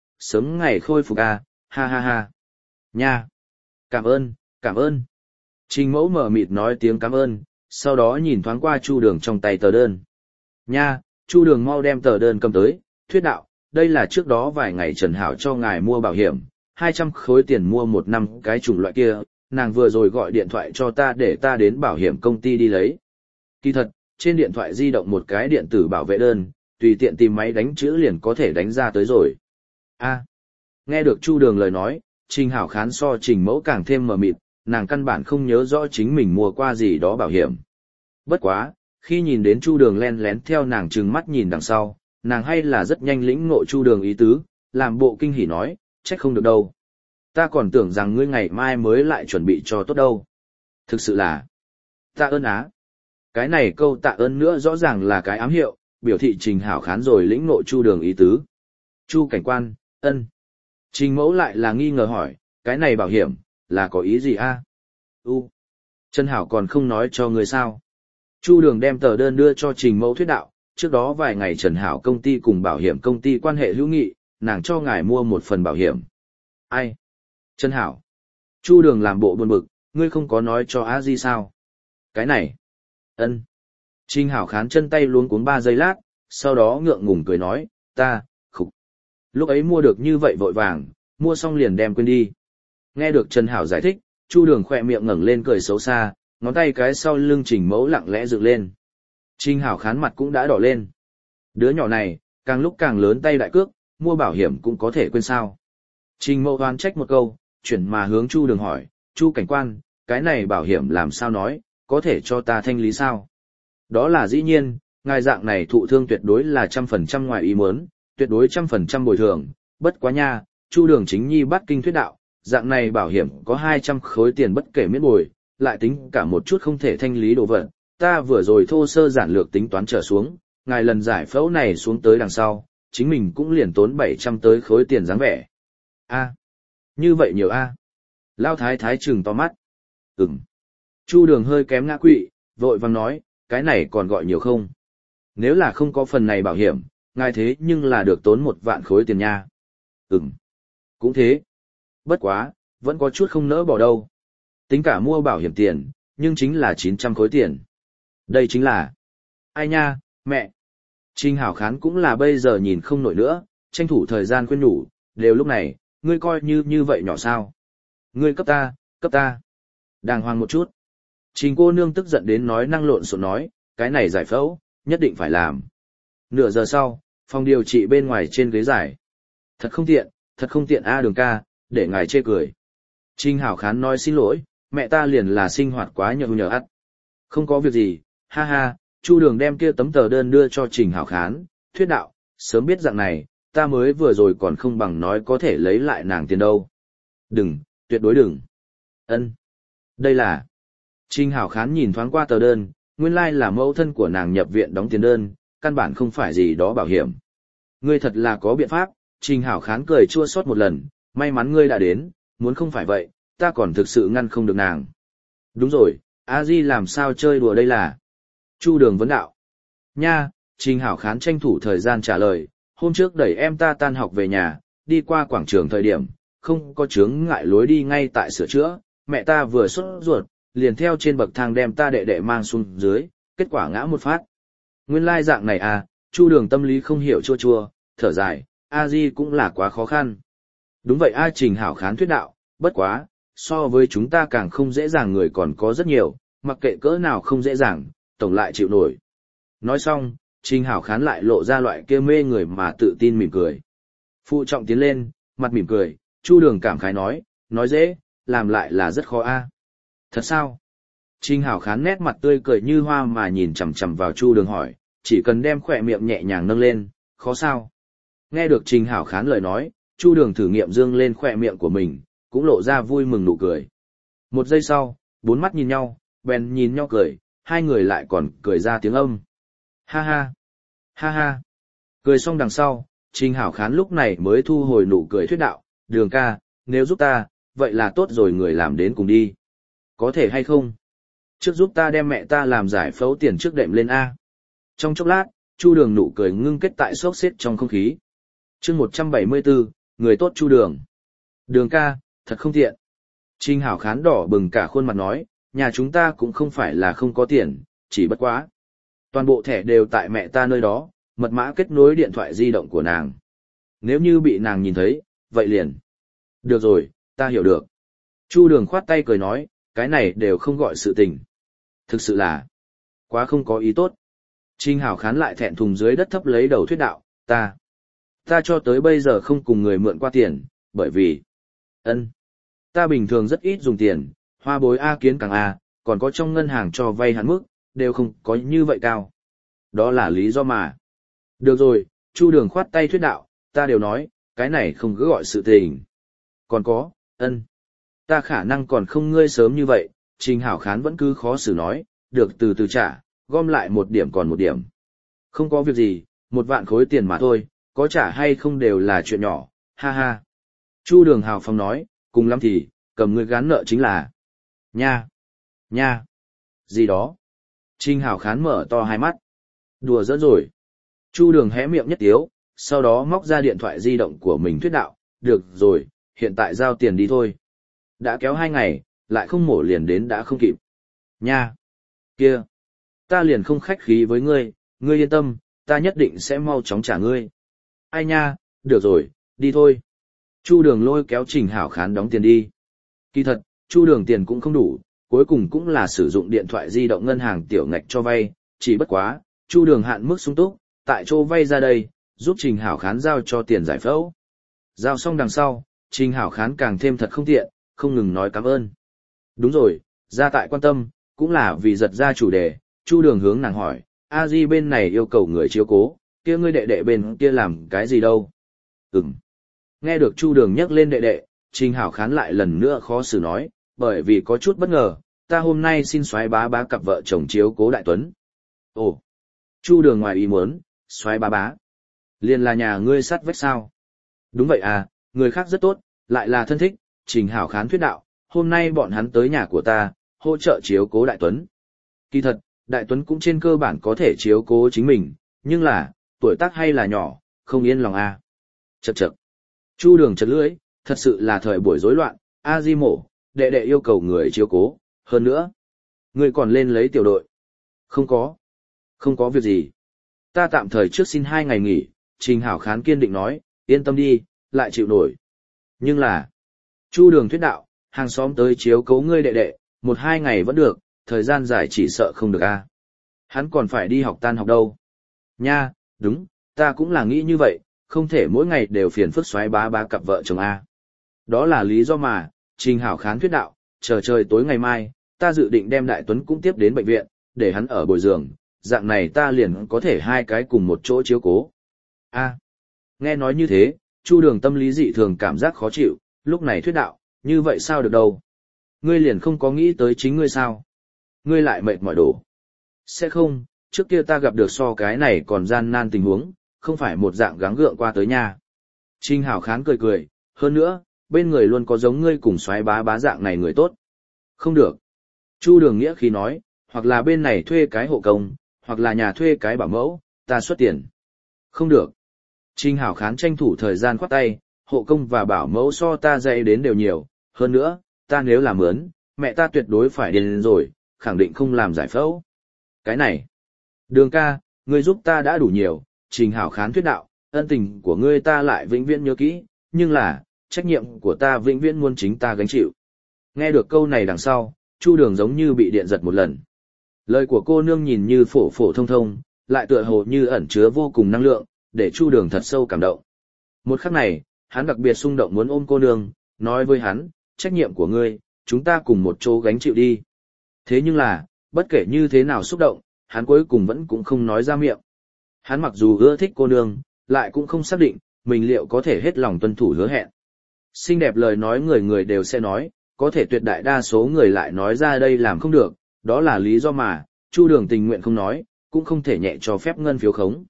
khôi phục a, ha ha ha. Nha. Cảm ơn. Trình Mẫu mở mịt nói tiếng cảm ơn, sau đó nhìn thoáng qua Chu Đường trong tay tờ đơn. Nha, Chu Đường mau đem tờ đơn cầm tới, thuyết đạo, đây là trước đó vài ngày Trần Hảo cho ngài mua bảo hiểm, 200 khối tiền mua 1 năm cái chủng loại kia, nàng vừa rồi gọi điện thoại cho ta để ta đến bảo hiểm công ty đi lấy. Kỳ thật, trên điện thoại di động một cái điện tử bảo vệ đơn, tùy tiện tìm máy đánh chữ liền có thể đánh ra tới rồi. A. Nghe được Chu Đường lời nói, Trình Hảo Khán so Trình Mẫu càng thêm mờ mịt, nàng căn bản không nhớ rõ chính mình mua qua gì đó bảo hiểm. Bất quá, khi nhìn đến Chu Đường len lén theo nàng trừng mắt nhìn đằng sau, nàng hay là rất nhanh lĩnh ngộ Chu Đường ý tứ, làm bộ kinh hỉ nói, trách không được đâu. Ta còn tưởng rằng ngươi ngày mai mới lại chuẩn bị cho tốt đâu. Thực sự là, tạ ơn á. Cái này câu tạ ơn nữa rõ ràng là cái ám hiệu, biểu thị Trình Hảo Khán rồi lĩnh ngộ Chu Đường ý tứ. Chu cảnh quan, ân. Trình Mẫu lại là nghi ngờ hỏi, cái này bảo hiểm, là có ý gì a? Trần Hảo còn không nói cho người sao. Chu Đường đem tờ đơn đưa cho Trình Mẫu thuyết đạo, trước đó vài ngày Trần Hảo công ty cùng bảo hiểm công ty quan hệ hữu nghị, nàng cho ngài mua một phần bảo hiểm. Ai? Trần Hảo. Chu Đường làm bộ buồn bực, ngươi không có nói cho A Di sao? Cái này. Ân. Trình Hảo Khán chân tay luống cuống 3 giây lát, sau đó ngượng ngùng cười nói, khục. Lúc ấy mua được như vậy vội vàng, mua xong liền đem quên đi. Nghe được Trần Hảo giải thích, Chu Đường khỏe miệng ngẩng lên cười xấu xa, ngón tay cái sau lưng Trình Mẫu lặng lẽ dựng lên. Trình Hảo Khán mặt cũng đã đỏ lên. Đứa nhỏ này, càng lúc càng lớn tay đại cước, mua bảo hiểm cũng có thể quên sao. Trình Mẫu oán trách một câu, chuyển mà hướng Chu Đường hỏi, Chu cảnh quan, cái này bảo hiểm làm sao nói, có thể cho ta thanh lý sao? Đó là dĩ nhiên, ngài dạng này thụ thương tuyệt đối là 100% ngoài ý muốn, tuyệt đối 100% bồi thường, bất quá nha, Chu Đường chính nhi bắt kinh thuyết đạo, dạng này bảo hiểm có 200 khối tiền bất kể miễn bồi, lại tính cả một chút không thể thanh lý đồ vật, ta vừa rồi thô sơ giản lược tính toán trở xuống, ngài lần giải phẫu này xuống tới đằng sau, chính mình cũng liền tốn 700 tới khối tiền dáng vẻ. A, như vậy nhiều a. Lao thái thái trừng to mắt. Chu Đường hơi kém ngã quỵ, vội vàng nói, cái này còn gọi nhiều không? Nếu là không có phần này bảo hiểm, ngài thế nhưng là được tốn 1 vạn khối tiền nha. Cũng thế. Bất quá, vẫn có chút không nỡ bỏ đâu. Tính cả mua bảo hiểm tiền, nhưng chính là 900 khối tiền. Đây chính là... Ai nha, mẹ. Trình Hảo Khán cũng là bây giờ nhìn không nổi nữa, tranh thủ thời gian khuyên nhủ, đều lúc này, ngươi coi như vậy nhỏ sao. Ngươi cấp ta. Đàng hoàng một chút. Trình cô nương tức giận đến nói năng lộn xộn nói, cái này giải phẫu, nhất định phải làm. Nửa giờ sau, phòng điều trị bên ngoài trên ghế giải. Thật không tiện a Đường ca, để ngài chê cười. Trình Hảo Khán nói xin lỗi, mẹ ta liền là sinh hoạt quá nhờ ắt. Không có việc gì, ha ha, Chu Đường đem kia tấm tờ đơn đưa cho Trình Hảo Khán, thuyết đạo, sớm biết dạng này, ta mới vừa rồi còn không bằng nói có thể lấy lại nàng tiền đâu. Đừng, tuyệt đối đừng. Ân, đây là... Trình Hảo Khán nhìn thoáng qua tờ đơn, nguyên lai là mẫu thân của nàng nhập viện đóng tiền đơn, căn bản không phải gì đó bảo hiểm. Ngươi thật là có biện pháp, Trình Hảo Khán cười chua xót một lần, may mắn ngươi đã đến, muốn không phải vậy, ta còn thực sự ngăn không được nàng. Đúng rồi, A Di làm sao chơi đùa đây là? Chu Đường vấn đạo. Nha, Trình Hảo Khán tranh thủ thời gian trả lời, hôm trước đẩy em ta tan học về nhà, đi qua quảng trường thời điểm, không có chướng ngại lối đi ngay tại sửa chữa, mẹ ta vừa sốt ruột, liền theo trên bậc thang đem ta đệ đệ mang xuống dưới, kết quả ngã một phát. Nguyên lai dạng này à, Chu Đường tâm lý không hiểu chua, thở dài, A Di cũng là quá khó khăn. Đúng vậy A Trình Hảo Khán thuyết đạo, bất quá, so với chúng ta càng không dễ dàng người còn có rất nhiều, mặc kệ cỡ nào không dễ dàng, tổng lại chịu nổi. Nói xong, Trình Hảo Khán lại lộ ra loại kia mê người mà tự tin mỉm cười. Phụ trọng tiến lên, mặt mỉm cười, Chu Đường cảm khái nói dễ, làm lại là rất khó a. Thật sao? Trình Hảo Khán nét mặt tươi cười như hoa mà nhìn chằm chằm vào Chu Đường hỏi, chỉ cần đem khỏe miệng nhẹ nhàng nâng lên, khó sao? Nghe được Trình Hảo Khán lời nói, Chu Đường thử nghiệm dương lên khỏe miệng của mình, cũng lộ ra vui mừng nụ cười. Một giây sau, 4 mắt nhìn nhau, bèn nhìn nhau cười, hai người lại còn cười ra tiếng âm. Ha ha, ha ha. Cười xong đằng sau, Trình Hảo Khán lúc này mới thu hồi nụ cười thuyết đạo, Đường ca, nếu giúp ta, vậy là tốt rồi, người làm đến cùng đi. Có thể hay không? Trước giúp ta đem mẹ ta làm giải phẫu tiền trước đệm lên A. Trong chốc lát, Chu Đường nụ cười ngưng kết tại xốc xếp trong không khí. Chương 174, người tốt Chu Đường. Đường ca, thật không tiện. Trình Hảo Khán đỏ bừng cả khuôn mặt nói, nhà chúng ta cũng không phải là không có tiền, chỉ bất quá. Toàn bộ thẻ đều tại mẹ ta nơi đó, mật mã kết nối điện thoại di động của nàng. Nếu như bị nàng nhìn thấy, vậy liền. Được rồi, ta hiểu được. Chu Đường khoát tay cười nói, cái này đều không gọi sự tình. Thực sự là, quá không có ý tốt. Trình Hảo Khán lại thẹn thùng dưới đất thấp lấy đầu thuyết đạo, ta cho tới bây giờ không cùng người mượn qua tiền, bởi vì, ta bình thường rất ít dùng tiền, hoa bối A kiến càng A, còn có trong ngân hàng cho vay hạn mức, đều không có như vậy cao. Đó là lý do mà. Được rồi, Chu Đường khoát tay thuyết đạo, ta đều nói, cái này không cứ gọi sự tình. Còn có, ta khả năng còn không ngươi sớm như vậy, Trình Hảo Khán vẫn cứ khó xử nói, được từ từ trả, gom lại một điểm còn một điểm. Không có việc gì, 1 vạn khối tiền mà thôi, có trả hay không đều là chuyện nhỏ, ha ha. Chu Đường hào phóng nói, cùng lắm thì, cầm ngươi gán nợ chính là. Nha, gì đó. Trình Hảo Khán mở to hai mắt. Đùa giỡn rồi. Chu Đường hé miệng nhất tiếu, sau đó móc ra điện thoại di động của mình thuyết đạo, được rồi, hiện tại giao tiền đi thôi. Đã kéo 2 ngày, lại không mổ liền đến đã không kịp. Nha, kia, ta liền không khách khí với ngươi, ngươi yên tâm, ta nhất định sẽ mau chóng trả ngươi. Ai nha, được rồi, đi thôi. Chu Đường lôi kéo Trình Hảo Khán đóng tiền đi. Kỳ thật, Chu Đường tiền cũng không đủ, cuối cùng cũng là sử dụng điện thoại di động ngân hàng tiểu ngạch cho vay, chỉ bất quá, Chu Đường hạn mức sung túc, tại chỗ vay ra đây, giúp Trình Hảo Khán giao cho tiền giải phẫu. Giao xong đằng sau, Trình Hảo Khán càng thêm thật không tiện, không ngừng nói cảm ơn. Đúng rồi, gia tại quan tâm, cũng là vì giật ra chủ đề, Chu Đường hướng nàng hỏi, A Di bên này yêu cầu người chiếu cố, kia ngươi đệ đệ bên kia làm cái gì đâu? Nghe được Chu Đường nhắc lên đệ đệ, Trình Hảo Khán lại lần nữa khó xử nói, bởi vì có chút bất ngờ, ta hôm nay xin soái bá bá cặp vợ chồng chiếu cố Đại Tuấn. Ồ, Chu Đường ngoài ý muốn, soái bá bá. Liền là nhà ngươi sát vách sao? Đúng vậy à, người khác rất tốt, lại là thân thích, Trình Hảo Khán thuyết đạo, hôm nay bọn hắn tới nhà của ta, hỗ trợ chiếu cố Đại Tuấn. Kỳ thật, Đại Tuấn cũng trên cơ bản có thể chiếu cố chính mình, nhưng là, tuổi tác hay là nhỏ, không yên lòng à. Chậc chậc. Chu Đường chật lưỡi, thật sự là thời buổi rối loạn, a di mổ, đệ đệ yêu cầu người chiếu cố, hơn nữa. Người còn lên lấy tiểu đội. Không có việc gì. Ta tạm thời trước xin 2 ngày nghỉ, Trình Hảo Khán kiên định nói, yên tâm đi, lại chịu nổi. Nhưng là, Chu Đường thuyết đạo, hàng xóm tới chiếu cố ngươi đệ đệ, 1-2 ngày vẫn được, thời gian dài chỉ sợ không được a. Hắn còn phải đi học tan học đâu. Nha, đúng, ta cũng là nghĩ như vậy, không thể mỗi ngày đều phiền phức soái bá bá cặp vợ chồng a. Đó là lý do mà, Trình Hảo Khán thuyết đạo, chờ trời tối ngày mai, ta dự định đem Đại Tuấn cũng tiếp đến bệnh viện, để hắn ở bồi giường, dạng này ta liền có thể 2 cái cùng một chỗ chiếu cố. A. Nghe nói như thế, Chu Đường tâm lý dị thường cảm giác khó chịu, lúc này thuyết đạo, như vậy sao được đâu? Ngươi liền không có nghĩ tới chính ngươi sao? Ngươi lại mệt mỏi đổ. Sẽ không, trước kia ta gặp được so cái này còn gian nan tình huống, không phải một dạng gắng gượng qua tới nhà. Trình Hảo Khán cười cười, hơn nữa, bên người luôn có giống ngươi cùng soái bá bá dạng này người tốt. Không được. Chu Đường nghĩa khí nói, hoặc là bên này thuê cái hộ công, hoặc là nhà thuê cái bảo mẫu, ta xuất tiền. Không được. Trình Hảo Khán tranh thủ thời gian khoát tay, hộ công và bảo mẫu so ta dạy đến đều nhiều, hơn nữa, ta nếu làm mướn, mẹ ta tuyệt đối phải điên rồi, khẳng định không làm giải phẫu. Cái này, Đường ca, ngươi giúp ta đã đủ nhiều, Trình Hảo Khán thuyết đạo, ân tình của ngươi ta lại vĩnh viễn nhớ kỹ, nhưng là, trách nhiệm của ta vĩnh viễn muốn chính ta gánh chịu. Nghe được câu này đằng sau, Chu Đường giống như bị điện giật một lần. Lời của cô nương nhìn như phổ phổ thông thông, lại tựa hồ như ẩn chứa vô cùng năng lượng, để Chu Đường thật sâu cảm động. Một khắc này, hắn đặc biệt xung động muốn ôm cô nương, nói với hắn, trách nhiệm của ngươi, chúng ta cùng một chỗ gánh chịu đi. Thế nhưng là, bất kể như thế nào xúc động, hắn cuối cùng vẫn cũng không nói ra miệng. Hắn mặc dù ưa thích cô nương, lại cũng không xác định, mình liệu có thể hết lòng tuân thủ hứa hẹn. Xinh đẹp lời nói người người đều sẽ nói, có thể tuyệt đại đa số người lại nói ra đây làm không được, đó là lý do mà, Chu Đường tình nguyện không nói, cũng không thể nhẹ cho phép ngân phiếu khống.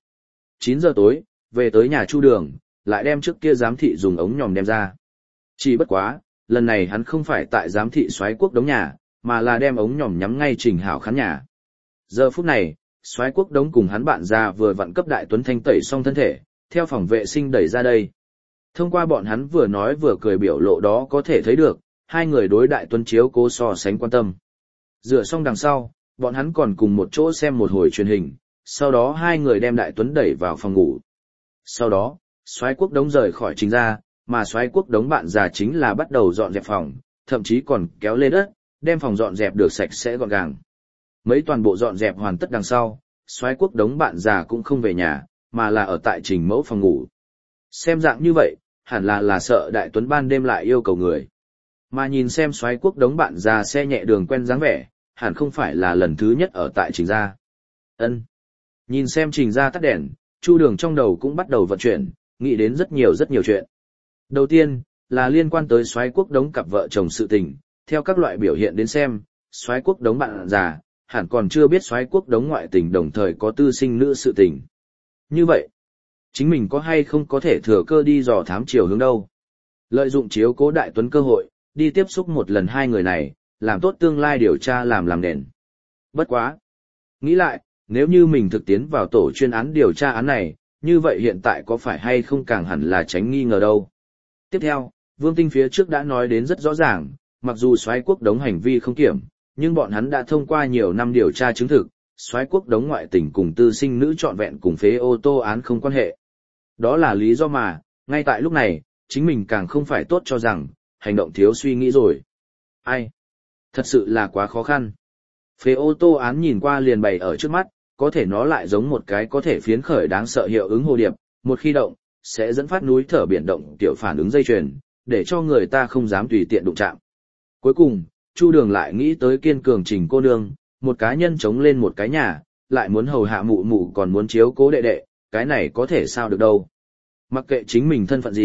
9 giờ tối, về tới nhà Chu Đường, lại đem trước kia giám thị dùng ống nhòm đem ra. Chỉ bất quá, lần này hắn không phải tại giám thị soái quốc đống nhà, mà là đem ống nhòm nhắm ngay Trình Hảo Khán nhà. Giờ phút này, soái quốc đống cùng hắn bạn già vừa vặn cấp Đại Tuấn thanh tẩy xong thân thể, theo phòng vệ sinh đẩy ra đây. Thông qua bọn hắn vừa nói vừa cười biểu lộ đó có thể thấy được, hai người đối Đại Tuấn chiếu cố so sánh quan tâm. Rửa xong đằng sau, bọn hắn còn cùng một chỗ xem một hồi truyền hình, sau đó hai người đem Đại Tuấn đẩy vào phòng ngủ. Sau đó, soái quốc đống rời khỏi Trình ra, mà soái quốc đống bạn già chính là bắt đầu dọn dẹp phòng, thậm chí còn kéo lên đất, đem phòng dọn dẹp được sạch sẽ gọn gàng. Mấy toàn bộ dọn dẹp hoàn tất đằng sau, soái quốc đống bạn già cũng không về nhà, mà là ở tại Trình mẫu phòng ngủ. Xem dạng như vậy, hẳn là sợ Đại Tuấn ban đêm lại yêu cầu người. Mà nhìn xem soái quốc đống bạn già xe nhẹ đường quen dáng vẻ, hẳn không phải là lần thứ nhất ở tại Trình gia. Ân. Nhìn xem Trình gia tắt đèn, Chu Đường trong đầu cũng bắt đầu vận chuyển, nghĩ đến rất nhiều chuyện. Đầu tiên, là liên quan tới soái quốc đống cặp vợ chồng sự tình, theo các loại biểu hiện đến xem, soái quốc đống bạn già, hẳn còn chưa biết soái quốc đống ngoại tình đồng thời có tư sinh nữ sự tình. Như vậy, chính mình có hay không có thể thừa cơ đi dò thám chiều hướng đâu. Lợi dụng chiếu cố Đại Tuấn cơ hội, đi tiếp xúc một lần hai người này, làm tốt tương lai điều tra làm nền. Bất quá. Nghĩ lại, nếu như mình thực tiến vào tổ chuyên án điều tra án này, như vậy hiện tại có phải hay không càng hẳn là tránh nghi ngờ đâu. Tiếp theo, Vương Tinh phía trước đã nói đến rất rõ ràng, mặc dù soái quốc đống hành vi không kiểm, nhưng bọn hắn đã thông qua nhiều năm điều tra chứng thực, soái quốc đống ngoại tình cùng tư sinh nữ trọn vẹn cùng phế ô tô án không quan hệ. Đó là lý do mà, ngay tại lúc này, chính mình càng không phải tốt cho rằng, hành động thiếu suy nghĩ rồi. Ai? Thật sự là quá khó khăn. Phế ô tô án nhìn qua liền bày ở trước mắt, có thể nó lại giống một cái có thể phiến khởi đáng sợ hiệu ứng hồ điệp, một khi động, sẽ dẫn phát núi thở biển động tiểu phản ứng dây chuyền, để cho người ta không dám tùy tiện đụng chạm. Cuối cùng, Chu Đường lại nghĩ tới kiên cường Trình cô nương, một cá nhân chống lên một cái nhà, lại muốn hầu hạ mụ mụ còn muốn chiếu cố đệ đệ, cái này có thể sao được đâu. Mặc kệ chính mình thân phận gì,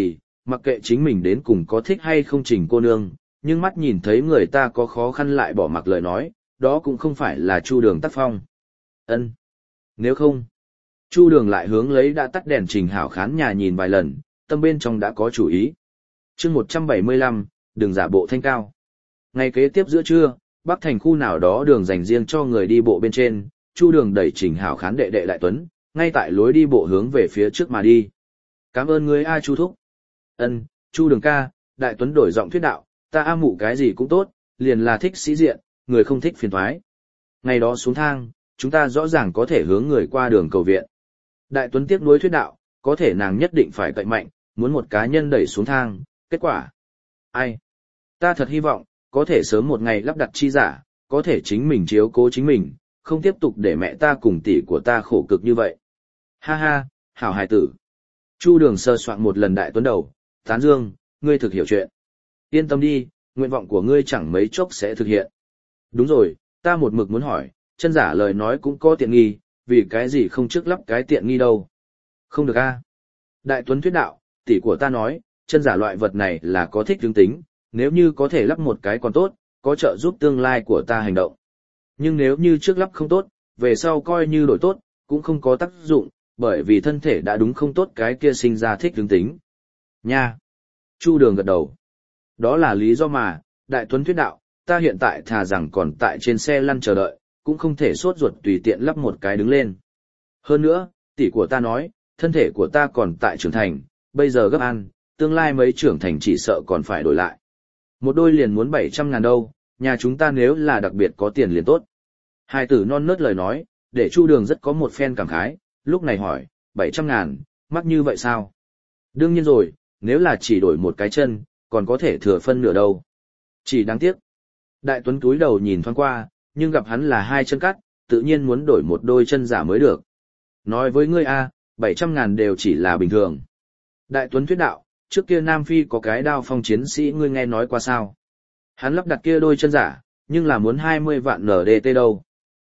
mặc kệ chính mình đến cùng có thích hay không Trình cô nương, nhưng mắt nhìn thấy người ta có khó khăn lại bỏ mặc lời nói, đó cũng không phải là Chu Đường tác phong. Ân, nếu không, Chu Đường lại hướng lấy đã tắt đèn Trình Hảo Khán nhà nhìn vài lần, tâm bên trong đã có chủ ý. Chương 175, đừng giả bộ thanh cao. Ngày kế tiếp giữa trưa, Bắc thành khu nào đó đường dành riêng cho người đi bộ bên trên, Chu Đường đẩy Trình Hảo Khán đệ đệ Đại Tuấn, ngay tại lối đi bộ hướng về phía trước mà đi. Cảm ơn ngươi a Chu thúc. Ân, Chu Đường ca, Đại Tuấn đổi giọng thuyết đạo, ta a mụ cái gì cũng tốt, liền là thích sĩ diện, người không thích phiền toái. Ngày đó xuống thang, chúng ta rõ ràng có thể hướng người qua đường cầu viện. Đại Tuấn tiếc nuối thuyết đạo, có thể nàng nhất định phải cậy mạnh, muốn một cá nhân đẩy xuống thang, kết quả. Ai? Ta thật hy vọng, có thể sớm một ngày lắp đặt chi giả, có thể chính mình chiếu cố chính mình, không tiếp tục để mẹ ta cùng tỷ của ta khổ cực như vậy. Ha ha, hảo hài tử. Chu Đường sơ soạn một lần Đại Tuấn đầu, tán dương, ngươi thực hiểu chuyện. Yên tâm đi, nguyện vọng của ngươi chẳng mấy chốc sẽ thực hiện. Đúng rồi, ta một mực muốn hỏi, chân giả lời nói cũng có tiện nghi, vì cái gì không trước lắp cái tiện nghi đâu. Không được a. Đại Tuấn thuyết đạo, tỷ của ta nói, chân giả loại vật này là có thích hướng tính, nếu như có thể lắp một cái còn tốt, có trợ giúp tương lai của ta hành động. Nhưng nếu như trước lắp không tốt, về sau coi như đổi tốt, cũng không có tác dụng, bởi vì thân thể đã đúng không tốt cái kia sinh ra thích hướng tính. Nha! Chu Đường gật đầu. Đó là lý do mà, Đại Tuấn thuyết đạo, ta hiện tại thà rằng còn tại trên xe lăn chờ đợi, cũng không thể sốt ruột tùy tiện lắp một cái đứng lên. Hơn nữa, tỷ của ta nói, thân thể của ta còn tại trưởng thành, bây giờ gấp ăn, tương lai mấy trưởng thành chỉ sợ còn phải đổi lại. Một đôi liền muốn 700.000 đâu, nhà chúng ta nếu là đặc biệt có tiền liền tốt. Hai tử non nớt lời nói, để Chu Đường rất có một phen cảm khái, lúc này hỏi, 700.000, mắc như vậy sao? Đương nhiên rồi, nếu là chỉ đổi một cái chân, còn có thể thừa phân nửa đâu. Chỉ đáng tiếc. Đại Tuấn túi đầu nhìn thoáng qua, nhưng gặp hắn là hai chân cắt, tự nhiên muốn đổi một đôi chân giả mới được. Nói với ngươi a, 700.000 đều chỉ là bình thường. Đại Tuấn thuyết đạo, trước kia Nam Phi có cái đao phong chiến sĩ ngươi nghe nói qua sao? Hắn lắp đặt kia đôi chân giả, nhưng là muốn 20 vạn NDT đâu.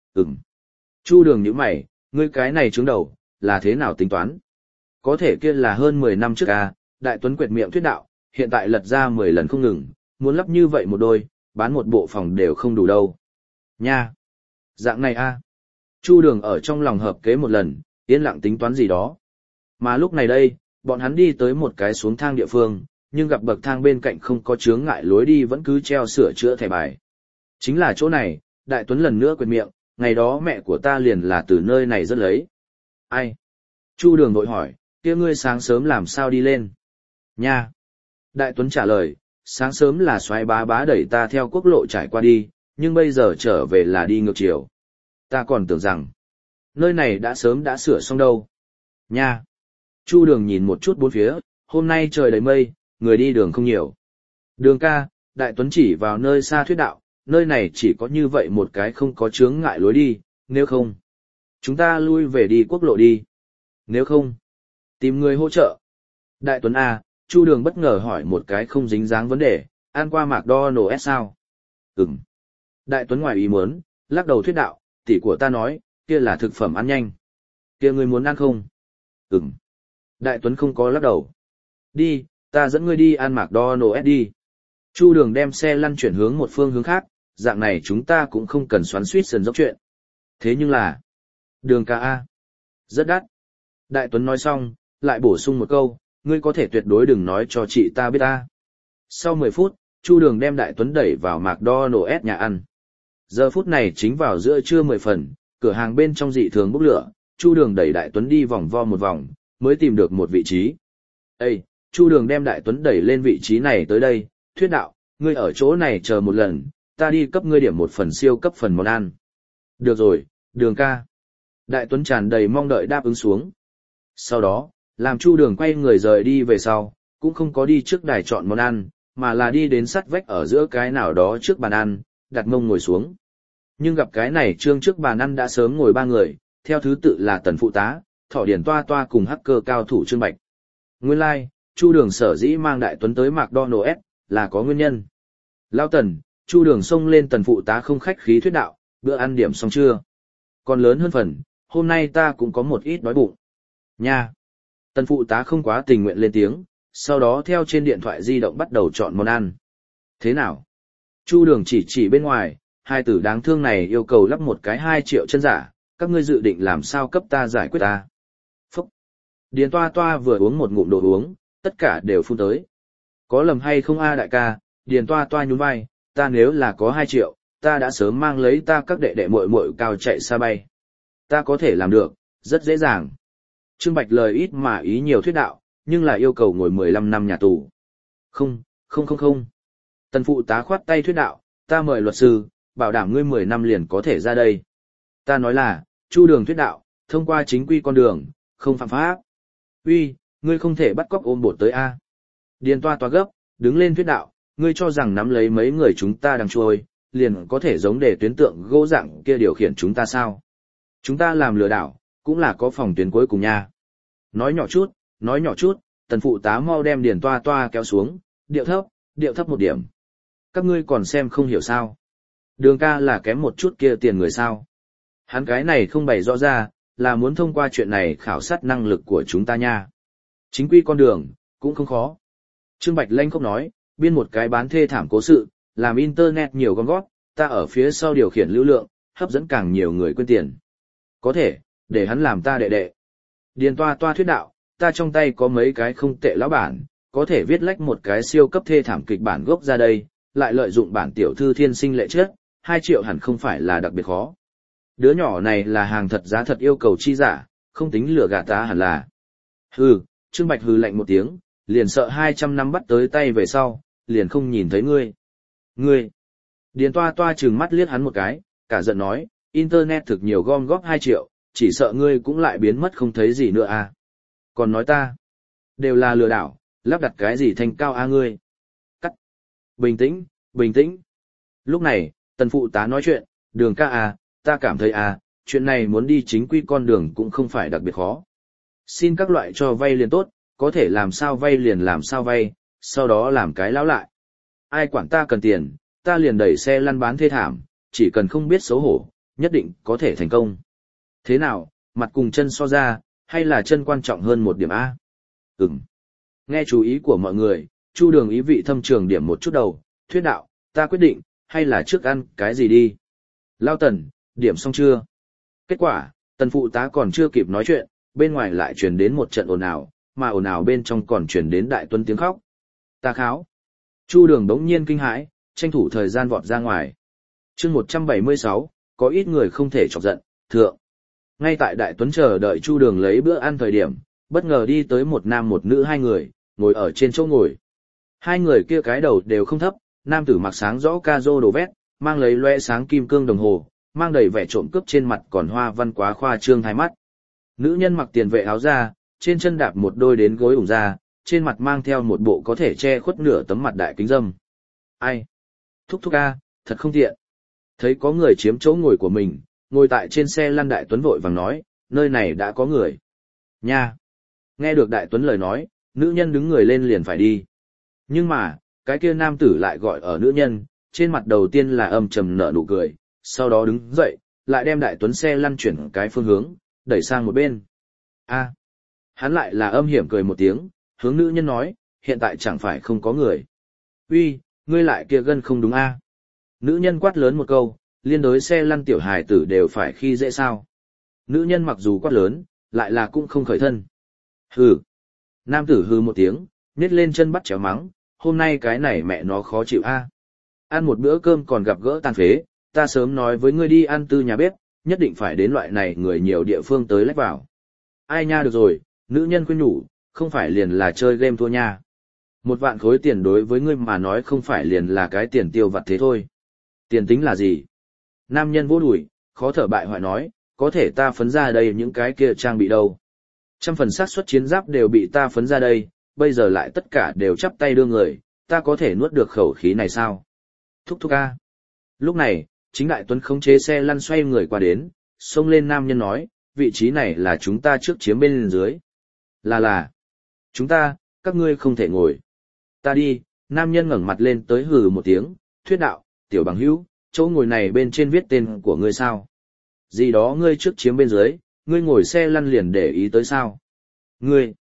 Chu Đường nhíu mày, ngươi cái này trứng đầu, là thế nào tính toán? Có thể kia là hơn 10 năm trước a, Đại Tuấn quệt miệng thuyết đạo, hiện tại lật ra 10 lần không ngừng, muốn lắp như vậy một đôi, bán một bộ phòng đều không đủ đâu. Nha! Dạng này a. Chu Đường ở trong lòng hợp kế một lần, yên lặng tính toán gì đó. Mà lúc này đây, bọn hắn đi tới một cái xuống thang địa phương, nhưng gặp bậc thang bên cạnh không có chướng ngại lối đi vẫn cứ treo sửa chữa thẻ bài. Chính là chỗ này, Đại Tuấn lần nữa quệt miệng, ngày đó mẹ của ta liền là từ nơi này rất lấy. Ai? Chu Đường vội hỏi, kia ngươi sáng sớm làm sao đi lên? Nha! Đại Tuấn trả lời, sáng sớm là xoáy bá bá đẩy ta theo quốc lộ trải qua đi, nhưng bây giờ trở về là đi ngược chiều. Ta còn tưởng rằng, nơi này đã sớm đã sửa xong đâu. Nha! Chu Đường nhìn một chút bốn phía, hôm nay trời đầy mây, người đi đường không nhiều. Đường ca, Đại Tuấn chỉ vào nơi xa thuyết đạo, nơi này chỉ có như vậy một cái không có chướng ngại lối đi, nếu không, chúng ta lui về đi quốc lộ đi. Nếu không, tìm người hỗ trợ. Đại Tuấn A, Chu Đường bất ngờ hỏi một cái không dính dáng vấn đề, ăn qua McDonald's sao? Đại Tuấn ngoài ý muốn, lắc đầu thuyết đạo, tỷ của ta nói, kia là thực phẩm ăn nhanh. Kia ngươi muốn ăn không? Đại Tuấn không có lắc đầu. Đi, ta dẫn ngươi đi ăn McDonald's đi. Chu Đường đem xe lăn chuyển hướng một phương hướng khác, dạng này chúng ta cũng không cần xoắn xuýt sườn dốc chuyện. Thế nhưng là, Đường ca A. Rất đắt. Đại Tuấn nói xong, lại bổ sung một câu, ngươi có thể tuyệt đối đừng nói cho chị ta biết ta. Sau 10 phút, Chu Đường đem Đại Tuấn đẩy vào McDonald's nhà ăn. Giờ phút này chính vào giữa trưa 10 phần, cửa hàng bên trong dị thường bốc lửa, Chu Đường đẩy Đại Tuấn đi vòng vo một vòng, mới tìm được một vị trí. Ê, Chu Đường đem Đại Tuấn đẩy lên vị trí này tới đây, thuyết đạo, ngươi ở chỗ này chờ một lần, ta đi cấp ngươi điểm một phần siêu cấp phần món ăn. Được rồi, Đường ca. Đại Tuấn tràn đầy mong đợi đáp ứng xuống. Sau đó, làm Chu Đường quay người rời đi về sau, cũng không có đi trước đài chọn món ăn, mà là đi đến sát vách ở giữa cái nào đó trước bàn ăn, đặt mông ngồi xuống. Nhưng gặp cái này trương trước bàn ăn đã sớm ngồi 3 người, theo thứ tự là Tần phụ tá, Thỏ Điển toa toa cùng hacker cao thủ Trương Bạch. Nguyên lai, like, Chu Đường sở dĩ mang Đại Tuấn tới McDonald's là có nguyên nhân. Lao Tần, Chu Đường xông lên Tần phụ tá không khách khí thuyết đạo, bữa ăn điểm xong chưa? Còn lớn hơn phần, hôm nay ta cũng có một ít đói bụng. Nha! Tần phụ tá không quá tình nguyện lên tiếng, sau đó theo trên điện thoại di động bắt đầu chọn món ăn. Thế nào? Chu Đường chỉ chỉ bên ngoài, hai tử đáng thương này yêu cầu lắp một cái 2 triệu chân giả, các ngươi dự định làm sao cấp ta giải quyết ta? Phúc! Điền Toa Toa vừa uống một ngụm đồ uống, tất cả đều phun tới. Có lầm hay không a đại ca? Điền Toa Toa nhún vai, ta nếu là có 2 triệu, ta đã sớm mang lấy ta các đệ đệ muội muội cao chạy xa bay. Ta có thể làm được, rất dễ dàng. Trương Bạch lời ít mà ý nhiều thuyết đạo, nhưng lại yêu cầu ngồi 15 năm nhà tù. Không. Tần phụ tá khoát tay thuyết đạo, ta mời luật sư, bảo đảm ngươi 10 năm liền có thể ra đây. Ta nói là, Chu Đường thuyết đạo, thông qua chính quy con đường, không phạm pháp. Uy, ngươi không thể bắt cóc ôm bột tới a. Điền Toa Toa gấp, đứng lên thuyết đạo, ngươi cho rằng nắm lấy mấy người chúng ta đang trôi, liền có thể giống để tuyến tượng gỗ dạng kia điều khiển chúng ta sao? Chúng ta làm lừa đảo, cũng là có phòng tuyến cuối cùng nha. Nói nhỏ chút, tần phụ tá mau đem Điền Toa Toa kéo xuống, điệu thấp một điểm. Các ngươi còn xem không hiểu sao? Đường ca là kém một chút kia tiền người sao? Hắn cái này không bày rõ ra, là muốn thông qua chuyện này khảo sát năng lực của chúng ta nha. Chính quy con đường, cũng không khó. Trương Bạch Lanh không nói, biên một cái bán thê thảm cố sự, làm internet nhiều gom gót, ta ở phía sau điều khiển lưu lượng, hấp dẫn càng nhiều người quên tiền. Có thể, để hắn làm ta đệ đệ. Điền Toa Toa thuyết đạo, ta trong tay có mấy cái không tệ lão bản, có thể viết lách một cái siêu cấp thê thảm kịch bản gốc ra đây, lại lợi dụng bản tiểu thư thiên sinh lệ chất, 2 triệu hẳn không phải là đặc biệt khó. Đứa nhỏ này là hàng thật giá thật yêu cầu chi giả, không tính lừa gạt ta hẳn là. Hừ, Trương Bạch hừ lạnh một tiếng, liền sợ 200 năm bắt tới tay về sau, liền không nhìn thấy ngươi. Ngươi! Điền Toa Toa trừng mắt liếc hắn một cái, cả giận nói, internet thực nhiều gom góp 2 triệu, chỉ sợ ngươi cũng lại biến mất không thấy gì nữa à. Còn nói ta, đều là lừa đảo, lắp đặt cái gì thành cao a ngươi. Cắt! Bình tĩnh! Lúc này, tần phụ tá nói chuyện, Đường ca à, ta cảm thấy à, chuyện này muốn đi chính quy con đường cũng không phải đặc biệt khó. Xin các loại cho vay liền tốt, có thể làm sao vay liền làm sao vay, sau đó làm cái lão lại. Ai quản ta cần tiền, ta liền đẩy xe lăn bán thê thảm, chỉ cần không biết xấu hổ, nhất định có thể thành công. Thế nào, mặt cùng chân so ra, hay là chân quan trọng hơn một điểm A? Nghe chú ý của mọi người, Chu Đường ý vị thâm trường điểm một chút đầu, thuyết đạo, ta quyết định, hay là trước ăn cái gì đi. Lao Tần, điểm xong chưa? Kết quả, tần phụ tá còn chưa kịp nói chuyện, bên ngoài lại truyền đến một trận ồn ào, mà ồn ào bên trong còn truyền đến Đại Tuấn tiếng khóc. Ta kháo. Chu Đường đống nhiên kinh hãi, tranh thủ thời gian vọt ra ngoài. Chương 176, có ít người không thể chọc giận, thượng. Ngay tại Đại Tuấn chờ đợi Chu Đường lấy bữa ăn thời điểm, bất ngờ đi tới một nam một nữ 2 người, ngồi ở trên chỗ ngồi. 2 người kia cái đầu đều không thấp, nam tử mặc sáng rõ ca rô đồ vét, mang lấy loe sáng kim cương đồng hồ, mang đầy vẻ trộm cướp trên mặt còn hoa văn quá khoa trương hai mắt. Nữ nhân mặc tiền vệ áo da, trên chân đạp một đôi đến gối ủng da, trên mặt mang theo một bộ có thể che khuất nửa tấm mặt đại kính dâm. Ai? Thúc a, thật không tiện. Thấy có người chiếm chỗ ngồi của mình, ngồi tại trên xe lăn Đại Tuấn vội vàng nói, nơi này đã có người. Nha! Nghe được Đại Tuấn lời nói, nữ nhân đứng người lên liền phải đi. Nhưng mà, cái kia nam tử lại gọi ở nữ nhân, trên mặt đầu tiên là âm trầm nở nụ cười, sau đó đứng dậy, lại đem Đại Tuấn xe lăn chuyển cái phương hướng, đẩy sang một bên. A, hắn lại là âm hiểm cười một tiếng, hướng nữ nhân nói, hiện tại chẳng phải không có người. Uy, ngươi lại kia gân không đúng a? Nữ nhân quát lớn một câu, liên đối xe lăn tiểu hài tử đều phải khi dễ sao. Nữ nhân mặc dù quát lớn, lại là cũng không khởi thân. Hừ. Nam tử hừ một tiếng, nhét lên chân bắt chéo mắng, hôm nay cái này mẹ nó khó chịu a. Ăn một bữa cơm còn gặp gỡ tàn phế, ta sớm nói với ngươi đi ăn tư nhà bếp, nhất định phải đến loại này người nhiều địa phương tới lách vào. Ai nha được rồi, nữ nhân khuyên nhủ, không phải liền là chơi game thua nha. 1 vạn khối tiền đối với ngươi mà nói không phải liền là cái tiền tiêu vặt thế thôi. Tiền tính là gì? Nam nhân vỗ đùi, khó thở bại hoại nói, có thể ta phấn ra đây những cái kia trang bị đâu. 100% xác suất chiến giáp đều bị ta phấn ra đây, bây giờ lại tất cả đều chắp tay đưa người, ta có thể nuốt được khẩu khí này sao? Thúc a. Lúc này, chính Đại Tuấn khống chế xe lăn xoay người qua đến, xông lên nam nhân nói, vị trí này là chúng ta trước chiếm bên dưới. Là. Chúng ta, các ngươi không thể ngồi. Ta đi, nam nhân ngẩng mặt lên tới hừ một tiếng, thuyết đạo, tiểu bằng hữu, chỗ ngồi này bên trên viết tên của ngươi sao? Gì đó ngươi trước chiếm bên dưới, ngươi ngồi xe lăn liền để ý tới sao? Ngươi,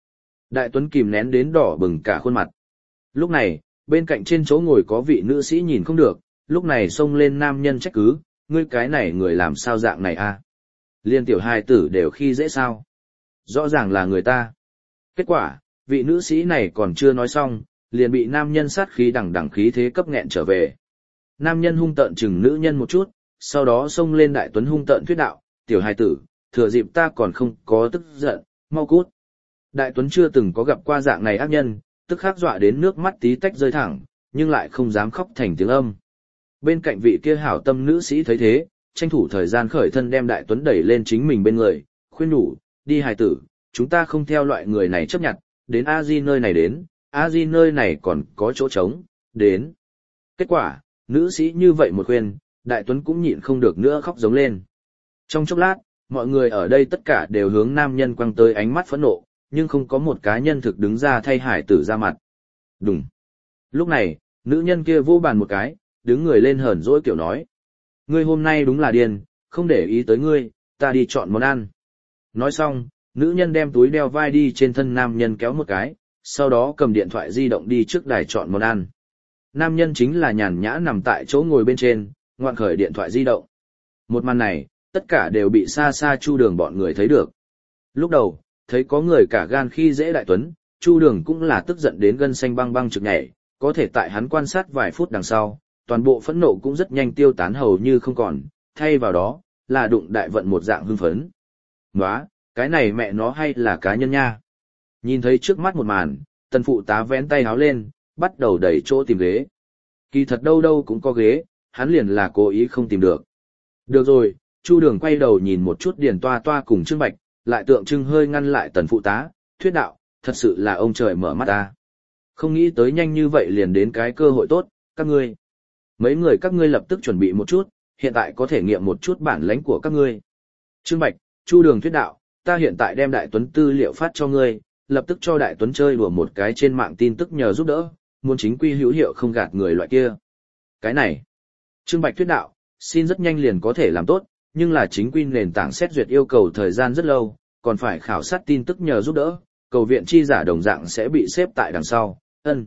Đại Tuấn kìm nén đến đỏ bừng cả khuôn mặt. Lúc này, bên cạnh trên chỗ ngồi có vị nữ sĩ nhìn không được, lúc này xông lên nam nhân trách cứ, ngươi cái này người làm sao dạng này a? Liên tiểu hài tử đều khi dễ sao? Rõ ràng là người ta. Kết quả, vị nữ sĩ này còn chưa nói xong, liền bị nam nhân sát khí đằng đằng khí thế cấp nghẹn trở về. Nam nhân hung tợn chừng nữ nhân một chút, sau đó xông lên Đại Tuấn hung tợn thuyết đạo, tiểu hài tử, thừa dịp ta còn không có tức giận, mau cút. Đại Tuấn chưa từng có gặp qua dạng này ác nhân, tức khắc dọa đến nước mắt tí tách rơi thẳng, nhưng lại không dám khóc thành tiếng âm. Bên cạnh vị kia hảo tâm nữ sĩ thấy thế, tranh thủ thời gian khởi thân đem Đại Tuấn đẩy lên chính mình bên người, khuyên nhủ, đi hài tử, chúng ta không theo loại người này chấp nhận, đến A Di nơi này đến, A Di nơi này còn có chỗ trống, đến. Kết quả, nữ sĩ như vậy một khuyên, Đại Tuấn cũng nhịn không được nữa khóc giống lên. Trong chốc lát, mọi người ở đây tất cả đều hướng nam nhân quăng tới ánh mắt phẫn nộ, nhưng không có một cá nhân thực đứng ra thay hải tử ra mặt. Đúng. Lúc này, nữ nhân kia vô bàn một cái, đứng người lên hờn dỗi kiểu nói. Ngươi hôm nay đúng là điên, không để ý tới ngươi, ta đi chọn món ăn. Nói xong, nữ nhân đem túi đeo vai đi trên thân nam nhân kéo một cái, sau đó cầm điện thoại di động đi trước đài chọn món ăn. Nam nhân chính là nhàn nhã nằm tại chỗ ngồi bên trên, ngoạn khởi điện thoại di động. Một màn này, tất cả đều bị xa xa Chu Đường bọn người thấy được. Lúc đầu, thấy có người cả gan khi dễ Đại Tuấn, Chu Đường cũng là tức giận đến gân xanh băng băng trực nhảy, có thể tại hắn quan sát vài phút đằng sau, toàn bộ phẫn nộ cũng rất nhanh tiêu tán hầu như không còn, thay vào đó, là đụng đại vận một dạng hưng phấn. Nóa, cái này mẹ nó hay là cá nhân nha. Nhìn thấy trước mắt một màn, tần phụ tá vén tay háo lên, bắt đầu đẩy chỗ tìm ghế. Kỳ thật đâu đâu cũng có ghế, hắn liền là cố ý không tìm được. Được rồi, Chu Đường quay đầu nhìn một chút Điền Toa Toa cùng Trương Bạch, lại tượng trưng hơi ngăn lại tần phụ tá, thuyết đạo, thật sự là ông trời mở mắt ta. Không nghĩ tới nhanh như vậy liền đến cái cơ hội tốt, các ngươi. Mấy người các ngươi lập tức chuẩn bị một chút, hiện tại có thể nghiệm một chút bản lãnh của các ngươi. Trương Bạch, Chu Đường thuyết đạo, ta hiện tại đem Đại Tuấn tư liệu phát cho ngươi, lập tức cho Đại Tuấn chơi đùa một cái trên mạng tin tức nhờ giúp đỡ, muốn chính quy hữu hiệu không gạt người loại kia. Cái này, Trương Bạch thuyết đạo, xin rất nhanh liền có thể làm tốt, nhưng là chính quy nền tảng xét duyệt yêu cầu thời gian rất lâu, còn phải khảo sát tin tức nhờ giúp đỡ, cầu viện chi giả đồng dạng sẽ bị xếp tại đằng sau.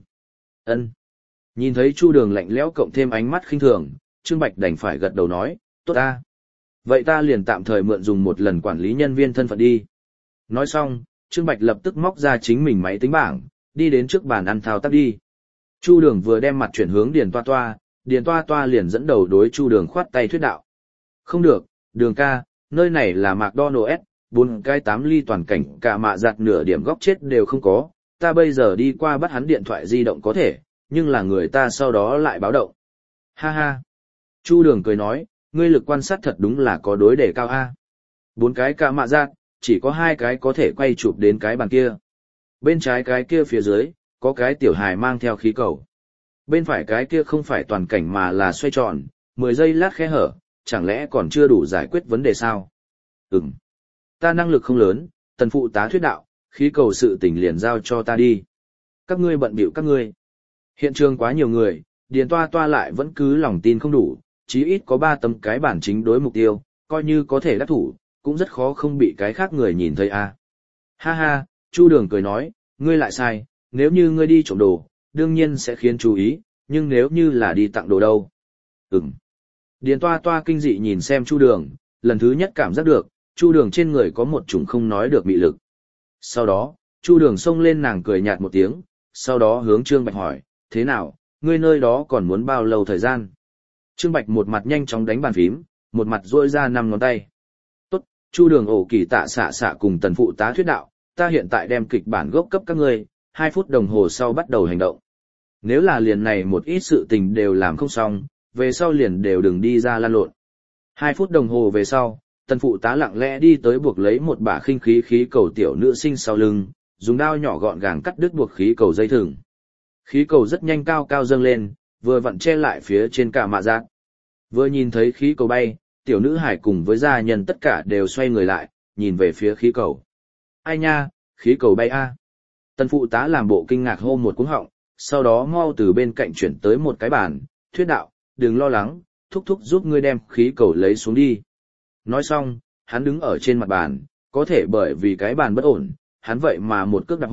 Ân. Nhìn thấy Chu Đường lạnh lẽo cộng thêm ánh mắt khinh thường, Trương Bạch đành phải gật đầu nói, tốt ta. Vậy ta liền tạm thời mượn dùng một lần quản lý nhân viên thân phận đi. Nói xong, Trương Bạch lập tức móc ra chính mình máy tính bảng, đi đến trước bàn ăn thao tác đi. Chu Đường vừa đem mặt chuyển hướng Điền Toa Toa, Điền Toa Toa liền dẫn đầu đối Chu Đường khoát tay thuyết đạo. Không được, Đường ca, nơi này là McDonald's, 4 cái 8 ly toàn cảnh cả mạ giặt nửa điểm góc chết đều không có, ta bây giờ đi qua bắt hắn điện thoại di động có thể, nhưng là người ta sau đó lại báo động. Ha ha. Chu Đường cười nói, ngươi lực quan sát thật đúng là có đối đề cao a. 4 cái cả mạ giặt, chỉ có 2 cái có thể quay chụp đến cái bàn kia. Bên trái cái kia phía dưới, có cái tiểu hài mang theo khí cầu. Bên phải cái kia không phải toàn cảnh mà là xoay tròn, 10 giây lát khe hở, chẳng lẽ còn chưa đủ giải quyết vấn đề sao? Ta năng lực không lớn, tần phụ tá thuyết đạo, khí cầu sự tình liền giao cho ta đi. Các ngươi bận bịu các ngươi. Hiện trường quá nhiều người, Điền Toa Toa lại vẫn cứ lòng tin không đủ, chí ít có 3 tấm cái bản chính đối mục tiêu, coi như có thể đắc thủ, cũng rất khó không bị cái khác người nhìn thấy a. Ha ha, Chu Đường cười nói, ngươi lại sai, nếu như ngươi đi trộm đồ, đương nhiên sẽ khiến chú ý, nhưng nếu như là đi tặng đồ đâu? Điền Toa Toa kinh dị nhìn xem Chu Đường, lần thứ nhất cảm giác được, Chu Đường trên người có một chủng không nói được mị lực. Sau đó, Chu Đường xông lên nàng cười nhạt một tiếng, sau đó hướng Trương Bạch hỏi, thế nào, ngươi nơi đó còn muốn bao lâu thời gian? Trương Bạch một mặt nhanh chóng đánh bàn phím, một mặt duỗi ra 5 ngón tay. Tốt, Chu Đường ổ kỳ tạ xạ xạ cùng tần phụ tá thuyết đạo, ta hiện tại đem kịch bản gốc cấp các ngươi, 2 phút đồng hồ sau bắt đầu hành động. Nếu là liền này một ít sự tình đều làm không xong, về sau liền đều đừng đi ra lan lộn. 2 phút đồng hồ về sau, tần phụ tá lặng lẽ đi tới buộc lấy một bả khinh khí khí cầu tiểu nữ sinh sau lưng, dùng đao nhỏ gọn gàng cắt đứt buộc khí cầu dây thừng. Khí cầu rất nhanh cao cao dâng lên, vừa vặn che lại phía trên cả mạ giác. Vừa nhìn thấy khí cầu bay, tiểu nữ hải cùng với gia nhân tất cả đều xoay người lại, nhìn về phía khí cầu. Ai nha, khí cầu bay a. Tần phụ tá làm bộ kinh ngạc hô một cú họng, sau đó mau từ bên cạnh chuyển tới một cái bàn, thuyết đạo, đừng lo lắng, thúc thúc giúp ngươi đem khí cầu lấy xuống đi. Nói xong, hắn đứng ở trên mặt bàn, có thể bởi vì cái bàn bất ổn, hắn vậy mà một cước đạp hụt,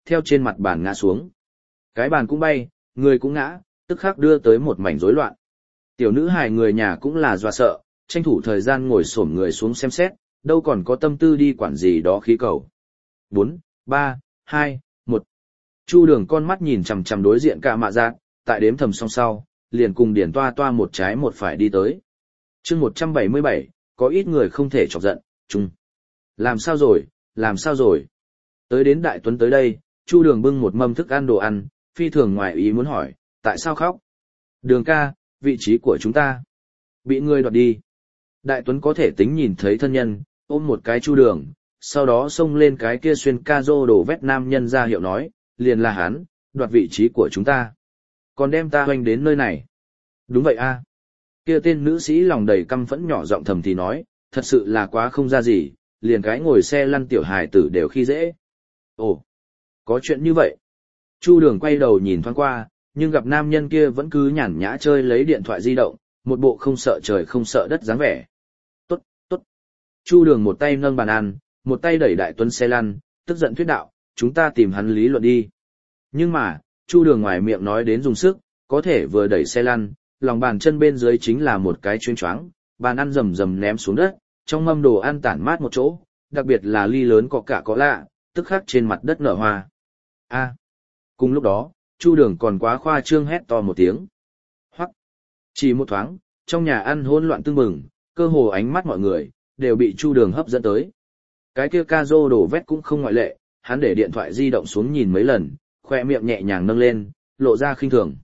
theo trên mặt bàn ngã xuống. Cái bàn cũng bay, người cũng ngã, tức khắc đưa tới một mảnh rối loạn. Tiểu nữ hài người nhà cũng là dọa sợ, tranh thủ thời gian ngồi xổm người xuống xem xét, đâu còn có tâm tư đi quản gì đó khí cầu. 4, 3, 2, 1. Chu Đường con mắt nhìn chằm chằm đối diện cả mạ giác, tại đếm thầm song sau, liền cùng Điển Toa Toa một trái một phải đi tới. Chương 177, có ít người không thể chọc giận, chung. Làm sao rồi, làm sao rồi? Tới đến Đại Tuấn tới đây, Chu Đường bưng một mâm thức ăn đồ ăn, phi thường ngoài ý muốn hỏi, tại sao khóc? Đường ca, vị trí của chúng ta bị người đoạt đi. Đại Tuấn có thể tính nhìn thấy thân nhân, ôm một cái Chu Đường, sau đó xông lên cái kia xuyên ca rô đổ vét nam nhân ra hiệu nói, liền là hắn, đoạt vị trí của chúng ta. Còn đem ta hoành đến nơi này. Đúng vậy a. Kia tên nữ sĩ lòng đầy căm phẫn nhỏ giọng thầm thì nói, thật sự là quá không ra gì, liền cái ngồi xe lăn tiểu hài tử đều khi dễ. Ồ, có chuyện như vậy. Chu Đường quay đầu nhìn thoáng qua, nhưng gặp nam nhân kia vẫn cứ nhàn nhã chơi lấy điện thoại di động, một bộ không sợ trời không sợ đất dáng vẻ. Tốt, tốt. Chu Đường một tay nâng bàn ăn, một tay đẩy Đại Tuấn xe lăn, tức giận thuyết đạo, chúng ta tìm hắn lý luận đi. Nhưng mà, Chu Đường ngoài miệng nói đến dùng sức, có thể vừa đẩy xe lăn, lòng bàn chân bên dưới chính là một cái chuyến choáng, bàn ăn rầm rầm ném xuống đất, trong mâm đồ ăn tản mát một chỗ, đặc biệt là ly lớn có cả có lạ, tức khắc trên mặt đất nở hoa. A. Cùng lúc đó, Chu Đường còn quá khoa trương hét to một tiếng. Hoắc. Chỉ một thoáng, trong nhà ăn hỗn loạn tưng bừng, cơ hồ ánh mắt mọi người đều bị Chu Đường hấp dẫn tới. Cái kia ca rô đổ vét cũng không ngoại lệ, hắn để điện thoại di động xuống nhìn mấy lần, khoe miệng nhẹ nhàng nâng lên, lộ ra khinh thường.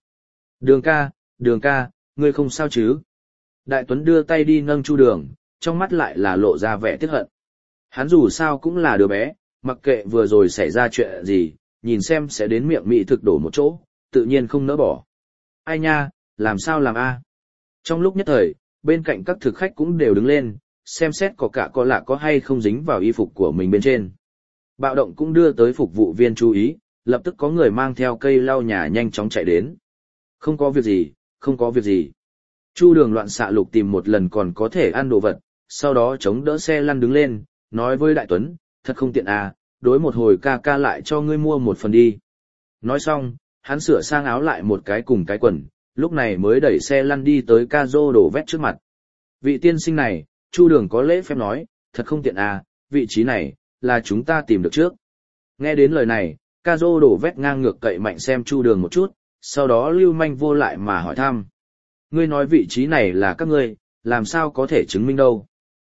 Đường ca, ngươi không sao chứ? Đại Tuấn đưa tay đi nâng Chu Đường, trong mắt lại là lộ ra vẻ tiếc hận. Hắn dù sao cũng là đứa bé, mặc kệ vừa rồi xảy ra chuyện gì, nhìn xem sẽ đến miệng mỹ thực đổ một chỗ, tự nhiên không nỡ bỏ. Ai nha, làm sao làm a? Trong lúc nhất thời, bên cạnh các thực khách cũng đều đứng lên, xem xét có cả có lạ có hay không dính vào y phục của mình bên trên. Bạo động cũng đưa tới phục vụ viên chú ý, lập tức có người mang theo cây lau nhà nhanh chóng chạy đến. Không có việc gì, không có việc gì. Chu Đường loạn xạ lục tìm một lần còn có thể ăn đồ vật, sau đó chống đỡ xe lăn đứng lên, nói với Đại Tuấn, thật không tiện à, đối một hồi ca ca lại cho ngươi mua một phần đi. Nói xong, hắn sửa sang áo lại một cái cùng cái quần, lúc này mới đẩy xe lăn đi tới ca rô đổ vét trước mặt. Vị tiên sinh này, Chu Đường có lễ phép nói, thật không tiện à, vị trí này, là chúng ta tìm được trước. Nghe đến lời này, ca rô đổ vét ngang ngược cậy mạnh xem Chu Đường một chút, sau đó lưu manh vô lại mà hỏi thăm. Ngươi nói vị trí này là các ngươi, làm sao có thể chứng minh đâu?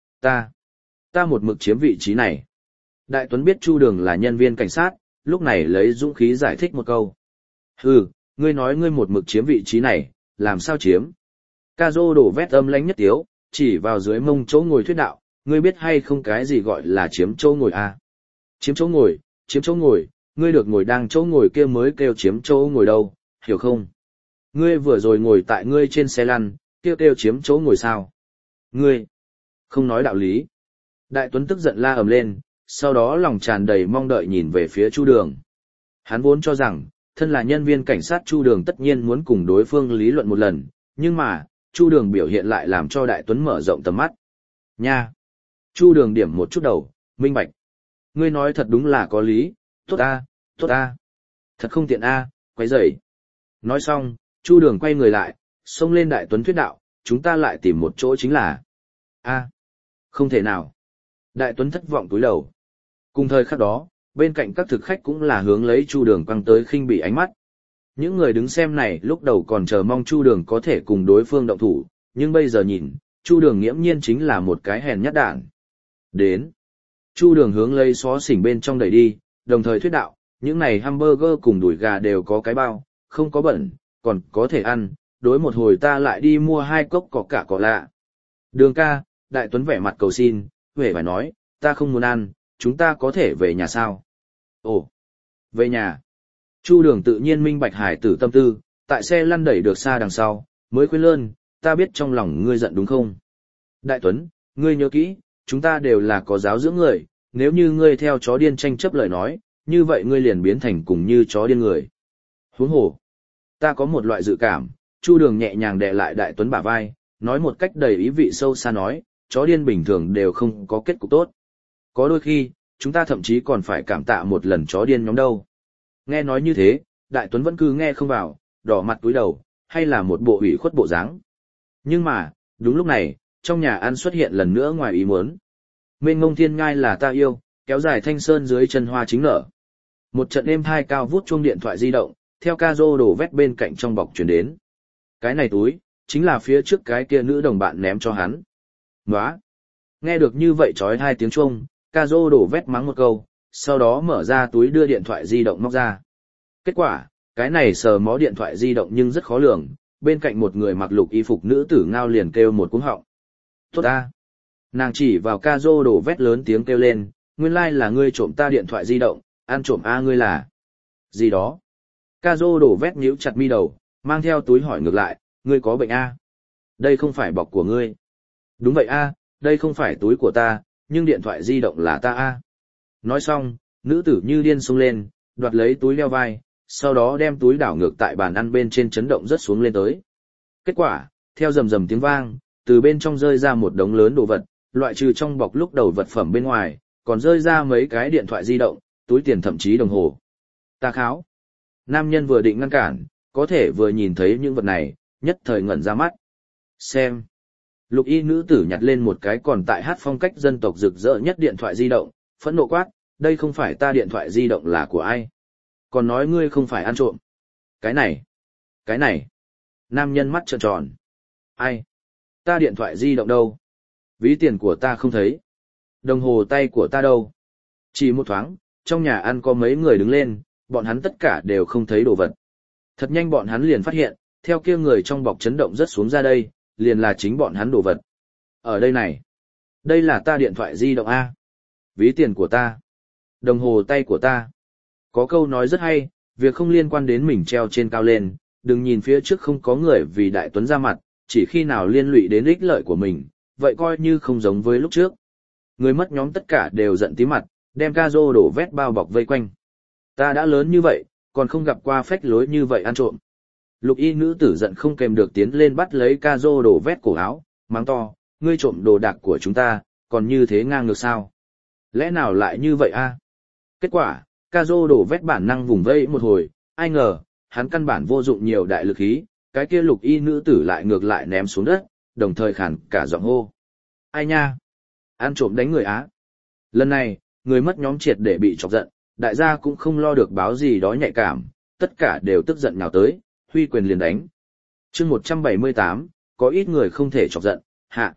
Ta một mực chiếm vị trí này. Đại Tuấn biết Chu Đường là nhân viên cảnh sát, lúc này lấy dũng khí giải thích một câu. Hừ, ngươi nói ngươi một mực chiếm vị trí này, làm sao chiếm? Ca rô đổ vét âm lãnh nhất tiếu, chỉ vào dưới mông chỗ ngồi thuyết đạo, ngươi biết hay không cái gì gọi là chiếm chỗ ngồi à? Chiếm chỗ ngồi, ngươi được ngồi đang chỗ ngồi kia mới kêu chiếm chỗ ngồi đâu, hiểu không? Ngươi vừa rồi ngồi tại ngươi trên xe lăn, kêu chiếm chỗ ngồi sao? Ngươi không nói đạo lý. Đại Tuấn tức giận la ầm lên, sau đó lòng tràn đầy mong đợi nhìn về phía Chu Đường. Hắn vốn cho rằng, thân là nhân viên cảnh sát Chu Đường tất nhiên muốn cùng đối phương lý luận một lần, nhưng mà, Chu Đường biểu hiện lại làm cho Đại Tuấn mở rộng tầm mắt. Nha! Chu Đường điểm một chút đầu, minh bạch. Ngươi nói thật đúng là có lý, tốt a, tốt a. Thật không tiện a, quấy rầy. Nói xong, Chu Đường quay người lại, xông lên Đại Tuấn thuyết đạo, chúng ta lại tìm một chỗ chính là. A, không thể nào. Đại Tuấn thất vọng cúi đầu. Cùng thời khắc đó, bên cạnh các thực khách cũng là hướng lấy Chu Đường quăng tới khinh bỉ ánh mắt. Những người đứng xem này lúc đầu còn chờ mong Chu Đường có thể cùng đối phương động thủ, nhưng bây giờ nhìn, Chu Đường nghiễm nhiên chính là một cái hèn nhát đản. Đến. Chu Đường hướng lấy xó xỉnh bên trong đẩy đi, đồng thời thuyết đạo, những này hamburger cùng đùi gà đều có cái bao, không có bẩn, còn có thể ăn, đối một hồi ta lại đi mua 2 cốc có cả cỏ lạ. Đường ca, Đại Tuấn vẻ mặt cầu xin, huệ phải nói, ta không muốn ăn, chúng ta có thể về nhà sao? Ồ, về nhà. Chu Đường tự nhiên minh bạch hải tử tâm tư, tại xe lăn đẩy được xa đằng sau, mới khuyên lơn, ta biết trong lòng ngươi giận đúng không? Đại Tuấn, ngươi nhớ kỹ, chúng ta đều là có giáo dưỡng người, nếu như ngươi theo chó điên tranh chấp lời nói, như vậy ngươi liền biến thành cùng như chó điên người. Huống hồ, ta có một loại dự cảm, Chu Đường nhẹ nhàng đè lại Đại Tuấn bả vai, nói một cách đầy ý vị sâu xa nói, chó điên bình thường đều không có kết cục tốt. Có đôi khi, chúng ta thậm chí còn phải cảm tạ một lần chó điên nhóm đâu. Nghe nói như thế, Đại Tuấn vẫn cứ nghe không vào, đỏ mặt túi đầu, hay là một bộ ủy khuất bộ dáng. Nhưng mà, đúng lúc này, trong nhà ăn xuất hiện lần nữa ngoài ý muốn. Mênh mông thiên ngai là ta yêu, kéo dài thanh sơn dưới chân hoa chính nở. Một trận êm thai cao vút chuông điện thoại di động, theo ca rô đổ vét bên cạnh trong bọc chuyển đến. Cái này túi, chính là phía trước cái kia nữ đồng bạn ném cho hắn. Nóa! Nghe được như vậy trói hai tiếng chuông, ca rô đổ vét mắng một câu, sau đó mở ra túi đưa điện thoại di động móc ra. Kết quả, cái này sờ mó điện thoại di động nhưng rất khó lường, bên cạnh một người mặc lục y phục nữ tử ngao liền kêu một cú họng. Tốt ta! Nàng chỉ vào ca rô đổ vét lớn tiếng kêu lên, nguyên lai là ngươi trộm ta điện thoại di động, ăn trộm a ngươi là. Gì đó? Ca rô đổ vét nhíu chặt mi đầu, mang theo túi hỏi ngược lại, ngươi có bệnh a? Đây không phải bọc của ngươi. Đúng vậy a, đây không phải túi của ta, nhưng điện thoại di động là ta a. Nói xong, nữ tử như điên xông lên, đoạt lấy túi đeo vai, sau đó đem túi đảo ngược tại bàn ăn bên trên chấn động rất xuống lên tới. Kết quả, theo rầm rầm tiếng vang, từ bên trong rơi ra một đống lớn đồ vật, loại trừ trong bọc lúc đầu vật phẩm bên ngoài, còn rơi ra mấy cái điện thoại di động, túi tiền thậm chí đồng hồ. Ta kháo. Nam nhân vừa định ngăn cản, có thể vừa nhìn thấy những vật này, nhất thời ngẩn ra mắt. Xem. Lục y nữ tử nhặt lên một cái còn tại hát phong cách dân tộc rực rỡ nhất điện thoại di động, phẫn nộ quát, đây không phải ta điện thoại di động là của ai. Còn nói ngươi không phải ăn trộm. Cái này. Nam nhân mắt trợn tròn. Ai? Ta điện thoại di động đâu? Ví tiền của ta không thấy. Đồng hồ tay của ta đâu? Chỉ một thoáng, trong nhà ăn có mấy người đứng lên, bọn hắn tất cả đều không thấy đồ vật. Thật nhanh bọn hắn liền phát hiện, theo kia người trong bọc chấn động rất xuống ra đây, liền là chính bọn hắn đồ vật. Ở đây này. Đây là ta điện thoại di động A. Ví tiền của ta. Đồng hồ tay của ta. Có câu nói rất hay, việc không liên quan đến mình treo trên cao lên, đừng nhìn phía trước không có người vì Đại Tuấn ra mặt, chỉ khi nào liên lụy đến ích lợi của mình, vậy coi như không giống với lúc trước. Người mất nhóm tất cả đều giận tí mặt, đem ca rô đổ vét bao bọc vây quanh. Ta đã lớn như vậy, còn không gặp qua phách lối như vậy ăn trộm. Lục y nữ tử giận không kèm được tiến lên bắt lấy ca rô đổ vét cổ áo, mắng to, ngươi trộm đồ đạc của chúng ta, còn như thế ngang ngược sao? Lẽ nào lại như vậy a? Kết quả, ca rô đổ vét bản năng vùng vây một hồi, ai ngờ, hắn căn bản vô dụng nhiều đại lực khí, cái kia lục y nữ tử lại ngược lại ném xuống đất, đồng thời khản cả giọng hô. Ai nha? Ăn trộm đánh người á. Lần này, người mất nhóm triệt để bị chọc giận, đại gia cũng không lo được báo gì đó nhạy cảm, tất cả đều tức giận nhào tới, huy quyền liền đánh. chương 178, có ít người không thể chọc giận, hạ.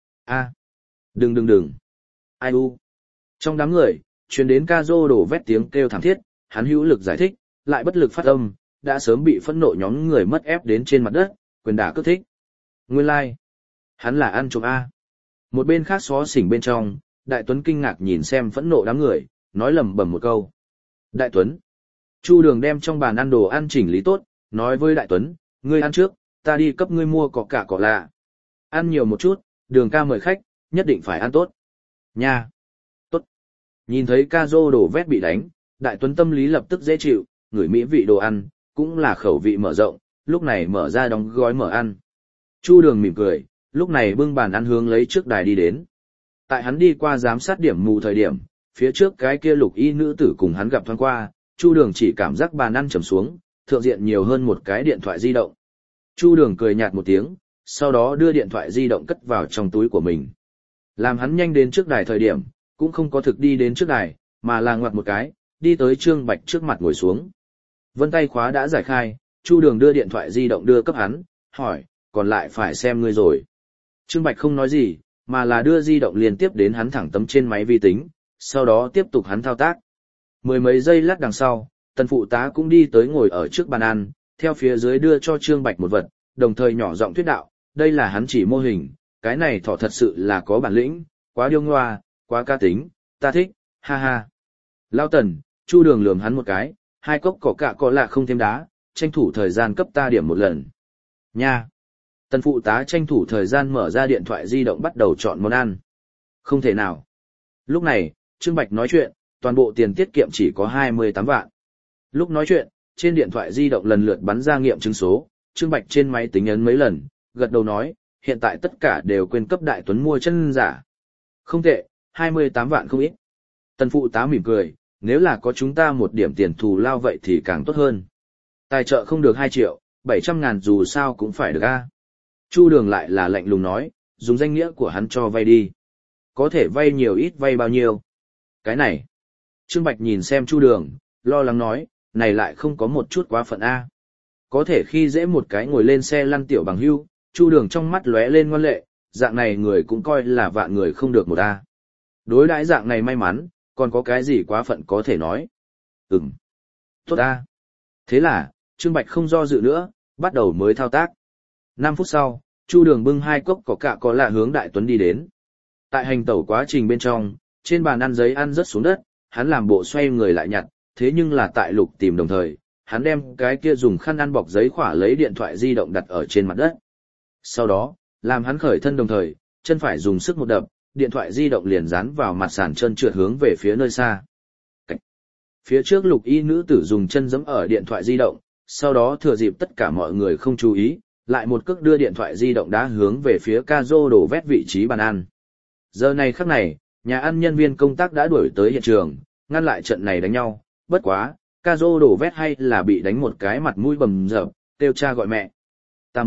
Đừng. Ai u. Trong đám người, truyền đến ca rô đổ vét tiếng kêu thảm thiết, hắn hữu lực giải thích, lại bất lực phát âm, đã sớm bị phẫn nộ nhóm người mất ép đến trên mặt đất, quyền đả cướp thích. Nguyên lai, like. Hắn là ăn trộm A. Một bên khác xó xỉnh bên trong, Đại Tuấn kinh ngạc nhìn xem phẫn nộ đám người, nói lầm bầm một câu. Đại Tuấn. Chu Đường đem trong bàn ăn đồ ăn chỉnh lý tốt, nói với Đại Tuấn, ngươi ăn trước, ta đi cấp ngươi mua cỏ cả cỏ lạ. Ăn nhiều một chút, Đường ca mời khách, nhất định phải ăn tốt. Nha. Tốt. Nhìn thấy ca rô đổ vét bị đánh, Đại Tuấn tâm lý lập tức dễ chịu, ngửi mỹ vị đồ ăn, cũng là khẩu vị mở rộng, lúc này mở ra đóng gói mở ăn. Chu Đường mỉm cười, lúc này bưng bàn ăn hướng lấy trước đài đi đến. Tại hắn đi qua giám sát điểm mù thời điểm, phía trước cái kia lục y nữ tử cùng hắn gặp thoáng qua, Chu Đường chỉ cảm giác bàn ăn trầm xuống, thượng diện nhiều hơn một cái điện thoại di động. Chu Đường cười nhạt một tiếng, sau đó đưa điện thoại di động cất vào trong túi của mình. Làm hắn nhanh đến trước đài thời điểm, cũng không có thực đi đến trước đài, mà là ngoặt một cái, đi tới Trương Bạch trước mặt ngồi xuống. Vân tay khóa đã giải khai, Chu Đường đưa điện thoại di động đưa cấp hắn, hỏi, còn lại phải xem ngươi rồi. Trương Bạch không nói gì, mà là đưa di động liên tiếp đến hắn thẳng tấm trên máy vi tính, sau đó tiếp tục hắn thao tác. Mười mấy giây lát đằng sau, tần phụ tá cũng đi tới ngồi ở trước bàn ăn, theo phía dưới đưa cho Trương Bạch một vật, đồng thời nhỏ giọng thuyết đạo, đây là hắn chỉ mô hình, cái này thỏ thật sự là có bản lĩnh, quá điêu ngoa, quá ca tính, ta thích, ha ha. Lao Tần, Chu Đường lườm hắn một cái, 2 cốc cỏ cạ có lạ không thêm đá, tranh thủ thời gian cấp ta điểm một lần. Nha. Tần phụ tá tranh thủ thời gian mở ra điện thoại di động bắt đầu chọn món ăn. Không thể nào. Lúc này, Trương Bạch nói chuyện, toàn bộ tiền tiết kiệm chỉ có 28 vạn. Lúc nói chuyện, trên điện thoại di động lần lượt bắn ra nghiệm chứng số, Trương Bạch trên máy tính ấn mấy lần, gật đầu nói, hiện tại tất cả đều quên cấp Đại Tuấn mua chân giả. Không tệ, 28 vạn không ít. Tần phụ tá mỉm cười, Nếu là có chúng ta một điểm tiền thù lao vậy thì càng tốt hơn. Tài trợ không được 2 triệu, 700 ngàn dù sao cũng phải được a. Chu Đường lại là lạnh lùng nói, dùng danh nghĩa của hắn cho vay đi. Có thể vay nhiều ít vay bao nhiêu. Cái này. Trương Bạch nhìn xem Chu Đường, lo lắng nói, này lại không có một chút quá phận a. Có thể khi dễ một cái ngồi lên xe lăn tiểu bằng hưu, Chu Đường trong mắt lóe lên ngoan lệ, dạng này người cũng coi là vạn người không được một a. Đối đãi dạng này may mắn, còn có cái gì quá phận có thể nói. Tốt a. Thế là, Trương Bạch không do dự nữa, bắt đầu mới thao tác. 5 phút sau, Chu Đường bưng 2 cốc có cạ có lạ hướng Đại Tuấn đi đến. Tại hành tẩu quá trình bên trong, trên bàn ăn giấy ăn rớt xuống đất, hắn làm bộ xoay người lại nhặt, thế nhưng là tại Lục tìm đồng thời, hắn đem cái kia dùng khăn ăn bọc giấy khỏa lấy điện thoại di động đặt ở trên mặt đất. Sau đó, làm hắn khởi thân đồng thời, chân phải dùng sức một đập, điện thoại di động liền dán vào mặt sàn chân trượt hướng về phía nơi xa. Phía trước Lục y nữ tử dùng chân giẫm ở điện thoại di động, sau đó thừa dịp tất cả mọi người không chú ý, lại một cước đưa điện thoại di động đá hướng về phía Cazo đổ vét vị trí bàn ăn. Giờ này khắc này, nhà ăn nhân viên công tác đã đuổi tới hiện trường, ngăn lại trận này đánh nhau, bất quá, Cazo đổ vét hay là bị đánh một cái mặt mũi bầm dập, kêu cha gọi mẹ. Ta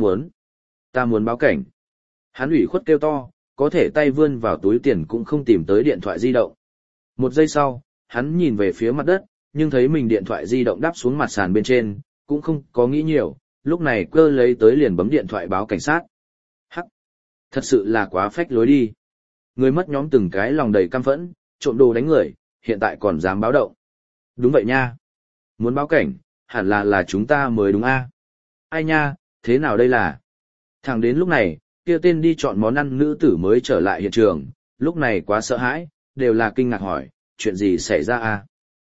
muốn báo cảnh. Hắn ủy khuất kêu to, có thể tay vươn vào túi tiền cũng không tìm tới điện thoại di động. Một giây sau, hắn nhìn về phía mặt đất, nhưng thấy mình điện thoại di động đáp xuống mặt sàn bên trên, cũng không có nghĩ nhiều, lúc này cơ lấy tới liền bấm điện thoại báo cảnh sát. Hắc! Thật sự là quá phách lối đi. Người mất nhóm từng cái lòng đầy căm phẫn, trộm đồ đánh người, hiện tại còn dám báo động. Đúng vậy nha. Muốn báo cảnh, hẳn là chúng ta mới đúng a. Ai nha, thế nào đây là? Thẳng đến lúc này, kia tên đi chọn món ăn nữ tử mới trở lại hiện trường, lúc này quá sợ hãi, đều là kinh ngạc hỏi, chuyện gì xảy ra a?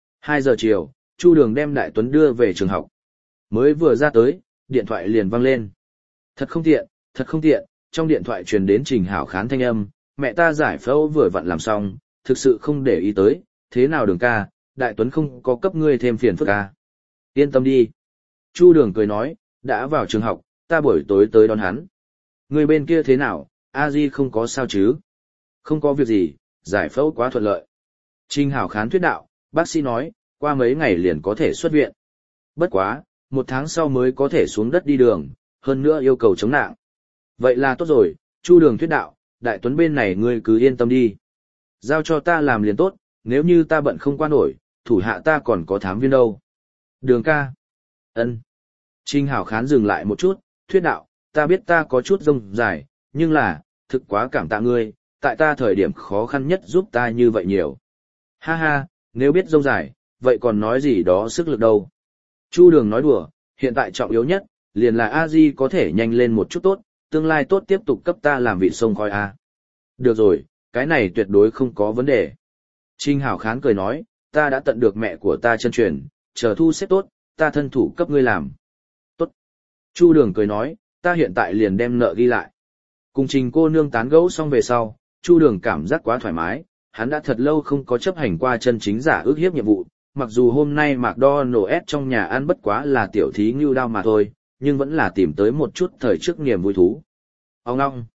2 giờ chiều, Chu Đường đem Đại Tuấn đưa về trường học. Mới vừa ra tới, điện thoại liền vang lên. Thật không tiện, trong điện thoại truyền đến Trình Hảo Khán thanh âm, mẹ ta giải phẫu vừa vặn làm xong, thực sự không để ý tới, thế nào Đường ca, Đại Tuấn không có cấp ngươi thêm phiền phức ca. Yên tâm đi. Chu Đường cười nói, đã vào trường học, ta buổi tối tới đón hắn. Người bên kia thế nào, A Di không có sao chứ? Không có việc gì, giải phẫu quá thuận lợi. Trình Hảo Khán thuyết đạo, bác sĩ nói, qua mấy ngày liền có thể xuất viện. Bất quá, 1 tháng sau mới có thể xuống đất đi đường, hơn nữa yêu cầu chống nạng. Vậy là tốt rồi, Chu Đường thuyết đạo, Đại Tuấn bên này ngươi cứ yên tâm đi. Giao cho ta làm liền tốt, nếu như ta bận không qua nổi, thủ hạ ta còn có thám viên đâu. Đường ca. Ân. Trình Hảo Khán dừng lại một chút, thuyết đạo, ta biết ta có chút rông dài, nhưng là, thực quá cảm tạ ngươi, tại ta thời điểm khó khăn nhất giúp ta như vậy nhiều. Ha ha, nếu biết rông dài, vậy còn nói gì đó sức lực đâu. Chu Đường nói đùa, hiện tại trọng yếu nhất, liền là A-di có thể nhanh lên một chút tốt, tương lai tốt tiếp tục cấp ta làm vị sông khói A. Được rồi, cái này tuyệt đối không có vấn đề. Trình Hảo Khán cười nói, ta đã tận được mẹ của ta chân truyền, chờ thu xếp tốt, ta thân thủ cấp ngươi làm. Tốt. Chu Đường cười nói, ta hiện tại liền đem nợ ghi lại. Cùng Trình cô nương tán gẫu xong về sau, Chu Đường cảm giác quá thoải mái, hắn đã thật lâu không có chấp hành qua chân chính giả ước hiếp nhiệm vụ, mặc dù hôm nay McDonald's trong nhà ăn bất quá là tiểu thí ngưu đao mà thôi, nhưng vẫn là tìm tới một chút thời trước niềm vui thú. Ông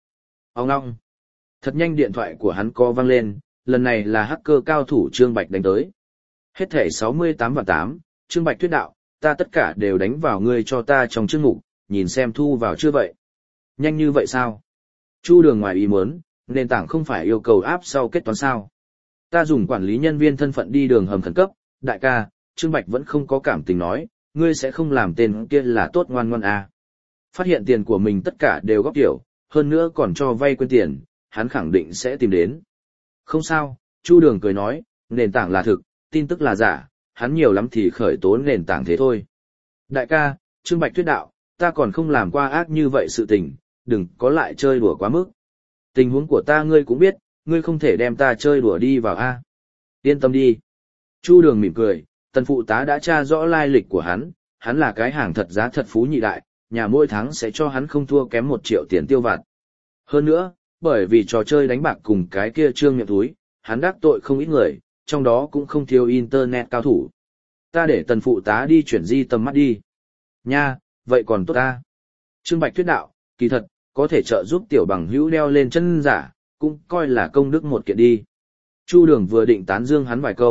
ngong. Thật nhanh điện thoại của hắn co vang lên, lần này là hacker cao thủ Trương Bạch đánh tới. Hết thẻ 68/8, Trương Bạch thuyết đạo, ta tất cả đều đánh vào ngươi cho ta trong chương mục, nhìn xem thu vào chưa vậy. Nhanh như vậy sao? Chu Đường ngoài ý muốn, nền tảng không phải yêu cầu áp sau kết toán sao? Ta dùng quản lý nhân viên thân phận đi đường hầm khẩn cấp, đại ca, Trương Bạch vẫn không có cảm tình nói, ngươi sẽ không làm tên kia là tốt ngoan ngoan à. Phát hiện tiền của mình tất cả đều góp tiểu, hơn nữa còn cho vay quên tiền, hắn khẳng định sẽ tìm đến. Không sao, Chu Đường cười nói, nền tảng là thực, tin tức là giả, hắn nhiều lắm thì khởi tố nền tảng thế thôi. Đại ca, Trương Bạch thuyết đạo, ta còn không làm qua ác như vậy sự tình, đừng có lại chơi đùa quá mức. Tình huống của ta ngươi cũng biết, ngươi không thể đem ta chơi đùa đi vào a. Yên tâm đi. Chu Đường mỉm cười, tần phụ tá đã tra rõ lai lịch của hắn là cái hàng thật giá thật phú nhị đại, nhà mỗi tháng sẽ cho hắn không thua kém 1 triệu tiền tiêu vặt. Hơn nữa, bởi vì trò chơi đánh bạc cùng cái kia Trương miệng túi, hắn đắc tội không ít người, trong đó cũng không thiếu internet cao thủ. Ta để tần phụ tá đi chuyển di tầm mắt đi. Nha, vậy còn tốt ta. Trương Bạch thuyết đạo, kỳ thật, có thể trợ giúp tiểu bằng hữu đeo lên chân giả, cũng coi là công đức một kiện đi. Chu Đường vừa định tán dương hắn vài câu,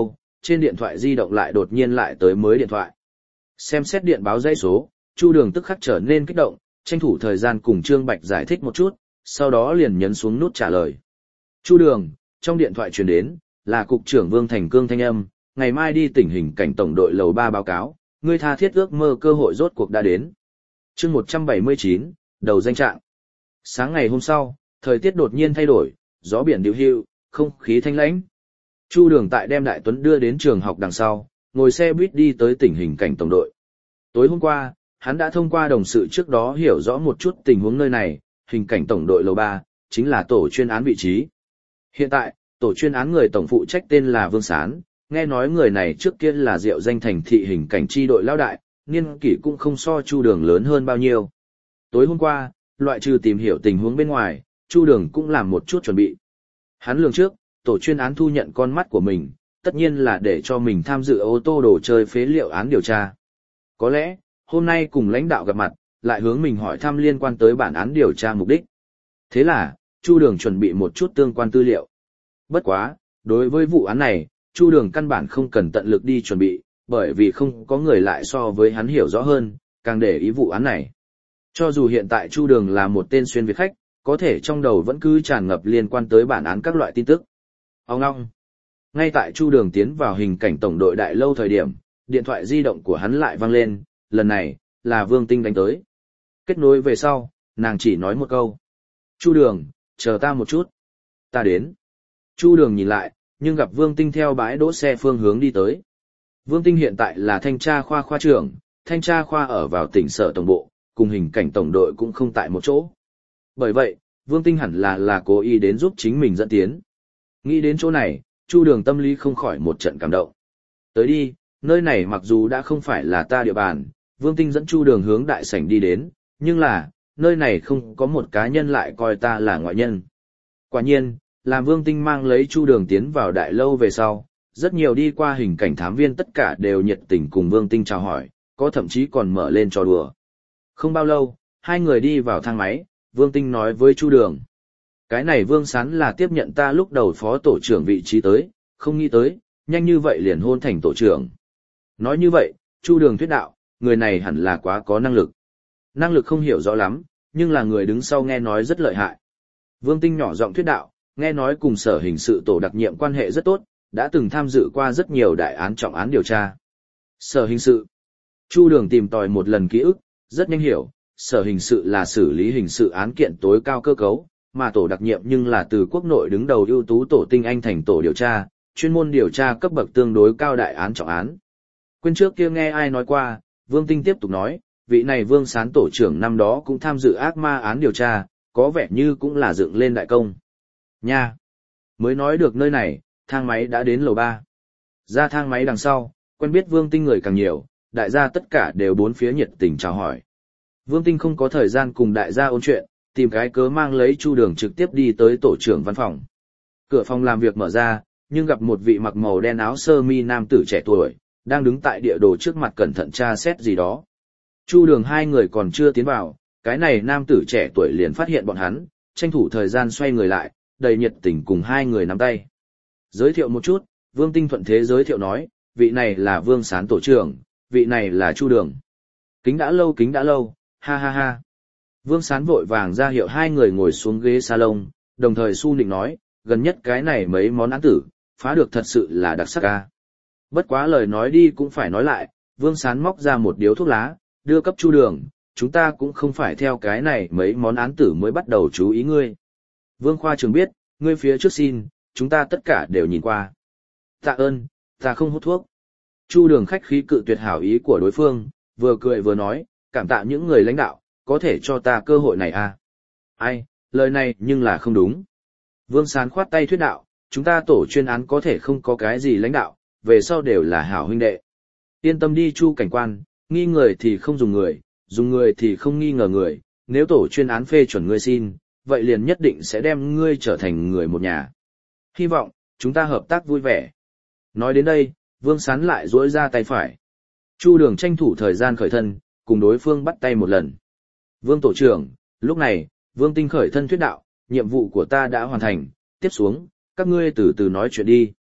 trên điện thoại di động lại đột nhiên lại tới mới điện thoại. Xem xét điện báo dãy số, Chu Đường tức khắc trở nên kích động, tranh thủ thời gian cùng Trương Bạch giải thích một chút, sau đó liền nhấn xuống nút trả lời. Chu Đường, trong điện thoại truyền đến, là Cục trưởng Vương Thành Cương thanh âm, ngày mai đi tỉnh hình cảnh tổng đội lầu 3 báo cáo, ngươi tha thiết ước mơ cơ hội rốt cuộc đã đến. Chương 179, đầu danh trạng. Sáng ngày hôm sau, thời tiết đột nhiên thay đổi, gió biển điệu hưu, không khí thanh lãnh. Chu Đường tại đem Đại Tuấn đưa đến trường học đằng sau, ngồi xe buýt đi tới tỉnh hình cảnh tổng đội. Tối hôm qua, hắn đã thông qua đồng sự trước đó hiểu rõ một chút tình huống nơi này, hình cảnh tổng đội lầu 3, chính là tổ chuyên án vị trí. Hiện tại, tổ chuyên án người tổng phụ trách tên là Vương Sán, nghe nói người này trước kia là Diệu Danh thành thị hình cảnh chi đội lão đại, niên kỷ cũng không so Chu Đường lớn hơn bao nhiêu. Tối hôm qua, loại trừ tìm hiểu tình huống bên ngoài, Chu Đường cũng làm một chút chuẩn bị. Hắn lường trước, tổ chuyên án thu nhận con mắt của mình, tất nhiên là để cho mình tham dự ô tô đồ chơi phế liệu án điều tra. Có lẽ, hôm nay cùng lãnh đạo gặp mặt, lại hướng mình hỏi thăm liên quan tới bản án điều tra mục đích. Thế là, Chu Đường chuẩn bị một chút tương quan tư liệu. Bất quá, đối với vụ án này, Chu Đường căn bản không cần tận lực đi chuẩn bị, bởi vì không có người lại so với hắn hiểu rõ hơn, càng để ý vụ án này. Cho dù hiện tại Chu Đường là một tên xuyên Việt khách, có thể trong đầu vẫn cứ tràn ngập liên quan tới bản án các loại tin tức. Ông ngong. Ngay tại Chu Đường tiến vào hình cảnh tổng đội đại lâu thời điểm, điện thoại di động của hắn lại vang lên, lần này, là Vương Tinh đánh tới. Kết nối về sau, nàng chỉ nói một câu. Chu Đường, chờ ta một chút. Ta đến. Chu Đường nhìn lại, nhưng gặp Vương Tinh theo bãi đỗ xe phương hướng đi tới. Vương Tinh hiện tại là thanh tra khoa khoa trưởng, thanh tra khoa ở vào tỉnh sở tổng bộ, cùng hình cảnh tổng đội cũng không tại một chỗ. Bởi vậy, Vương Tinh hẳn là cố ý đến giúp chính mình dẫn tiến. Nghĩ đến chỗ này, Chu Đường tâm lý không khỏi một trận cảm động. Tới đi, nơi này mặc dù đã không phải là ta địa bàn, Vương Tinh dẫn Chu Đường hướng đại sảnh đi đến, nhưng là, nơi này không có một cá nhân lại coi ta là ngoại nhân. Quả nhiên, làm Vương Tinh mang lấy Chu Đường tiến vào đại lâu về sau, rất nhiều đi qua hình cảnh thám viên tất cả đều nhiệt tình cùng Vương Tinh chào hỏi, có thậm chí còn mở lên trò đùa. Không bao lâu, hai người đi vào thang máy, Vương Tinh nói với Chu Đường. Cái này Vương Sán là tiếp nhận ta lúc đầu phó tổ trưởng vị trí tới, không nghĩ tới, nhanh như vậy liền hôn thành tổ trưởng. Nói như vậy, Chu Đường thuyết đạo, người này hẳn là quá có năng lực. Năng lực không hiểu rõ lắm, nhưng là người đứng sau nghe nói rất lợi hại. Vương Tinh nhỏ giọng thuyết đạo, nghe nói cùng sở hình sự tổ đặc nhiệm quan hệ rất tốt, đã từng tham dự qua rất nhiều đại án trọng án điều tra. Sở hình sự. Chu Đường tìm tòi một lần ký ức, rất nhanh hiểu, sở hình sự là xử lý hình sự án kiện tối cao cơ cấu, mà tổ đặc nhiệm nhưng là từ quốc nội đứng đầu ưu tú tổ tinh anh thành tổ điều tra, chuyên môn điều tra cấp bậc tương đối cao đại án trọng án. Quên trước kia nghe ai nói qua, Vương Tinh tiếp tục nói, vị này Vương Sán tổ trưởng năm đó cũng tham dự ác ma án điều tra, có vẻ như cũng là dựng lên đại công. Nha! Mới nói được nơi này, thang máy đã đến lầu 3. Ra thang máy đằng sau, quen biết Vương Tinh người càng nhiều, đại gia tất cả đều bốn phía nhiệt tình chào hỏi. Vương Tinh không có thời gian cùng đại gia ôn chuyện, tìm cái cớ mang lấy Chu Đường trực tiếp đi tới tổ trưởng văn phòng. Cửa phòng làm việc mở ra, nhưng gặp một vị mặc màu đen áo sơ mi nam tử trẻ tuổi, đang đứng tại địa đồ trước mặt cẩn thận tra xét gì đó. Chu Đường hai người còn chưa tiến vào, cái này nam tử trẻ tuổi liền phát hiện bọn hắn, tranh thủ thời gian xoay người lại, đầy nhiệt tình cùng hai người nắm tay. Giới thiệu một chút, Vương Tinh thuận thế giới thiệu nói, vị này là Vương Sán tổ trưởng, vị này là Chu Đường. Kính đã lâu, ha ha ha. Vương Sán vội vàng ra hiệu hai người ngồi xuống ghế salon, đồng thời su nịnh nói, gần nhất cái này mấy món án tử, phá được thật sự là đặc sắc ca. Bất quá lời nói đi cũng phải nói lại, Vương Sán móc ra một điếu thuốc lá, đưa cấp Chu Đường, chúng ta cũng không phải theo cái này mấy món án tử mới bắt đầu chú ý ngươi. Vương khoa trưởng biết, ngươi phía trước xin, chúng ta tất cả đều nhìn qua. Tạ ơn, ta không hút thuốc. Chu Đường khách khí cự tuyệt hảo ý của đối phương, vừa cười vừa nói, cảm tạ những người lãnh đạo, có thể cho ta cơ hội này à. Ai, lời này nhưng là không đúng. Vương Sán khoát tay thuyết đạo, chúng ta tổ chuyên án có thể không có cái gì lãnh đạo, về sau đều là hảo huynh đệ. Yên tâm đi Chu cảnh quan, nghi người thì không dùng người thì không nghi ngờ người, nếu tổ chuyên án phê chuẩn ngươi xin, vậy liền nhất định sẽ đem ngươi trở thành người một nhà. Hy vọng, chúng ta hợp tác vui vẻ. Nói đến đây, Vương Sán lại duỗi ra tay phải. Chu Đường tranh thủ thời gian khởi thân, cùng đối phương bắt tay một lần. Vương tổ trưởng, lúc này, Vương Tinh khởi thân thuyết đạo, nhiệm vụ của ta đã hoàn thành, tiếp xuống, các ngươi từ từ nói chuyện đi.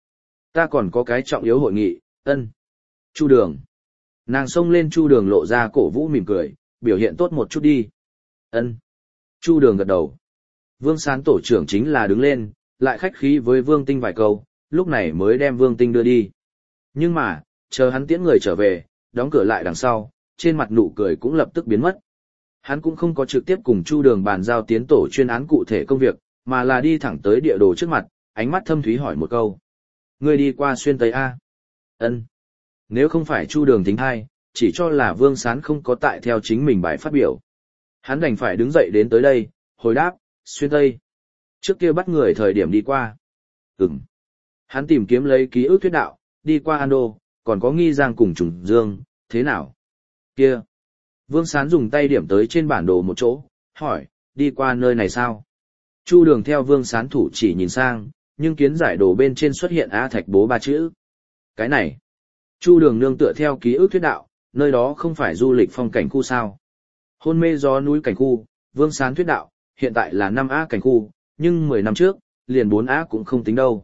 Ta còn có cái trọng yếu hội nghị, ân. Chu Đường. Nàng xông lên Chu Đường lộ ra cổ vũ mỉm cười, biểu hiện tốt một chút đi. Ân. Chu Đường gật đầu. Vương Sán tổ trưởng chính là đứng lên, lại khách khí với Vương Tinh vài câu, lúc này mới đem Vương Tinh đưa đi. Nhưng mà, chờ hắn tiễn người trở về, đóng cửa lại đằng sau, trên mặt nụ cười cũng lập tức biến mất. Hắn cũng không có trực tiếp cùng Chu Đường bàn giao tiến tổ chuyên án cụ thể công việc, mà là đi thẳng tới địa đồ trước mặt, ánh mắt thâm thúy hỏi một câu. Ngươi đi qua xuyên Tây A. Ân. Nếu không phải Chu Đường tính hay, chỉ cho là Vương Sán không có tại theo chính mình bài phát biểu. Hắn đành phải đứng dậy đến tới đây, hồi đáp, xuyên Tây. Trước kia bắt người thời điểm đi qua. Hắn tìm kiếm lấy ký ức thuyết đạo, đi qua Ando, còn có Nghi Giang cùng Trùng Dương, thế nào? Kia. Vương Sán dùng tay điểm tới trên bản đồ một chỗ, hỏi, đi qua nơi này sao? Chu Đường theo Vương Sán thủ chỉ nhìn sang, nhưng kiến giải đồ bên trên xuất hiện A Thạch Bố ba chữ. Cái này. Chu Đường nương tựa theo ký ức thuyết đạo, nơi đó không phải du lịch phong cảnh khu sao? Hôn mê gió núi cảnh khu, Vương Sán thuyết đạo, hiện tại là 5A cảnh khu, nhưng 10 năm trước, liền 4A cũng không tính đâu.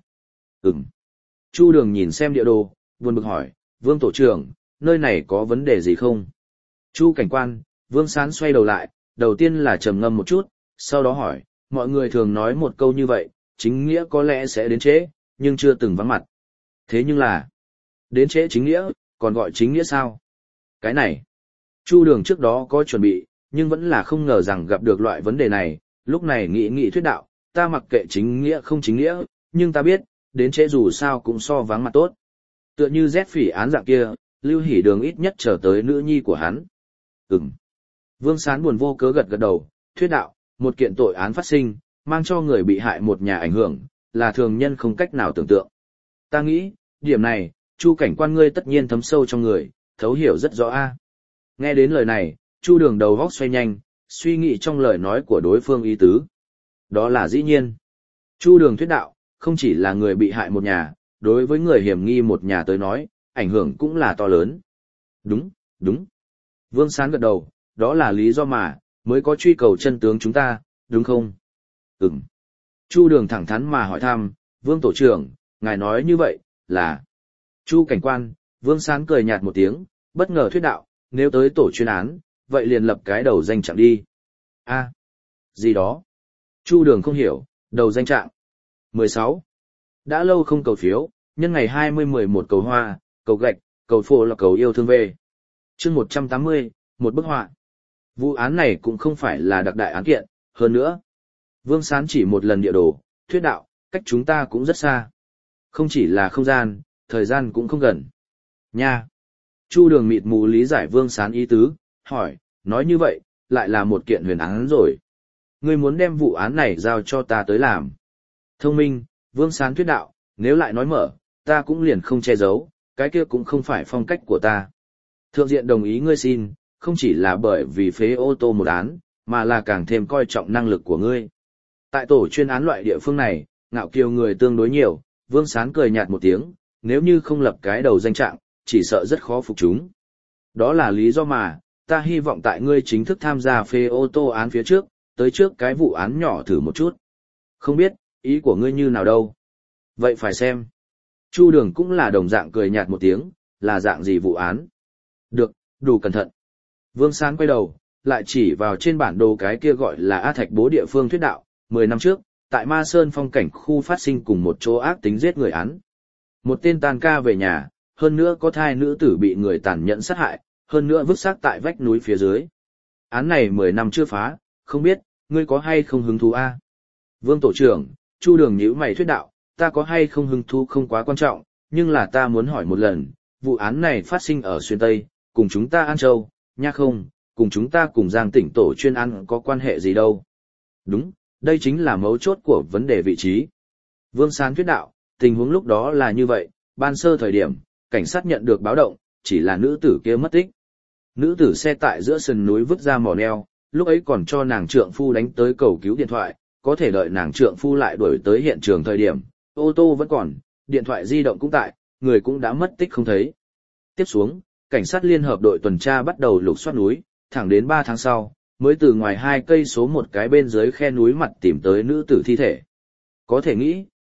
Chu Đường nhìn xem địa đồ, buồn bực hỏi, Vương tổ trưởng, nơi này có vấn đề gì không? Chu cảnh quan, Vương Sán xoay đầu lại, đầu tiên là trầm ngâm một chút, sau đó hỏi, mọi người thường nói một câu như vậy, chính nghĩa có lẽ sẽ đến trễ, nhưng chưa từng vắng mặt. Thế nhưng là, đến trễ chính nghĩa, còn gọi chính nghĩa sao? Cái này, Chu Đường trước đó có chuẩn bị, nhưng vẫn là không ngờ rằng gặp được loại vấn đề này, lúc này nghĩ thuyết đạo, ta mặc kệ chính nghĩa không chính nghĩa, nhưng ta biết, đến trễ dù sao cũng so vắng mặt tốt. Tựa như rét phỉ án dạng kia, Lưu Hỷ Đường ít nhất chờ tới nữ nhi của hắn. Vương Sán buồn vô cớ gật đầu, thuyết đạo, một kiện tội án phát sinh, mang cho người bị hại một nhà ảnh hưởng, là thường nhân không cách nào tưởng tượng. Ta nghĩ, điểm này, Chu cảnh quan ngươi tất nhiên thấm sâu trong người, thấu hiểu rất rõ a. Nghe đến lời này, Chu Đường đầu góc xoay nhanh, suy nghĩ trong lời nói của đối phương ý tứ. Đó là dĩ nhiên. Chu Đường thuyết đạo, không chỉ là người bị hại một nhà, đối với người hiểm nghi một nhà tới nói, ảnh hưởng cũng là to lớn. Đúng. Vương Sán gật đầu, đó là lý do mà, mới có truy cầu chân tướng chúng ta, đúng không? Chu Đường thẳng thắn mà hỏi thăm, Vương tổ trưởng, ngài nói như vậy, là... Chu cảnh quan, Vương Sán cười nhạt một tiếng, bất ngờ thuyết đạo, nếu tới tổ chuyên án, vậy liền lập cái đầu danh trạng đi. Gì đó? Chu Đường không hiểu, đầu danh trạng. 16. Đã lâu không cầu phiếu, nhân ngày 20/11 cầu hoa, cầu gạch, cầu phô là cầu yêu thương về. Chương 180, một bức họa. Vụ án này cũng không phải là đặc đại án kiện, hơn nữa. Vương Sán chỉ một lần địa đồ, thuyết đạo, cách chúng ta cũng rất xa. Không chỉ là không gian, thời gian cũng không gần. Nha. Chu Đường mịt mù lý giải Vương Sán ý tứ, hỏi, nói như vậy, lại là một kiện huyền án rồi. Ngươi muốn đem vụ án này giao cho ta tới làm. Thông minh, Vương Sán thuyết đạo, nếu lại nói mở, ta cũng liền không che giấu, cái kia cũng không phải phong cách của ta. Thượng diện đồng ý ngươi xin, không chỉ là bởi vì phế ô tô một án, mà là càng thêm coi trọng năng lực của ngươi. Tại tổ chuyên án loại địa phương này, ngạo kiều người tương đối nhiều, Vương Sán cười nhạt một tiếng, nếu như không lập cái đầu danh trạng, chỉ sợ rất khó phục chúng. Đó là lý do mà, ta hy vọng tại ngươi chính thức tham gia phế ô tô án phía trước, tới trước cái vụ án nhỏ thử một chút. Không biết, ý của ngươi như nào đâu. Vậy phải xem. Chu Đường cũng là đồng dạng cười nhạt một tiếng, là dạng gì vụ án. Được, đủ cẩn thận. Vương Sán quay đầu, lại chỉ vào trên bản đồ cái kia gọi là A Thạch Bố địa phương thuyết đạo, 10 năm trước, tại Ma Sơn phong cảnh khu phát sinh cùng một chỗ ác tính giết người án. Một tên tàn ca về nhà, hơn nữa có thai nữ tử bị người tàn nhẫn sát hại, hơn nữa vứt xác tại vách núi phía dưới. Án này 10 năm chưa phá, không biết, ngươi có hay không hứng thú a? Vương tổ trưởng, Chu Đường nhíu mày thuyết đạo, ta có hay không hứng thú không quá quan trọng, nhưng là ta muốn hỏi một lần, vụ án này phát sinh ở Xuyên Tây, cùng chúng ta An Châu, nha không, cùng chúng ta cùng Giang tỉnh tổ chuyên án có quan hệ gì đâu. Đúng, đây chính là mấu chốt của vấn đề vị trí. Vương Sán thuyết đạo, tình huống lúc đó là như vậy, ban sơ thời điểm, cảnh sát nhận được báo động, chỉ là nữ tử kia mất tích. Nữ tử xe tại giữa sườn núi vứt ra mỏ neo, lúc ấy còn cho nàng trượng phu đánh tới cầu cứu điện thoại, có thể đợi nàng trượng phu lại đuổi tới hiện trường thời điểm, ô tô vẫn còn, điện thoại di động cũng tại, người cũng đã mất tích không thấy. Tiếp xuống, cảnh sát liên hợp đội tuần tra bắt đầu lục soát núi, thẳng đến 3 tháng sau, mới từ ngoài 2 cây số một cái bên dưới khe núi mặt tìm tới nữ tử thi thể. Có thể nghĩ,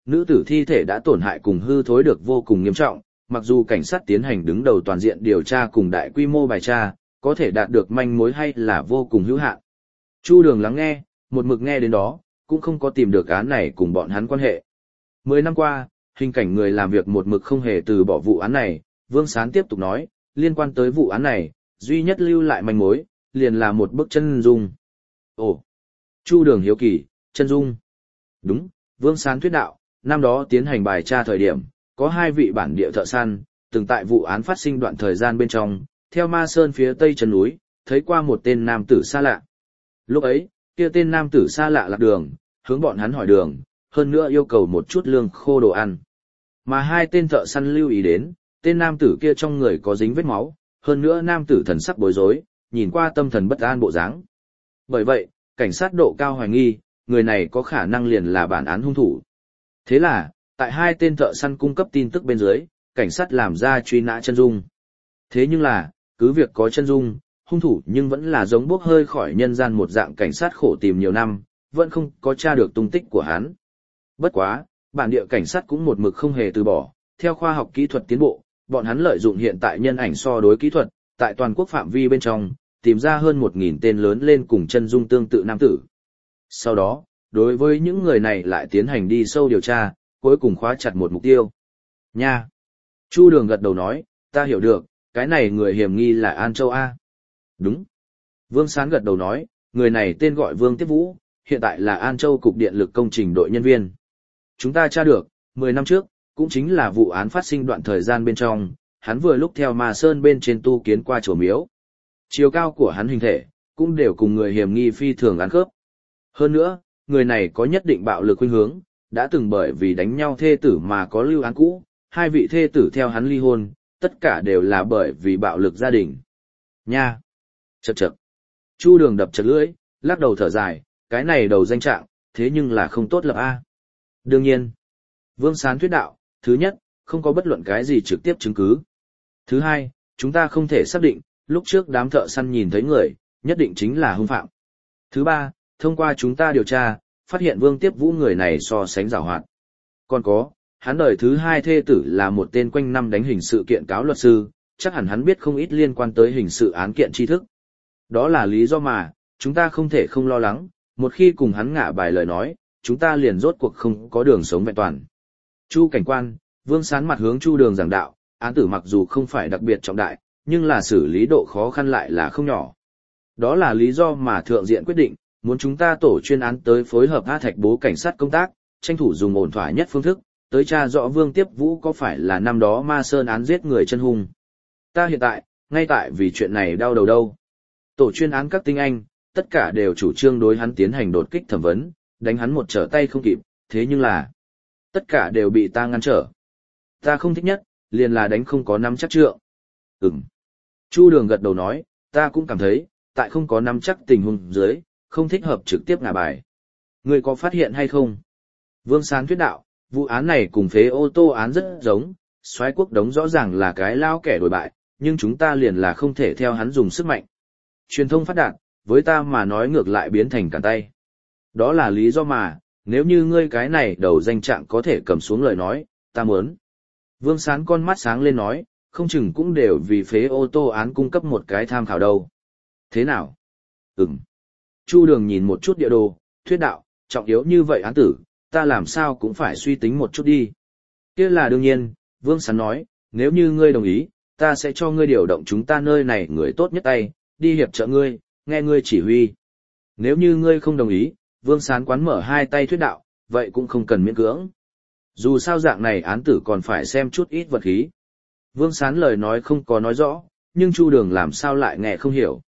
Nữ tử thi thể đã tổn hại cùng hư thối được vô cùng nghiêm trọng, mặc dù cảnh sát tiến hành đứng đầu toàn diện điều tra cùng đại quy mô bài tra, có thể đạt được manh mối hay là vô cùng hữu hạn. Chu Đường lắng nghe, một mực nghe đến đó, cũng không có tìm được án này cùng bọn hắn quan hệ. 10 năm qua, hình cảnh người làm việc một mực không hề từ bỏ vụ án này, Vương Sán tiếp tục nói, liên quan tới vụ án này, duy nhất lưu lại manh mối, liền là một bức chân dung. Ồ! Chu Đường hiếu kỳ, chân dung. Đúng, Vương Sán thuyết đạo, năm đó tiến hành bài tra thời điểm, có 2 vị bản địa thợ săn, từng tại vụ án phát sinh đoạn thời gian bên trong, theo Ma Sơn phía tây chân núi, thấy qua một tên nam tử xa lạ. Lúc ấy, kia tên nam tử xa lạ lạc đường, hướng bọn hắn hỏi đường, hơn nữa yêu cầu một chút lương khô đồ ăn. Mà 2 tên thợ săn lưu ý đến, tên nam tử kia trong người có dính vết máu, hơn nữa nam tử thần sắc bối rối, nhìn qua tâm thần bất an bộ dáng. Bởi vậy, cảnh sát độ cao hoài nghi, người này có khả năng liền là bản án hung thủ. Thế là, tại 2 tên thợ săn cung cấp tin tức bên dưới, cảnh sát làm ra truy nã chân dung. Thế nhưng là, cứ việc có chân dung, hung thủ nhưng vẫn là giống bốc hơi khỏi nhân gian một dạng cảnh sát khổ tìm nhiều năm, vẫn không có tra được tung tích của hắn. Bất quá, bản địa cảnh sát cũng một mực không hề từ bỏ, theo khoa học kỹ thuật tiến bộ, bọn hắn lợi dụng hiện tại nhân ảnh so đối kỹ thuật, tại toàn quốc phạm vi bên trong, tìm ra hơn 1.000 tên lớn lên cùng chân dung tương tự nam tử. Sau đó, đối với những người này lại tiến hành đi sâu điều tra, cuối cùng khóa chặt một mục tiêu. Nha! Chu Đường gật đầu nói, ta hiểu được, cái này người hiểm nghi là An Châu A. Đúng. Vương Sán gật đầu nói, người này tên gọi Vương Tiếp Vũ, hiện tại là An Châu Cục Điện lực công trình đội nhân viên. Chúng ta tra được, 10 năm trước, cũng chính là vụ án phát sinh đoạn thời gian bên trong, hắn vừa lúc theo Ma Sơn bên trên tu kiến qua chùa miếu. Chiều cao của hắn hình thể, cũng đều cùng người hiểm nghi phi thường ăn khớp. Hơn nữa, người này có nhất định bạo lực khuynh hướng, đã từng bởi vì đánh nhau thê tử mà có lưu án cũ, 2 vị thê tử theo hắn ly hôn, tất cả đều là bởi vì bạo lực gia đình. Nha! Chậc chậc! Chu Đường đập chật lưỡi, lắc đầu thở dài, cái này đầu danh trạng, thế nhưng là không tốt lập A. Đương nhiên, Vương Sán thuyết đạo, thứ nhất, không có bất luận cái gì trực tiếp chứng cứ. Thứ hai, chúng ta không thể xác định, lúc trước đám thợ săn nhìn thấy người, nhất định chính là hung phạm. Thứ ba, thông qua chúng ta điều tra, phát hiện Vương Tiếp Vũ người này so sánh giàu hoạt. Còn có, hắn đời thứ 2 thê tử là một tên quanh năm đánh hình sự kiện cáo luật sư, chắc hẳn hắn biết không ít liên quan tới hình sự án kiện tri thức. Đó là lý do mà, chúng ta không thể không lo lắng, một khi cùng hắn ngả bài lời nói, chúng ta liền rốt cuộc không có đường sống vẹn toàn. Chu cảnh quan, Vương Sán mặt hướng Chu Đường giảng đạo, án tử mặc dù không phải đặc biệt trọng đại, nhưng là xử lý độ khó khăn lại là không nhỏ. Đó là lý do mà thượng diện quyết định, muốn chúng ta tổ chuyên án tới phối hợp A Thạch Bố cảnh sát công tác, tranh thủ dùng ổn thỏa nhất phương thức, tới tra rõ Vương Tiếp Vũ có phải là năm đó Ma Sơn án giết người chân hung. Ta hiện tại, ngay tại vì chuyện này đau đầu đâu. Tổ chuyên án các tinh anh, tất cả đều chủ trương đối hắn tiến hành đột kích thẩm vấn, đánh hắn một trở tay không kịp, thế nhưng là tất cả đều bị ta ngăn trở. Ta không thích nhất, liền là đánh không có nắm chắc trượng. Chu Đường gật đầu nói, ta cũng cảm thấy, tại không có nắm chắc tình huống dưới, không thích hợp trực tiếp ngả bài. Ngươi có phát hiện hay không? Vương Sán thuyết đạo, vụ án này cùng phế ô tô án rất giống, Soái Quốc Đống rõ ràng là cái lao kẻ đổi bại, nhưng chúng ta liền là không thể theo hắn dùng sức mạnh. Truyền thông phát đạt, với ta mà nói ngược lại biến thành cản tay. Đó là lý do mà, nếu như ngươi cái này đầu danh trạng có thể cầm xuống lời nói, ta muốn. Vương Sán con mắt sáng lên nói, không chừng cũng đều vì phế ô tô án cung cấp một cái tham khảo đâu. Thế nào? Chu Đường nhìn một chút địa đồ, thuyết đạo, trọng yếu như vậy án tử, ta làm sao cũng phải suy tính một chút đi. Kia là đương nhiên, Vương Sán nói, nếu như ngươi đồng ý, ta sẽ cho ngươi điều động chúng ta nơi này người tốt nhất tay, đi hiệp trợ ngươi, nghe ngươi chỉ huy. Nếu như ngươi không đồng ý, Vương Sán quán mở 2 tay thuyết đạo, vậy cũng không cần miễn cưỡng. Dù sao dạng này án tử còn phải xem chút ít vật khí. Vương Sán lời nói không có nói rõ, nhưng Chu Đường làm sao lại nghe không hiểu.